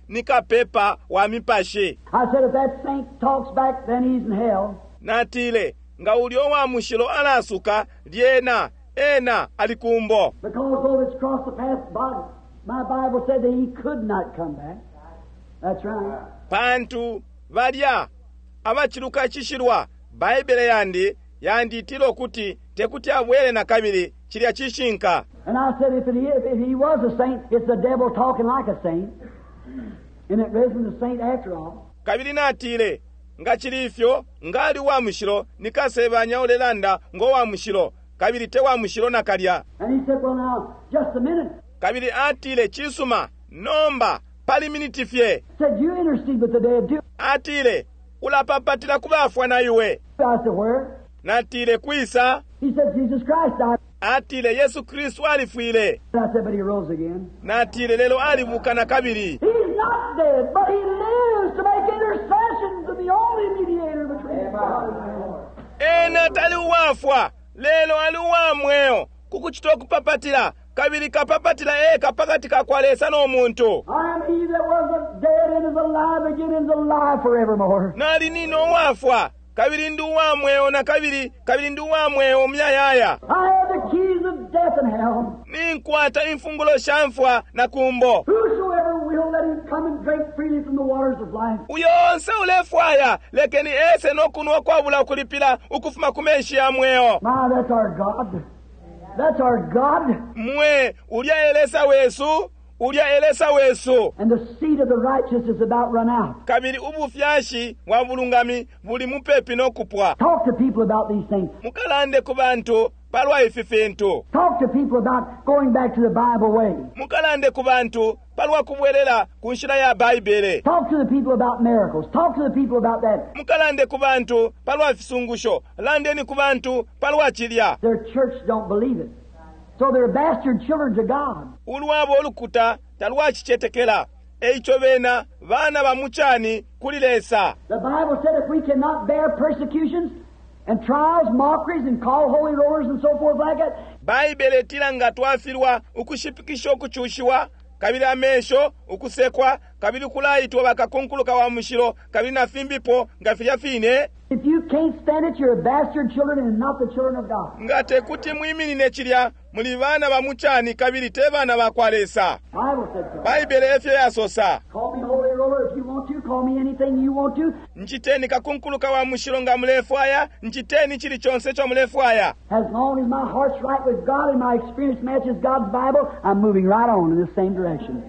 nikapepa wa mipashe. I said, if that saint talks back, then he's in hell. Natile nga ulio wa mushilo alasuka lyena ena alikumbo. Because though it's crossed the path, my Bible said that he could not come back. That's right. Pantu valya abachiluka chishilwa Baibele yandi yanditile okuti tekuti abwele na kabili chilya chishinka. And I said, if, it, if he was a saint, it's the devil talking like a saint. And it isn't a saint after all. Kabili natile nga chilifyo ngali wa mushilo nikasebanya olelanda ngo wa mushilo kabili te wa mushilo nakalya. And he said, well now, just a minute. Kabili atile chisuma nomba pali miniti fye. Said, you intercede with the dead too. Atile ulapapatila kubafwa na yuwe. I said, where? Natile kwisa. He said, Jesus Christ died. Atile Yesu Kristo alifwile. I said, but he rose again. Natile lelo alivuka na kabili. He's not dead, but he lives to make intercession to the only mediator between God and man. Ena tali uwafwa lelo ali uwamweo kukuchitoa kupapatila kabili kapapatila eka pakati kakwalesa n'omuntu. I am he that was dead and is alive again and is alive forevermore. Nali nino wafwa kabili ndu wamweo na kabili kabili ndu wamweo myayaya. I have the keys of death and hell. Ninkwata imfungulo shamfwa na kumbo. Whosoever will, let him come and drink freely from the waters of life. Uyonse ulefwaya lekeni ese nokunwa kwabula okulipila ukufuma kumenshi ya mweo. My, that's our God. That's our God. Mwe ulya elesa wesu ulya elesa wesu. And the seed of the righteous is about run out. Kabili ubufyashi wa bulungami buli mupepi n'okupwa. Talk to people about these things. Mukalande ku bantu palwa ififentu. Talk to people about going back to the Bible way. Mukalande ku bantu palwa kubwelela ku nshira ya Baibele. Talk to the people about miracles. Talk to the people about that. Mukalande ku bantu palwa fisungusho. Landeni ku bantu palwa chilya. Their church don't believe it. So they're bastard children to God. Ulwabo olukuta talwa chichetekela. Eicho bena bana bamuchani kulilesa. The Bible said if we cannot bear persecutions and trials, mockeries, and call holy rollers and so forth like that. Baibele tilanga twafirwa ukushipikisho kuchushiwa kabili amesho ukusekwa kabili kulaitwa bakakunkuluka wa mushiro kabili na fimbipo ngafirya fine. If you can't stand it, you're a bastard children and not the children of God. Ngate kuti mwimini nechilya muli bana bamuchani kabili te bana bakwalesa. Bible said so. Baibele efye yasosa. Call me holy roller if you want to. Call me anything you want to. Nchiteni kakunkuluka wa mushiro nga mulefwaya. Nchiteni chili chonse cho mulefwaya. As long as my heart's right with God and my experience matches God's Bible, I'm moving right on in the same direction.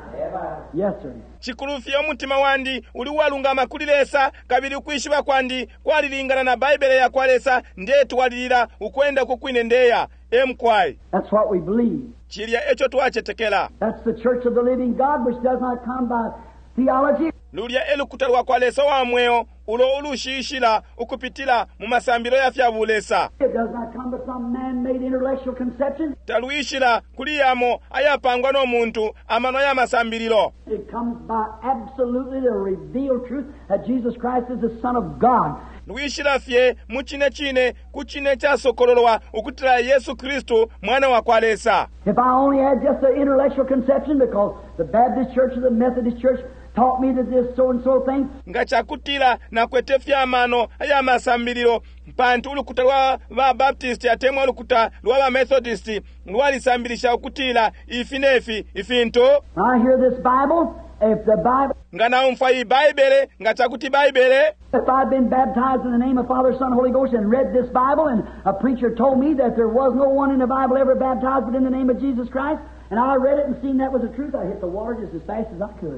Yes, sir. Chikulufi omutima wandi uli walungama kulilesa kabili ukwishiba kwandi kwalilingana na Baibele ya kwalesa ndetu walilira ukwenda kukwine ndeya emkwai. That's what we believe. Chilya echo twachetekela. That's the church of the living God, which does not come by theology. Lulya elukutalwa kwalesa wa mweo ulo ulushishila ukupitila mu masambiro ya fyabulesa. It does not come by some man-made intellectual conception. Taluishila kuliyamo ayapangwa n'omuntu amano ya masambirilo. It comes by absolutely the revealed truth that Jesus Christ is the Son of God. Luishila fye muchine chine kuchine cha sokololwa ukutila Yesu Kristo mwana wa kwalesa. If I only had just an intellectual conception because the Baptist Church or the Methodist Church taught me that this so-and-so thing. Ngachakutila na kwetefya amano aya masambirilo mpantu ulukuta lwa ba Baptist atemwa ulukuta lwa ba Methodist lwalisambilisha ukutila ifinefi ifinto. I hear this Bible. If the Bible, ngana umfa i Baibele ngachakuti Baibele. If I'd been baptized in the name of Father, Son, Holy Ghost and read this Bible and a preacher told me that there was no one in the Bible ever baptized but in the name of Jesus Christ, and I read it and seen that was the truth, I hit the water just as fast as I could.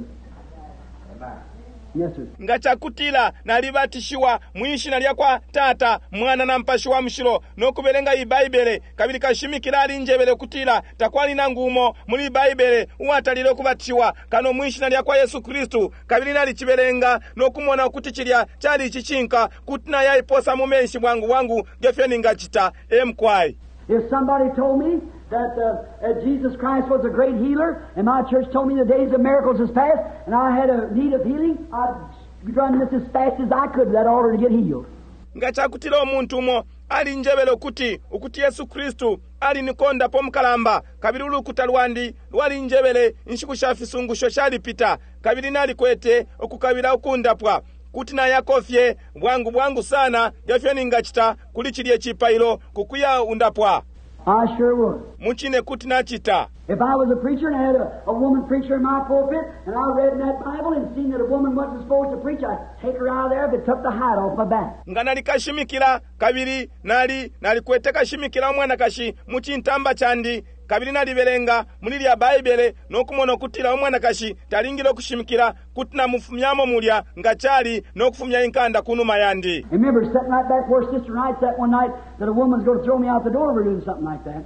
Yes, sir. Ngachakutila nalibatishiwa mwishina lya kwa tata mwana na mpashi wa mshiro nokubelenga i Baibele kabili kashimikila ali njebele kutila takwali na ngumo muli Baibele uwatalile kubatishiwa kano mwishina lya kwa Yesu Kristu kabili nali chibelenga nokumona okutichilya chali chichinka kutina ya iposa mumenshi mwangu wangu gefye ningachita emkwai. If somebody told me that uh, uh, Jesus Christ was a great healer, and my church told me the days of miracles is past, and I had a need of healing, I'd run this as fast as I could to that altar to get healed. Ngachakutila omuntu mo ali njebele okuti ukuti Yesu Kristu ali nikonda po mkalamba kabili ulukuta lwandi lwali njebele nshikusha fisungusho shali pita kabiri nali kwete okukabira okundapwa kuti naye akofye bwangu bwangu sana gefye ningachita kuli chili echipailo kukuya undapwa. I sure would. Muchine kuti nachita. If I was a preacher and I had a, a woman preacher in my pulpit, and I read in that Bible and seen that a woman wasn't supposed to preach, I'd take her out of there if it took the hide off my back. Nganali kashimikira kabiri nali nali kwete kashimikira omwana kashi muchintamba chandi kabiri nali belenga mulili ya Bible n'okumono kutira omwana kashi talingiro kushimikira kutina mufumyamo mulya ngachali n'okufumya inkanda kunuma yandi. Remember sitting right back where Sister Wright sat one night that a woman's going to throw me out the door for doing something like that.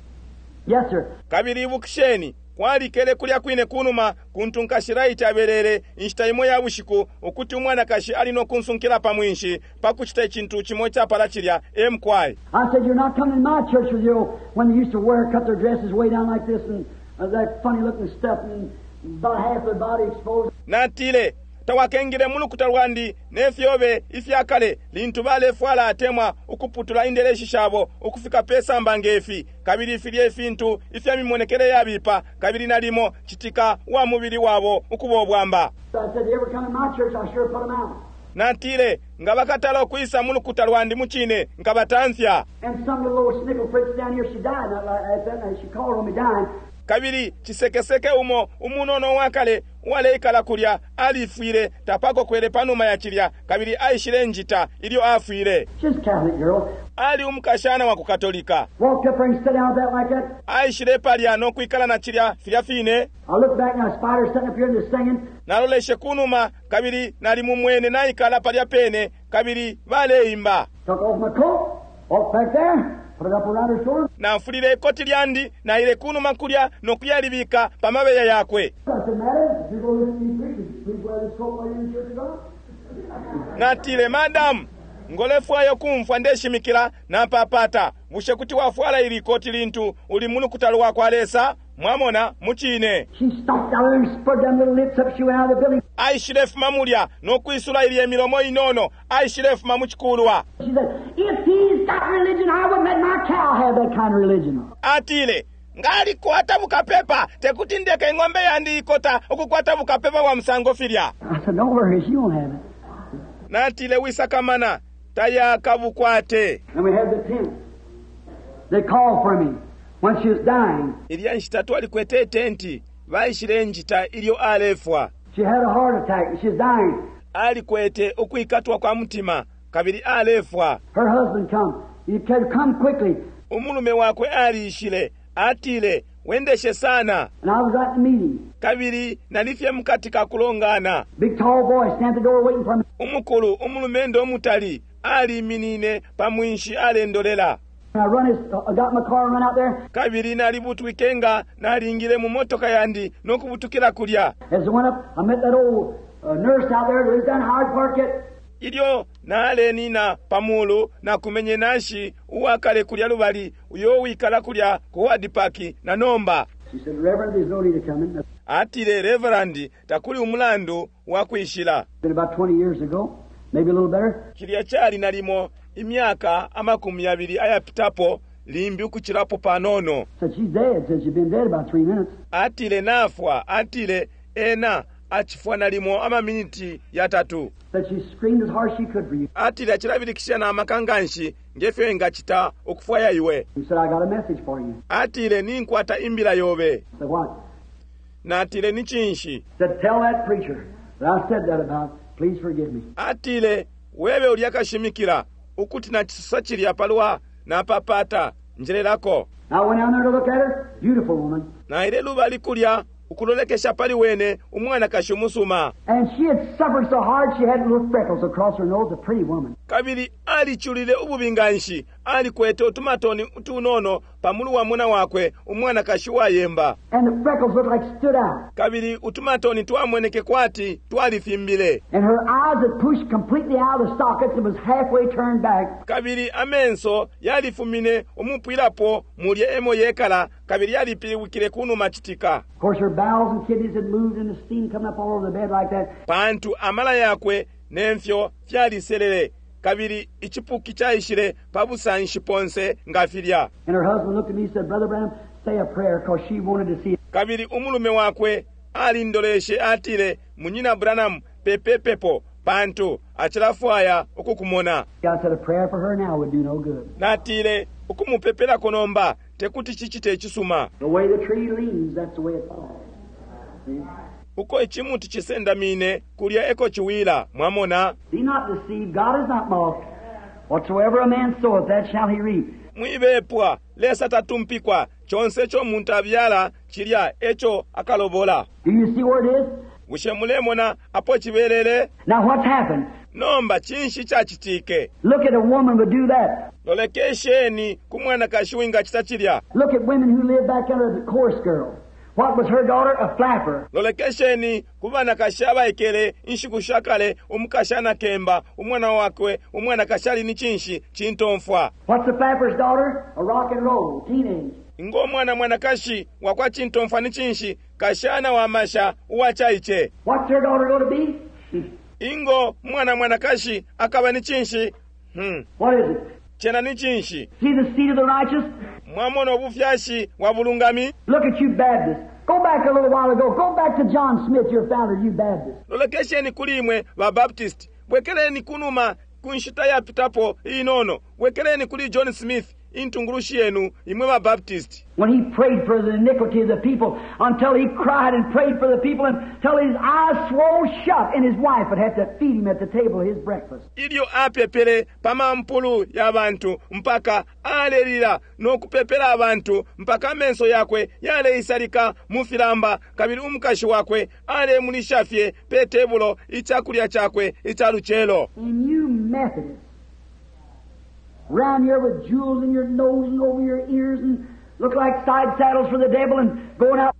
Yes, sir. Kabiri bukisheni kwali kele kulya kwine kunuma kuntunkashirayi chaberere inshitaimo ya bushiku okuti umwana kashi alino kunsunkira pamwinshi pakuchita ekintu kimo kyapala kirya emkwai. I said, you're not coming to my church with you when they used to wear, cut their dresses way down like this and uh, that funny looking stuff and about half their body exposed. Natile tawakengire munu kutalwandi nefyobe ifyakale lintu bale fwala atemwa ukuputula indeleshi shabo ukufika pesa mbangefi kabiri ifirye fintu ifya mimonekere yabipa kabiri nalimo chitika wa mubiri wabo ukubobwamba. So I said, you ever come in my church, I'll sure put them out. Natile ngabakatala okuisa munu kutalwandi muchine ngabatanfya. And some little old snickle fritz down here, she died not like that, and she called on me dying. Kabiri chisekeseke umo umunono wakale wale ikala kulya alifwire tapako kwele panuma ya chilya kabiri aishire njita ilio afwire. She's a Catholic girl. Ali umukashana wa kukatolika. Walked up there and sat down that like that. Aishire palya no kuikala na chilya filya fine. I looked back and a spider sitting up here and just singing. Naloleshe kunuma kabiri nali mumwene na ikala palya pene kabiri vale imba. Took off my coat, walked back there. Put it up around her shoulder. Na mfulire koti lyandi na ile kunuma kulya nokuyalibika pamabeya yakwe. Doesn't matter. If you go listen to these preachers, please wear this coat while you're in church of God. Natile madam ngolefwayo kumfwa ndeshimikira na papata bushe kuti wafwala ili koti lintu uli munu kutalwa kwa lesa mwamona muchine. She stopped out there and spread them little lips up. She went out of the building. Aishiref mamulya nokwisula ili emilomo inono aishiref mamuchikulwa. She said, if he's got religion, I wouldn't let my cow have that kind of religion. Atile ngali kwata bukapepa tekuti ndeke ng'ombe yandi ikota ukukwata bukapepa wa msango filya. I said, don't worry, she won't have it. Natile wisakamana taya kabukwate. And we had the tent. They called for me when she was dying. Ilya nshitatu alikwete tenti vaishire njita ilio alefwa. She had a heart attack and she was dying. Alikwete ukuikatwa kwa mtima kabiri alefwa. Her husband come. He said, come quickly. Umulume wakwe aliishile. Atile wendeshe sana. And I was at the meeting. Kabiri nalifye mkatika kulongana. Big tall boy stand at the door waiting for me. Umukulu umulumendo omutali ali minine pamwinshi alendolela. And I run his, I got my car and run out there. Kabiri nalibutwikenga nalingile mu motoka yandi nokubutukira kulya. As I went up, I met that old uh, nurse out there that lives down Howard Park yet. Ilyo nale nina pamulu na kumenye nashi uwakale kulya lubali uyo wikala kulya kuwadi paki na nomba. She said, Reverend, there's no need of coming. Atile Reverend takuli umulandu wakuishila. Been about twenty years ago, maybe a little better. Kilya chali nalimo imyaka amakumi abiri ayapitapo limbi ukuchirapo panono. Said she's dead. Said she's been dead about three minutes. Atile nafwa, atile ena achifwa nalimo ama miniti ya tatu. Said she screamed as hard as she could for you. Atile achirabirikisha na makanganshi ngefyo ngachita okufwaya iwe. He said, I got a message for you. Atile ninkwata imbila yobe. Said, what? Na atile nichinshi. Said, tell that preacher that I said that about. Please forgive me. Atile wewe uliakashimikira ukuti na chisachiri apalwa na papata njerelako. I went down there to look at her. Beautiful woman. Na ile luba likulya ukulolekesha pali wene umwana kashumusuma. And she had suffered so hard she had little freckles across her nose, a pretty woman. Kabiri alichulile ububinganshi alikwete otumatoni utunono pamulu wa muna wakwe umwana kashuwa yemba. And the freckles looked like stood out. Kabiri utumatoni tuamweneke kwati tualifimbile. And her eyes had pushed completely out of the sockets and was halfway turned back. Kabiri amenso yalifumine omupwirapo mulye emo yekala kabiri yalipiriwikile kunu machitika. Of course her bowels and kidneys had moved and the steam coming up all over the bed like that. Pantu amala yakwe nemfyo fyaliselele kabiri ichipuki chaishire pabusa nshiponse ngafilya. And her husband looked at me and said, Brother Branham, say a prayer because she wanted to see it. Kabiri umulume wakwe alindoleshe atile munyina Branham pepepepo pantu achilafwaya okukumona. God said a prayer for her now would do no good. Natile okumupepera konomba tekuti chichite ekisuma. The way the tree leans, that's the way it falls. See? Uko echimuti chisendamine kulya eko chiwila mwamona. Be not deceived, God is not mocked. Whatsoever a man soweth, that shall he reap. Mwibepwa lesa tatumpikwa chonse cho muntu abyala chilya echo akalobola. Do you see where it is? Ushemulemona apo chiberere. Now what's happened? Nomba chinshi chachitike. Look at a woman would do that. Lolekesheni kumwana kashiwinga chitachilya. Look at women who live back under the coarse girl. What was her daughter? A flapper. Lolekesheni kubana kashaba ekele inshikushakale umukashana kemba umwana wakwe umwana kashali ni chinshi chintomfwa. What's the flapper's daughter? A rock and roll teenage. Ngo mwana mwana kashi wakwa chintomfwa ni chinshi kashana wa masha uwachaiche. What's her daughter going to be? Ingo mwana mwana kashi akaba ni chinshi. Hmm. What is it? Chena ni chinshi. See the seed of the righteous? Mwamono bufyashi wa bulungami. Look at you Baptists. Go back a little while ago. Go back to John Smith, your founder, you Baptists. Lolekesheni kulimwe ba Baptist. Bwekeleni kunuma kunshita ya pitapo inono. Bwekeleni kuli John Smith intungurushi yenu imwe ba Baptist. When he prayed for the iniquity of the people until he cried and prayed for the people until his eyes swole shut and his wife would have to feed him at the table his breakfast. Ilio apepele pama mpulu ya abantu mpaka alelila nokupepela abantu mpaka menso yakwe yale isalika mufilamba kabili umukashi wakwe ale mulishafye pe tebulo ichakulya chakwe ichaluchelo. And you Methodists around here with jewels in your nose and over your ears and look like side saddles for the devil and going out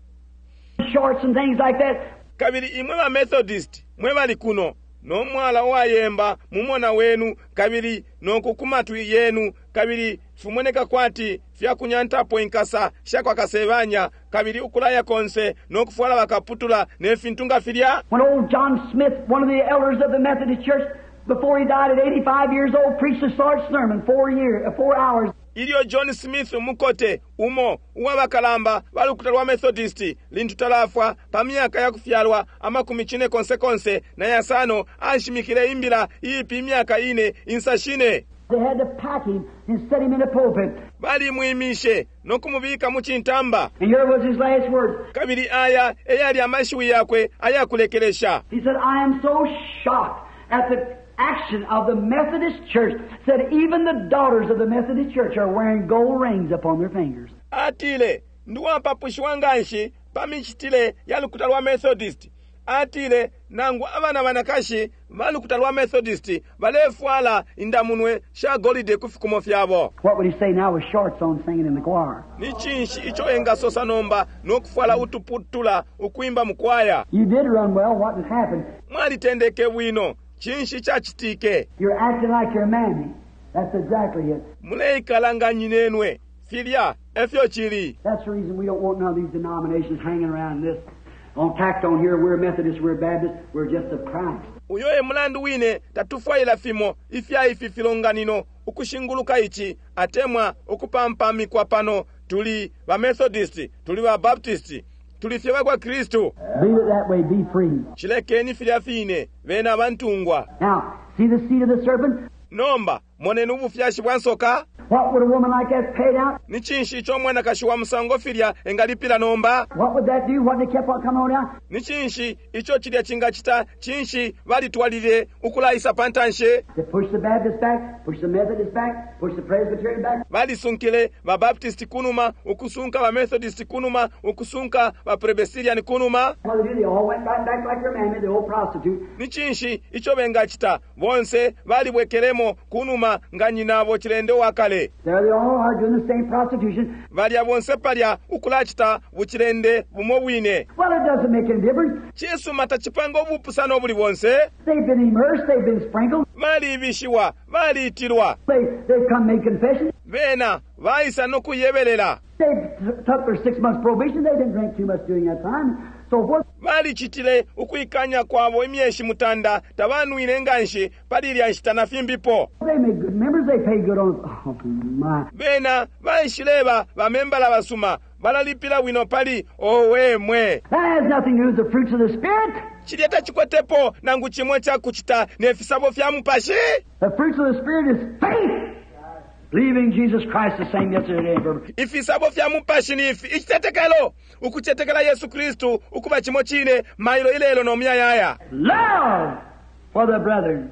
shorts and things like that. Kabili imwe ba Methodist mwe bali kuno no mwala wayemba mumona wenu kabili no kukumatu yenu kabili fumoneka kwati fya kunyantapo inkasa shakwa kasebanya kabili ukulaya konse no kufuala bakaputula nefintunga filya. When old John Smith, one of the elders of the Methodist Church, before he died at eighty-five years old, preached a short sermon, four years, uh, four hours. Ilio John Smith mukote umo uwabakalamba balukutalwa Methodist lintutalafwa pamiaka ya kufyalwa ama kumichine konse konse na yasano ashimikile imbila ipi miaka ine insashine. They had to pack him and set him in a pulpit. Bali muimishe no kumubika muchintamba. And here was his last words. Kabili aya eyali amashiwi yakwe aya kulekelesha. He said, I am so shocked at the action of the Methodist Church, said even the daughters of the Methodist Church are wearing gold rings upon their fingers. Atile nduwampa pushwanganshi pamichitile yalukutalwa Methodist. Atile nangu abana banakashi balukutalwa Methodist balefwala indamunwe sha golide kufukumo fyabo. What would he say now with shorts on singing in the choir? Ni chinshi icho enga sosa nomba nokufwala utuputula ukuimba mkwaya. You did run well. What has happened? Mwali tendeke bwino chinshi chachitike. You're acting like your mammy. That's exactly it. Muleikalanga nyinenwe filya efyo chili. That's the reason we don't want none of these denominations hanging around this. On tacked on here, we're Methodists, we're Baptists, we're just of Christ. Uyoye mulandu wine tatufwaila fimo ifya ifi filonganino ukushinguluka ichi atemwa ukupampamikwa pano tuli ba Methodist tuli ba Baptist tuli fyewa kwa Kristo. Be it that way, be free. Chilekeni filya fine vena bantungwa. Now, see the seed of the serpent? Nomba monenu ubufyashi bwansoka. What would a woman like that paid out? Ni chinshi icho mwana kashiwa musango filya engalipila nomba. What would that do? What they kept on coming on out? Ni chinshi icho chilya chingachita chinshi valitwalile ukulaisa pantanshe. To push the Baptist back, push the Methodist back, push the Presbyterian back. Valisunkile ba Baptist kunuma ukusunka ba Methodist kunuma ukusunka ba Presbyterian kunuma. What they do? They all went right back like their mammy, the old prostitute. Ni chinshi icho bengachita bonse valibwekelemo kunuma nganyinabo chilende wakale. There they all are doing the same prostitution. Valia bonse palya ukulachita buchilende bumo bwine. Well, it doesn't make any difference. Chesu matachipango bupusano buli bonse. They've been immersed, they've been sprinkled. Vali vishiwa, vali itirwa. They, they've come make confession. Vena, vaisa no kuyebelela. They've t- took their six months probation. They didn't drink too much during that time. So what? Vali chitile ukuikanya kwabo emyeshi mutanda tabanwine nganshi padilya nshitana fimbipo. They make good members. They pay good on. Oh my! Vena vaishileva vamembala basuma valalipila wino pali owemwe. That has nothing to do with the fruits of the Spirit. chilieta chikwetepo nangu chimwe chakuchita nefisabo fya mupashi. The fruits of the Spirit is faith. Believing Jesus Christ the same yesterday and forever. Ifisabo fya mupashi ni ifi ichitetekelo ukuchetekela Yesu Kristu ukuba chimo chine mailo ilelo no myayaya. Love for the brethren.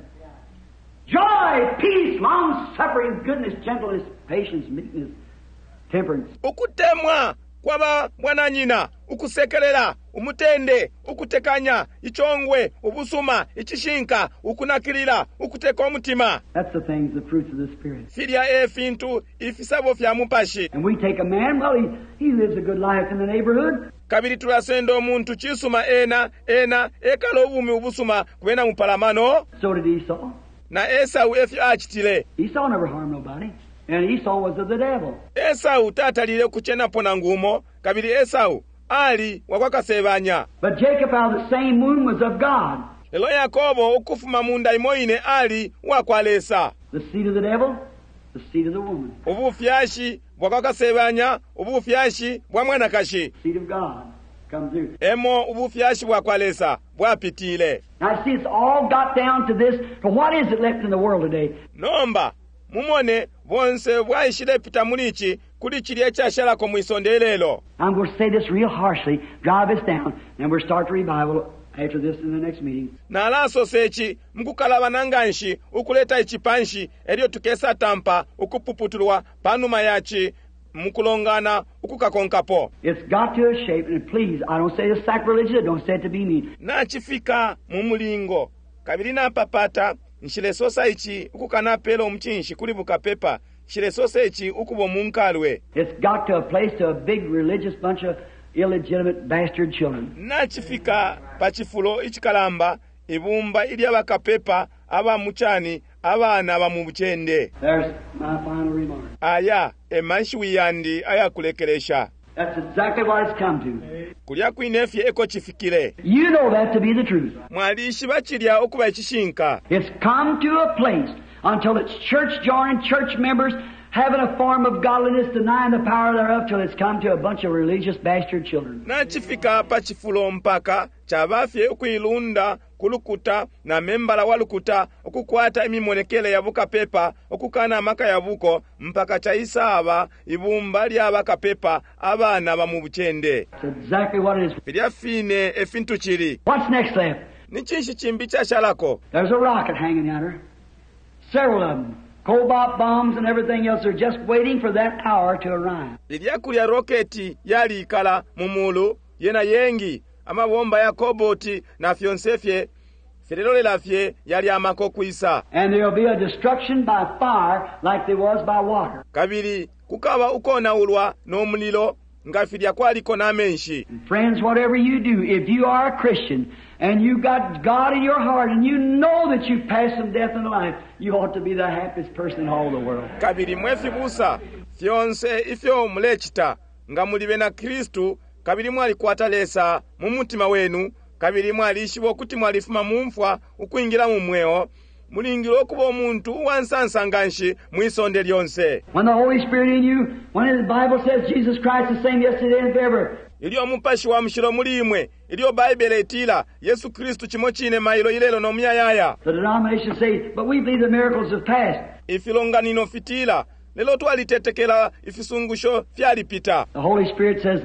Joy, peace, long suffering, goodness, gentleness, patience, meekness, temperance. Ukutemwa kwaba bwana nyina ukusekelela umutende ukutekanya ichongwe ubusuma ichishinka ukunakirira ukuteka omutima. That's the things, the fruits of the Spirit. Filia efintu ifisabo fya mupashi. And we take a man, well, he, he lives a good life in the neighborhood. Kabiri tulasendo omuntu chisuma ena ena ekalo obumi ubusuma kubena mupalamano. So did Esau. Na Esau efyo achitile. Esau never harmed nobody. And Esau was of the devil. Esau tatalile kuchena pona ngumo. Kabiri Esau ali wakwakasebanya. But Jacob out of the same womb was of God. Lelo Yakobo ukufuma munda imoine ali wakwalesa. The seed of the devil, the seed of the woman. Ubufyashi bwakwakasebanya, ubufyashi bwa mwana kashi. Seed of God come through. Emo ubufyashi bwakwalesa bwapitile. Now see, it's all got down to this. But what is it left in the world today? Nomba mumone bonse bwaishile pita mulichi kuli chili echashalako mwisondelelo. I'm going to say this real harshly, drive us down, and we'll start the revival after this in the next meeting. Na laso sechi mkukalaba nanganshi ukuleta ichipanshi elio tukesa tampa ukupuputulwa panuma yachi mukulongana ukukakonkapo. It's got to a shape, and please, I don't say it's sacrilegious, I don't say it to be mean. Na chifika mumulingo kabiri na papata nshile sosa ichi ukukana pelo mchinshi kulibuka pepa nshile sosa ichi ukubo munkalwe. It's got to a place to a big religious bunch of illegitimate bastard children. Na chifika pachifulo ichikalamba ibumba ili abakapepa aba muchani abana ba mubuchende. There's my final remark. Aya emanshi wiyandi aya kulekelesha. That's exactly what it's come to. Kulya kwinefye eko chifikile. You know that to be the truth. Mwalishi bachilya okuba ichishinka. It's come to a place until it's church-joining church members having a form of godliness, denying the power thereof, till it's come to a bunch of religious bastard children. Na chifika pachifulo mpaka chabafye okuilunda kulukuta na membala walukuta okukwata imimonekele yabuka pepa okukana maka yabuko mpaka chaisaba ibumba lyabaka pepa abana ba mubuchende. That's exactly what it is. Filya fine efintu chiri. What's next left? Nichinshi chimbi chashalako. There's a rocket hanging yonder. Several of them. Cobalt bombs and everything else are just waiting for that hour to arrive. Lilya kulya roketi yali ikala mumulu yena yengi amabomba ya koboti na fyonsefye filelole lafye yali amako kuisa. And there'll be a destruction by fire like there was by water. Kabiri kukaba ukona ulwa n'omuliro nga filya kwaliko n'amenshi. Friends, whatever you do, if you are a Christian and you got God in your heart and you know that you've passed from death into life, you ought to be the happiest person in all the world. Kabiri mwefibusa fyonse ifyo mulechita nga mulibe na Kristu kabiri mwali kwatalesa mu mutima wenu kabiri mwali ishibo kuti mwalifuma mumfwa ukuingira mu mweo mulingiro okuba omuntu wansansanganshi mwisonde lyonse. When the Holy Spirit in you, when the Bible says Jesus Christ the same yesterday and forever. Iliyo mupashi wa mshiro mulimwe iliyo Bible etila Yesu Kristu chimo chine mailo ilelo no myayaya. The denomination say, but we believe the miracles have passed. Ifilonganino fitila lelo twalitetekela ifisungusho fyalipita. The Holy Spirit says,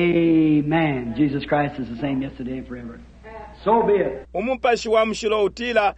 amen. Jesus Christ is the same yesterday and forever. So be it. Umupashi wa mshiro utila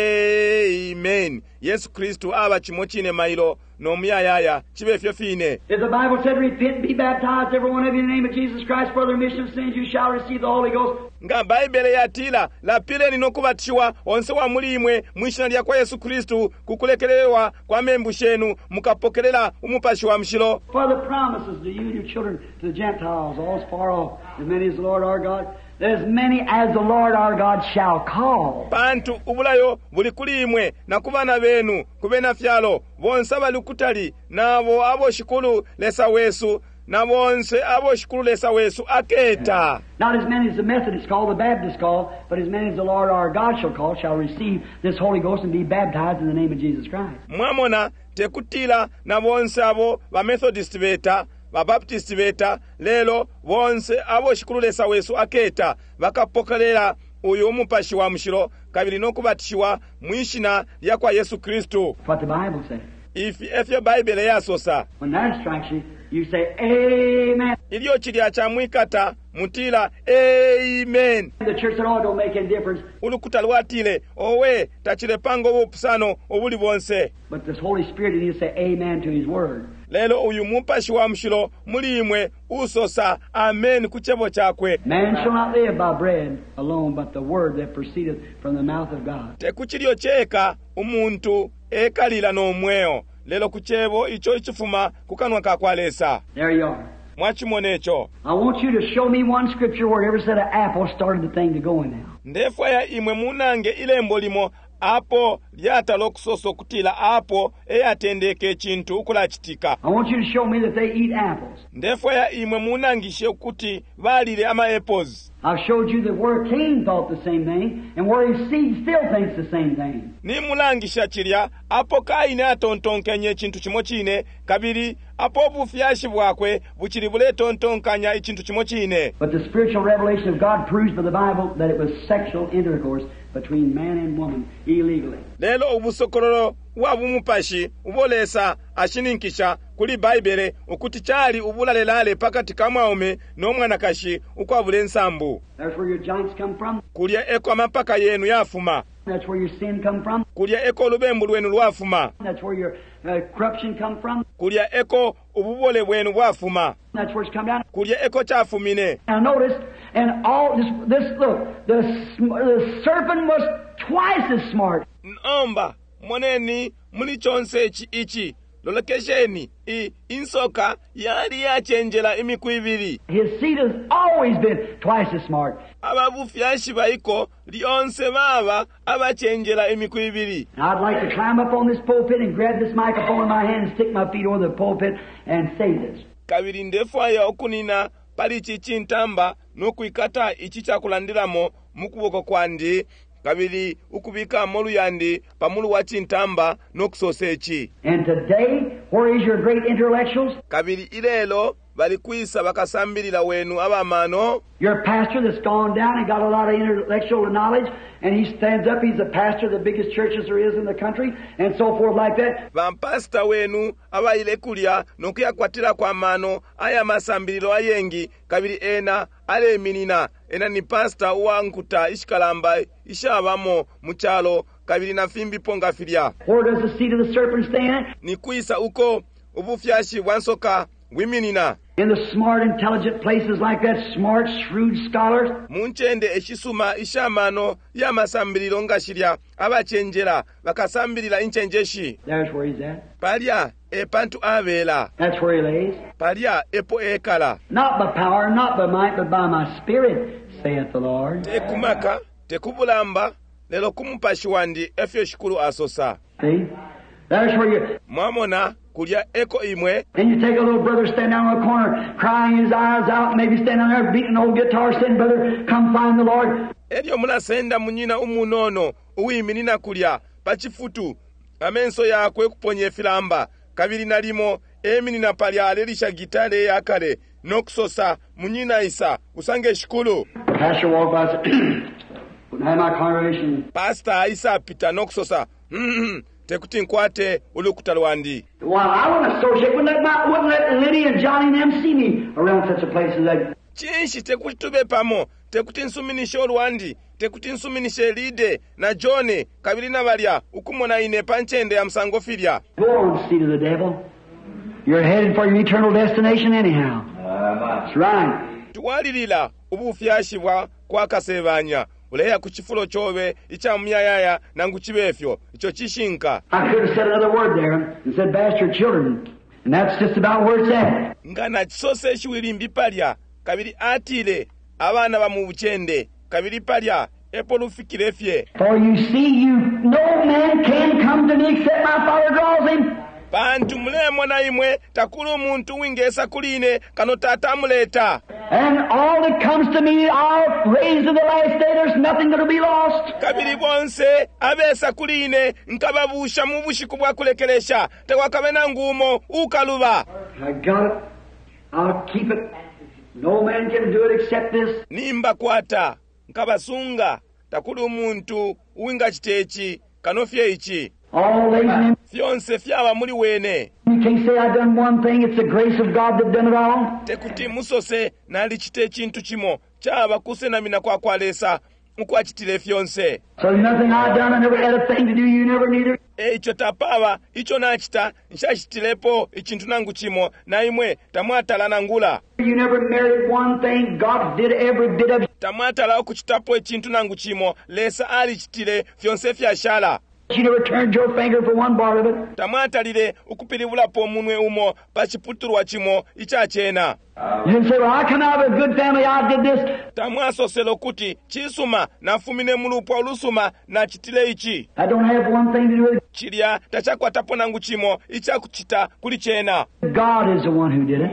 amen. Yesu Kristu aba chimo chine mailo no myayaya chibe fyo fine. If the Bible said, repent and be baptized, every one of you in the name of Jesus Christ for the remission of sins, you shall receive the Holy Ghost. Nga Bible yatila la pile nino kubatishiwa onse wa mulimwe mwishina lya kwa Yesu Kristu kukulekelewa kwa membu shenu mukapokelela umupashi wa mshiro. For the promises to you and your children, to the Gentiles, all as far off, as many as the Lord our God, as many as the Lord our God shall call. Pantu ubulayo buli kulimwe na kubana benu kubena fyalo bonse abalukutali nabo abo shikulu lesa wesu na bonse abo shikulu lesa wesu aketa. Not as many as the Methodists call, the Baptists call, but as many as the Lord our God shall call shall receive this Holy Ghost and be baptized in the name of Jesus Christ. Mwamona tekutila na bonse abo ba Methodist beta ba Baptist beta lelo bonse abo shikulu lesa wesu aketa bakapokelela uyu mupashi wa mshilo kabili nokubatishiwa mwishina lya kwa Yesu Kristo. What the Bible says. If efyo Bible yasosa. When that strikes you, you say, Amen. Ilyo chilya cha mwikata mutila Amen. The church said, oh, it don't make any difference. Ulukuta lwatile owe tachile pango obupusano obuli bonse. But this Holy Spirit, he needs to say Amen to his word. Lelo uyu mupashi wa mshilo mulimwe usosa amen kuchebo chakwe. Man shall not live by bread alone, but the word that proceedeth from the mouth of God. Tekuchilyo cheka umuntu ekalila n'omweyo. Lelo kuchebo icho ichifuma kukanwa kakwalesa. There you are. Mwachimonecho. I want you to show me one scripture where it ever said an apple started the thing to going now. Ndefaya imwe munange ilembo limo apo lyatala okusosa okutila apo eyatendeka ekintu ukulachitika. I want you to show me that they eat apples. Ndefaya imwe munangishe okuti balile ama apples. I've showed you that where Cain thought the same thing, and where his seed still thinks the same thing. Ni mulangisha chilya apo Kaini atontonkenye ekintu kimo kine kabiri apo obufyashi bwakwe buchili buletontonkanya ekintu kimo kine. But the spiritual revelation of God proves by the Bible that it was sexual intercourse between man and woman illegally. Lelo obusokololo wabumupashi ubolesa ashininkisha kuli Bible ukuti chali ubulalelale pakati kamwaume n'omwanakashi ukwabula ensambu. That's where your giants come from. Kulya eko amapaka yenu yafuma. That's where your sin come from. Kulya eko olubembu lwenu lwafuma. That's where your uh, corruption come from. Kulya eko ububole bwenu bwafuma. That's where it's come down. Kulya eko chafumine. Now notice, and all this, this look, the, the serpent was twice as smart. Nomba, moneni, mulichonse ichi ichi. Lolokesheni, i insoka, yari ya chenjela imikwibiri. His seed has always been twice as smart. Ababufyashi baiko, lionse baba, abachenjela imikwibiri. Now I'd like to climb up on this pulpit and grab this microphone in my hand and stick my feet over the pulpit and say this. Kabiri ndefaya okunina, pali chichi ntamba, nokuikata ichi chakulandiramo, mukuboko kwandi, kabili ukubika molu yandi pamulu wachi ntamba nokusosechi. And today, where is your great intellectuals? Kabili ilelo balikuisa bakasambirila wenu abamano. Your pastor that's gone down and got a lot of intellectual knowledge, and he stands up, he's the pastor of the biggest churches there is in the country, and so forth like that. Vampasta wenu abaile kulya nokuyakwatila kwa mano aya masambirilo ayengi kabili ena ale minina ena ni pasta uwankuta ishikalamba ishabamo muchalo kabili na fimbi ponga filya. Where does the seed of the serpent stand? Ni kuisa uko ubufyashi wansoka wiminina. In the smart, intelligent places like that, smart, shrewd scholars. Munchende eshisuma ishamano ya masambirilo ngashirya abachenjela bakasambirila inchenjeshi. There's where he's at. Palya epantu avela. That's where he lays. Palya epo ekala. Not by power, not by might, but by my spirit, saith the Lord. Tekumaka, tekubulamba, lelo kumupashi wandi efyo shikulu asosa. See? There's where you... Mwamona, kulya eko imwe. And you take a little brother stand down in the corner, crying his eyes out, maybe stand down there beating an old guitar, saying, brother, come find the Lord. Elio munasenda munyina umunono, uwiminina kulya, pachifutu, amenso yakwe kuponye filamba, kabili nalimo, eminina palya alelisha gitale yakale, nokusosa, munyina isa, usange shikulu. Pastor walked by and said, wouldn't have my congregation. Pastor isa pita nokusosa, hmm, tekuti nkwate ulukuta lwandi. Well, I wouldn't associate, wouldn't let, my, wouldn't let Liddy and Johnny and them see me around such a place as that. Chinshi tekuti tube pamo, tekuti nsuminishe olwandi, tekuti nsuminishe Lide na John, kabili na balya, ukumona ine panchende ya msango filya. Go on, seed of the devil. You're headed for your eternal destination anyhow. That's right. Tuwalilila ubufyashi bwa kwa kasebanya. Uleya kuchifulo chowe, icha myayaya na nguchibefyo, icho chishinka. I could have said another word there and said bastard children. And that's just about where it's at. Ngana chisose shiwilimbi palya, kabili atile, abana ba mubuchende, kabili palya, epo lufikirefye. For you see, you no man can come to me except my Father draws him. Bantu mulemo na imwe, takulu muntu wingesa kuline, kano tata muleta. And all that comes to me, I'll raise to the last day. There's nothing that'll be lost. Kabili bonse, abesa kuline, nkababusha mubushiku bwa kulekelesha, tewakabena ngumo, ukaluba. I got it. I'll keep it. No man can do it except this. Nimba kwata, nkabasunga, takuli umuntu uwinga chitechi kanofye ichi All lays in him. fyonse fyaba muli wene You can't say I done one thing. It's the grace of God that done it all. tekuti musose nali chite chintu chimo chaba kusenamina kwa kwalesa ukwachitile fyonse So there's nothing I done. I never had a thing to do. You never neither. e icho tapava icho nachita nshachitilepo ichintu nangu chimo na imwe tamwatala nangula You never merited one thing. God did every bit of it. tamwatala okuchitapo ichintu nangu chimo lesa alichitile fyonse fyashala You never turned your finger for one part of it. tamwatalile ukupilivulapo omunwe umo pachiputulwa chimo ichachena You didn't say, well, I come out of a good family. I did this. tamwasosela okuti chisuma nafumine mulupwa olusuma nachitile ichi I don't have one thing to do with it. chilya tachakwatapo nangu chimo ichakuchita kuli chena God is the one who did it.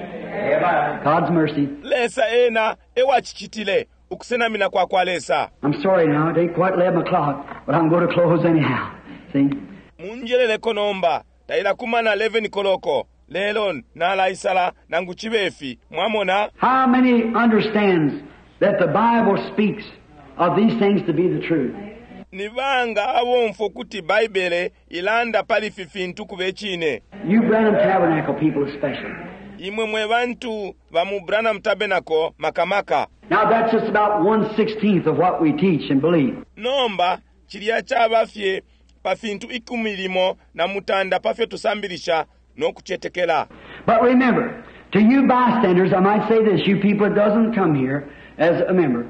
God's mercy. lesa ena ewachichitile ukusenamina kwa kwalesa I'm sorry now. It ain't quite eleven o'clock, but I'm going to close anyhow. See? munjeleleko nomba taila kumana eleven koloko lelo nalaisala nangu chibefi mwamona How many understands that the Bible speaks of these things to be the truth? nibanga abomfo kuti baibele ilanda pali fifintu kubechine You Branham Tabernacle people especially. imwe mwe bantu ba mu Branham Tabernacle makamaka Now that's just about one-sixteenth of what we teach and believe. nomba chilya chabafye pa fintu ikumilimo na mutanda pafye tusambilisha n'okuchetekela But remember, to you bystanders, I might say this, you people that doesn't come here as a member.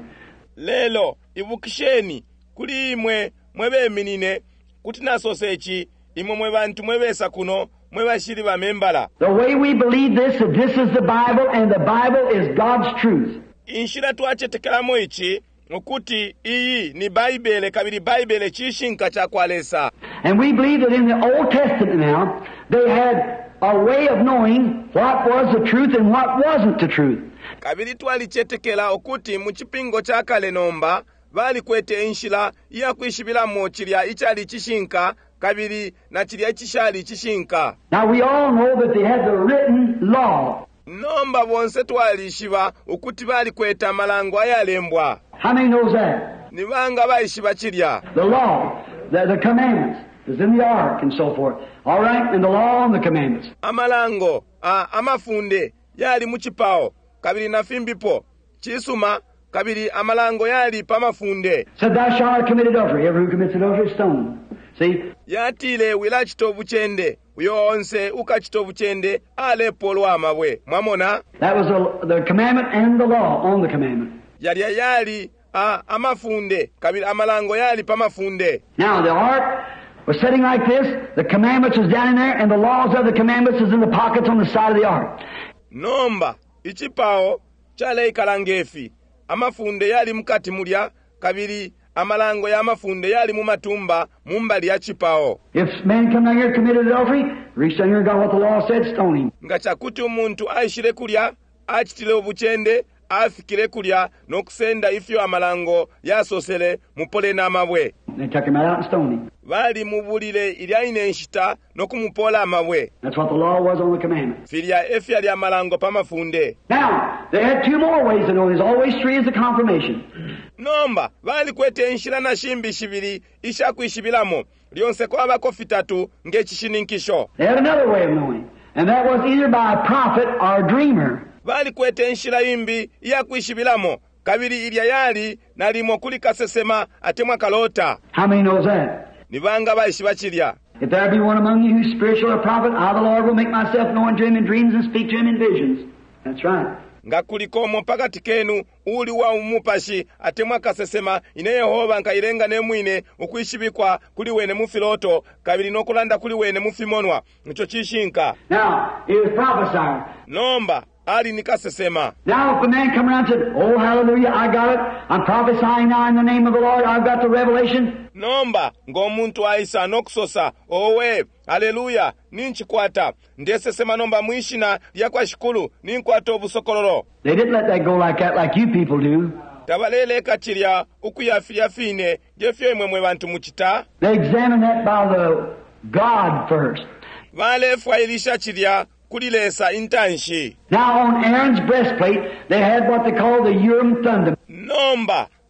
lelo ibukisheni kuli imwe mwebeminine kuti nasosechi imwe mwe bantu mwebesa kuno mwebashiri bamembala The way we believe this, that this is the Bible, and the Bible is God's truth. inshira twachetekelamo ichi okuti iyi ni baibele kabiri baibele chishinka chakwalesa And we believe that in the Old Testament now, they had a way of knowing what was the truth and what wasn't the truth. kabiri twalichetekela okuti mu chipingo cha kale nomba bali kwete inshila iyakwishibiramo chilya ichali chishinka kabiri na chilya chishali chishinka Now we all know that they had the written law. nomba bonse twalishiba okuti bali kweta malango ayalembwa How many knows that? nibanga bayishiba chilya The law, the, the commandments, is in the ark and so forth. All right, and the law and the commandments. amalango a amafunde yali muchipawo kabiri na fimbipo chisuma kabiri amalango yali pamafunde Said, thou shalt not commit adultery. Everyone who commits adultery is stoned. See? yatile wila chitovu chende uyo onse uka chitovu chende alepo lwamabwe mwamona That was the, the commandment and the law on the commandment. yalya yali a amafunde kabiri amalango yali pamafunde Now, the ark was sitting like this. The commandments was down in there, and the laws of the commandments is in the pockets on the side of the ark. nomba ichipawo chaleikala ngefi amafunde yali mukati mulya kabiri amalango ya amafunde yali mumatumba mumbali ya chipawo If man come down here and committed adultery, reached down here and got what the law said, stone him. nga chakuti omuntu ayishire kulya achitile obuchende afikire kulya n'okusenda ifyo amalango yasosele mupole n'amabwe They took him out and stoned him. bali mubulire ilyayina enshita n'okumupola amabwe That's what the law was on the commandment. filya efya lya malango pamafunde Now, they had two more ways to know. There's always three as a confirmation. nomba bali kweta enshira na shimbi shibiri ishakwishibilamo lyonse kwabako fitatu ng'ekishininkisho They had another way of knowing, and that was either by a prophet or a dreamer. bali kweta enshira imbi iyakwishibilamo kabiri ilya yali nalimo kuli kasesema ate mwakalota How many knows that? nibanga bayishiba chilya If there be one among you who's spiritual or prophet, I, the Lord, will make myself known to him in dreams and speak to him in visions. That's right. nga kulikomo pakati kenu uli wa umupashi ate mwakasesema ine yehova nkailenga nemwine ukwishibikwa kuli wene mufiloto kabiri n'okulanda kuli wene mufimonwa nicho chishinka Now, he was prophesying. nomba ali nikasesema Now, if a man come around and said, oh, hallelujah, I got it. I'm prophesying now in the name of the Lord. I've got the revelation. nomba ng'omuntu ayisa n'okusosa owe aleluya ninchikwata ndesesema nomba mwishina lyakwashikulu ninkwata obusokololo They didn't let that go like that like you people do. tabaleleka chilya ukuyafiyafine gefyo imwe mwe bantu muchita They examined that by the God first. balefwayilisha chilya kulilesa intanshi Now, on Aaron's breastplate, they had what they call the Urim Thummim. nomba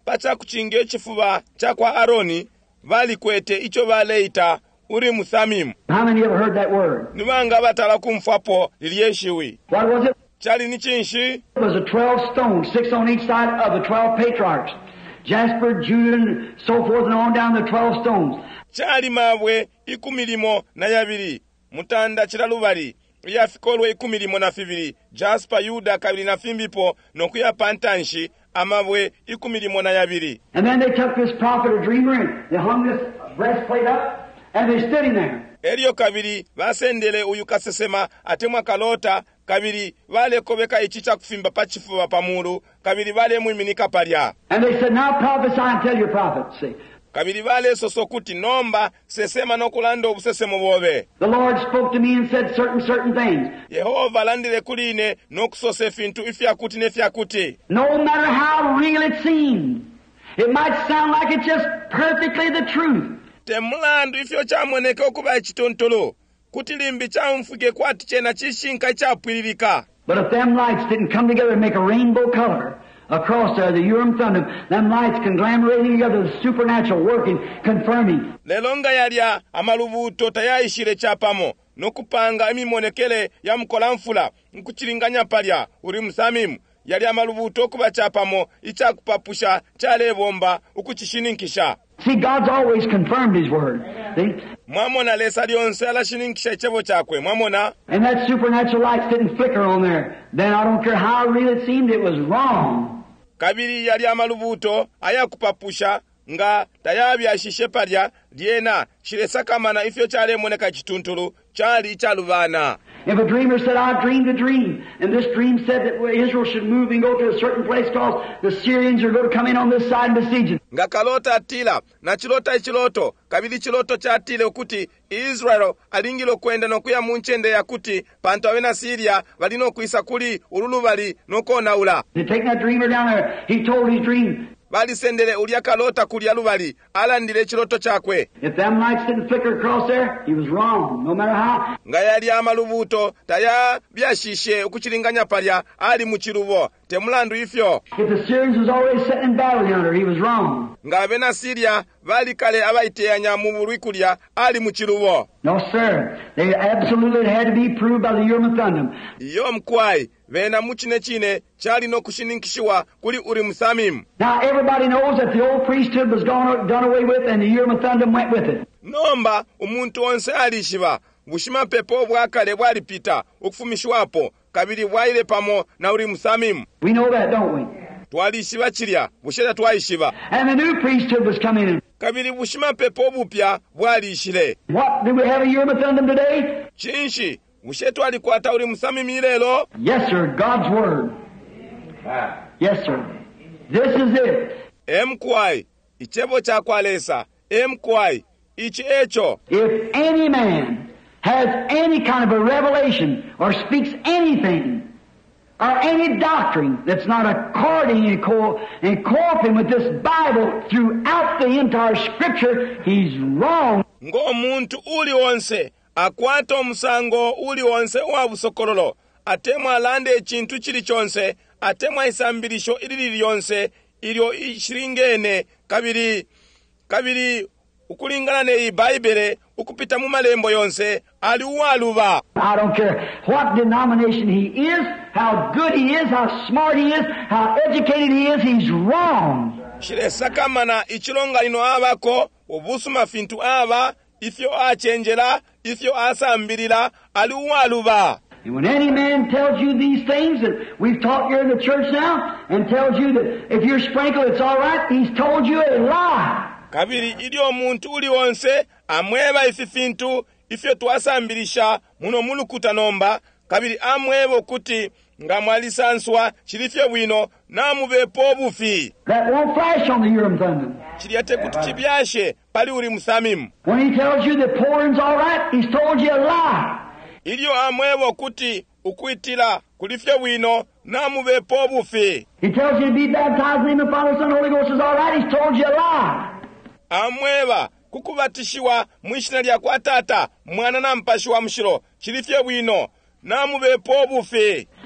pacha kuchinga echifuba chakwa Aroni valikwete icho baleita Urim Thummim. How many ever heard that word? Nibanga batala kumfapo lilieshiwi. What was it? Chali ni chinshi. It was a twelve stones, six on each side of the twelve patriarchs. Jasper, Judah, and so forth and on down the twelve stones. Chali mabwe ikumilimo na yabiri. Mutanda chiralubali. Yafikolwe ikumilimo na fibiri. Jasper, Yuda, kabili na fimbipo. Nokuya pantanshi. Amabwe ikumilimo na yabiri. And then they took this prophet or dreamer and they hung this breastplate up and they stood him there. Elio kabiri basendele uyu kasesema atemwa kalota kabiri vale kobeka ichicha kufimba pachifuba pamuru kabiri vale mwiminika palya. And they said, now prophesy and tell your prophets. See. Kabiri vale sosokuti nomba sesema nokulando obusesemo bobe. The Lord spoke to me and said certain certain things. Yehova landile kuline nokusose fintu ifyakuti nefyakuti. No matter how real it seems, it might sound like it's just perfectly the truth. Temulandu ifyo chamwoneke okuba chitontolo kutilimbi chamfuke kwati chena chishinka chapwililika. But if them lights didn't come together and make a rainbow color across there, the Urim Thummim, them lights conglomerating together, the supernatural working, confirming. Lelonga yalia amalubuto tayayishire chapamo nokupanga emimonekele ya mkolamfula nkuchilinganya palya Urim Thummim yali amalubuto okuba chapamo ichakupapusha chale bomba ukuchishininkisha. See, God's always confirmed His word. See? Mwamona lesa lyonse alashininkisha ichebo chakwe. Mwamona. And that supernatural lights didn't flicker on there. Then I don't care how real it seemed, it was wrong. Kabiri yali amalubuto ayakupapusha nga tayabyashishe palya lyena shiresakamana ifyo chale moneka chituntulu chali chalubana. If a dreamer said, I dreamed a dream, and this dream said that Israel should move and go to a certain place because the Syrians are going to come in on this side and besiege it. Nga kalota atila, na chilota ichiloto, kabili chiloto cha atile okuti, Israel alingilo kwenda nokuya munchende ya kuti, panto awena Syria, walino kuisa kuli, ululu wali, noko naula. They take that dreamer down there, he told his dream. Bali sendele ulia kalota kulia lubali, ala ndile chiloto chakwe. If them lights didn't flicker across there, he was wrong, no matter how. Nga yali amalubuto, taya byashishe, ukuchilinganya palya, ali muchirubo, temulandu ifyo. If the Syrians was already sitting in battle yonder, he was wrong. Nga abena Syria, vali kale abaiteanya mubulwikulia, ali muchirubo. No, sir. They absolutely had to be proved by the Urim Thummim. Iyo mkwai, vena muchine chine, chali no kushininkishiwa, kuli Urim Thummim. Now everybody knows that the old priesthood was gone, done away with and the Urim Thummim went with it. Nomba, umuntu onse alishiva, bushima pepo bwakale bwalipita, ukufumishwapo, kabili bwaile pamo na Urim Thummim. We know that, don't we? Twalishiva chilya, busheta twaishiva. And the new priesthood was coming in. Kabili bushima pepo bupya bwalishile. What, do we have a Urim Thummim today? Chinshi, bushetu alikwata Urim Thummim ilelo? Yes, sir, God's Word. Yes, sir. This is it. Emkwai, ichebo cha kwalesa. Emkwai, ichi echo. If any man has any kind of a revelation or speaks anything or any doctrine that's not according and co- and co-oping with this Bible throughout the entire Scripture, he's wrong. Ngo muntu uli onse, akwata omusango uli onse wa busokololo, atemwa lande chintu chili chonse, atemwa isambilisho ilili lyonse, ilio ishiringene, kabiri, kabiri, ukulingana ne i Bible, ukupita mu malembo yonse, ali uwaluba. I don't care what denomination he is, how good he is, how smart he is, how educated he is, he's wrong. Shile sakamana ichilonga lino abako, obusuma fintu aba, ifyo achenjela, ifyo asambirila, ali uwaluba. And when any man tells you these things that we've taught here in the church now, and tells you that if you're sprinkled it's all right, he's told you a lie. Kabiri ili omuntu uli onse, amweba ifi fintu, ifyo tuwasambilisha, muno mulukuta nomba, kabiri amwebo kuti, nga mwalisanswa, chilifyo wino, na mubepo bufi. That won't flash on the Urim Thummim. Chiliyate kutu chibyashe, pali Urim Thummim. When he tells you that pouring's all right, he's told you a lie. Ilio amwebo kuti, ukuitila, kulifyo wino, na mubepo bufi. He tells you to be baptized in the Father, Son, Holy Ghost is all right, he's told you a lie. Amweba, kukubatishiwa, mwishina lya kwa tata, mwana na mpashi wa mshiro, chilifye wino, na mubepo bufi.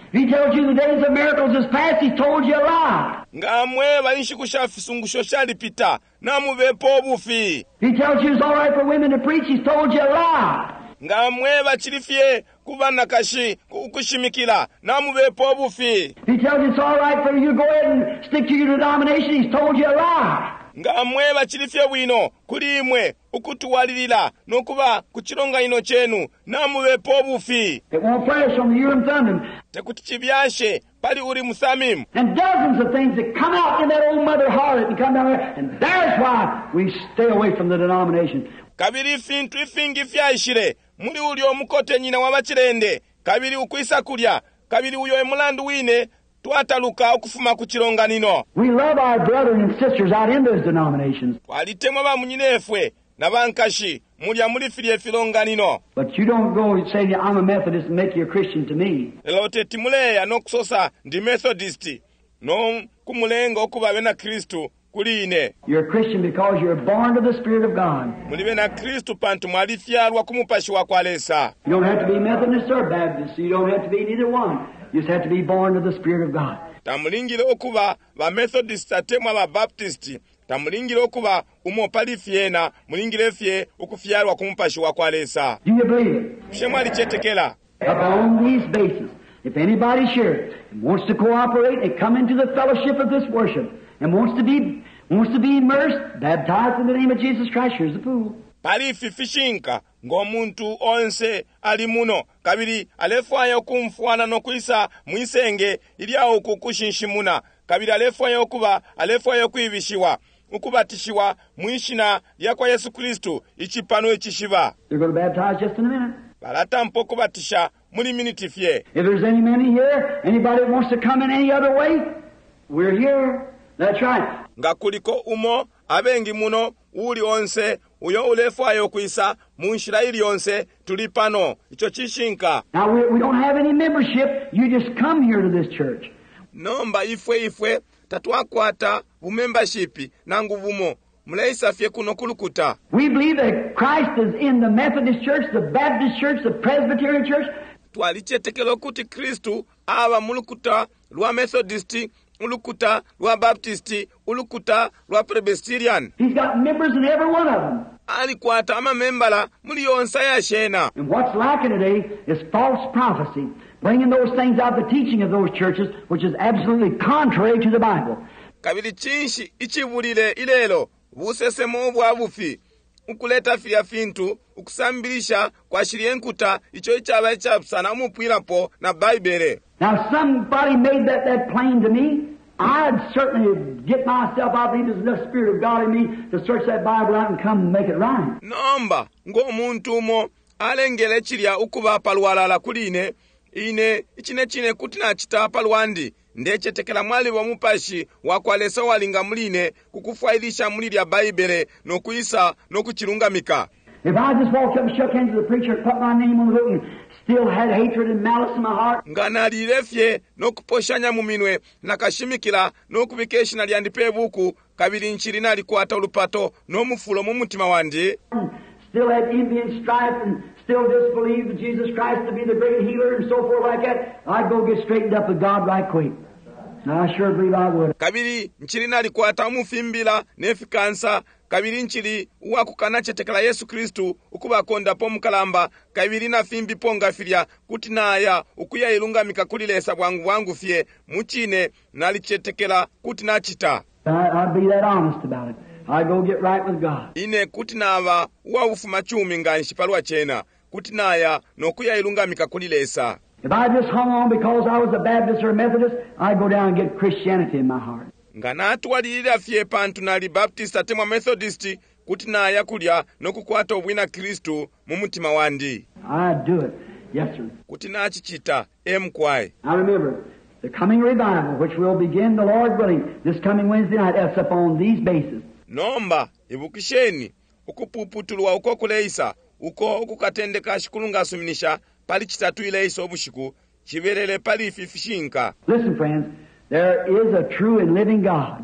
If he tells you the days of miracles is past, he's told you a lie. ngamwe balinshi kushafisungu shalipita namubepo obufi. If he tells you it's all right for women to preach, he's told you a lie. ngamwe bachilifye kubana kashi kushimikila namubepo obufi. If he tells you it's all right for you to go ahead and stick to your denomination, he's told you a lie. ngamwe bachilifye bwino kulimwe ukutuwalilila nokuba kuchilonga ino chenu namubepo obufi. It won't flash on the Urim Thummim. Tekuti chibyashe pali uri musamimu. And dozens of things that come out in that old mother harlot and come down there, and that's why we stay away from the denomination. Kabiri fintu ifingi fyashire muri uli omukote nyina wabachirende kabiri ukwisa kulya kabiri uyo emulandu wine twataluka okufuma ku kironga nino. We love our brethren and sisters out in those denominations. Twalitemwa bamunyinefwe nabankashi mulya mulifirye filonga nino. But you don't go and say, I'm a Methodist and make you a Christian to me. Elote timuleya nokusosa ndi Methodist no kumulenga okuba bena Kristu kuline. You're a Christian because you're born to the Spirit of God. Muli bena Kristu pantu mwalifyalwa kumupashi wa kwalesa. You don't have to be Methodist or Baptist. You don't have to be neither one. You just have to be born to the Spirit of God. Tamulingile okuba ba Methodist atemwa ba Baptist. Tamulingile okuba umopalifyena mulingile fye okufyalwa kumupashi wa kwalesa. Do you believe it? Shemwali chetekela. Upon these bases, if anybody's here and wants to cooperate and come into the fellowship of this worship and wants to be wants to be immersed, baptized in the name of Jesus Christ, here's the pool. Palifi fishinka ng'omuntu onse ali muno kabiri alefwayo kumfwana nokwisa mwisenge ilyawo kukushinshimuna kabiri alefwayo kuba alefwayo kwibishiwa ukubatishiwa mwishina lyakwa Yesu Kristu ichipano ichishiba. They're going to baptize just in a minute. Balatampo kubatisha muli minute fye. If there's any man here, anybody that wants to come in any other way, we're here. That's right. Nga kuliko umo abengi muno uli onse uyo ulefwayo kwisa munshira ili onse tulipano icho chishinka. Now we, we don't have any membership. You just come here to this church. Nomba ifwe ifwe tatwakwata bumembershipi nangu bumo mulaisa fye kuno kulukuta. We believe that Christ is in the Methodist Church, the Baptist Church, the Presbyterian Church. Twalichetekelo kuti Kristu aba mulukuta lwa Methodist, ulukuta lwa Baptist, ulukuta lwa Presbyterian. He's got members in every one of them. Alikwata amamembala muli yonsa ya shena. And what's lacking today is false prophecy, bringing those things out, the teaching of those churches, which is absolutely contrary to the Bible. Kabili chinshi ichibulile ilelo busesemo bwa bufi ukuleta fya fintu ukusambilisha kwa shirienkuta icho ichaba ichapsana mupwirapo na Bible. Now somebody made that that plain to me. I'd certainly get myself out. I think there's enough Spirit of God in me to search that Bible out and come and make it right. Nomba ngo muntu mo alengele chilya ukuba palwalala kuline ine ichine chine kutina chita palwandi ndeche tekela mwali wa mupashi wakwalesa walinga muline kukufailisha muli lya Bible nokuisa nokuchilungamika. If I just walked up and shook hands with the preacher and put my name on the book and still had hatred and malice in my heart, nganalilefye nokuposhanya muminwe nakashimikila nokubikeshina lyandipe buku kabili nchiri nalikwata olupato nomufulo mu mutima wandi, still had envy and strife and still disbelieved Jesus Christ to be the great healer and so forth like that, I'd go get straightened up with God right quick. Now I sure believe I would. Kabili nchiri nalikwata mufimbila nefikansa kabili nchiri uwakukana chetekela Yesu Kristu ukubakonda po mukalamba kabili na fimbi ponga filya kuti naya ukuya ilungamika kulilesa bwangu bwangu fye muchine nalichetekela kuti nachita. I'd be that honest about it. I'd go get right with God. Ine kuti nava uwa ufuma chumi nganshi palwa chena kuti naya nokuya ilungamika kulilesa. If I just hung on because I was a Baptist or a Methodist, I'd go down and get Christianity in my heart. Nganatu walilila fye pantu nali Baptist atemwa Methodist kuti naya kulya nokukwata obwina Kristu mu mutima wandi. I'd do it. Yes, sir. Kuti nachichita emkwai. Now remember, the coming revival, which will begin, the Lord willing, this coming Wednesday night, that's upon these bases. Nomba ibukisheni ukupuputulwa uko kuleisa uko ukukatendeka shikulunga suminisha pali chitatu ileisa obushiku chiberele pali fifishinka. Listen, friends, there is a true and living God.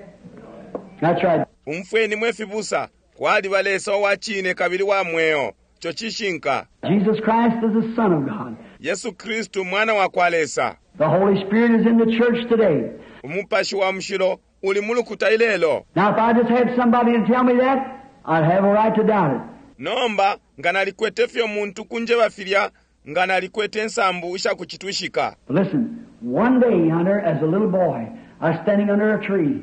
That's right. Umfweni mwefibusa kwali balesa wachine kabili wa mweo chochishinka. Jesus Christ is the Son of God. Yesu Kristu mwana wa kwalesa. The Holy Spirit is in the church today. Umupashi wa mshiro uli mulukuta ilelo. Now if I just had somebody to tell me that, I'd have a right to doubt it. Nomba ngana likwete fyo muntu kunje wafilya ngana likwete nsambu isha kuchituishika. Listen, one day, Hunter, as a little boy, I was standing under a tree.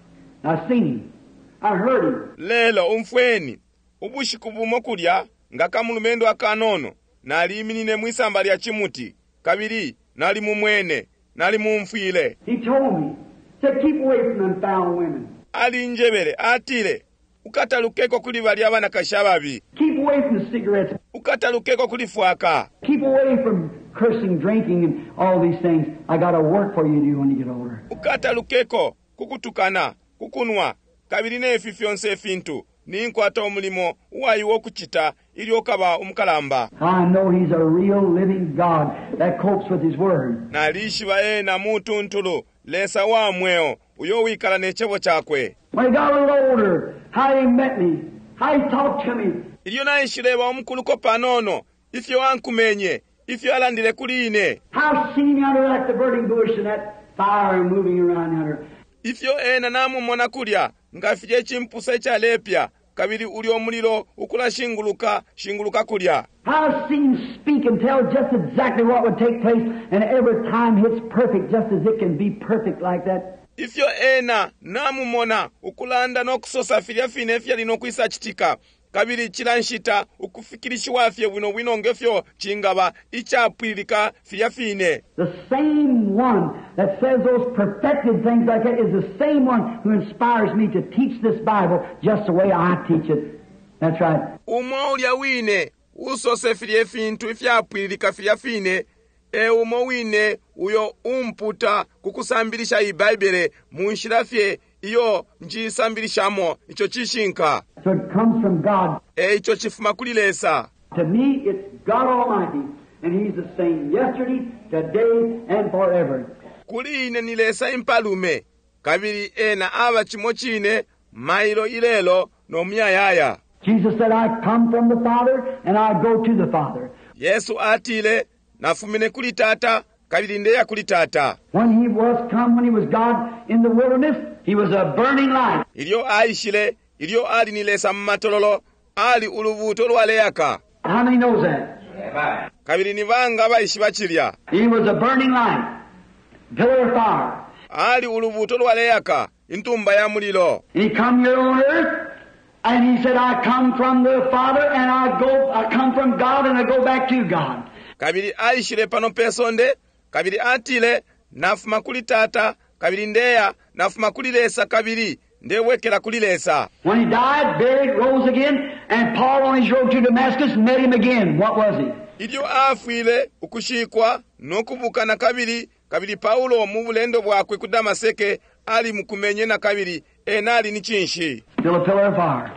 I seen him. I heard him. Lelo umfweni ubushiku bumo kulya ngaka mulumendo akanono nali iminine mwisamba lya chimuti kabiri nali mumwene nali mumfile. He told me, said, keep away from them foul women. Ali njebele atile ukatalukeko kuli bali abana kashababi. Keep away from the cigarettes. Ukatalukeko kuli fwaka. Keep away from cursing, drinking, and all these things. I got a work for you to do when you get older. Ukatalukeko kukutukana kukunwa kabiri n'efifyo nsefintu ninkwata omulimo wayiwo kuchita ili okaba umukalamba. I know he's a real living God that copes with his word. Nalishiba ena mutu ntulu lesa wa mweo uyo wikala nechebo chakwe. When he got a little older, how he met me, how he talked to me. Iliyo naishileba omukuluko panono ifyo ankumenye ifyo alandile kuline. How seen him under like the burning bush and that fire moving around under. Ifyo ena namu mona kulya ngafije chimpusa cha lepya kabiri uli omuliro ukula shinguluka shinguluka kulya. I've seen him speak and tell just exactly what would take place, and every time it's perfect, just as it can be perfect like that. Ifyo ena namu mona ukulanda nokusosa filya fine fya lino kuisa chitika kabiri chilanshita ukufikirishi wafye wino wino ngefyo chingaba ichapwilika filya fine. The same one that says those perfected things like that is the same one who inspires me to teach this Bible just the way I teach it. That's right. Umo ulya wine usose filye fintu ifyapwilika filya fine e umo wine uyo umputa kukusambilisha iBaibele munshirafye iyo njisambirishamo icho chishinka. So it comes from God. E icho chifuma kulilesa. To me, it's God Almighty, and He's the same yesterday, today, and forever. Kuline nilesa impalume kabiri ena aba chimo chine mailo ilelo no myayaya. Jesus said, I come from the Father, and I go to the Father. Yesu atile nafumine kuli tata kabiri ndeya kuli tata. When He was come, when He was God in the wilderness, He was a burning light. Ilio aishile, ilio ali nilesa mmatololo, ali uluvuto lwaleyaka. How many knows that? Amen. Kabiri nivanga baishi bachilya. He was a burning light, pillar of fire. Ali uluvuto lwaleyaka, intumba ya mulilo. And He come here on earth, and He said, I come from the Father, and I go, I come from God, and I go back to God. Kabiri aishile pano pesonde, kabiri atile, nafuma kuli tata, kabiri ndeya, nafuma kulilesa kabiri, ndewekela kulilesa. When He died, buried, rose again, and Paul on his road to Damascus met Him again. What was he? Ilio afwile, ukushikwa, nokubuka na kabiri, kabiri Paulo mubulendo bwakwe ku Damaseke, ali mukumenye na kabiri, enali ni chinshi. Still a pillar of fire.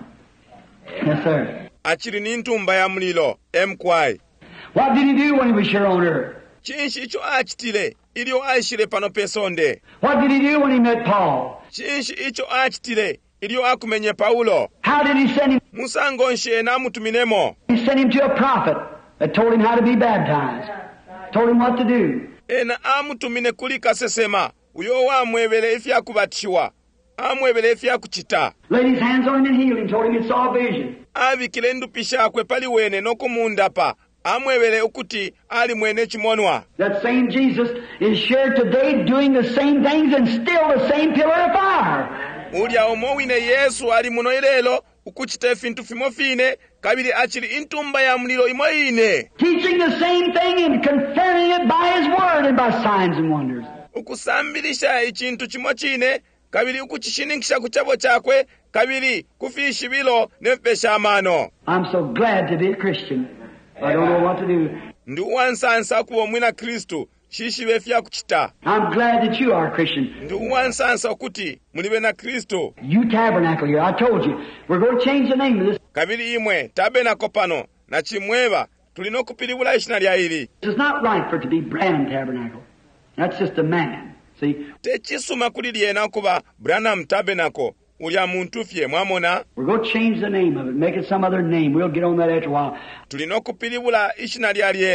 Yes, sir. Achiri ni ntumba ya mulilo, emkwai. What did He do when He was here on earth? Chinshi icho achitile, ilio aishile pano pesonde. What did He do when He met Paul? Chinshi icho achitile, ilio akumenye Paulo. How did He send him? Musango nshe na mutuminemo. He sent him to a prophet that told him how to be baptized, told him what to do. Ena amutumine kulika sesema, uyo wa mwebele ifya kubatishiwa, amwebele ifya kuchita. Laid his hands on him and healed him, told him he saw a vision. Avi kilendu pisha kwe pali wene no kumundapa, amwebele ukuti ali mwene chimonwa. That same Jesus is here today doing the same things and still the same pillar of fire. Ulia omo wine Yesu ali muno ilelo, ukuchite fintu fimo fine, kabili achiri intumba ya mlilo imo ine. Teaching the same thing and confirming it by His word and by signs and wonders. Ukusambilisha ichintu chimo chine, kabili ukuchishinikisha kuchabo chakwe, kabili kufishi bilo nefesha amano. I'm so glad to be a Christian. I don't know what to do. Ndu wansansa kuwa mwina Kristu, shishi wefya kuchita. I'm glad that you are a Christian. Ndu wansansa kuti, mulibe na Kristu. You tabernacle here. I told you. We're going to change the name of this. Kabili imwe, tabernacle pano, na chimweva, tulino kupilibula ishina lya hili. It's not right for it to be Branham Tabernacle. That's just a man. See? Techisuma kulili ena kuba Branham Tabernacle, ulia muntufye mwamona. We're going to change the name of it, make it some other name. We'll get on that after a while. Tulino kupilibula ishina lya liena,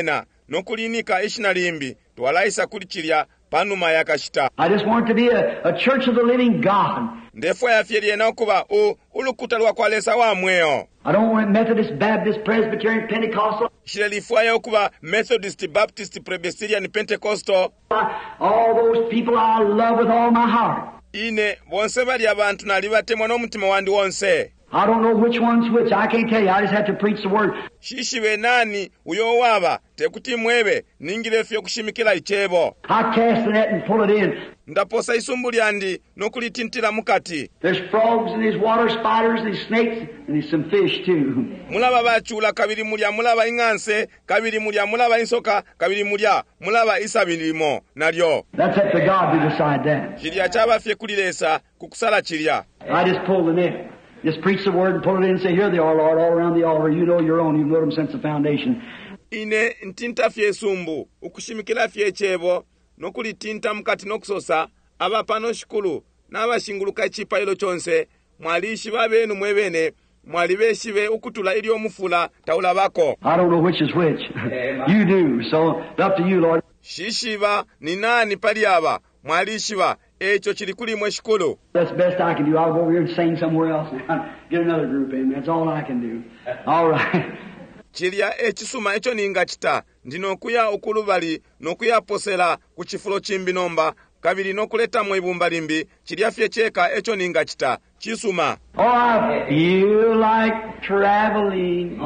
nokulinika ishinalimbi twalayisa kulichilya panuma yakashita. I just want it to be a, a church of the living God. Ndefwe yafyelyena okuba u ulukuta lwakwalesa wamweyo. I don't want Methodist, Baptist, Presbyterian, Pentecostal. Shilelifwayo okuba Methodist, Baptist, Presbyterian, Pentecostal. All those people I love with all my heart. Ine bonse bali abantu nali batemwa n'omutima wandi wonse. I don't know which one's which. I can't tell you. I just have to preach the word. Shishibe nani uyo waba tekuti mwebe ningilefyo kushimikila ichebo. I cast the net and pull it in. Ndaposa isumbu lyandi nokulitintila mukati. There's frogs and there's water spiders and there's snakes and there's some fish too. Mulaba bachula kabiri mulya mulaba inganse kabiri mulya mulaba insoka kabiri mulya mulaba isabirimo nalyo. That's up to God to decide that. Chilya chabafye kulilesa kukusala chilya. I just pull the net. Just preach the word and pull it in and say, here they are, Lord, all around the altar. You know your own. You've known them since the foundation. Ine ntinta fye sumbu ukushimikila fye chebo nokulitinta mukati nokusosa abapano shikulu n'abashinguluka chipa ilo chonse mwalishi babenu mwebene mwali beshibe ukutula ili omufula taula bako. I don't know which is which. You do. So it's up to you, Lord. Shishiba ni nani pali aba mwalishiba echo chili kulimwe shikulu. That's the best I can do. I'll go over here and sing somewhere else and get another group in. That's all I can do. All right. Chilya echisuma echo ninga chita ndino kuya okulubali nokuya posela ku chifulo chimbi nomba kabiri nokuleta mu ibumba limbi chilya fye cheka echo ninga chita chisuma. Oh, I feel like traveling.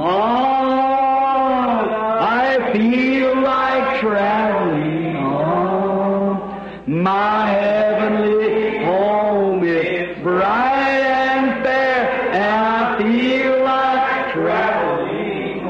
Oh, I feel like traveling. Oh, my heavenly home is bright and fair, and I feel like traveling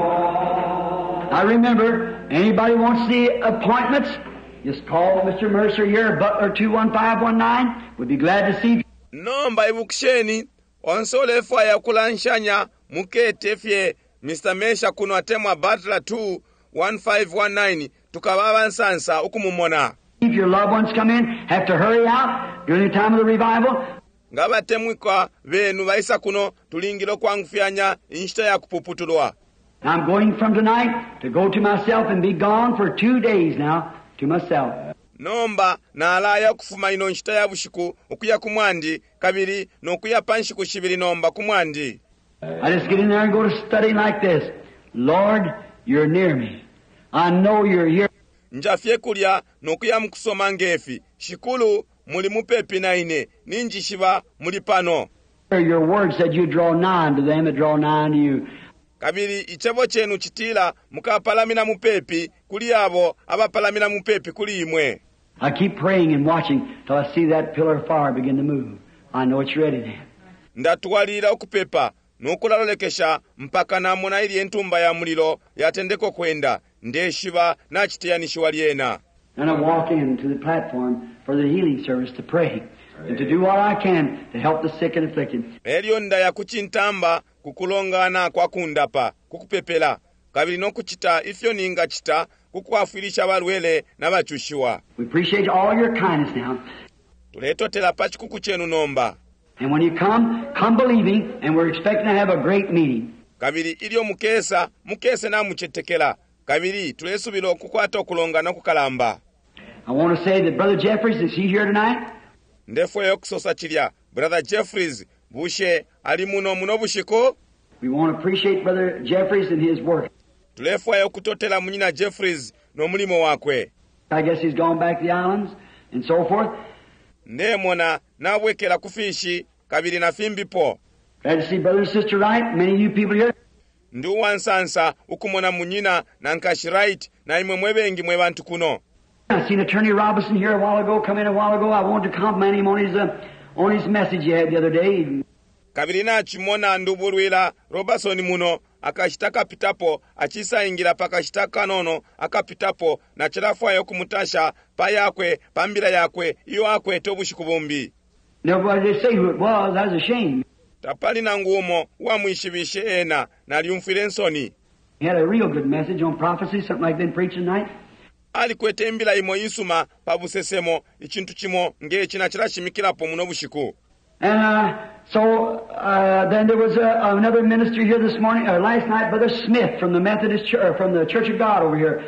on. I remember, anybody wants the appointments, just call Mister Mercer here, Butler two one five one nine. We'd be glad to see you. Nomba ibukisheni onsole faya kulanshanya mukete fye Mister Mesha kuno atemwa Butler two one five one nine tukababa nsansa ukumumona. If your loved ones come in, have to hurry out during the time of the revival. Ngaba temwikwa benu baisa kuno tulingiro kwangufyanya inshita ya kupuputulwa. I'm going from tonight to go to myself and be gone for two days now to myself. Nomba na alaya kufuma ino nshita ya bushiku okuya kumwandi kabiri nokuya panshiku shibiri nomba kumwandi. I just get in there and go to study like this. Lord, you're near me. I know you're here. Njafye kulya nokuya mukusoma ngefi shikulu muli mupepi na ine ninji shiba muli pano. Your word said you draw nigh to them that draw nigh to you. Kabiri ichebo chenu chitila mukapalamina mupepi kuli abo abapalamina mupepi kuli imwe. I keep praying and watching till I see that pillar of fire begin to move. I know it's ready then. Ndatuwalira okupepa nokulalolekesha mpaka namona ili entumba ya muliro yatendeko kwenda ndeshiba nachiteyanishiwa lyena. And I walk into the platform for the healing service to pray and to do what I can to help the sick and afflicted. Elyo ndaya kuchintamba kukulongana kwa kundapa kukupepela kabiri nokuchita ifyo ninga chita kukwafirisha balwele n'abachushiwa. We appreciate all your kindness now. Tuletotela pachikuku chenu nomba. And when you come, come believing, and we're expecting to have a great meeting. Kabiri ilyo mukesa mukese na muchetekela kabiri tulesubira okukwata okulongana kukalamba. I want to say that Brother Jeffries, is he here tonight? Ndefwe yokusosa chilya Brother Jeffries bushe ali muno muno bushiko. We want to appreciate Brother Jeffries and his work. Tulefwe okutotela munyina Jeffries n'omulimo wakwe. I guess he's gone back to the islands and so forth. Ndemona nabwekela kufishi kabiri na fimbipo. Glad to see Brother and Sister Wright, many of you people here. Ndu wansansa ukumona munyina na nkashi right na imwe mwebengi mwe bantu kuno. I seen Attorney Robinson here a while ago, come in a while ago. I wanted to compliment him on his uh, on his message he had the other day. Kabiri na chimona ndubulwila Robertson muno akashitaka pitapo achisa ingira pakashitaka nono akapitapo na chilafu ayo kumutasha pa yakwe pambira yakwe iyo akwe tobushikubumbi. Nobody did say who it was. That was a shame. Tapali na ngumo wa mwishibishe ena na liumfilensoni. He had a real good message on prophecy, something like been preaching tonight. Alikwete embila imo yisuma pabusesemo ichintu chimo nge china chilashimikilapo muno bushiku. And uh, so uh, then there was uh, another minister here this morning, or last night, Brother Smith from the Methodist Church, or from the Church of God over here.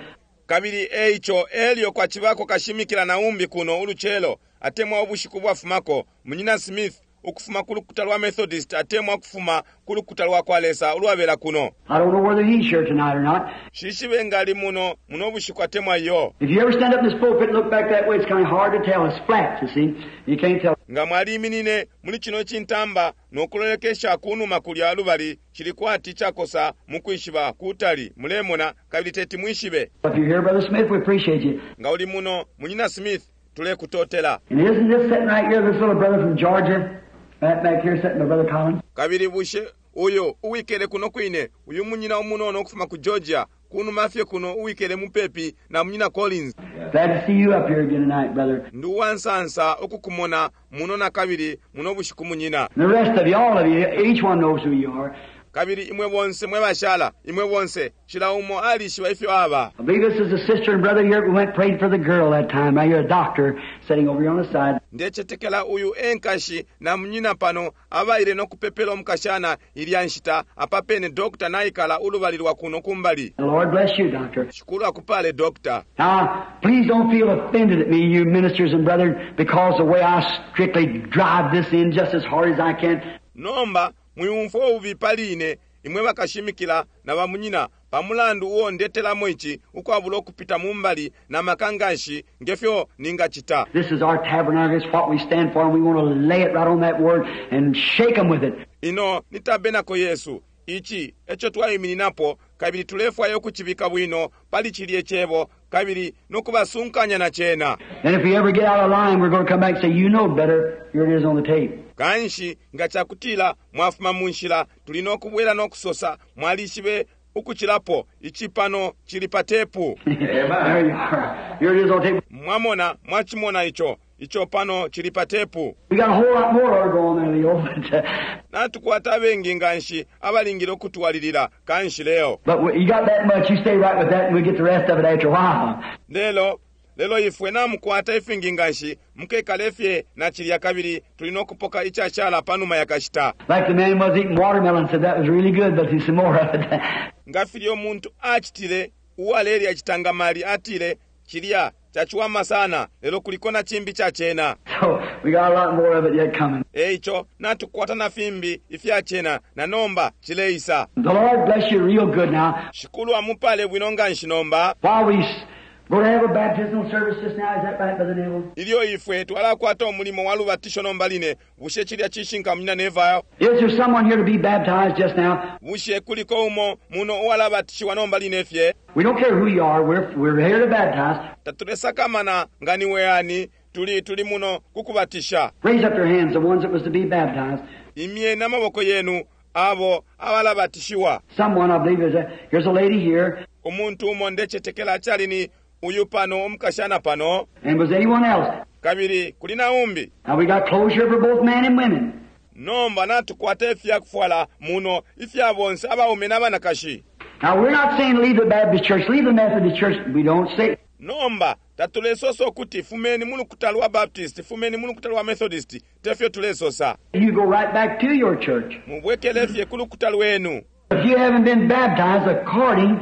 kabiri eicho elio kwa chivako kashimikila na umbi kuno uluchelo atemwa obushiku bwafumako munyina Smith ukufuma kulukuta lwa Methodist atemwa kufuma kulukuta lwa Kwalesa ulwabela kuno. I don't know whether he's here tonight or not. Shishibe ngali muno muno obushiku atemwa yo. If you ever stand up in this pulpit and look back that way, it's kind of hard to tell. It's flat, you see. You can't tell. Nga mwali minine muli kino chintamba nokulolekesha kunuma kuli alubali chilikwati chakosa mukwishiba kutali mulemona kabili teti mwishibe. If you're here, Brother Smith, we appreciate you. Nga uli muno munyina Smith tule kutotela. And isn't this sitting right here, this little brother from Georgia? Right back here sitting, my Brother Collins. Kabili bushe uyo uwikele kuno kwine uyu munyina omuno nokufuma ku Georgia kunu mafye kuno uwikele mupepi na munyina Collins. Glad to see you up here again tonight, brother. Ndu wansansa okukumona muno na kabili muno bushiku munyina. And the rest of you, all of you, each one knows who you are. Kabili imwe bonse mwe bashala imwe bonse shila umo ali shiwa ifyo aba. I believe this is a sister and brother here who went and prayed for the girl that time. Right here, a doctor sitting over here on the side. Ndechetekela uyu enkashi na mnyina pano abaire no kupepela omukashana ilyanshita apapene doctor naikala ulubalirwa kuno kumbali. The Lord bless you, doctor. Shukuru akupale doctor. Now, please don't feel offended at me, you ministers and brethren, because the way I strictly drive this in just as hard as I can. Nomba muyumfo uvipaline imwe bakashimikila na bamunyina pamulandu uo ndetela mwichi ukwabula okupita mumbali na makangashi ngefyo ninga chita. This is our tabernacle. It's what we stand for, and we want to lay it right on that word and shake them with it. Ino nitabenako Yesu ichi echo twayimirinapo kabiri tulefwayo kuchibika bwino pali chili echebo kabiri nokubasunkanya na chena. And if we ever get out of line, we're going to come back and say, you know better. Here it is on the tape. Kanshi nga chakutila mwafuma munshila tulino kubwela nokusosa mwalishibe ukuchilapo ichipano chilipatepu. There you are. Here it is on tape. Mwamona mwachimona icho icho pano chilipatepu. We got a whole lot more to go on there, Leo. But, na tukwata bengi nganshi abalingiro kutuwalilira kanshi leo. but you got that much, you stay right with that, and we get the rest of it after a while. Lelo lelo ifwe na mukwata ifingi nganshi mkekalefye na chili ya kabiri tulino kupoka ichachala panuma ya kashita. Like the man was eating watermelon, said that was really good, but there's some more of it. Ngafili omuntu achitile uwaleri achitangamali atile chilia chachuama sana lelo kulikona chimbi cha chena. So we got a lot more of it yet coming. Eicho na tukwata na fimbi ifya chena na nomba chileisa. The Lord bless you real good now. Shikulu amupale bwinonga nshinomba. While we We're going to have a baptismal service just now. Is that right, Brother Neville? Ilio ifwe twala kwata omulimo walubatisho nombaline bushe chilya chishinka mnyina nevayo. Is there someone here to be baptized just now? Bushe kuliko umo muno walabatishiwa nombaline fye. We don't care who you are. We're we're here to baptize. Tatulesa kamana ngani weani tuli tuli muno kukubatisha. Raise up your hands, the ones that was to be baptized. Imye namaboko yenu abo abalabatishiwa. Someone, I believe, is a here's a lady here. Omuntu umo ndechetekela chali ni uyu pano omukashana pano. And was anyone else? Kabiri kulina umbi. Now we got closure for both men and women. Nomba natukwate ifya kufwala muno ifya bonse abaume n'abana kashi. Now we're not saying leave the Baptist church, leave the Methodist church. We don't say. Nomba tatulesoso kuti fumeni munu kutalwa Baptist, fumeni munu kutalwa Methodist, tefyo tulesosa. You go right back to your church. Mubwekele fye kulu kutalwenu. If you haven't been baptized according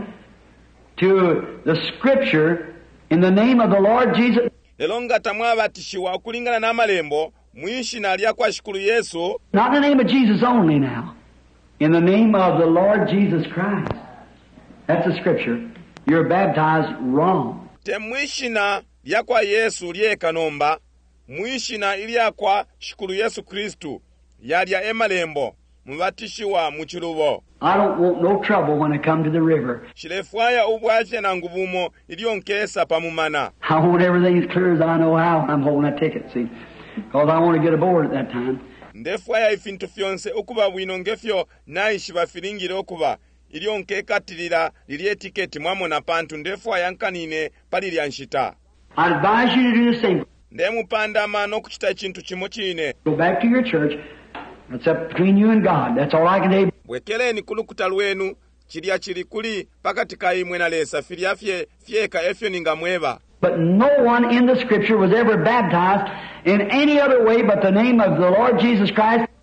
to the Scripture in the name of the Lord Jesus. Elonga tamwabatishiwa okulingana n'amalembo mwishi nalya kwa shukuru Yesu. Not in the name of Jesus only now. In the name of the Lord Jesus Christ. That's the Scripture. You're baptized wrong. Temwishina lya kwa Yesu lyeka nomba. Mwishina ilya kwa shukuru Yesu Kristu. Yalya emalembo. Mubatishiwa muchilubo. I don't want no trouble when I come to the river. Shilefwaya ubwafya na nguvumo ilionkesa pamumana. I want everything as clear as I know how when I'm holding that ticket, see. Because I want to get aboard at that time. Ndefwaya ifintu fyonse okuba bwino ngefyo naishi bafiringire okuba ilionkekatilira lilye tiketi mwamona pantu ndefwaya nkanine pali lyanshita. I advise you to do the same. Ndemupandama n'okuchita chintu chimo chine. Go back to your church. It's up between you and God. That's all I can do. Bwekeleni kulukuta lwenu chilya chili kuli pakati ka imwe na lesa filya fye fyeka efyo ninga mweba. But no one in the Scripture was ever baptized in any other way but the name of the Lord Jesus Christ.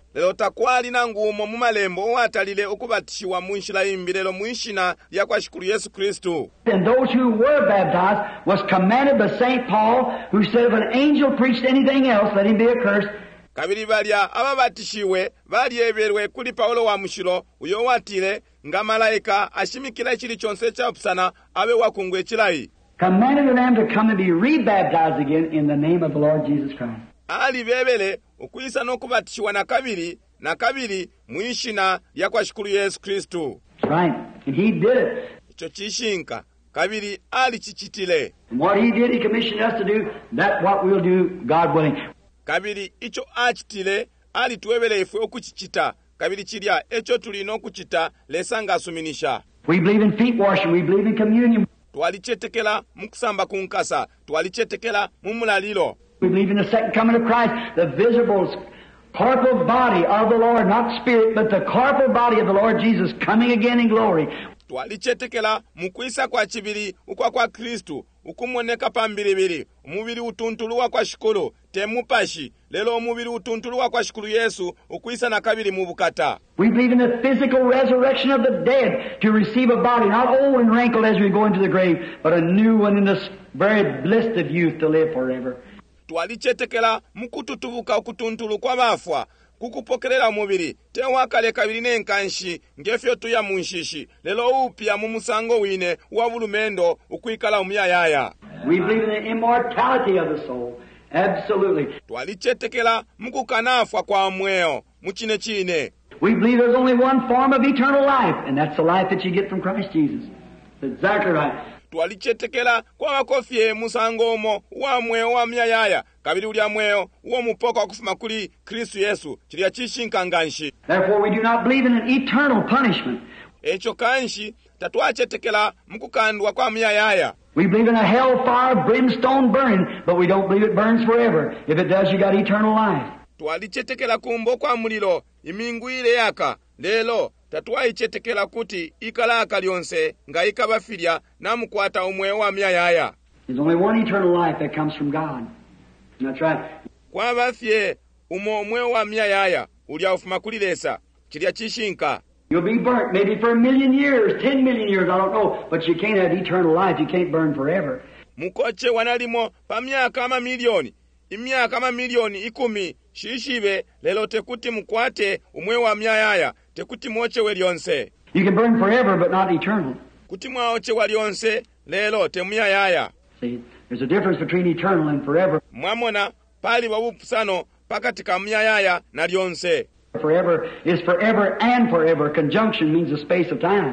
lelo takwali na ngumo mu malembo owatalile okubatishiwa mu nshila imbi lelo mu nshina lya kwa shikulu Yesu Kristu. And those who were baptized was commanded by Saint Paul, who said if an angel preached anything else, let him be accursed. Kabiri balya ababatishiwe balyeberwe kuli Paulo wa mushilo uyo watile nga malaika ashimikila chili chonse cha pusana abe wakungwe chilayi. Commanded them to come and be rebaptized again in the name of the Lord Jesus Christ. Ali bebele ukuyisa n'okubatishiwa na kabiri na kabiri mu nshina lya kwa shikulu Yesu Kristu. Right. And he did it. Icho chishinka kabiri ali chichitile. And what he did, he commissioned us to do. That's what we'll do, God willing. Kabiri icho achitile ali tuwebele ifwe okuchichita. Kabiri chilya echo tulina okuchita lesanga asuminisha. We believe in feet washing. We believe in communion. Twalichetekela mukusamba kunkasa. Twalichetekela mumulalilo. We believe in the second coming of Christ, the visible corporal body of the Lord, not spirit, but the corporal body of the Lord Jesus coming again in glory. Twalichetekela mukwisa kwa chibiri ukwa kwa Kristu ukumoneka pambiribiri umubiri utuntuluwa kwa shikulu temupashi lelo umubiri utuntuluwa kwa shikulu Yesu ukwisa na kabiri mu bukata. We believe in the physical resurrection of the dead to receive a body not old and wrinkled as we go into the grave, but a new one in the very bliss of youth to live forever. Twalichetekela mukututubuka okutuntulu kwa bafwa kukupokerera umubiri tewakale kabiri nenkanshi ngefyo tuya munshishi lelo upya mu musango wine wa bulumendo ukwikala umuyayaya. We believe in the immortality of the soul. Absolutely. Twalichetekela mukukanafwa kwa mweyo muchine chine. We believe there's only one form of eternal life, and that's the life that you get from Christ Jesus. That's exactly right. Twalichetekela kwa wakofye musango omo wa mweyo wa myayaya kabiri ulya mweyo uwo mupoko wakufuma kuli Kristu Yesu chilya chishinka nganshi. Therefore we do not believe in an eternal punishment. Echo kanshi tatwachetekela mukukandwa kwa myayaya. We believe in a hellfire, brimstone burning, but we don't believe it burns forever. If it does, you got eternal life. Twalichetekela kumbo kwa mulilo imingu ile yaka lelo tatwaichetekela kuti ikalaka lyonse nga ikabafirya namukwata umweyo wa myayaya. There's only one eternal life that comes from God. That's right. Kwa bafye umo umweyo wa myayaya ulya ufuma kulilesa chilya chishinka. You'll be burnt maybe for a million years, ten million years, I don't know, but you can't have eternal life. You can't burn forever. Mukoche wanalimo pa myaka ama milioni imyaka ama milioni ikumi shishibe lelo tekuti mukwate umweyo wa myayaya tekuti moche we lyonse. You can burn forever, but not eternal. Kuti mwaoche wa lyonse lelo temuyayaya. See, there's a difference between eternal and forever. Mwamona pali wabupusano pakati ka myayaya na lyonse. Forever is forever and forever. Conjunction means a space of time.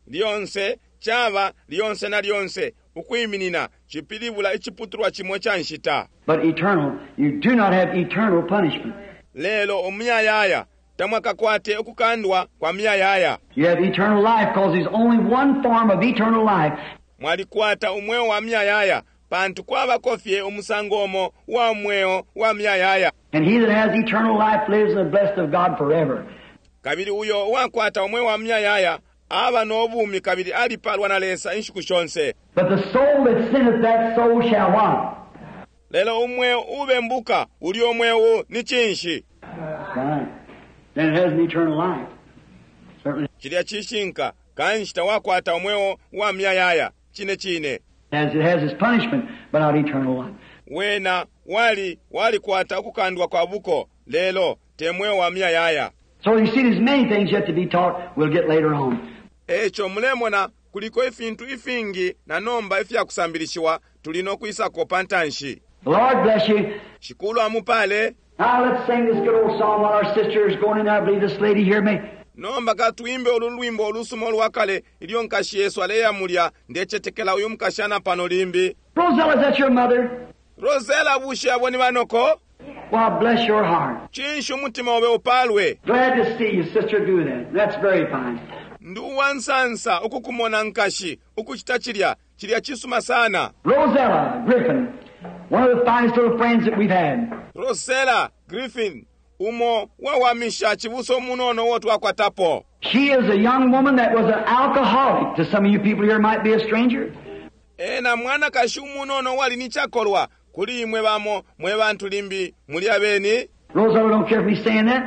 Lyonse chava lyonse na lyonse ukwiminina chipilibula ichiputurwa chimwe cha nshita. But eternal, you do not have eternal punishment. Lelo omuyayaya tamwakakwate okukandwa kwa myayaya. You have eternal life because there's only one form of eternal life. Mwalikwata umweyo wa myayaya pantu kwa bakofye omusango omo wa umweyo wa myayaya. And he that has eternal life lives in the blessed of God forever. Kabiri uyo wakwata umweyo wa myayaya aba n'obumi kabiri alipalwa na lesa inshiku shonse. But the soul that sinneth, that soul shall what? Lelo umweyo ube mbuka uli omweyo ni chinshi. Right. Then it has an eternal life. Certainly. Chilya chishinka kanshita wakwata umweyo wa myayaya chine chine. As it has its punishment, but not eternal life. Wena wali wali kwata okukandwa kwa buko lelo temweyo wa myayaya. So you see there's many things yet to be taught. We'll get later on. Echo mulemona kuliko ifintu ifingi na nomba ifya kusambilishiwa tulino kuisako pantanshi. The Lord bless you. Shikulu amupale. Now let's sing this good old song while our sister is going in there. I believe this lady hear me. Nomba katuimbe olulwimbo olusumo olwakale ilyo nkashi Yesu aleya mulya ndechetekela uyu mkashana pano limbi. Rosella, is that your mother? Rosella bushi aboni banoko. Well, bless your heart. Chinshu mutima obe opalwe. Glad to see you, sister, do that. That's very fine. Ndu wansansa ukukumona nkashi ukuchita chilya chilya chisuma sana. Rosella Griffin, one of the finest little friends that we've had. Rosella Griffin umo wawamisha chibuso munono wotu wakwatapo. She is a young woman that was an alcoholic. To some of you people here might be a stranger. Ena mwana kashi umunono wali nichakolwa kuli imwe bamo mwe bantu limbi muli abeni. Rosella don't care if me saying that.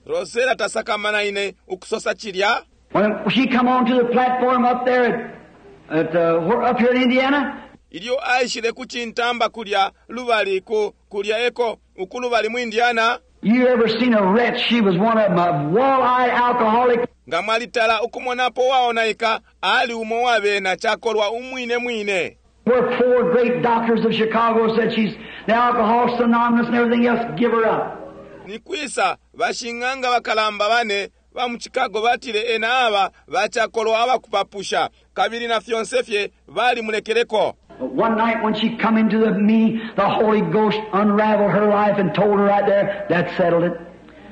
rosera tasakamana ine ukusosa chilya. When she come onto the platform up there at, at uh, up here in Indiana, ilyo aishile kuchintamba kulya lubali ku kulya eko ukulubali mu Indiana. You ever seen a wretch? She was one of them, a wall-eyed alcoholic. Nga mwalitala ukumonapo waonayika ali umo wabena chakolwa umwine mwine. Where four great doctors of Chicago said she's the Alcoholics Anonymous and everything else, give her up. Nikwisa bashinganga bakalamba bane ba mu Chicago batile ena aba bachakolwa abakupapusha kabiri na fiancé fye bali mulekereko. But one night when she come into the meeting, the Holy Ghost unraveled her life and told her right there, that settled it.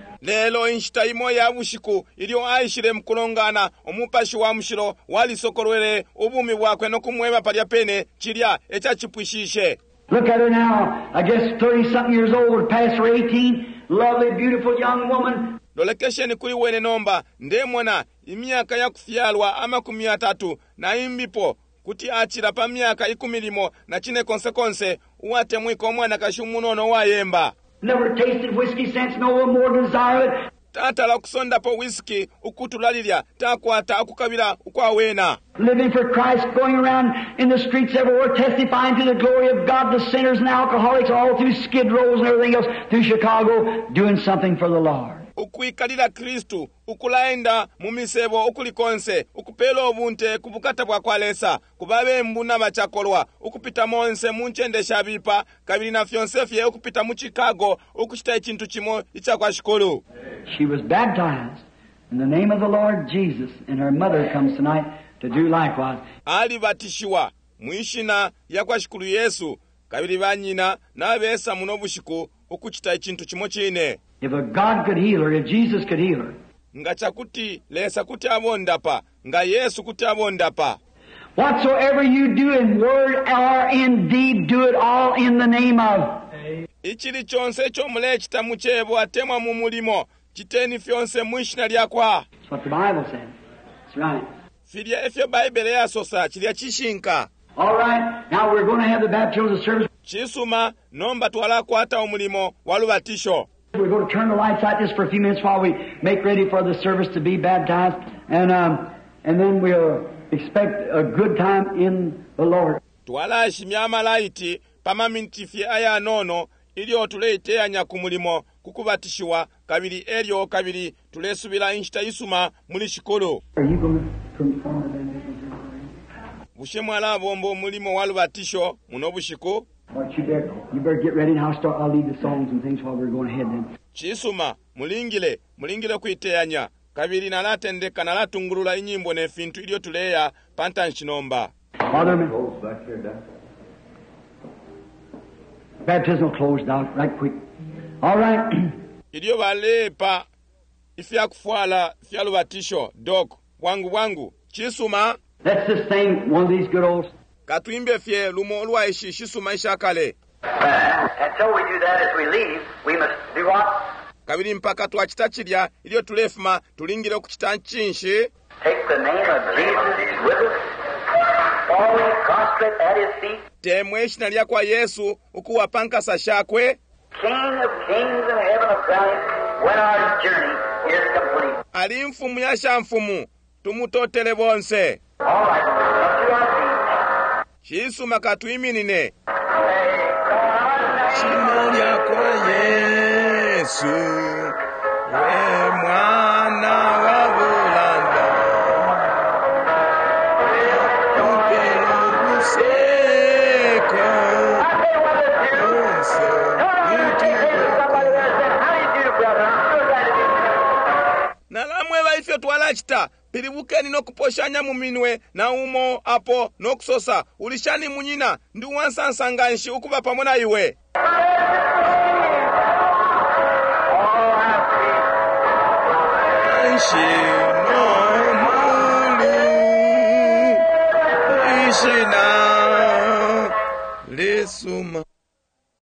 Lelo inshita imo ya bushiku ilio aishile mkulongana omupashi wa mshiro wali sokorwele ubumi bwakwe no kumweba palya pene chilya echa chipwishishe. Look at her now, I guess thirty-something years old, past her eighteen, lovely, beautiful young woman. Lolekesheni kuli wene nomba ndemona imiaka ya kufyalwa ama kumia tatu na imbipo kuti achila pa miaka ikumilimo na chine konse konse uwate mwiko mwana kashumunono wa yemba. Never tasted whiskey since, no more desire it. Tata la kusonda po whisky ukutulalilya takwata akukabila ukwawena. Living for Christ, going around in the streets everywhere, testifying to the glory of God, the sinners and alcoholics, all through Skid Rows and everything else, through Chicago, doing something for the Lord. Ukwikalila Kristu, ukulaenda mumisebo ukulikonse, ukupela obunte kubukata bwa kwalesa, kubabe mbuna bachakolwa, ukupita monse munchende shabipa, kabili na fiancé fye ukupita mu Chicago, ukuchita ichintu chimo icha kwa shikolu. She was baptized in the name of the Lord Jesus, and her mother comes tonight to do likewise. Ali batishiwa, muishina ya kwa shikulu Yesu, kabili banyina na besa munobushiku, ukuchita ichintu chimo chine. If a God could heal her, if Jesus could heal her. Nga chakuti lesa kuti abondapa, nga Yesu kuti abondapa. Whatsoever you do in word or in deed, do it all in the name of. Ichili chonse chomule chitamu chebo atemwa mu mulimo, chiteni fyonse mwishina lyakwa. That's what the Bible says. That's right. Filya efyo Bible yasosa chilya chishinka. All right. Now we're going to have the baptismal service. Chisuma nomba twala kwata omulimo walubatisho. We're going to turn the lights out just for a few minutes while we make ready for the service to be baptized, and um, and then we'll expect a good time in the Lord. Twala shimya malaiti pama mintifi aya nono ilio tuleite anya kumulimo kukubatishiwa kabili elio kabili tulesubila inshita isuma muli shikolo. Are you going to perform the baptism? Bushemwala bombo mulimo walubatisho munobushiku. Well, you better, you better get ready and I'll start, I'll lead the songs and things while we're going ahead then. Chisuma, mulingile, mulingile kuiteanya. Kabiri na latendeka na latungurula inyimbo ne fintu ilio tuleya panta nchinomba. Father, baptismal closed out right quick. All right. Ilio wale pa ifya kufuala fyalu batisho, dok, wangu wangu. Chisuma. Let's just sing one of these good old... Katuimbe fye lumo olwa ishi shisuma isha kale. Until we do that as we leave, we must do what? Kabiri mpaka tuachita chilya ilio tulefuma tulingile kuchita nchinshi. Take the name of Jesus with us, falling prostrate at his feet. Temwe shina lya kwa Yesu ukuwa pankasa shakwe. King of kings and heaven of Christ, when our journey is complete. Ali mfumu ya shamfumu, tumutotele bonse. All right, up to our feet. Chisuma katuiminine. Shina lya kwa Yesu, we mwana wa bulanda. Upelo buseko. Nalamwe baifyo twalachita. Pilibukeni no kuposhanya muminwe na umo apo no kusosa ulishani munyina ndi wansansanga nshi ukuba pamona iwe. Nshi no mulu nshi na lesuma.